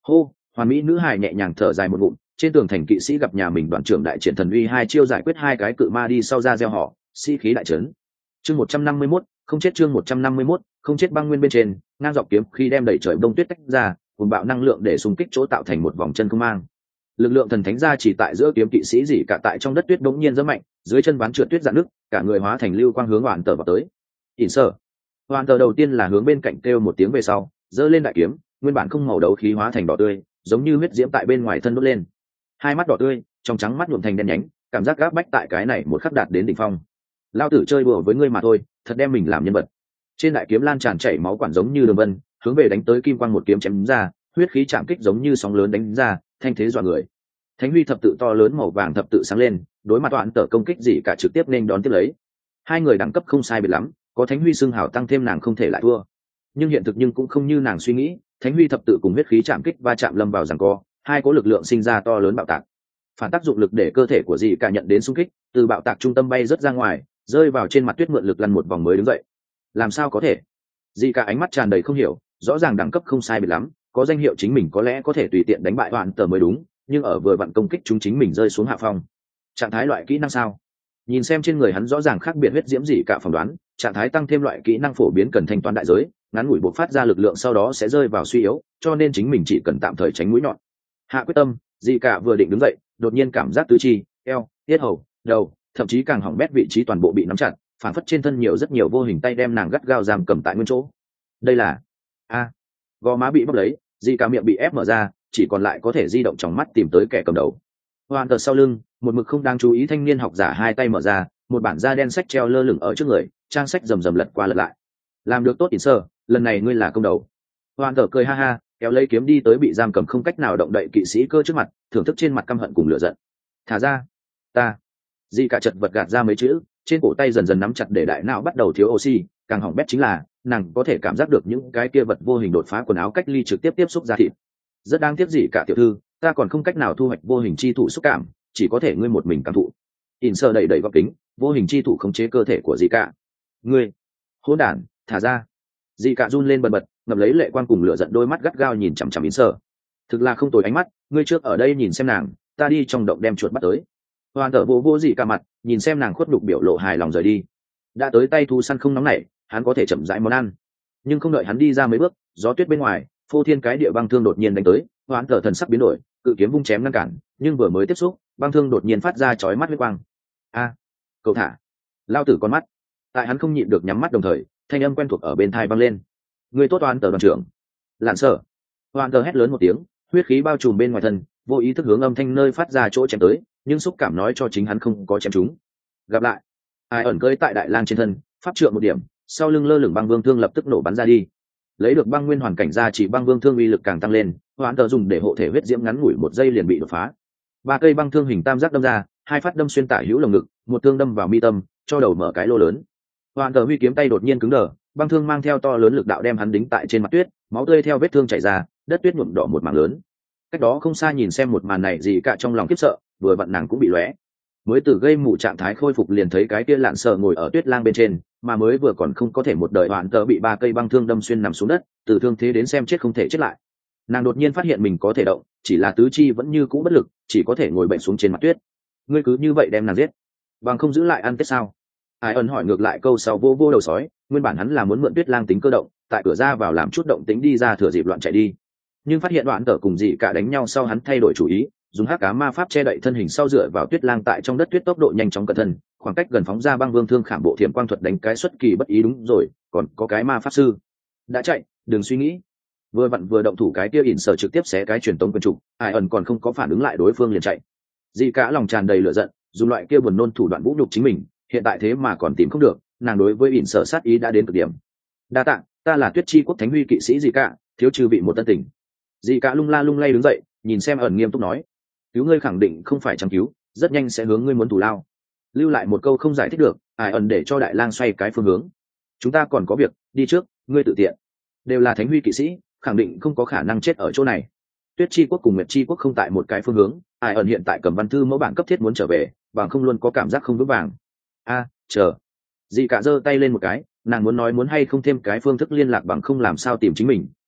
hô. Hoàn mỹ nữ hài nhẹ nhàng thở dài một ngụm. Trên tường thành kỵ sĩ gặp nhà mình đoàn trưởng đại triển thần uy hai chiêu giải quyết hai cái cự ma đi sau ra gieo họ sĩ khí đại trấn. Chương một trăm năm mươi mốt, không chết. Chương một trăm năm mươi mốt, không chết. Băng nguyên bên trên ngang dọc kiếm khi đem đẩy trời đông tuyết tách ra, cùng bạo năng lượng để xung kích chỗ tạo thành một vòng chân không mang. Lực lượng thần thánh ra chỉ tại giữa kiếm kỵ sĩ gì cả tại trong đất tuyết đống nhiên rất mạnh, dưới chân ván trượt tuyết dạn nước, cả người hóa thành lưu quang hướng hoàn tờ vào tới. ỉn sở hoàn tờ đầu tiên là hướng bên cạnh kêu một tiếng về sau giơ lên đại kiếm, nguyên bản không màu đấu khí hóa thành đỏ tươi, giống như huyết diễm tại bên ngoài thân đốt lên. Hai mắt đỏ tươi, trong trắng mắt nhuộm thành đen nhánh, cảm giác gáp bách tại cái này một khắc đạt đến đỉnh phong. Lao tử chơi đùa với ngươi mà thôi, thật đem mình làm nhân vật. Trên đại kiếm lan tràn chảy máu quản giống như đường vân, hướng về đánh tới kim quang một kiếm chém ra, huyết khí chạm kích giống như sóng lớn đánh ra, thanh thế dọa người. Thánh huy thập tự to lớn màu vàng thập tự sáng lên, đối mặt toán tở công kích gì cả trực tiếp nên đón tiếp lấy. Hai người đẳng cấp không sai biệt lắm, có thánh huy xưng hào tăng thêm nàng không thể lại thua. Nhưng hiện thực nhưng cũng không như nàng suy nghĩ, thánh huy thập tự cùng huyết khí chạm kích va chạm lâm vào giằng co, hai có lực lượng sinh ra to lớn bạo tạc. Phản tác dụng lực để cơ thể của dị cả nhận đến xung kích, từ bạo tạc trung tâm bay rất ra ngoài, rơi vào trên mặt tuyết mượn lực lăn một vòng mới đứng dậy. Làm sao có thể? Dị cả ánh mắt tràn đầy không hiểu, rõ ràng đẳng cấp không sai biệt lắm, có danh hiệu chính mình có lẽ có thể tùy tiện đánh bại hoàn tờ mới đúng, nhưng ở vừa vặn công kích chúng chính mình rơi xuống hạ phong. Trạng thái loại kỹ năng sao? Nhìn xem trên người hắn rõ ràng khác biệt huyết diễm dị cả phỏng đoán, trạng thái tăng thêm loại kỹ năng phổ biến cần thanh toán đại giới, ngắn ngủi bộc phát ra lực lượng sau đó sẽ rơi vào suy yếu, cho nên chính mình chỉ cần tạm thời tránh mũi nhọn. Hạ quyết tâm, dị cả vừa định đứng dậy, đột nhiên cảm giác tứ chi, eo, tiết hầu, đầu, thậm chí càng hỏng bét vị trí toàn bộ bị nắm chặt, phản phất trên thân nhiều rất nhiều vô hình tay đem nàng gắt gao giam cầm tại nguyên chỗ. Đây là a gò má bị bóp lấy, dị cả miệng bị ép mở ra, chỉ còn lại có thể di động trong mắt tìm tới kẻ cầm đầu. Hoàn tờ sau lưng, một mực không đáng chú ý thanh niên học giả hai tay mở ra, một bản da đen sách treo lơ lửng ở trước người, trang sách rầm rầm lật qua lật lại. Làm được tốt ỉn sơ, lần này ngươi là công đầu. Hoàn tờ cười ha ha, kéo lấy kiếm đi tới bị giam cầm không cách nào động đậy kỵ sĩ cơ trước mặt, thưởng thức trên mặt căm hận cùng lửa giận. Thả ra, ta. Di cả chật vật gạt ra mấy chữ, trên cổ tay dần dần nắm chặt để đại não bắt đầu thiếu oxy, càng hỏng bét chính là nàng có thể cảm giác được những cái kia vật vô hình đột phá quần áo cách ly trực tiếp tiếp xúc ra thịt. Rất đáng tiếc gì cả tiểu thư, ta còn không cách nào thu hoạch vô hình chi thủ xúc cảm, chỉ có thể ngươi một mình cảm thụ. ỉn sơ đẩy đẩy góc kính, vô hình chi thủ khống chế cơ thể của dị cả. Ngươi hỗn đản, thả ra. Dị cả run lên bần bật, ngập lấy lệ quan cùng lửa giận, đôi mắt gắt gao nhìn chằm chằm ỉn sơ. Thực là không tồi ánh mắt, ngươi trước ở đây nhìn xem nàng, ta đi trong động đem chuột bắt tới. Hoàn tở vô vô dị cả mặt, nhìn xem nàng khuất đục biểu lộ hài lòng rời đi. Đã tới tay thu săn không nóng nảy, hắn có thể chậm rãi món ăn. Nhưng không đợi hắn đi ra mấy bước, gió tuyết bên ngoài, phô thiên cái địa băng thương đột nhiên đánh tới, Hoán tở thần sắc biến đổi, cự kiếm vung chém ngăn cản, nhưng vừa mới tiếp xúc, băng thương đột nhiên phát ra chói mắt huyết quang. A, cậu thả, lao tử con mắt. Tại hắn không nhịn được nhắm mắt đồng thời, thanh âm quen thuộc ở bên tai vang lên. Người tốt Hoán tở đoàn trưởng. Lạn sở. Hoán tở hét lớn một tiếng, huyết khí bao trùm bên ngoài thân, vô ý thức hướng âm thanh nơi phát ra chỗ chém tới, nhưng xúc cảm nói cho chính hắn không có chém trúng. Gặp lại. Ai ẩn cưỡi tại đại lang trên thân, pháp trượng một điểm, sau lưng lơ lửng băng vương thương lập tức nổ bắn ra đi. Lấy được băng nguyên hoàn cảnh ra chỉ băng vương thương uy lực càng tăng lên, Hoán tờ dùng để hộ thể huyết diễm ngắn ngủi một giây liền bị đột phá. Ba cây băng thương hình tam giác đâm ra, hai phát đâm xuyên tả hữu lồng ngực, một thương đâm vào mi tâm, cho đầu mở cái lô lớn. Hoán tờ huy kiếm tay đột nhiên cứng đờ, băng thương mang theo to lớn lực đạo đem hắn đính tại trên mặt tuyết, máu tươi theo vết thương chảy ra, đất tuyết nhuộm đỏ một mảng lớn. Cách đó không xa nhìn xem một màn này gì cả trong lòng khiếp sợ, vừa vặn nàng cũng bị lóe. Mới từ gây mù trạng thái khôi phục liền thấy cái kia lạn sợ ngồi ở tuyết lang bên trên, mà mới vừa còn không có thể một đời Hoán tờ bị ba cây băng thương đâm xuyên nằm xuống đất, từ thương thế đến xem chết không thể chết lại. Nàng đột nhiên phát hiện mình có thể động, chỉ là tứ chi vẫn như cũ bất lực, chỉ có thể ngồi bệnh xuống trên mặt tuyết. Ngươi cứ như vậy đem nàng giết, bằng không giữ lại ăn tết sao? Ai ẩn hỏi ngược lại câu sau vô vô đầu sói, nguyên bản hắn là muốn mượn tuyết lang tính cơ động, tại cửa ra vào làm chút động tính đi ra thừa dịp loạn chạy đi, nhưng phát hiện đoạn tở cùng dị cả đánh nhau sau hắn thay đổi chủ ý, dùng hắc cá ma pháp che đậy thân hình sau dựa vào tuyết lang tại trong đất tuyết tốc độ nhanh chóng cận thân, khoảng cách gần phóng ra băng vương thương khảm bộ thiểm quang thuật đánh cái xuất kỳ bất ý. Đúng rồi, còn có cái ma pháp sư đã chạy, đừng suy nghĩ. Vừa vặn vừa động thủ cái kia ỉn sở trực tiếp xé cái truyền tống quân trục, ai ẩn còn không có phản ứng lại đối phương liền chạy. Dị cả lòng tràn đầy lửa giận, dùng loại kia buồn nôn thủ đoạn vũ nhục chính mình, hiện tại thế mà còn tìm không được, nàng đối với ỉn sở sát ý đã đến cực điểm. Đa tạ, ta là Tuyết Chi quốc thánh huy kỵ sĩ Dị cả, thiếu trừ vị một tân tình. Dị cả lung la lung lay đứng dậy, nhìn xem ẩn nghiêm túc nói, cứu ngươi khẳng định không phải chăm cứu, rất nhanh sẽ hướng ngươi muốn thù lao. Lưu lại một câu không giải thích được, ai ẩn để cho đại lang xoay cái phương hướng. Chúng ta còn có việc, đi trước, ngươi tự tiện. Đều là thánh huy kỵ sĩ, khẳng định không có khả năng chết ở chỗ này. Tuyết Chi quốc cùng Nguyệt Chi quốc không tại một cái phương hướng, ai ẩn hiện tại cầm văn thư mẫu bản cấp thiết muốn trở về, bằng không luôn có cảm giác không vững vàng. A, chờ. Dị cả giơ tay lên một cái, nàng muốn nói muốn hay không thêm cái phương thức liên lạc bằng không làm sao tìm chính mình,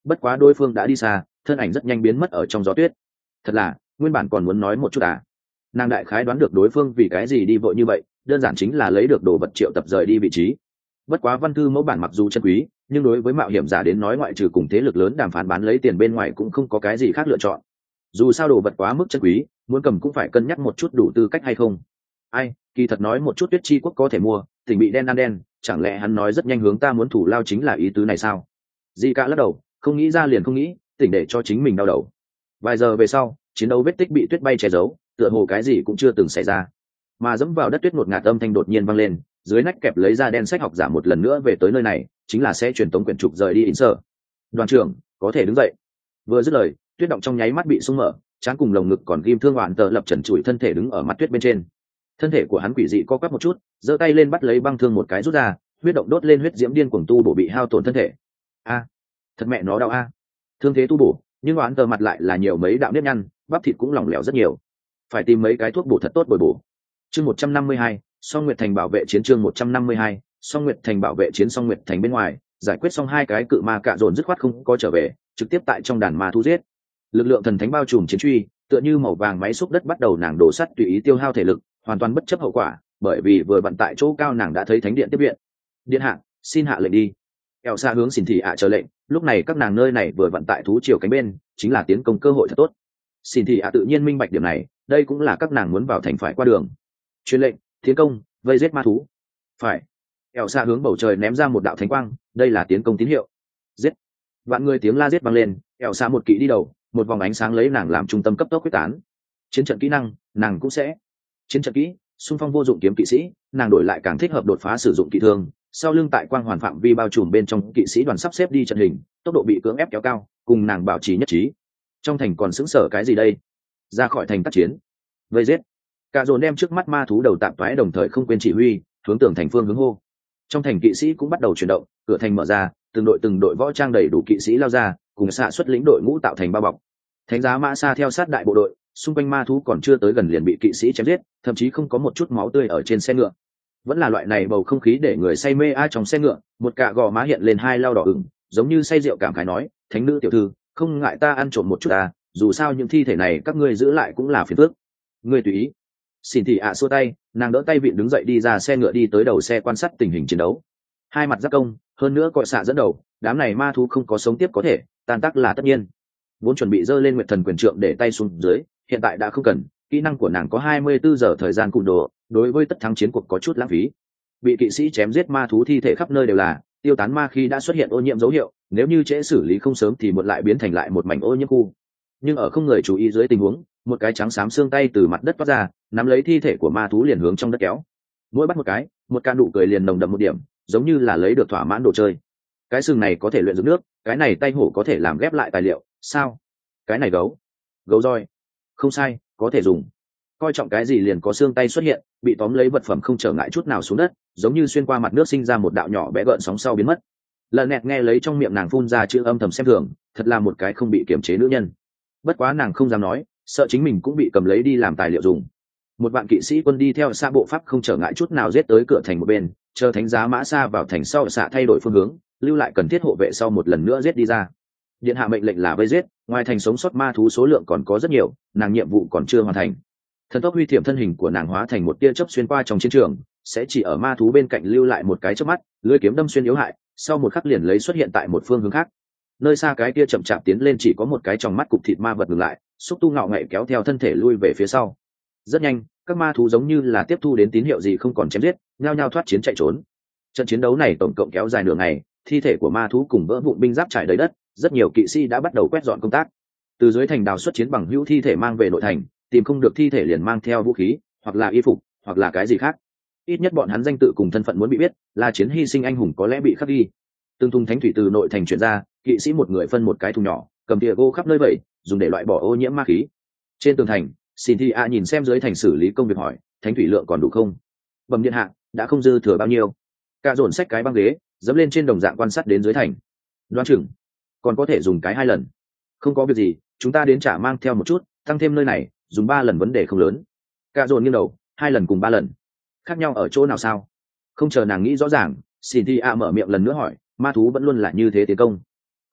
bất quá đối phương đã đi xa, thân ảnh rất nhanh biến mất ở trong gió tuyết. Thật là, nguyên bản còn muốn nói một chút à. Nàng đại khái đoán được đối phương vì cái gì đi vội như vậy, đơn giản chính là lấy được đồ vật triệu tập rời đi vị trí. Bất quá văn thư mẫu bản mặc dù chân quý, nhưng đối với mạo hiểm giả đến nói ngoại trừ cùng thế lực lớn đàm phán bán lấy tiền bên ngoài cũng không có cái gì khác lựa chọn. Dù sao đồ vật quá mức chân quý, muốn cầm cũng phải cân nhắc một chút đủ tư cách hay không. Ai, kỳ thật nói một chút Tuyết Chi Quốc có thể mua, tỉnh bị đen ăn đen, chẳng lẽ hắn nói rất nhanh hướng ta muốn thủ lao chính là ý tứ này sao? Di Cả lắc đầu, không nghĩ ra liền không nghĩ, tỉnh để cho chính mình đau đầu. Vài giờ về sau, chiến đấu vết tích bị tuyết bay che giấu, tựa hồ cái gì cũng chưa từng xảy ra. Mà dẫm vào đất tuyết ngột ngạt âm thanh đột nhiên vang lên, dưới nách kẹp lấy ra đen sách học giả một lần nữa về tới nơi này, chính là sẽ truyền tống quyển trục rời đi in sở. Đoàn trưởng, có thể đứng dậy. Vừa dứt lời, tuyết động trong nháy mắt bị sung mở, trán cùng lồng ngực còn ghim thương hoàn tờ lập trần trụi thân thể đứng ở mặt tuyết bên trên. Thân thể của hắn quỷ dị co quắp một chút, giơ tay lên bắt lấy băng thương một cái rút ra, huyết động đốt lên huyết diễm điên cuồng tu bổ bị hao tổn thân thể. A, thật mẹ nó đau a. Thương thế tu bổ, nhưng hoàn tờ mặt lại là nhiều mấy đạo nếp nhăn, bắp thịt cũng lỏng lẻo rất nhiều. Phải tìm mấy cái thuốc bổ thật tốt bồi bổ. Chương một trăm năm mươi hai, Song Nguyệt Thành bảo vệ chiến chương một trăm năm mươi hai, Song Nguyệt Thành bảo vệ chiến Song Nguyệt Thành bên ngoài, giải quyết xong hai cái cự ma cạ dồn dứt khoát không có trở về, trực tiếp tại trong đàn ma thu giết. Lực lượng thần thánh bao trùm chiến truy, tựa như màu vàng máy xúc đất bắt đầu nàng đổ sắt tùy ý tiêu hao thể lực, hoàn toàn bất chấp hậu quả, bởi vì vừa vận tại chỗ cao nàng đã thấy thánh điện tiếp viện. Điện hạ, xin hạ lệnh đi. Eo xa hướng xin thị ạ chờ lệnh, lúc này các nàng nơi này vừa vận tại thú triều cánh bên, chính là tiến công cơ hội thật tốt. Xin thị ạ tự nhiên minh bạch điểm này, đây cũng là các nàng muốn vào thành phải qua đường. Truyền lệnh, tiến công, vây giết ma thú. Phải. Eo xa hướng bầu trời ném ra một đạo thánh quang, đây là tiến công tín hiệu. Giết. Vạn người tiếng la giết vang lên, Eo xa một kỵ đi đầu, một vòng ánh sáng lấy nàng làm trung tâm cấp tốc quyết tán. Chiến trận kỹ năng, nàng cũng sẽ. Chiến trận kỹ, xung phong vô dụng kiếm kỵ sĩ, nàng đổi lại càng thích hợp đột phá sử dụng kỵ thương. Sau lưng tại quang hoàn phạm vi bao trùm bên trong kỵ sĩ đoàn sắp xếp đi trận hình, tốc độ bị cưỡng ép kéo cao, cùng nàng bảo trì nhất trí. Trong thành còn sững sờ cái gì đây? Ra khỏi thành tác chiến, vây giết. Cả dồn đem trước mắt ma thú đầu tạm toái đồng thời không quên chỉ huy, hướng tường thành phương hướng hô. Trong thành kỵ sĩ cũng bắt đầu chuyển động, cửa thành mở ra, từng đội từng đội võ trang đầy đủ kỵ sĩ lao ra, cùng xạ xuất lĩnh đội ngũ tạo thành bao bọc. Thánh giá mã xa theo sát đại bộ đội, xung quanh ma thú còn chưa tới gần liền bị kỵ sĩ chém giết, thậm chí không có một chút máu tươi ở trên xe ngựa. Vẫn là loại này bầu không khí để người say mê a trong xe ngựa, một cạ gò má hiện lên hai lau đỏ ửng, giống như say rượu cảm khái nói, thánh nữ tiểu thư, không ngại ta ăn trộm một chút à, dù sao những thi thể này các ngươi giữ lại cũng là phiền phức. Ngươi tùy ý. Xin thị ạ xua tay, nàng đỡ tay vịn đứng dậy đi ra xe ngựa đi tới đầu xe quan sát tình hình chiến đấu. Hai mặt giáp công, hơn nữa cọi xạ dẫn đầu, đám này ma thú không có sống tiếp có thể, tan tác là tất nhiên. Vốn chuẩn bị dơ lên nguyệt thần quyền trượng để tay xuống dưới, hiện tại đã không cần, kỹ năng của nàng có hai mươi bốn giờ thời gian cùn đồ, đối với tất thắng chiến cuộc có chút lãng phí. Bị kỵ sĩ chém giết ma thú thi thể khắp nơi đều là, tiêu tán ma khi đã xuất hiện ô nhiễm dấu hiệu, nếu như trễ xử lý không sớm thì một lại biến thành lại một mảnh ô nhiễm khu. Nhưng ở không người chú ý dưới tình huống, một cái trắng xám xương tay từ mặt đất toát ra, nắm lấy thi thể của ma thú liền hướng trong đất kéo. Mỗi bắt một cái, một ca nụ cười liền nồng đậm một điểm, giống như là lấy được thỏa mãn đồ chơi. Cái sừng này có thể luyện dưỡng nước, cái này tay hổ có thể làm ghép lại tài liệu, sao? Cái này gấu, gấu roi, không sai, có thể dùng. Coi trọng cái gì liền có xương tay xuất hiện, bị tóm lấy vật phẩm không trở ngại chút nào xuống đất, giống như xuyên qua mặt nước sinh ra một đạo nhỏ bé gợn sóng sau biến mất. Lần nẹt nghe lấy trong miệng nàng phun ra chữ âm thầm xem thường, thật là một cái không bị kiềm chế nữ nhân. Bất quá nàng không dám nói, sợ chính mình cũng bị cầm lấy đi làm tài liệu dùng. Một vạn kỵ sĩ quân đi theo xa bộ pháp không trở ngại chút nào giết tới cửa thành một bên, chờ thánh giá mã xa vào thành sau xạ thay đổi phương hướng, lưu lại cần thiết hộ vệ sau một lần nữa giết đi ra. Điện hạ mệnh lệnh là vây giết, ngoài thành sống sót ma thú số lượng còn có rất nhiều, nàng nhiệm vụ còn chưa hoàn thành. Thần tốc huy thiểm thân hình của nàng hóa thành một tia chớp xuyên qua trong chiến trường, sẽ chỉ ở ma thú bên cạnh lưu lại một cái chớp mắt, lưỡi kiếm đâm xuyên yếu hại, sau một khắc liền lấy xuất hiện tại một phương hướng khác. Nơi xa cái kia chậm chạp tiến lên chỉ có một cái trong mắt cục thịt ma vật ngừng lại, xúc tu ngạo nghệ kéo theo thân thể lui về phía sau. Rất nhanh, các ma thú giống như là tiếp thu đến tín hiệu gì không còn chém giết, nhao nhao thoát chiến chạy trốn. Trận chiến đấu này tổng cộng kéo dài nửa ngày, thi thể của ma thú cùng vỡ vụn binh giáp trải đầy đất, rất nhiều kỵ sĩ đã bắt đầu quét dọn công tác. Từ dưới thành đào xuất chiến bằng hữu thi thể mang về nội thành, tìm không được thi thể liền mang theo vũ khí, hoặc là y phục, hoặc là cái gì khác. Ít nhất bọn hắn danh tự cùng thân phận muốn bị biết, là chiến hy sinh anh hùng có lẽ bị khắc ghi. Từng thùng thánh thủy từ nội thành chuyển ra, kỵ sĩ một người phân một cái thùng nhỏ, cầm tia gỗ khắp nơi vậy, dùng để loại bỏ ô nhiễm ma khí. Trên tường thành, Cynthia nhìn xem dưới thành xử lý công việc hỏi, thánh thủy lượng còn đủ không? Bẩm điện hạ, đã không dư thừa bao nhiêu. Cả dồn xách cái băng ghế, dẫm lên trên đồng dạng quan sát đến dưới thành. Đoán chừng còn có thể dùng cái hai lần. Không có việc gì, chúng ta đến trả mang theo một chút, tăng thêm nơi này, dùng ba lần vấn đề không lớn. Cả dồn nghiêng đầu, hai lần cùng ba lần, khác nhau ở chỗ nào sao? Không chờ nàng nghĩ rõ ràng, Cynthia mở miệng lần nữa hỏi, ma thú vẫn luôn là như thế tiến công. Không,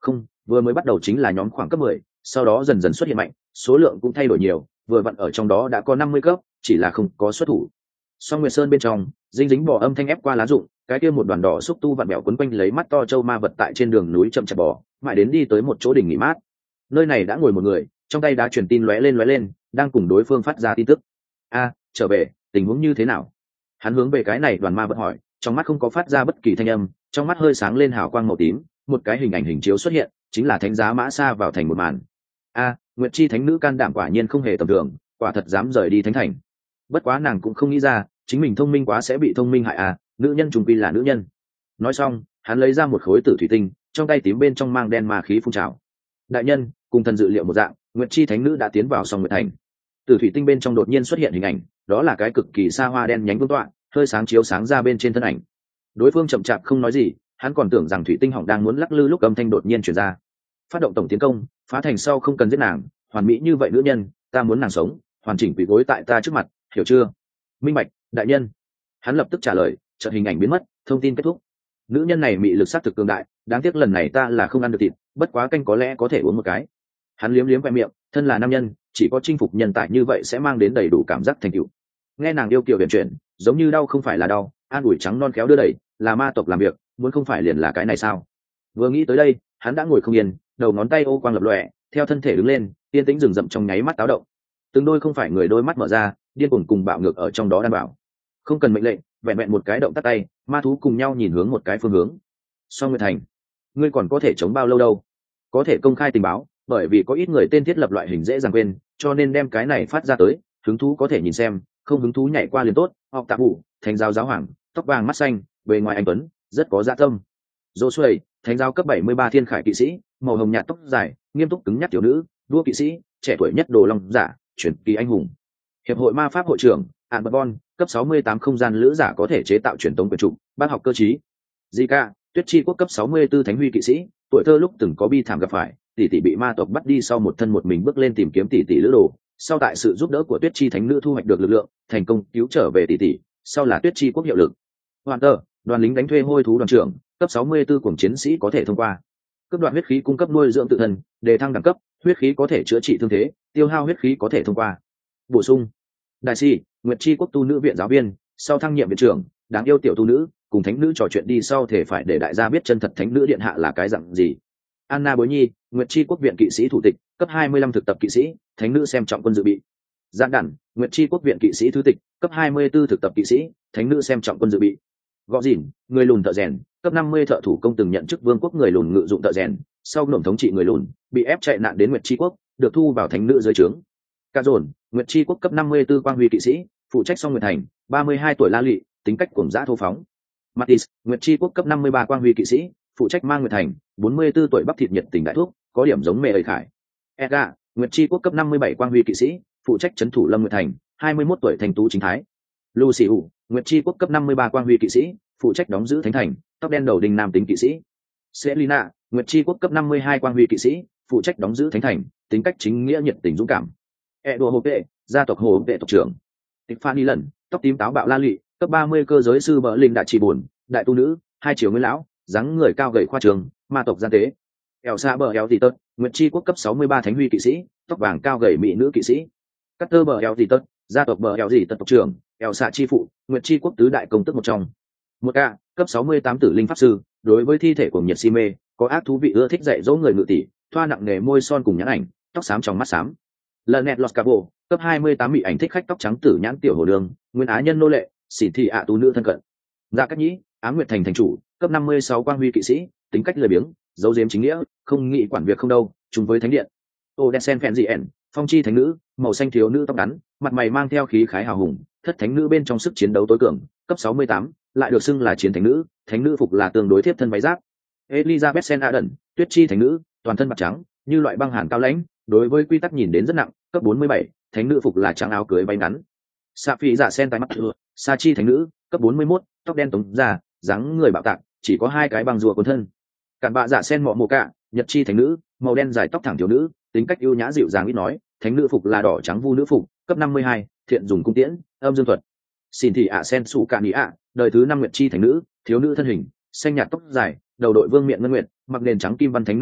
vừa mới bắt đầu chính là nhóm khoảng cấp mười, sau đó dần dần xuất hiện mạnh, số lượng cũng thay đổi nhiều, vừa vặn ở trong đó đã có năm mươi cấp, chỉ là không có xuất thủ. Song Nguyệt Sơn bên trong, dinh dính bò âm thanh ép qua lá rụng, cái kia một đoàn đỏ xúc tu vặn bẹo quấn quanh lấy mắt to châu ma vật tại trên đường núi chậm chạp bò, mãi đến đi tới một chỗ đỉnh nghỉ mát. Nơi này đã ngồi một người, trong tay đá truyền tin lóe lên lóe lên, đang cùng đối phương phát ra tin tức. A, trở về, tình huống như thế nào? Hắn hướng về cái này đoàn ma vật hỏi, trong mắt không có phát ra bất kỳ thanh âm, trong mắt hơi sáng lên hào quang màu tím, một cái hình ảnh hình chiếu xuất hiện, chính là thánh giá mã sa vào thành một màn. A, Nguyệt Chi thánh nữ can đảm quả nhiên không hề tầm thường, quả thật dám rời đi thánh thành. Bất quá nàng cũng không nghĩ ra, chính mình thông minh quá sẽ bị thông minh hại à, nữ nhân trùng quy là nữ nhân. Nói xong, hắn lấy ra một khối tử thủy tinh, trong tay tím bên trong mang đen ma khí phun trào. Đại nhân, cùng thần dự liệu một dạng, Nguyệt Chi thánh nữ đã tiến vào Song Nguyệt thành. Tử thủy tinh bên trong đột nhiên xuất hiện hình ảnh, đó là cái cực kỳ xa hoa đen nhánh vương tọa, hơi sáng chiếu sáng ra bên trên thân ảnh. Đối phương chậm chạp không nói gì, hắn còn tưởng rằng thủy tinh hỏng đang muốn lắc lư lúc âm thanh đột nhiên truyền ra. Phát động tổng tiến công, phá thành sau không cần giết nàng, hoàn mỹ như vậy nữ nhân, ta muốn nàng sống, hoàn chỉnh quỳ gối tại ta trước mặt, hiểu chưa? Minh bạch, đại nhân. Hắn lập tức trả lời, chợt hình ảnh biến mất, thông tin kết thúc. Nữ nhân này mị lực sát thực cường đại, đáng tiếc lần này ta là không ăn được thịt, bất quá canh có lẽ có thể uống một cái. Hắn liếm liếm khoe miệng, thân là nam nhân, chỉ có chinh phục nhân tài như vậy sẽ mang đến đầy đủ cảm giác thành tựu. Nghe nàng yêu kiều huyền chuyển, giống như đau không phải là đau, an ủi trắng non khéo đưa đẩy, là ma tộc làm việc, muốn không phải liền là cái này sao? Vừa nghĩ tới đây, hắn đã ngồi không yên, đầu ngón tay ô quang lập lòe, theo thân thể đứng lên, yên tĩnh rừng rậm trong nháy mắt táo động. Từng đôi không phải người đôi mắt mở ra, điên cuồng cùng bạo ngược ở trong đó đảm bảo. Không cần mệnh lệnh, vẹn vẹn một cái động tắt tay, ma thú cùng nhau nhìn hướng một cái phương hướng. Song Nguyệt thành, ngươi còn có thể chống bao lâu đâu? Có thể công khai tình báo, bởi vì có ít người tên thiết lập loại hình dễ dàng quên, cho nên đem cái này phát ra tới, hứng thú có thể nhìn xem, không hứng thú nhảy qua liền tốt. Học tạ vụ, thánh giáo giáo hoàng, tóc vàng mắt xanh, bề ngoài anh tuấn, rất có dạ tâm. Dô Xuôi, thánh giáo cấp bảy mươi ba thiên khải kỵ sĩ, màu hồng nhạt tóc dài, nghiêm túc cứng nhắc tiểu nữ, đua kỵ sĩ, trẻ tuổi nhất đồ long giả, chuyển kỳ anh hùng. Hiệp hội ma pháp hội trưởng, Ản Bật Bon, cấp sáu mươi tám không gian lữ giả có thể chế tạo truyền tống quyền trục, bác học cơ trí. Zika, Tuyết Chi quốc cấp sáu mươi tư thánh huy kỵ sĩ, tuổi thơ lúc từng có bi thảm gặp phải, tỷ tỷ bị ma tộc bắt đi sau một thân một mình bước lên tìm kiếm tỷ tỷ lữ đồ, sau tại sự giúp đỡ của Tuyết Chi thánh nữ thu hoạch được lực lượng, thành công cứu trở về tỷ tỷ, sau là Tuyết Chi quốc hiệu lực. Hoàn tờ, đoàn lính đánh thuê hôi thú đoàn trưởng, cấp sáu mươi tư cuồng chiến sĩ có thể thông qua. Cấp đoạn huyết khí cung cấp nuôi dưỡng tự thân, đề thăng đẳng cấp, huyết khí có thể chữa trị thương thế, tiêu hao huyết khí có thể thông qua. Bổ sung. Đại sĩ, Nguyệt Chi quốc tu nữ viện giáo viên, sau thăng nhiệm viện trưởng, đáng yêu tiểu tu nữ, cùng thánh nữ trò chuyện đi sau thể phải để đại gia biết chân thật thánh nữ điện hạ là cái dạng gì. Anna Bối Nhi, Nguyệt Chi quốc viện kỵ sĩ thủ tịch, cấp hai mươi lăm thực tập kỵ sĩ, thánh nữ xem trọng quân dự bị. Giản Đản, Nguyệt Chi quốc viện kỵ sĩ thứ tịch, cấp hai mươi tư thực tập kỵ sĩ, thánh nữ xem trọng quân dự bị. Gõ Dỉn, người lùn thợ rèn, cấp năm mươi thợ thủ công từng nhận chức vương quốc người lùn ngự dụng thợ rèn, sau nổm thống trị người lùn, bị ép chạy nạn đến Nguyệt Chi quốc, được thu vào thánh nữ dưới trướng. Ca Dồn, Nguyệt Chi quốc cấp năm mươi tư quang huy kỵ sĩ, phụ trách Song Nguyệt thành, ba mươi hai tuổi la lị, tính cách cuồng dã thô phóng. Matis, Nguyệt Chi quốc cấp năm mươi ba quang huy kỵ sĩ, phụ trách Mang Nguyệt thành, bốn mươi tư tuổi bắp thịt nhiệt tình đại thuốc, có điểm giống mẹ ơi khải. Edgar, Nguyệt Chi quốc cấp năm mươi bảy quang huy kỵ sĩ, phụ trách trấn thủ Lâm Nguyệt thành, hai mươi mốt tuổi thành tú chính thái. Lucy Hủ, Nguyệt Chi quốc cấp năm mươi ba quang huy kỵ sĩ, phụ trách đóng giữ thánh thành, tóc đen đầu đình nam tính kỵ sĩ. Selina, Nguyệt Chi quốc cấp năm mươi hai quang huy kỵ sĩ, phụ trách đóng giữ thánh thành, tính cách chính nghĩa nhiệt tình dũng cảm. Edo Hồ Vệ, gia tộc Hồ Vệ tộc trưởng. Tiffany lần, tóc tím táo bạo la lị, cấp ba mươi cơ giới sư bỡ linh đại trì buồn, đại tu nữ, hai chiều nguyên lão, dáng người cao gầy khoa trường, ma tộc gian tế. Elsa bờ eo tỷ tật, Nguyệt Chi quốc cấp sáu mươi ba thánh huy kỵ sĩ, tóc vàng cao gầy mỹ nữ kỵ sĩ. Cutter bờ eo tỷ tật, gia tộc bờ eo tỷ tật tộc trưởng, Elsa chi phụ, Nguyệt Chi quốc tứ đại công tức một trong. Một a cấp sáu mươi tám tử linh pháp sư, đối với thi thể của nhiệt si mê, có ác thú vị ưa thích dạy dỗ người ngự tỷ, thoa nặng nghề môi son cùng nhãn ảnh, tóc xám trong mắt xám. Lần nẹt lọt cabo, cấp hai mươi tám bị ảnh thích khách tóc trắng tử nhãn tiểu hồ đường, nguyên á nhân nô lệ, xỉ thị ạ tú nữ thân cận. Gia Cát Nhĩ, Ám Nguyệt thành thành chủ, cấp năm mươi sáu quang huy kỵ sĩ, tính cách lười biếng, dấu diếm chính nghĩa, không nghĩ quản việc không đâu, chung với thánh điện. Ô đen sen phèn dị ẻn, phong chi thánh nữ, màu xanh thiếu nữ tóc ngắn, mặt mày mang theo khí khái hào hùng, thất thánh nữ bên trong sức chiến đấu tối cường, cấp sáu mươi tám, lại được xưng là chiến thánh nữ, thánh nữ phục là tương đối tiếp thân váy giáp. Elizabeth Sen Aden, tuyết chi thánh nữ, toàn thân mặt trắng, như loại băng hàn cao lãnh, đối với quy tắc nhìn đến rất nặng, cấp bốn mươi bảy, thánh nữ phục là trắng áo cưới váy ngắn. Sa phi giả sen tai mắt thừa, sa chi thánh nữ, cấp bốn mươi mốt, tóc đen tống già, dáng người bạo tạc, chỉ có hai cái bằng rùa cuốn thân. Cản bạ giả sen mọ mồ cả, nhật chi thánh nữ, màu đen dài tóc thẳng thiếu nữ, tính cách ưu nhã dịu dàng ít nói, thánh nữ phục là đỏ trắng vu nữ phục, cấp năm mươi hai, thiện dùng cung tiễn, âm dương thuật. Xin thị ạ sen sụ cạn ý ạ, đời thứ năm nguyệt chi thánh nữ, thiếu nữ thân hình, xanh nhạt tóc dài, đầu đội vương miện ngân nguyệt, mặc nền trắng kim văn thánh nữ phục,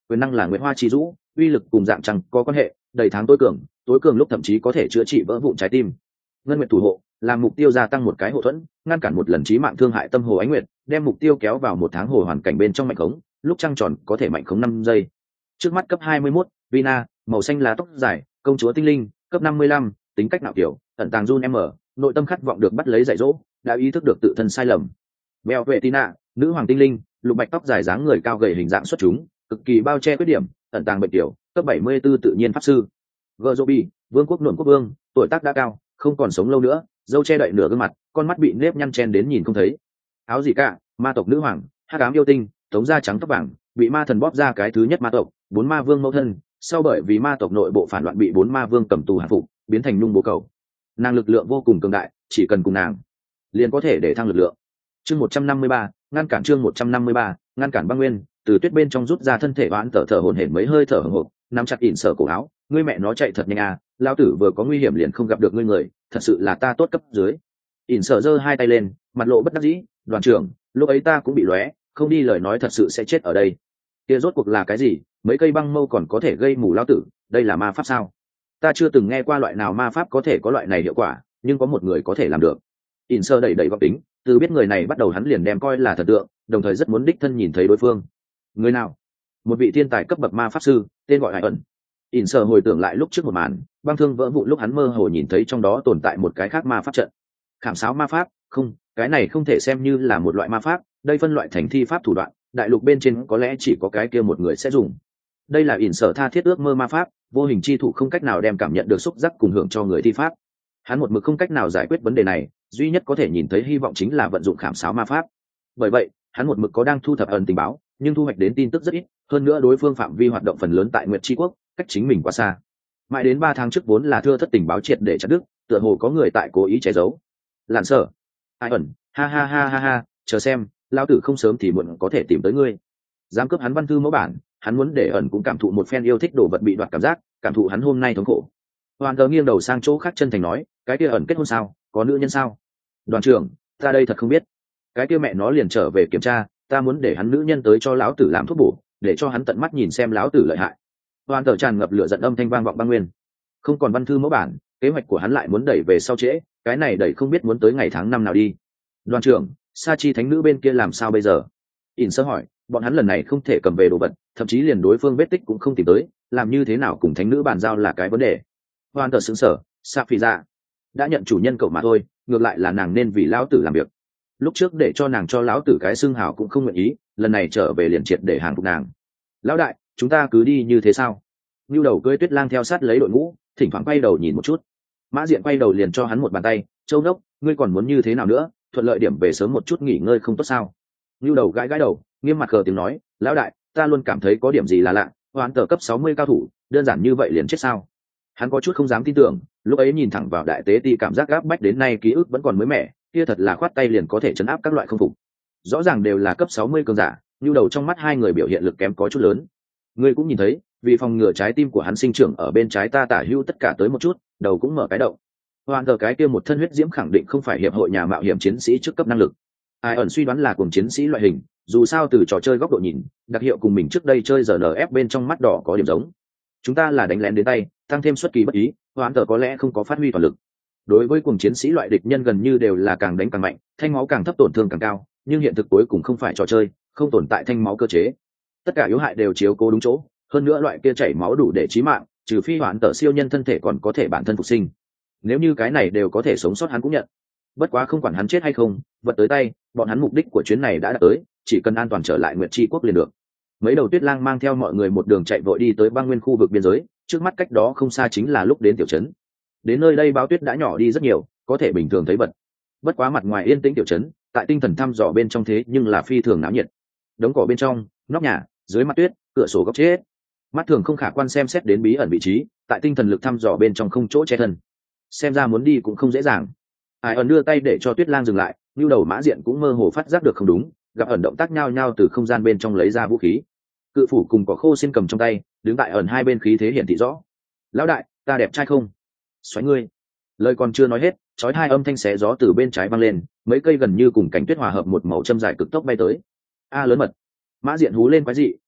quyền năng là nguyệt hoa chi dũ, uy lực cùng dạng trăng có quan hệ, đầy tháng tối cường, tối cường lúc thậm chí có thể chữa trị vỡ vụn trái tim. Ngân nguyệt thủ hộ làm mục tiêu gia tăng một cái hộ thuẫn, ngăn cản một lần chí mạng thương hại tâm hồ ánh nguyệt, đem mục tiêu kéo vào một tháng hồ hoàn cảnh bên trong mạnh khống, lúc trăng tròn có thể mạnh khống năm giây. Trước mắt cấp hai mươi mốt, Vina, màu xanh lá tóc dài, công chúa tinh linh, cấp năm mươi lăm, tính cách nạo kiểu, ẩn tàng Jun M, nội tâm khát vọng được bắt lấy dạy dỗ, đã ý thức được tự thân sai lầm. Beo vệ Tina, nữ hoàng tinh linh, lục bạch tóc dài dáng người cao gầy hình dạng xuất chúng, cực kỳ bao che khuyết điểm, ẩn tàng bệnh tiểu, cấp bảy mươi 74 tự nhiên pháp sư. Gerzobi, vương quốc nhuộm quốc vương, tuổi tác đã cao, không còn sống lâu nữa, râu che đậy nửa gương mặt, con mắt bị nếp nhăn chen đến nhìn không thấy. Áo gì cả, ma tộc nữ hoàng, hắc ám yêu tinh, tống da trắng tóc vàng, bị ma thần bóp ra cái thứ nhất ma tộc, bốn ma vương mẫu thân, sau bởi vì ma tộc nội bộ phản loạn bị bốn ma vương cầm tù hạ phục, biến thành nhung bố cầu. Nàng lực lượng vô cùng cường đại, chỉ cần cùng nàng liền có thể để thăng lực lượng. Chương một trăm năm mươi ba, ngăn cản chương một trăm năm mươi ba, ngăn cản băng nguyên, từ tuyết bên trong rút ra thân thể oán tở thở hổn hển mấy hơi thở hổn hộc, nắm chặt ỉn sở cổ áo, ngươi mẹ nó chạy thật nhanh à, lao tử vừa có nguy hiểm liền không gặp được ngươi người, thật sự là ta tốt cấp dưới. ỉn sở giơ hai tay lên, mặt lộ bất đắc dĩ, đoàn trưởng, lúc ấy ta cũng bị lóe, không đi lời nói thật sự sẽ chết ở đây. Kia rốt cuộc là cái gì, mấy cây băng mâu còn có thể gây mù lao tử, đây là ma pháp sao? Ta chưa từng nghe qua loại nào ma pháp có thể có loại này hiệu quả, nhưng có một người có thể làm được. ỉn sở đẩy đẩy góc tính, từ biết người này bắt đầu hắn liền đem coi là thần tượng, đồng thời rất muốn đích thân nhìn thấy đối phương. Người nào? Một vị thiên tài cấp bậc ma pháp sư, tên gọi Hải ẩn. ỉn sở hồi tưởng lại lúc trước một màn, băng thương vỡ vụn lúc hắn mơ hồ nhìn thấy trong đó tồn tại một cái khác ma pháp trận. Khảm sáo ma pháp, không, cái này không thể xem như là một loại ma pháp, đây phân loại thành thi pháp thủ đoạn, đại lục bên trên có lẽ chỉ có cái kia một người sẽ dùng. Đây là ỉn sở tha thiết ước mơ ma pháp, vô hình chi thủ không cách nào đem cảm nhận được xúc giác cùng hưởng cho người thi pháp. Hắn một mực không cách nào giải quyết vấn đề này, duy nhất có thể nhìn thấy hy vọng chính là vận dụng khảm sáo ma pháp. Bởi vậy, hắn một mực có đang thu thập ẩn tình báo, nhưng thu hoạch đến tin tức rất ít, hơn nữa đối phương phạm vi hoạt động phần lớn tại Nguyệt Chi Quốc, cách chính mình quá xa. Mãi đến ba tháng trước vốn là thưa thất tình báo triệt để chặt đứt, tựa hồ có người tại cố ý che giấu. Lạn Sở, Ai ẩn, ha ha ha ha ha, chờ xem, lão tử không sớm thì muộn có thể tìm tới ngươi. Dám cướp hắn văn thư mẫu bản, hắn muốn để ẩn cũng cảm thụ một phen yêu thích đồ vật bị đoạt cảm giác, cảm thụ hắn hôm nay thống khổ. Hoàn Tờ nghiêng đầu sang chỗ khác chân thành nói, cái kia ẩn kết hôn sao, có nữ nhân sao? Đoàn trưởng, ta đây thật không biết. Cái kia mẹ nó liền trở về kiểm tra, ta muốn để hắn nữ nhân tới cho lão tử làm thuốc bổ, để cho hắn tận mắt nhìn xem lão tử lợi hại. Hoàn Tờ tràn ngập lửa giận âm thanh vang vọng băng nguyên. Không còn văn thư mẫu bản, kế hoạch của hắn lại muốn đẩy về sau trễ, cái này đẩy không biết muốn tới ngày tháng năm nào đi. Đoàn trưởng, sa chi thánh nữ bên kia làm sao bây giờ? ỉn sơ hỏi, bọn hắn lần này không thể cầm về đồ vật, thậm chí liền đối phương vết tích cũng không tìm tới, làm như thế nào cùng thánh nữ bàn giao là cái vấn đề. Hoàn Tờ sững sờ, sa phi ra đã nhận chủ nhân cậu mà thôi, ngược lại là nàng nên vì lão tử làm việc. Lúc trước để cho nàng cho lão tử cái xưng hào cũng không nguyện ý, lần này trở về liền triệt để hàng phục nàng. Lão đại, chúng ta cứ đi như thế sao? Nưu đầu cưỡi tuyết lang theo sát lấy đội ngũ, thỉnh thoảng quay đầu nhìn một chút. Mã Diện quay đầu liền cho hắn một bàn tay, châu đốc, ngươi còn muốn như thế nào nữa, thuận lợi điểm về sớm một chút nghỉ ngơi không tốt sao? Nưu đầu gãi gãi đầu, nghiêm mặt cờ tiếng nói, lão đại, ta luôn cảm thấy có điểm gì là lạ, Hoán Tờ cấp sáu mươi cao thủ, đơn giản như vậy liền chết sao? Hắn có chút không dám tin tưởng, lúc ấy nhìn thẳng vào đại tế ti cảm giác gáp bách đến nay ký ức vẫn còn mới mẻ, kia thật là khoát tay liền có thể chấn áp các loại không phục. Rõ ràng đều là cấp sáu mươi cường giả, Nưu đầu trong mắt hai người biểu hiện lực kém có chút lớn. Ngươi cũng nhìn thấy, vì phòng ngừa trái tim của hắn sinh trưởng ở bên trái ta tả hưu tất cả tới một chút, đầu cũng mở cái động. Hoàn Tờ cái kia một thân huyết diễm khẳng định không phải hiệp hội nhà mạo hiểm chiến sĩ trước cấp năng lực. Ai ẩn suy đoán là cùng chiến sĩ loại hình, dù sao từ trò chơi góc độ nhìn, đặc hiệu cùng mình trước đây chơi rờ en ép bên trong mắt đỏ có điểm giống. Chúng ta là đánh lén đến tay, tăng thêm xuất kỳ bất ý, Hoàn Tờ có lẽ không có phát huy toàn lực. Đối với cùng chiến sĩ loại địch nhân gần như đều là càng đánh càng mạnh, thanh máu càng thấp tổn thương càng cao, nhưng hiện thực cuối cùng không phải trò chơi, không tồn tại thanh máu cơ chế. Tất cả yếu hại đều chiếu cố đúng chỗ, hơn nữa loại kia chảy máu đủ để chí mạng, trừ phi Hoàn Tờ siêu nhân thân thể còn có thể bản thân phục sinh. Nếu như cái này đều có thể sống sót hắn cũng nhận. Bất quá không quản hắn chết hay không, vật tới tay, bọn hắn mục đích của chuyến này đã đạt tới, chỉ cần an toàn trở lại Nguyệt Chi Quốc liền được. Mấy đầu tuyết lang mang theo mọi người một đường chạy vội đi tới băng nguyên khu vực biên giới, trước mắt cách đó không xa chính là lúc đến tiểu trấn. Đến nơi đây báo tuyết đã nhỏ đi rất nhiều, có thể bình thường thấy bật. Bất quá mặt ngoài yên tĩnh tiểu trấn, tại tinh thần thăm dò bên trong thế nhưng là phi thường náo nhiệt. Đống cỏ bên trong, nóc nhà, dưới mặt tuyết, cửa sổ góc chết. Mắt thường không khả quan xem xét đến bí ẩn vị trí, tại tinh thần lực thăm dò bên trong không chỗ che thân. Xem ra muốn đi cũng không dễ dàng. Ai ẩn đưa tay để cho tuyết lang dừng lại, như đầu Mã Diện cũng mơ hồ phát giác được không đúng, gặp ẩn động tác nhao nhao từ không gian bên trong lấy ra vũ khí. Cự phủ cùng có khô xin cầm trong tay, đứng tại ẩn hai bên khí thế hiển thị rõ. Lão đại, ta đẹp trai không? Xoáy ngươi. Lời còn chưa nói hết, chói hai âm thanh xé gió từ bên trái vang lên, mấy cây gần như cùng cảnh tuyết hòa hợp một màu châm dài cực tốc bay tới. A lớn mật. Mã Diện hú lên quái dị,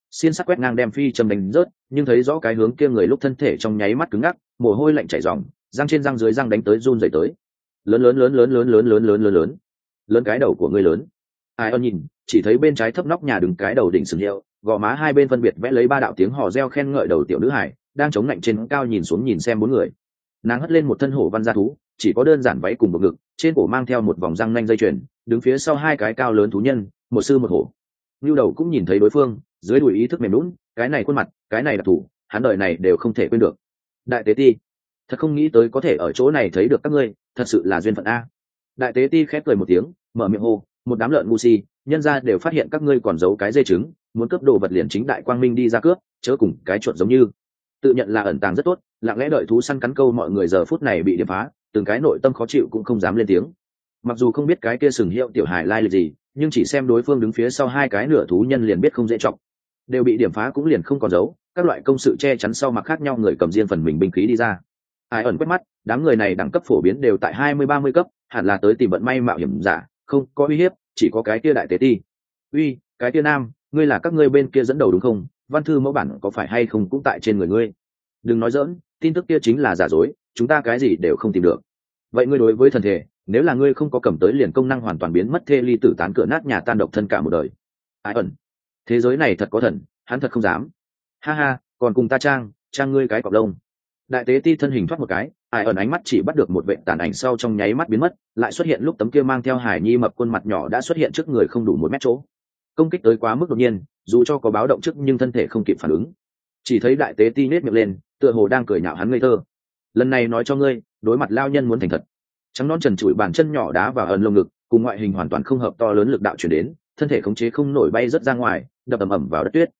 xiên sắc quét ngang đem phi châm đánh rớt, nhưng thấy rõ cái hướng kia người lúc thân thể trong nháy mắt cứng ngắc, mồ hôi lạnh chảy ròng, răng trên răng dưới răng đánh tới run rẩy tới. Lớn lớn lớn lớn lớn lớn lớn lớn lớn lớn. Lớn cái đầu của ngươi lớn. Ai ơn nhìn, chỉ thấy bên trái thấp nóc nhà đứng cái đầu đỉnh sừng hiệu, gò má hai bên phân biệt vẽ lấy ba đạo tiếng hò reo khen ngợi đầu tiểu nữ hải, đang chống lạnh trên cao nhìn xuống nhìn xem bốn người. Nàng hất lên một thân hổ văn gia thú, chỉ có đơn giản váy cùng một ngực, trên cổ mang theo một vòng răng nanh dây chuyền, đứng phía sau hai cái cao lớn thú nhân, một sư một hổ. Nưu Đầu cũng nhìn thấy đối phương, dưới đùi ý thức mềm lún, cái này khuôn mặt, cái này đặc thủ, hắn đời này đều không thể quên được. Đại tế ti, thật không nghĩ tới có thể ở chỗ này thấy được các ngươi, thật sự là duyên phận a. Đại tế ti khép cười một tiếng, mở miệng hô, một đám lợn ngu si, nhân gia đều phát hiện các ngươi còn giấu cái dây trứng, muốn cướp đồ vật liền chính đại quang minh đi ra cướp, chớ cùng cái chuột giống như. Tự nhận là ẩn tàng rất tốt, lặng lẽ đợi thú săn cắn câu mọi người giờ phút này bị điểm phá, từng cái nội tâm khó chịu cũng không dám lên tiếng. Mặc dù không biết cái kia sừng hiệu tiểu hài lai lịch gì, nhưng chỉ xem đối phương đứng phía sau hai cái nửa thú nhân liền biết không dễ trọng, đều bị điểm phá cũng liền không còn giấu, các loại công sự che chắn sau mặt khác nhau người cầm riêng phần mình binh khí đi ra. Ai ẩn quét mắt, đám người này đẳng cấp phổ biến đều tại hai mươi ba mươi cấp, hẳn là tới tìm vận may mạo hiểm giả, không có uy hiếp, chỉ có cái kia đại tế ti. Uy, cái kia nam, ngươi là các ngươi bên kia dẫn đầu đúng không? Văn thư mẫu bản có phải hay không cũng tại trên người ngươi? Đừng nói dỡn, tin tức kia chính là giả dối, chúng ta cái gì đều không tìm được. Vậy ngươi đối với thần thể, nếu là ngươi không có cầm tới liền công năng hoàn toàn biến mất thê ly tử tán cửa nát nhà tan độc thân cả một đời. Ai ẩn, thế giới này thật có thần, hắn thật không dám. Ha ha, còn cùng ta trang, trang ngươi cái cọp lông. Đại tế ti thân hình thoát một cái, ai ẩn ánh mắt chỉ bắt được một vệ tàn ảnh sau trong nháy mắt biến mất, lại xuất hiện lúc tấm kia mang theo hải nhi mập khuôn mặt nhỏ đã xuất hiện trước người không đủ một mét chỗ. Công kích tới quá mức đột nhiên, dù cho có báo động trước nhưng thân thể không kịp phản ứng. Chỉ thấy đại tế ti nết miệng lên, tựa hồ đang cười nhạo hắn ngây thơ. Lần này nói cho ngươi, đối mặt lao nhân muốn thành thật. Trắng non trần trụi bàn chân nhỏ đá vào ẩn lồng ngực, cùng ngoại hình hoàn toàn không hợp to lớn lực đạo chuyển đến, thân thể khống chế không nổi bay rất ra ngoài, đập ầm ầm vào đất tuyết.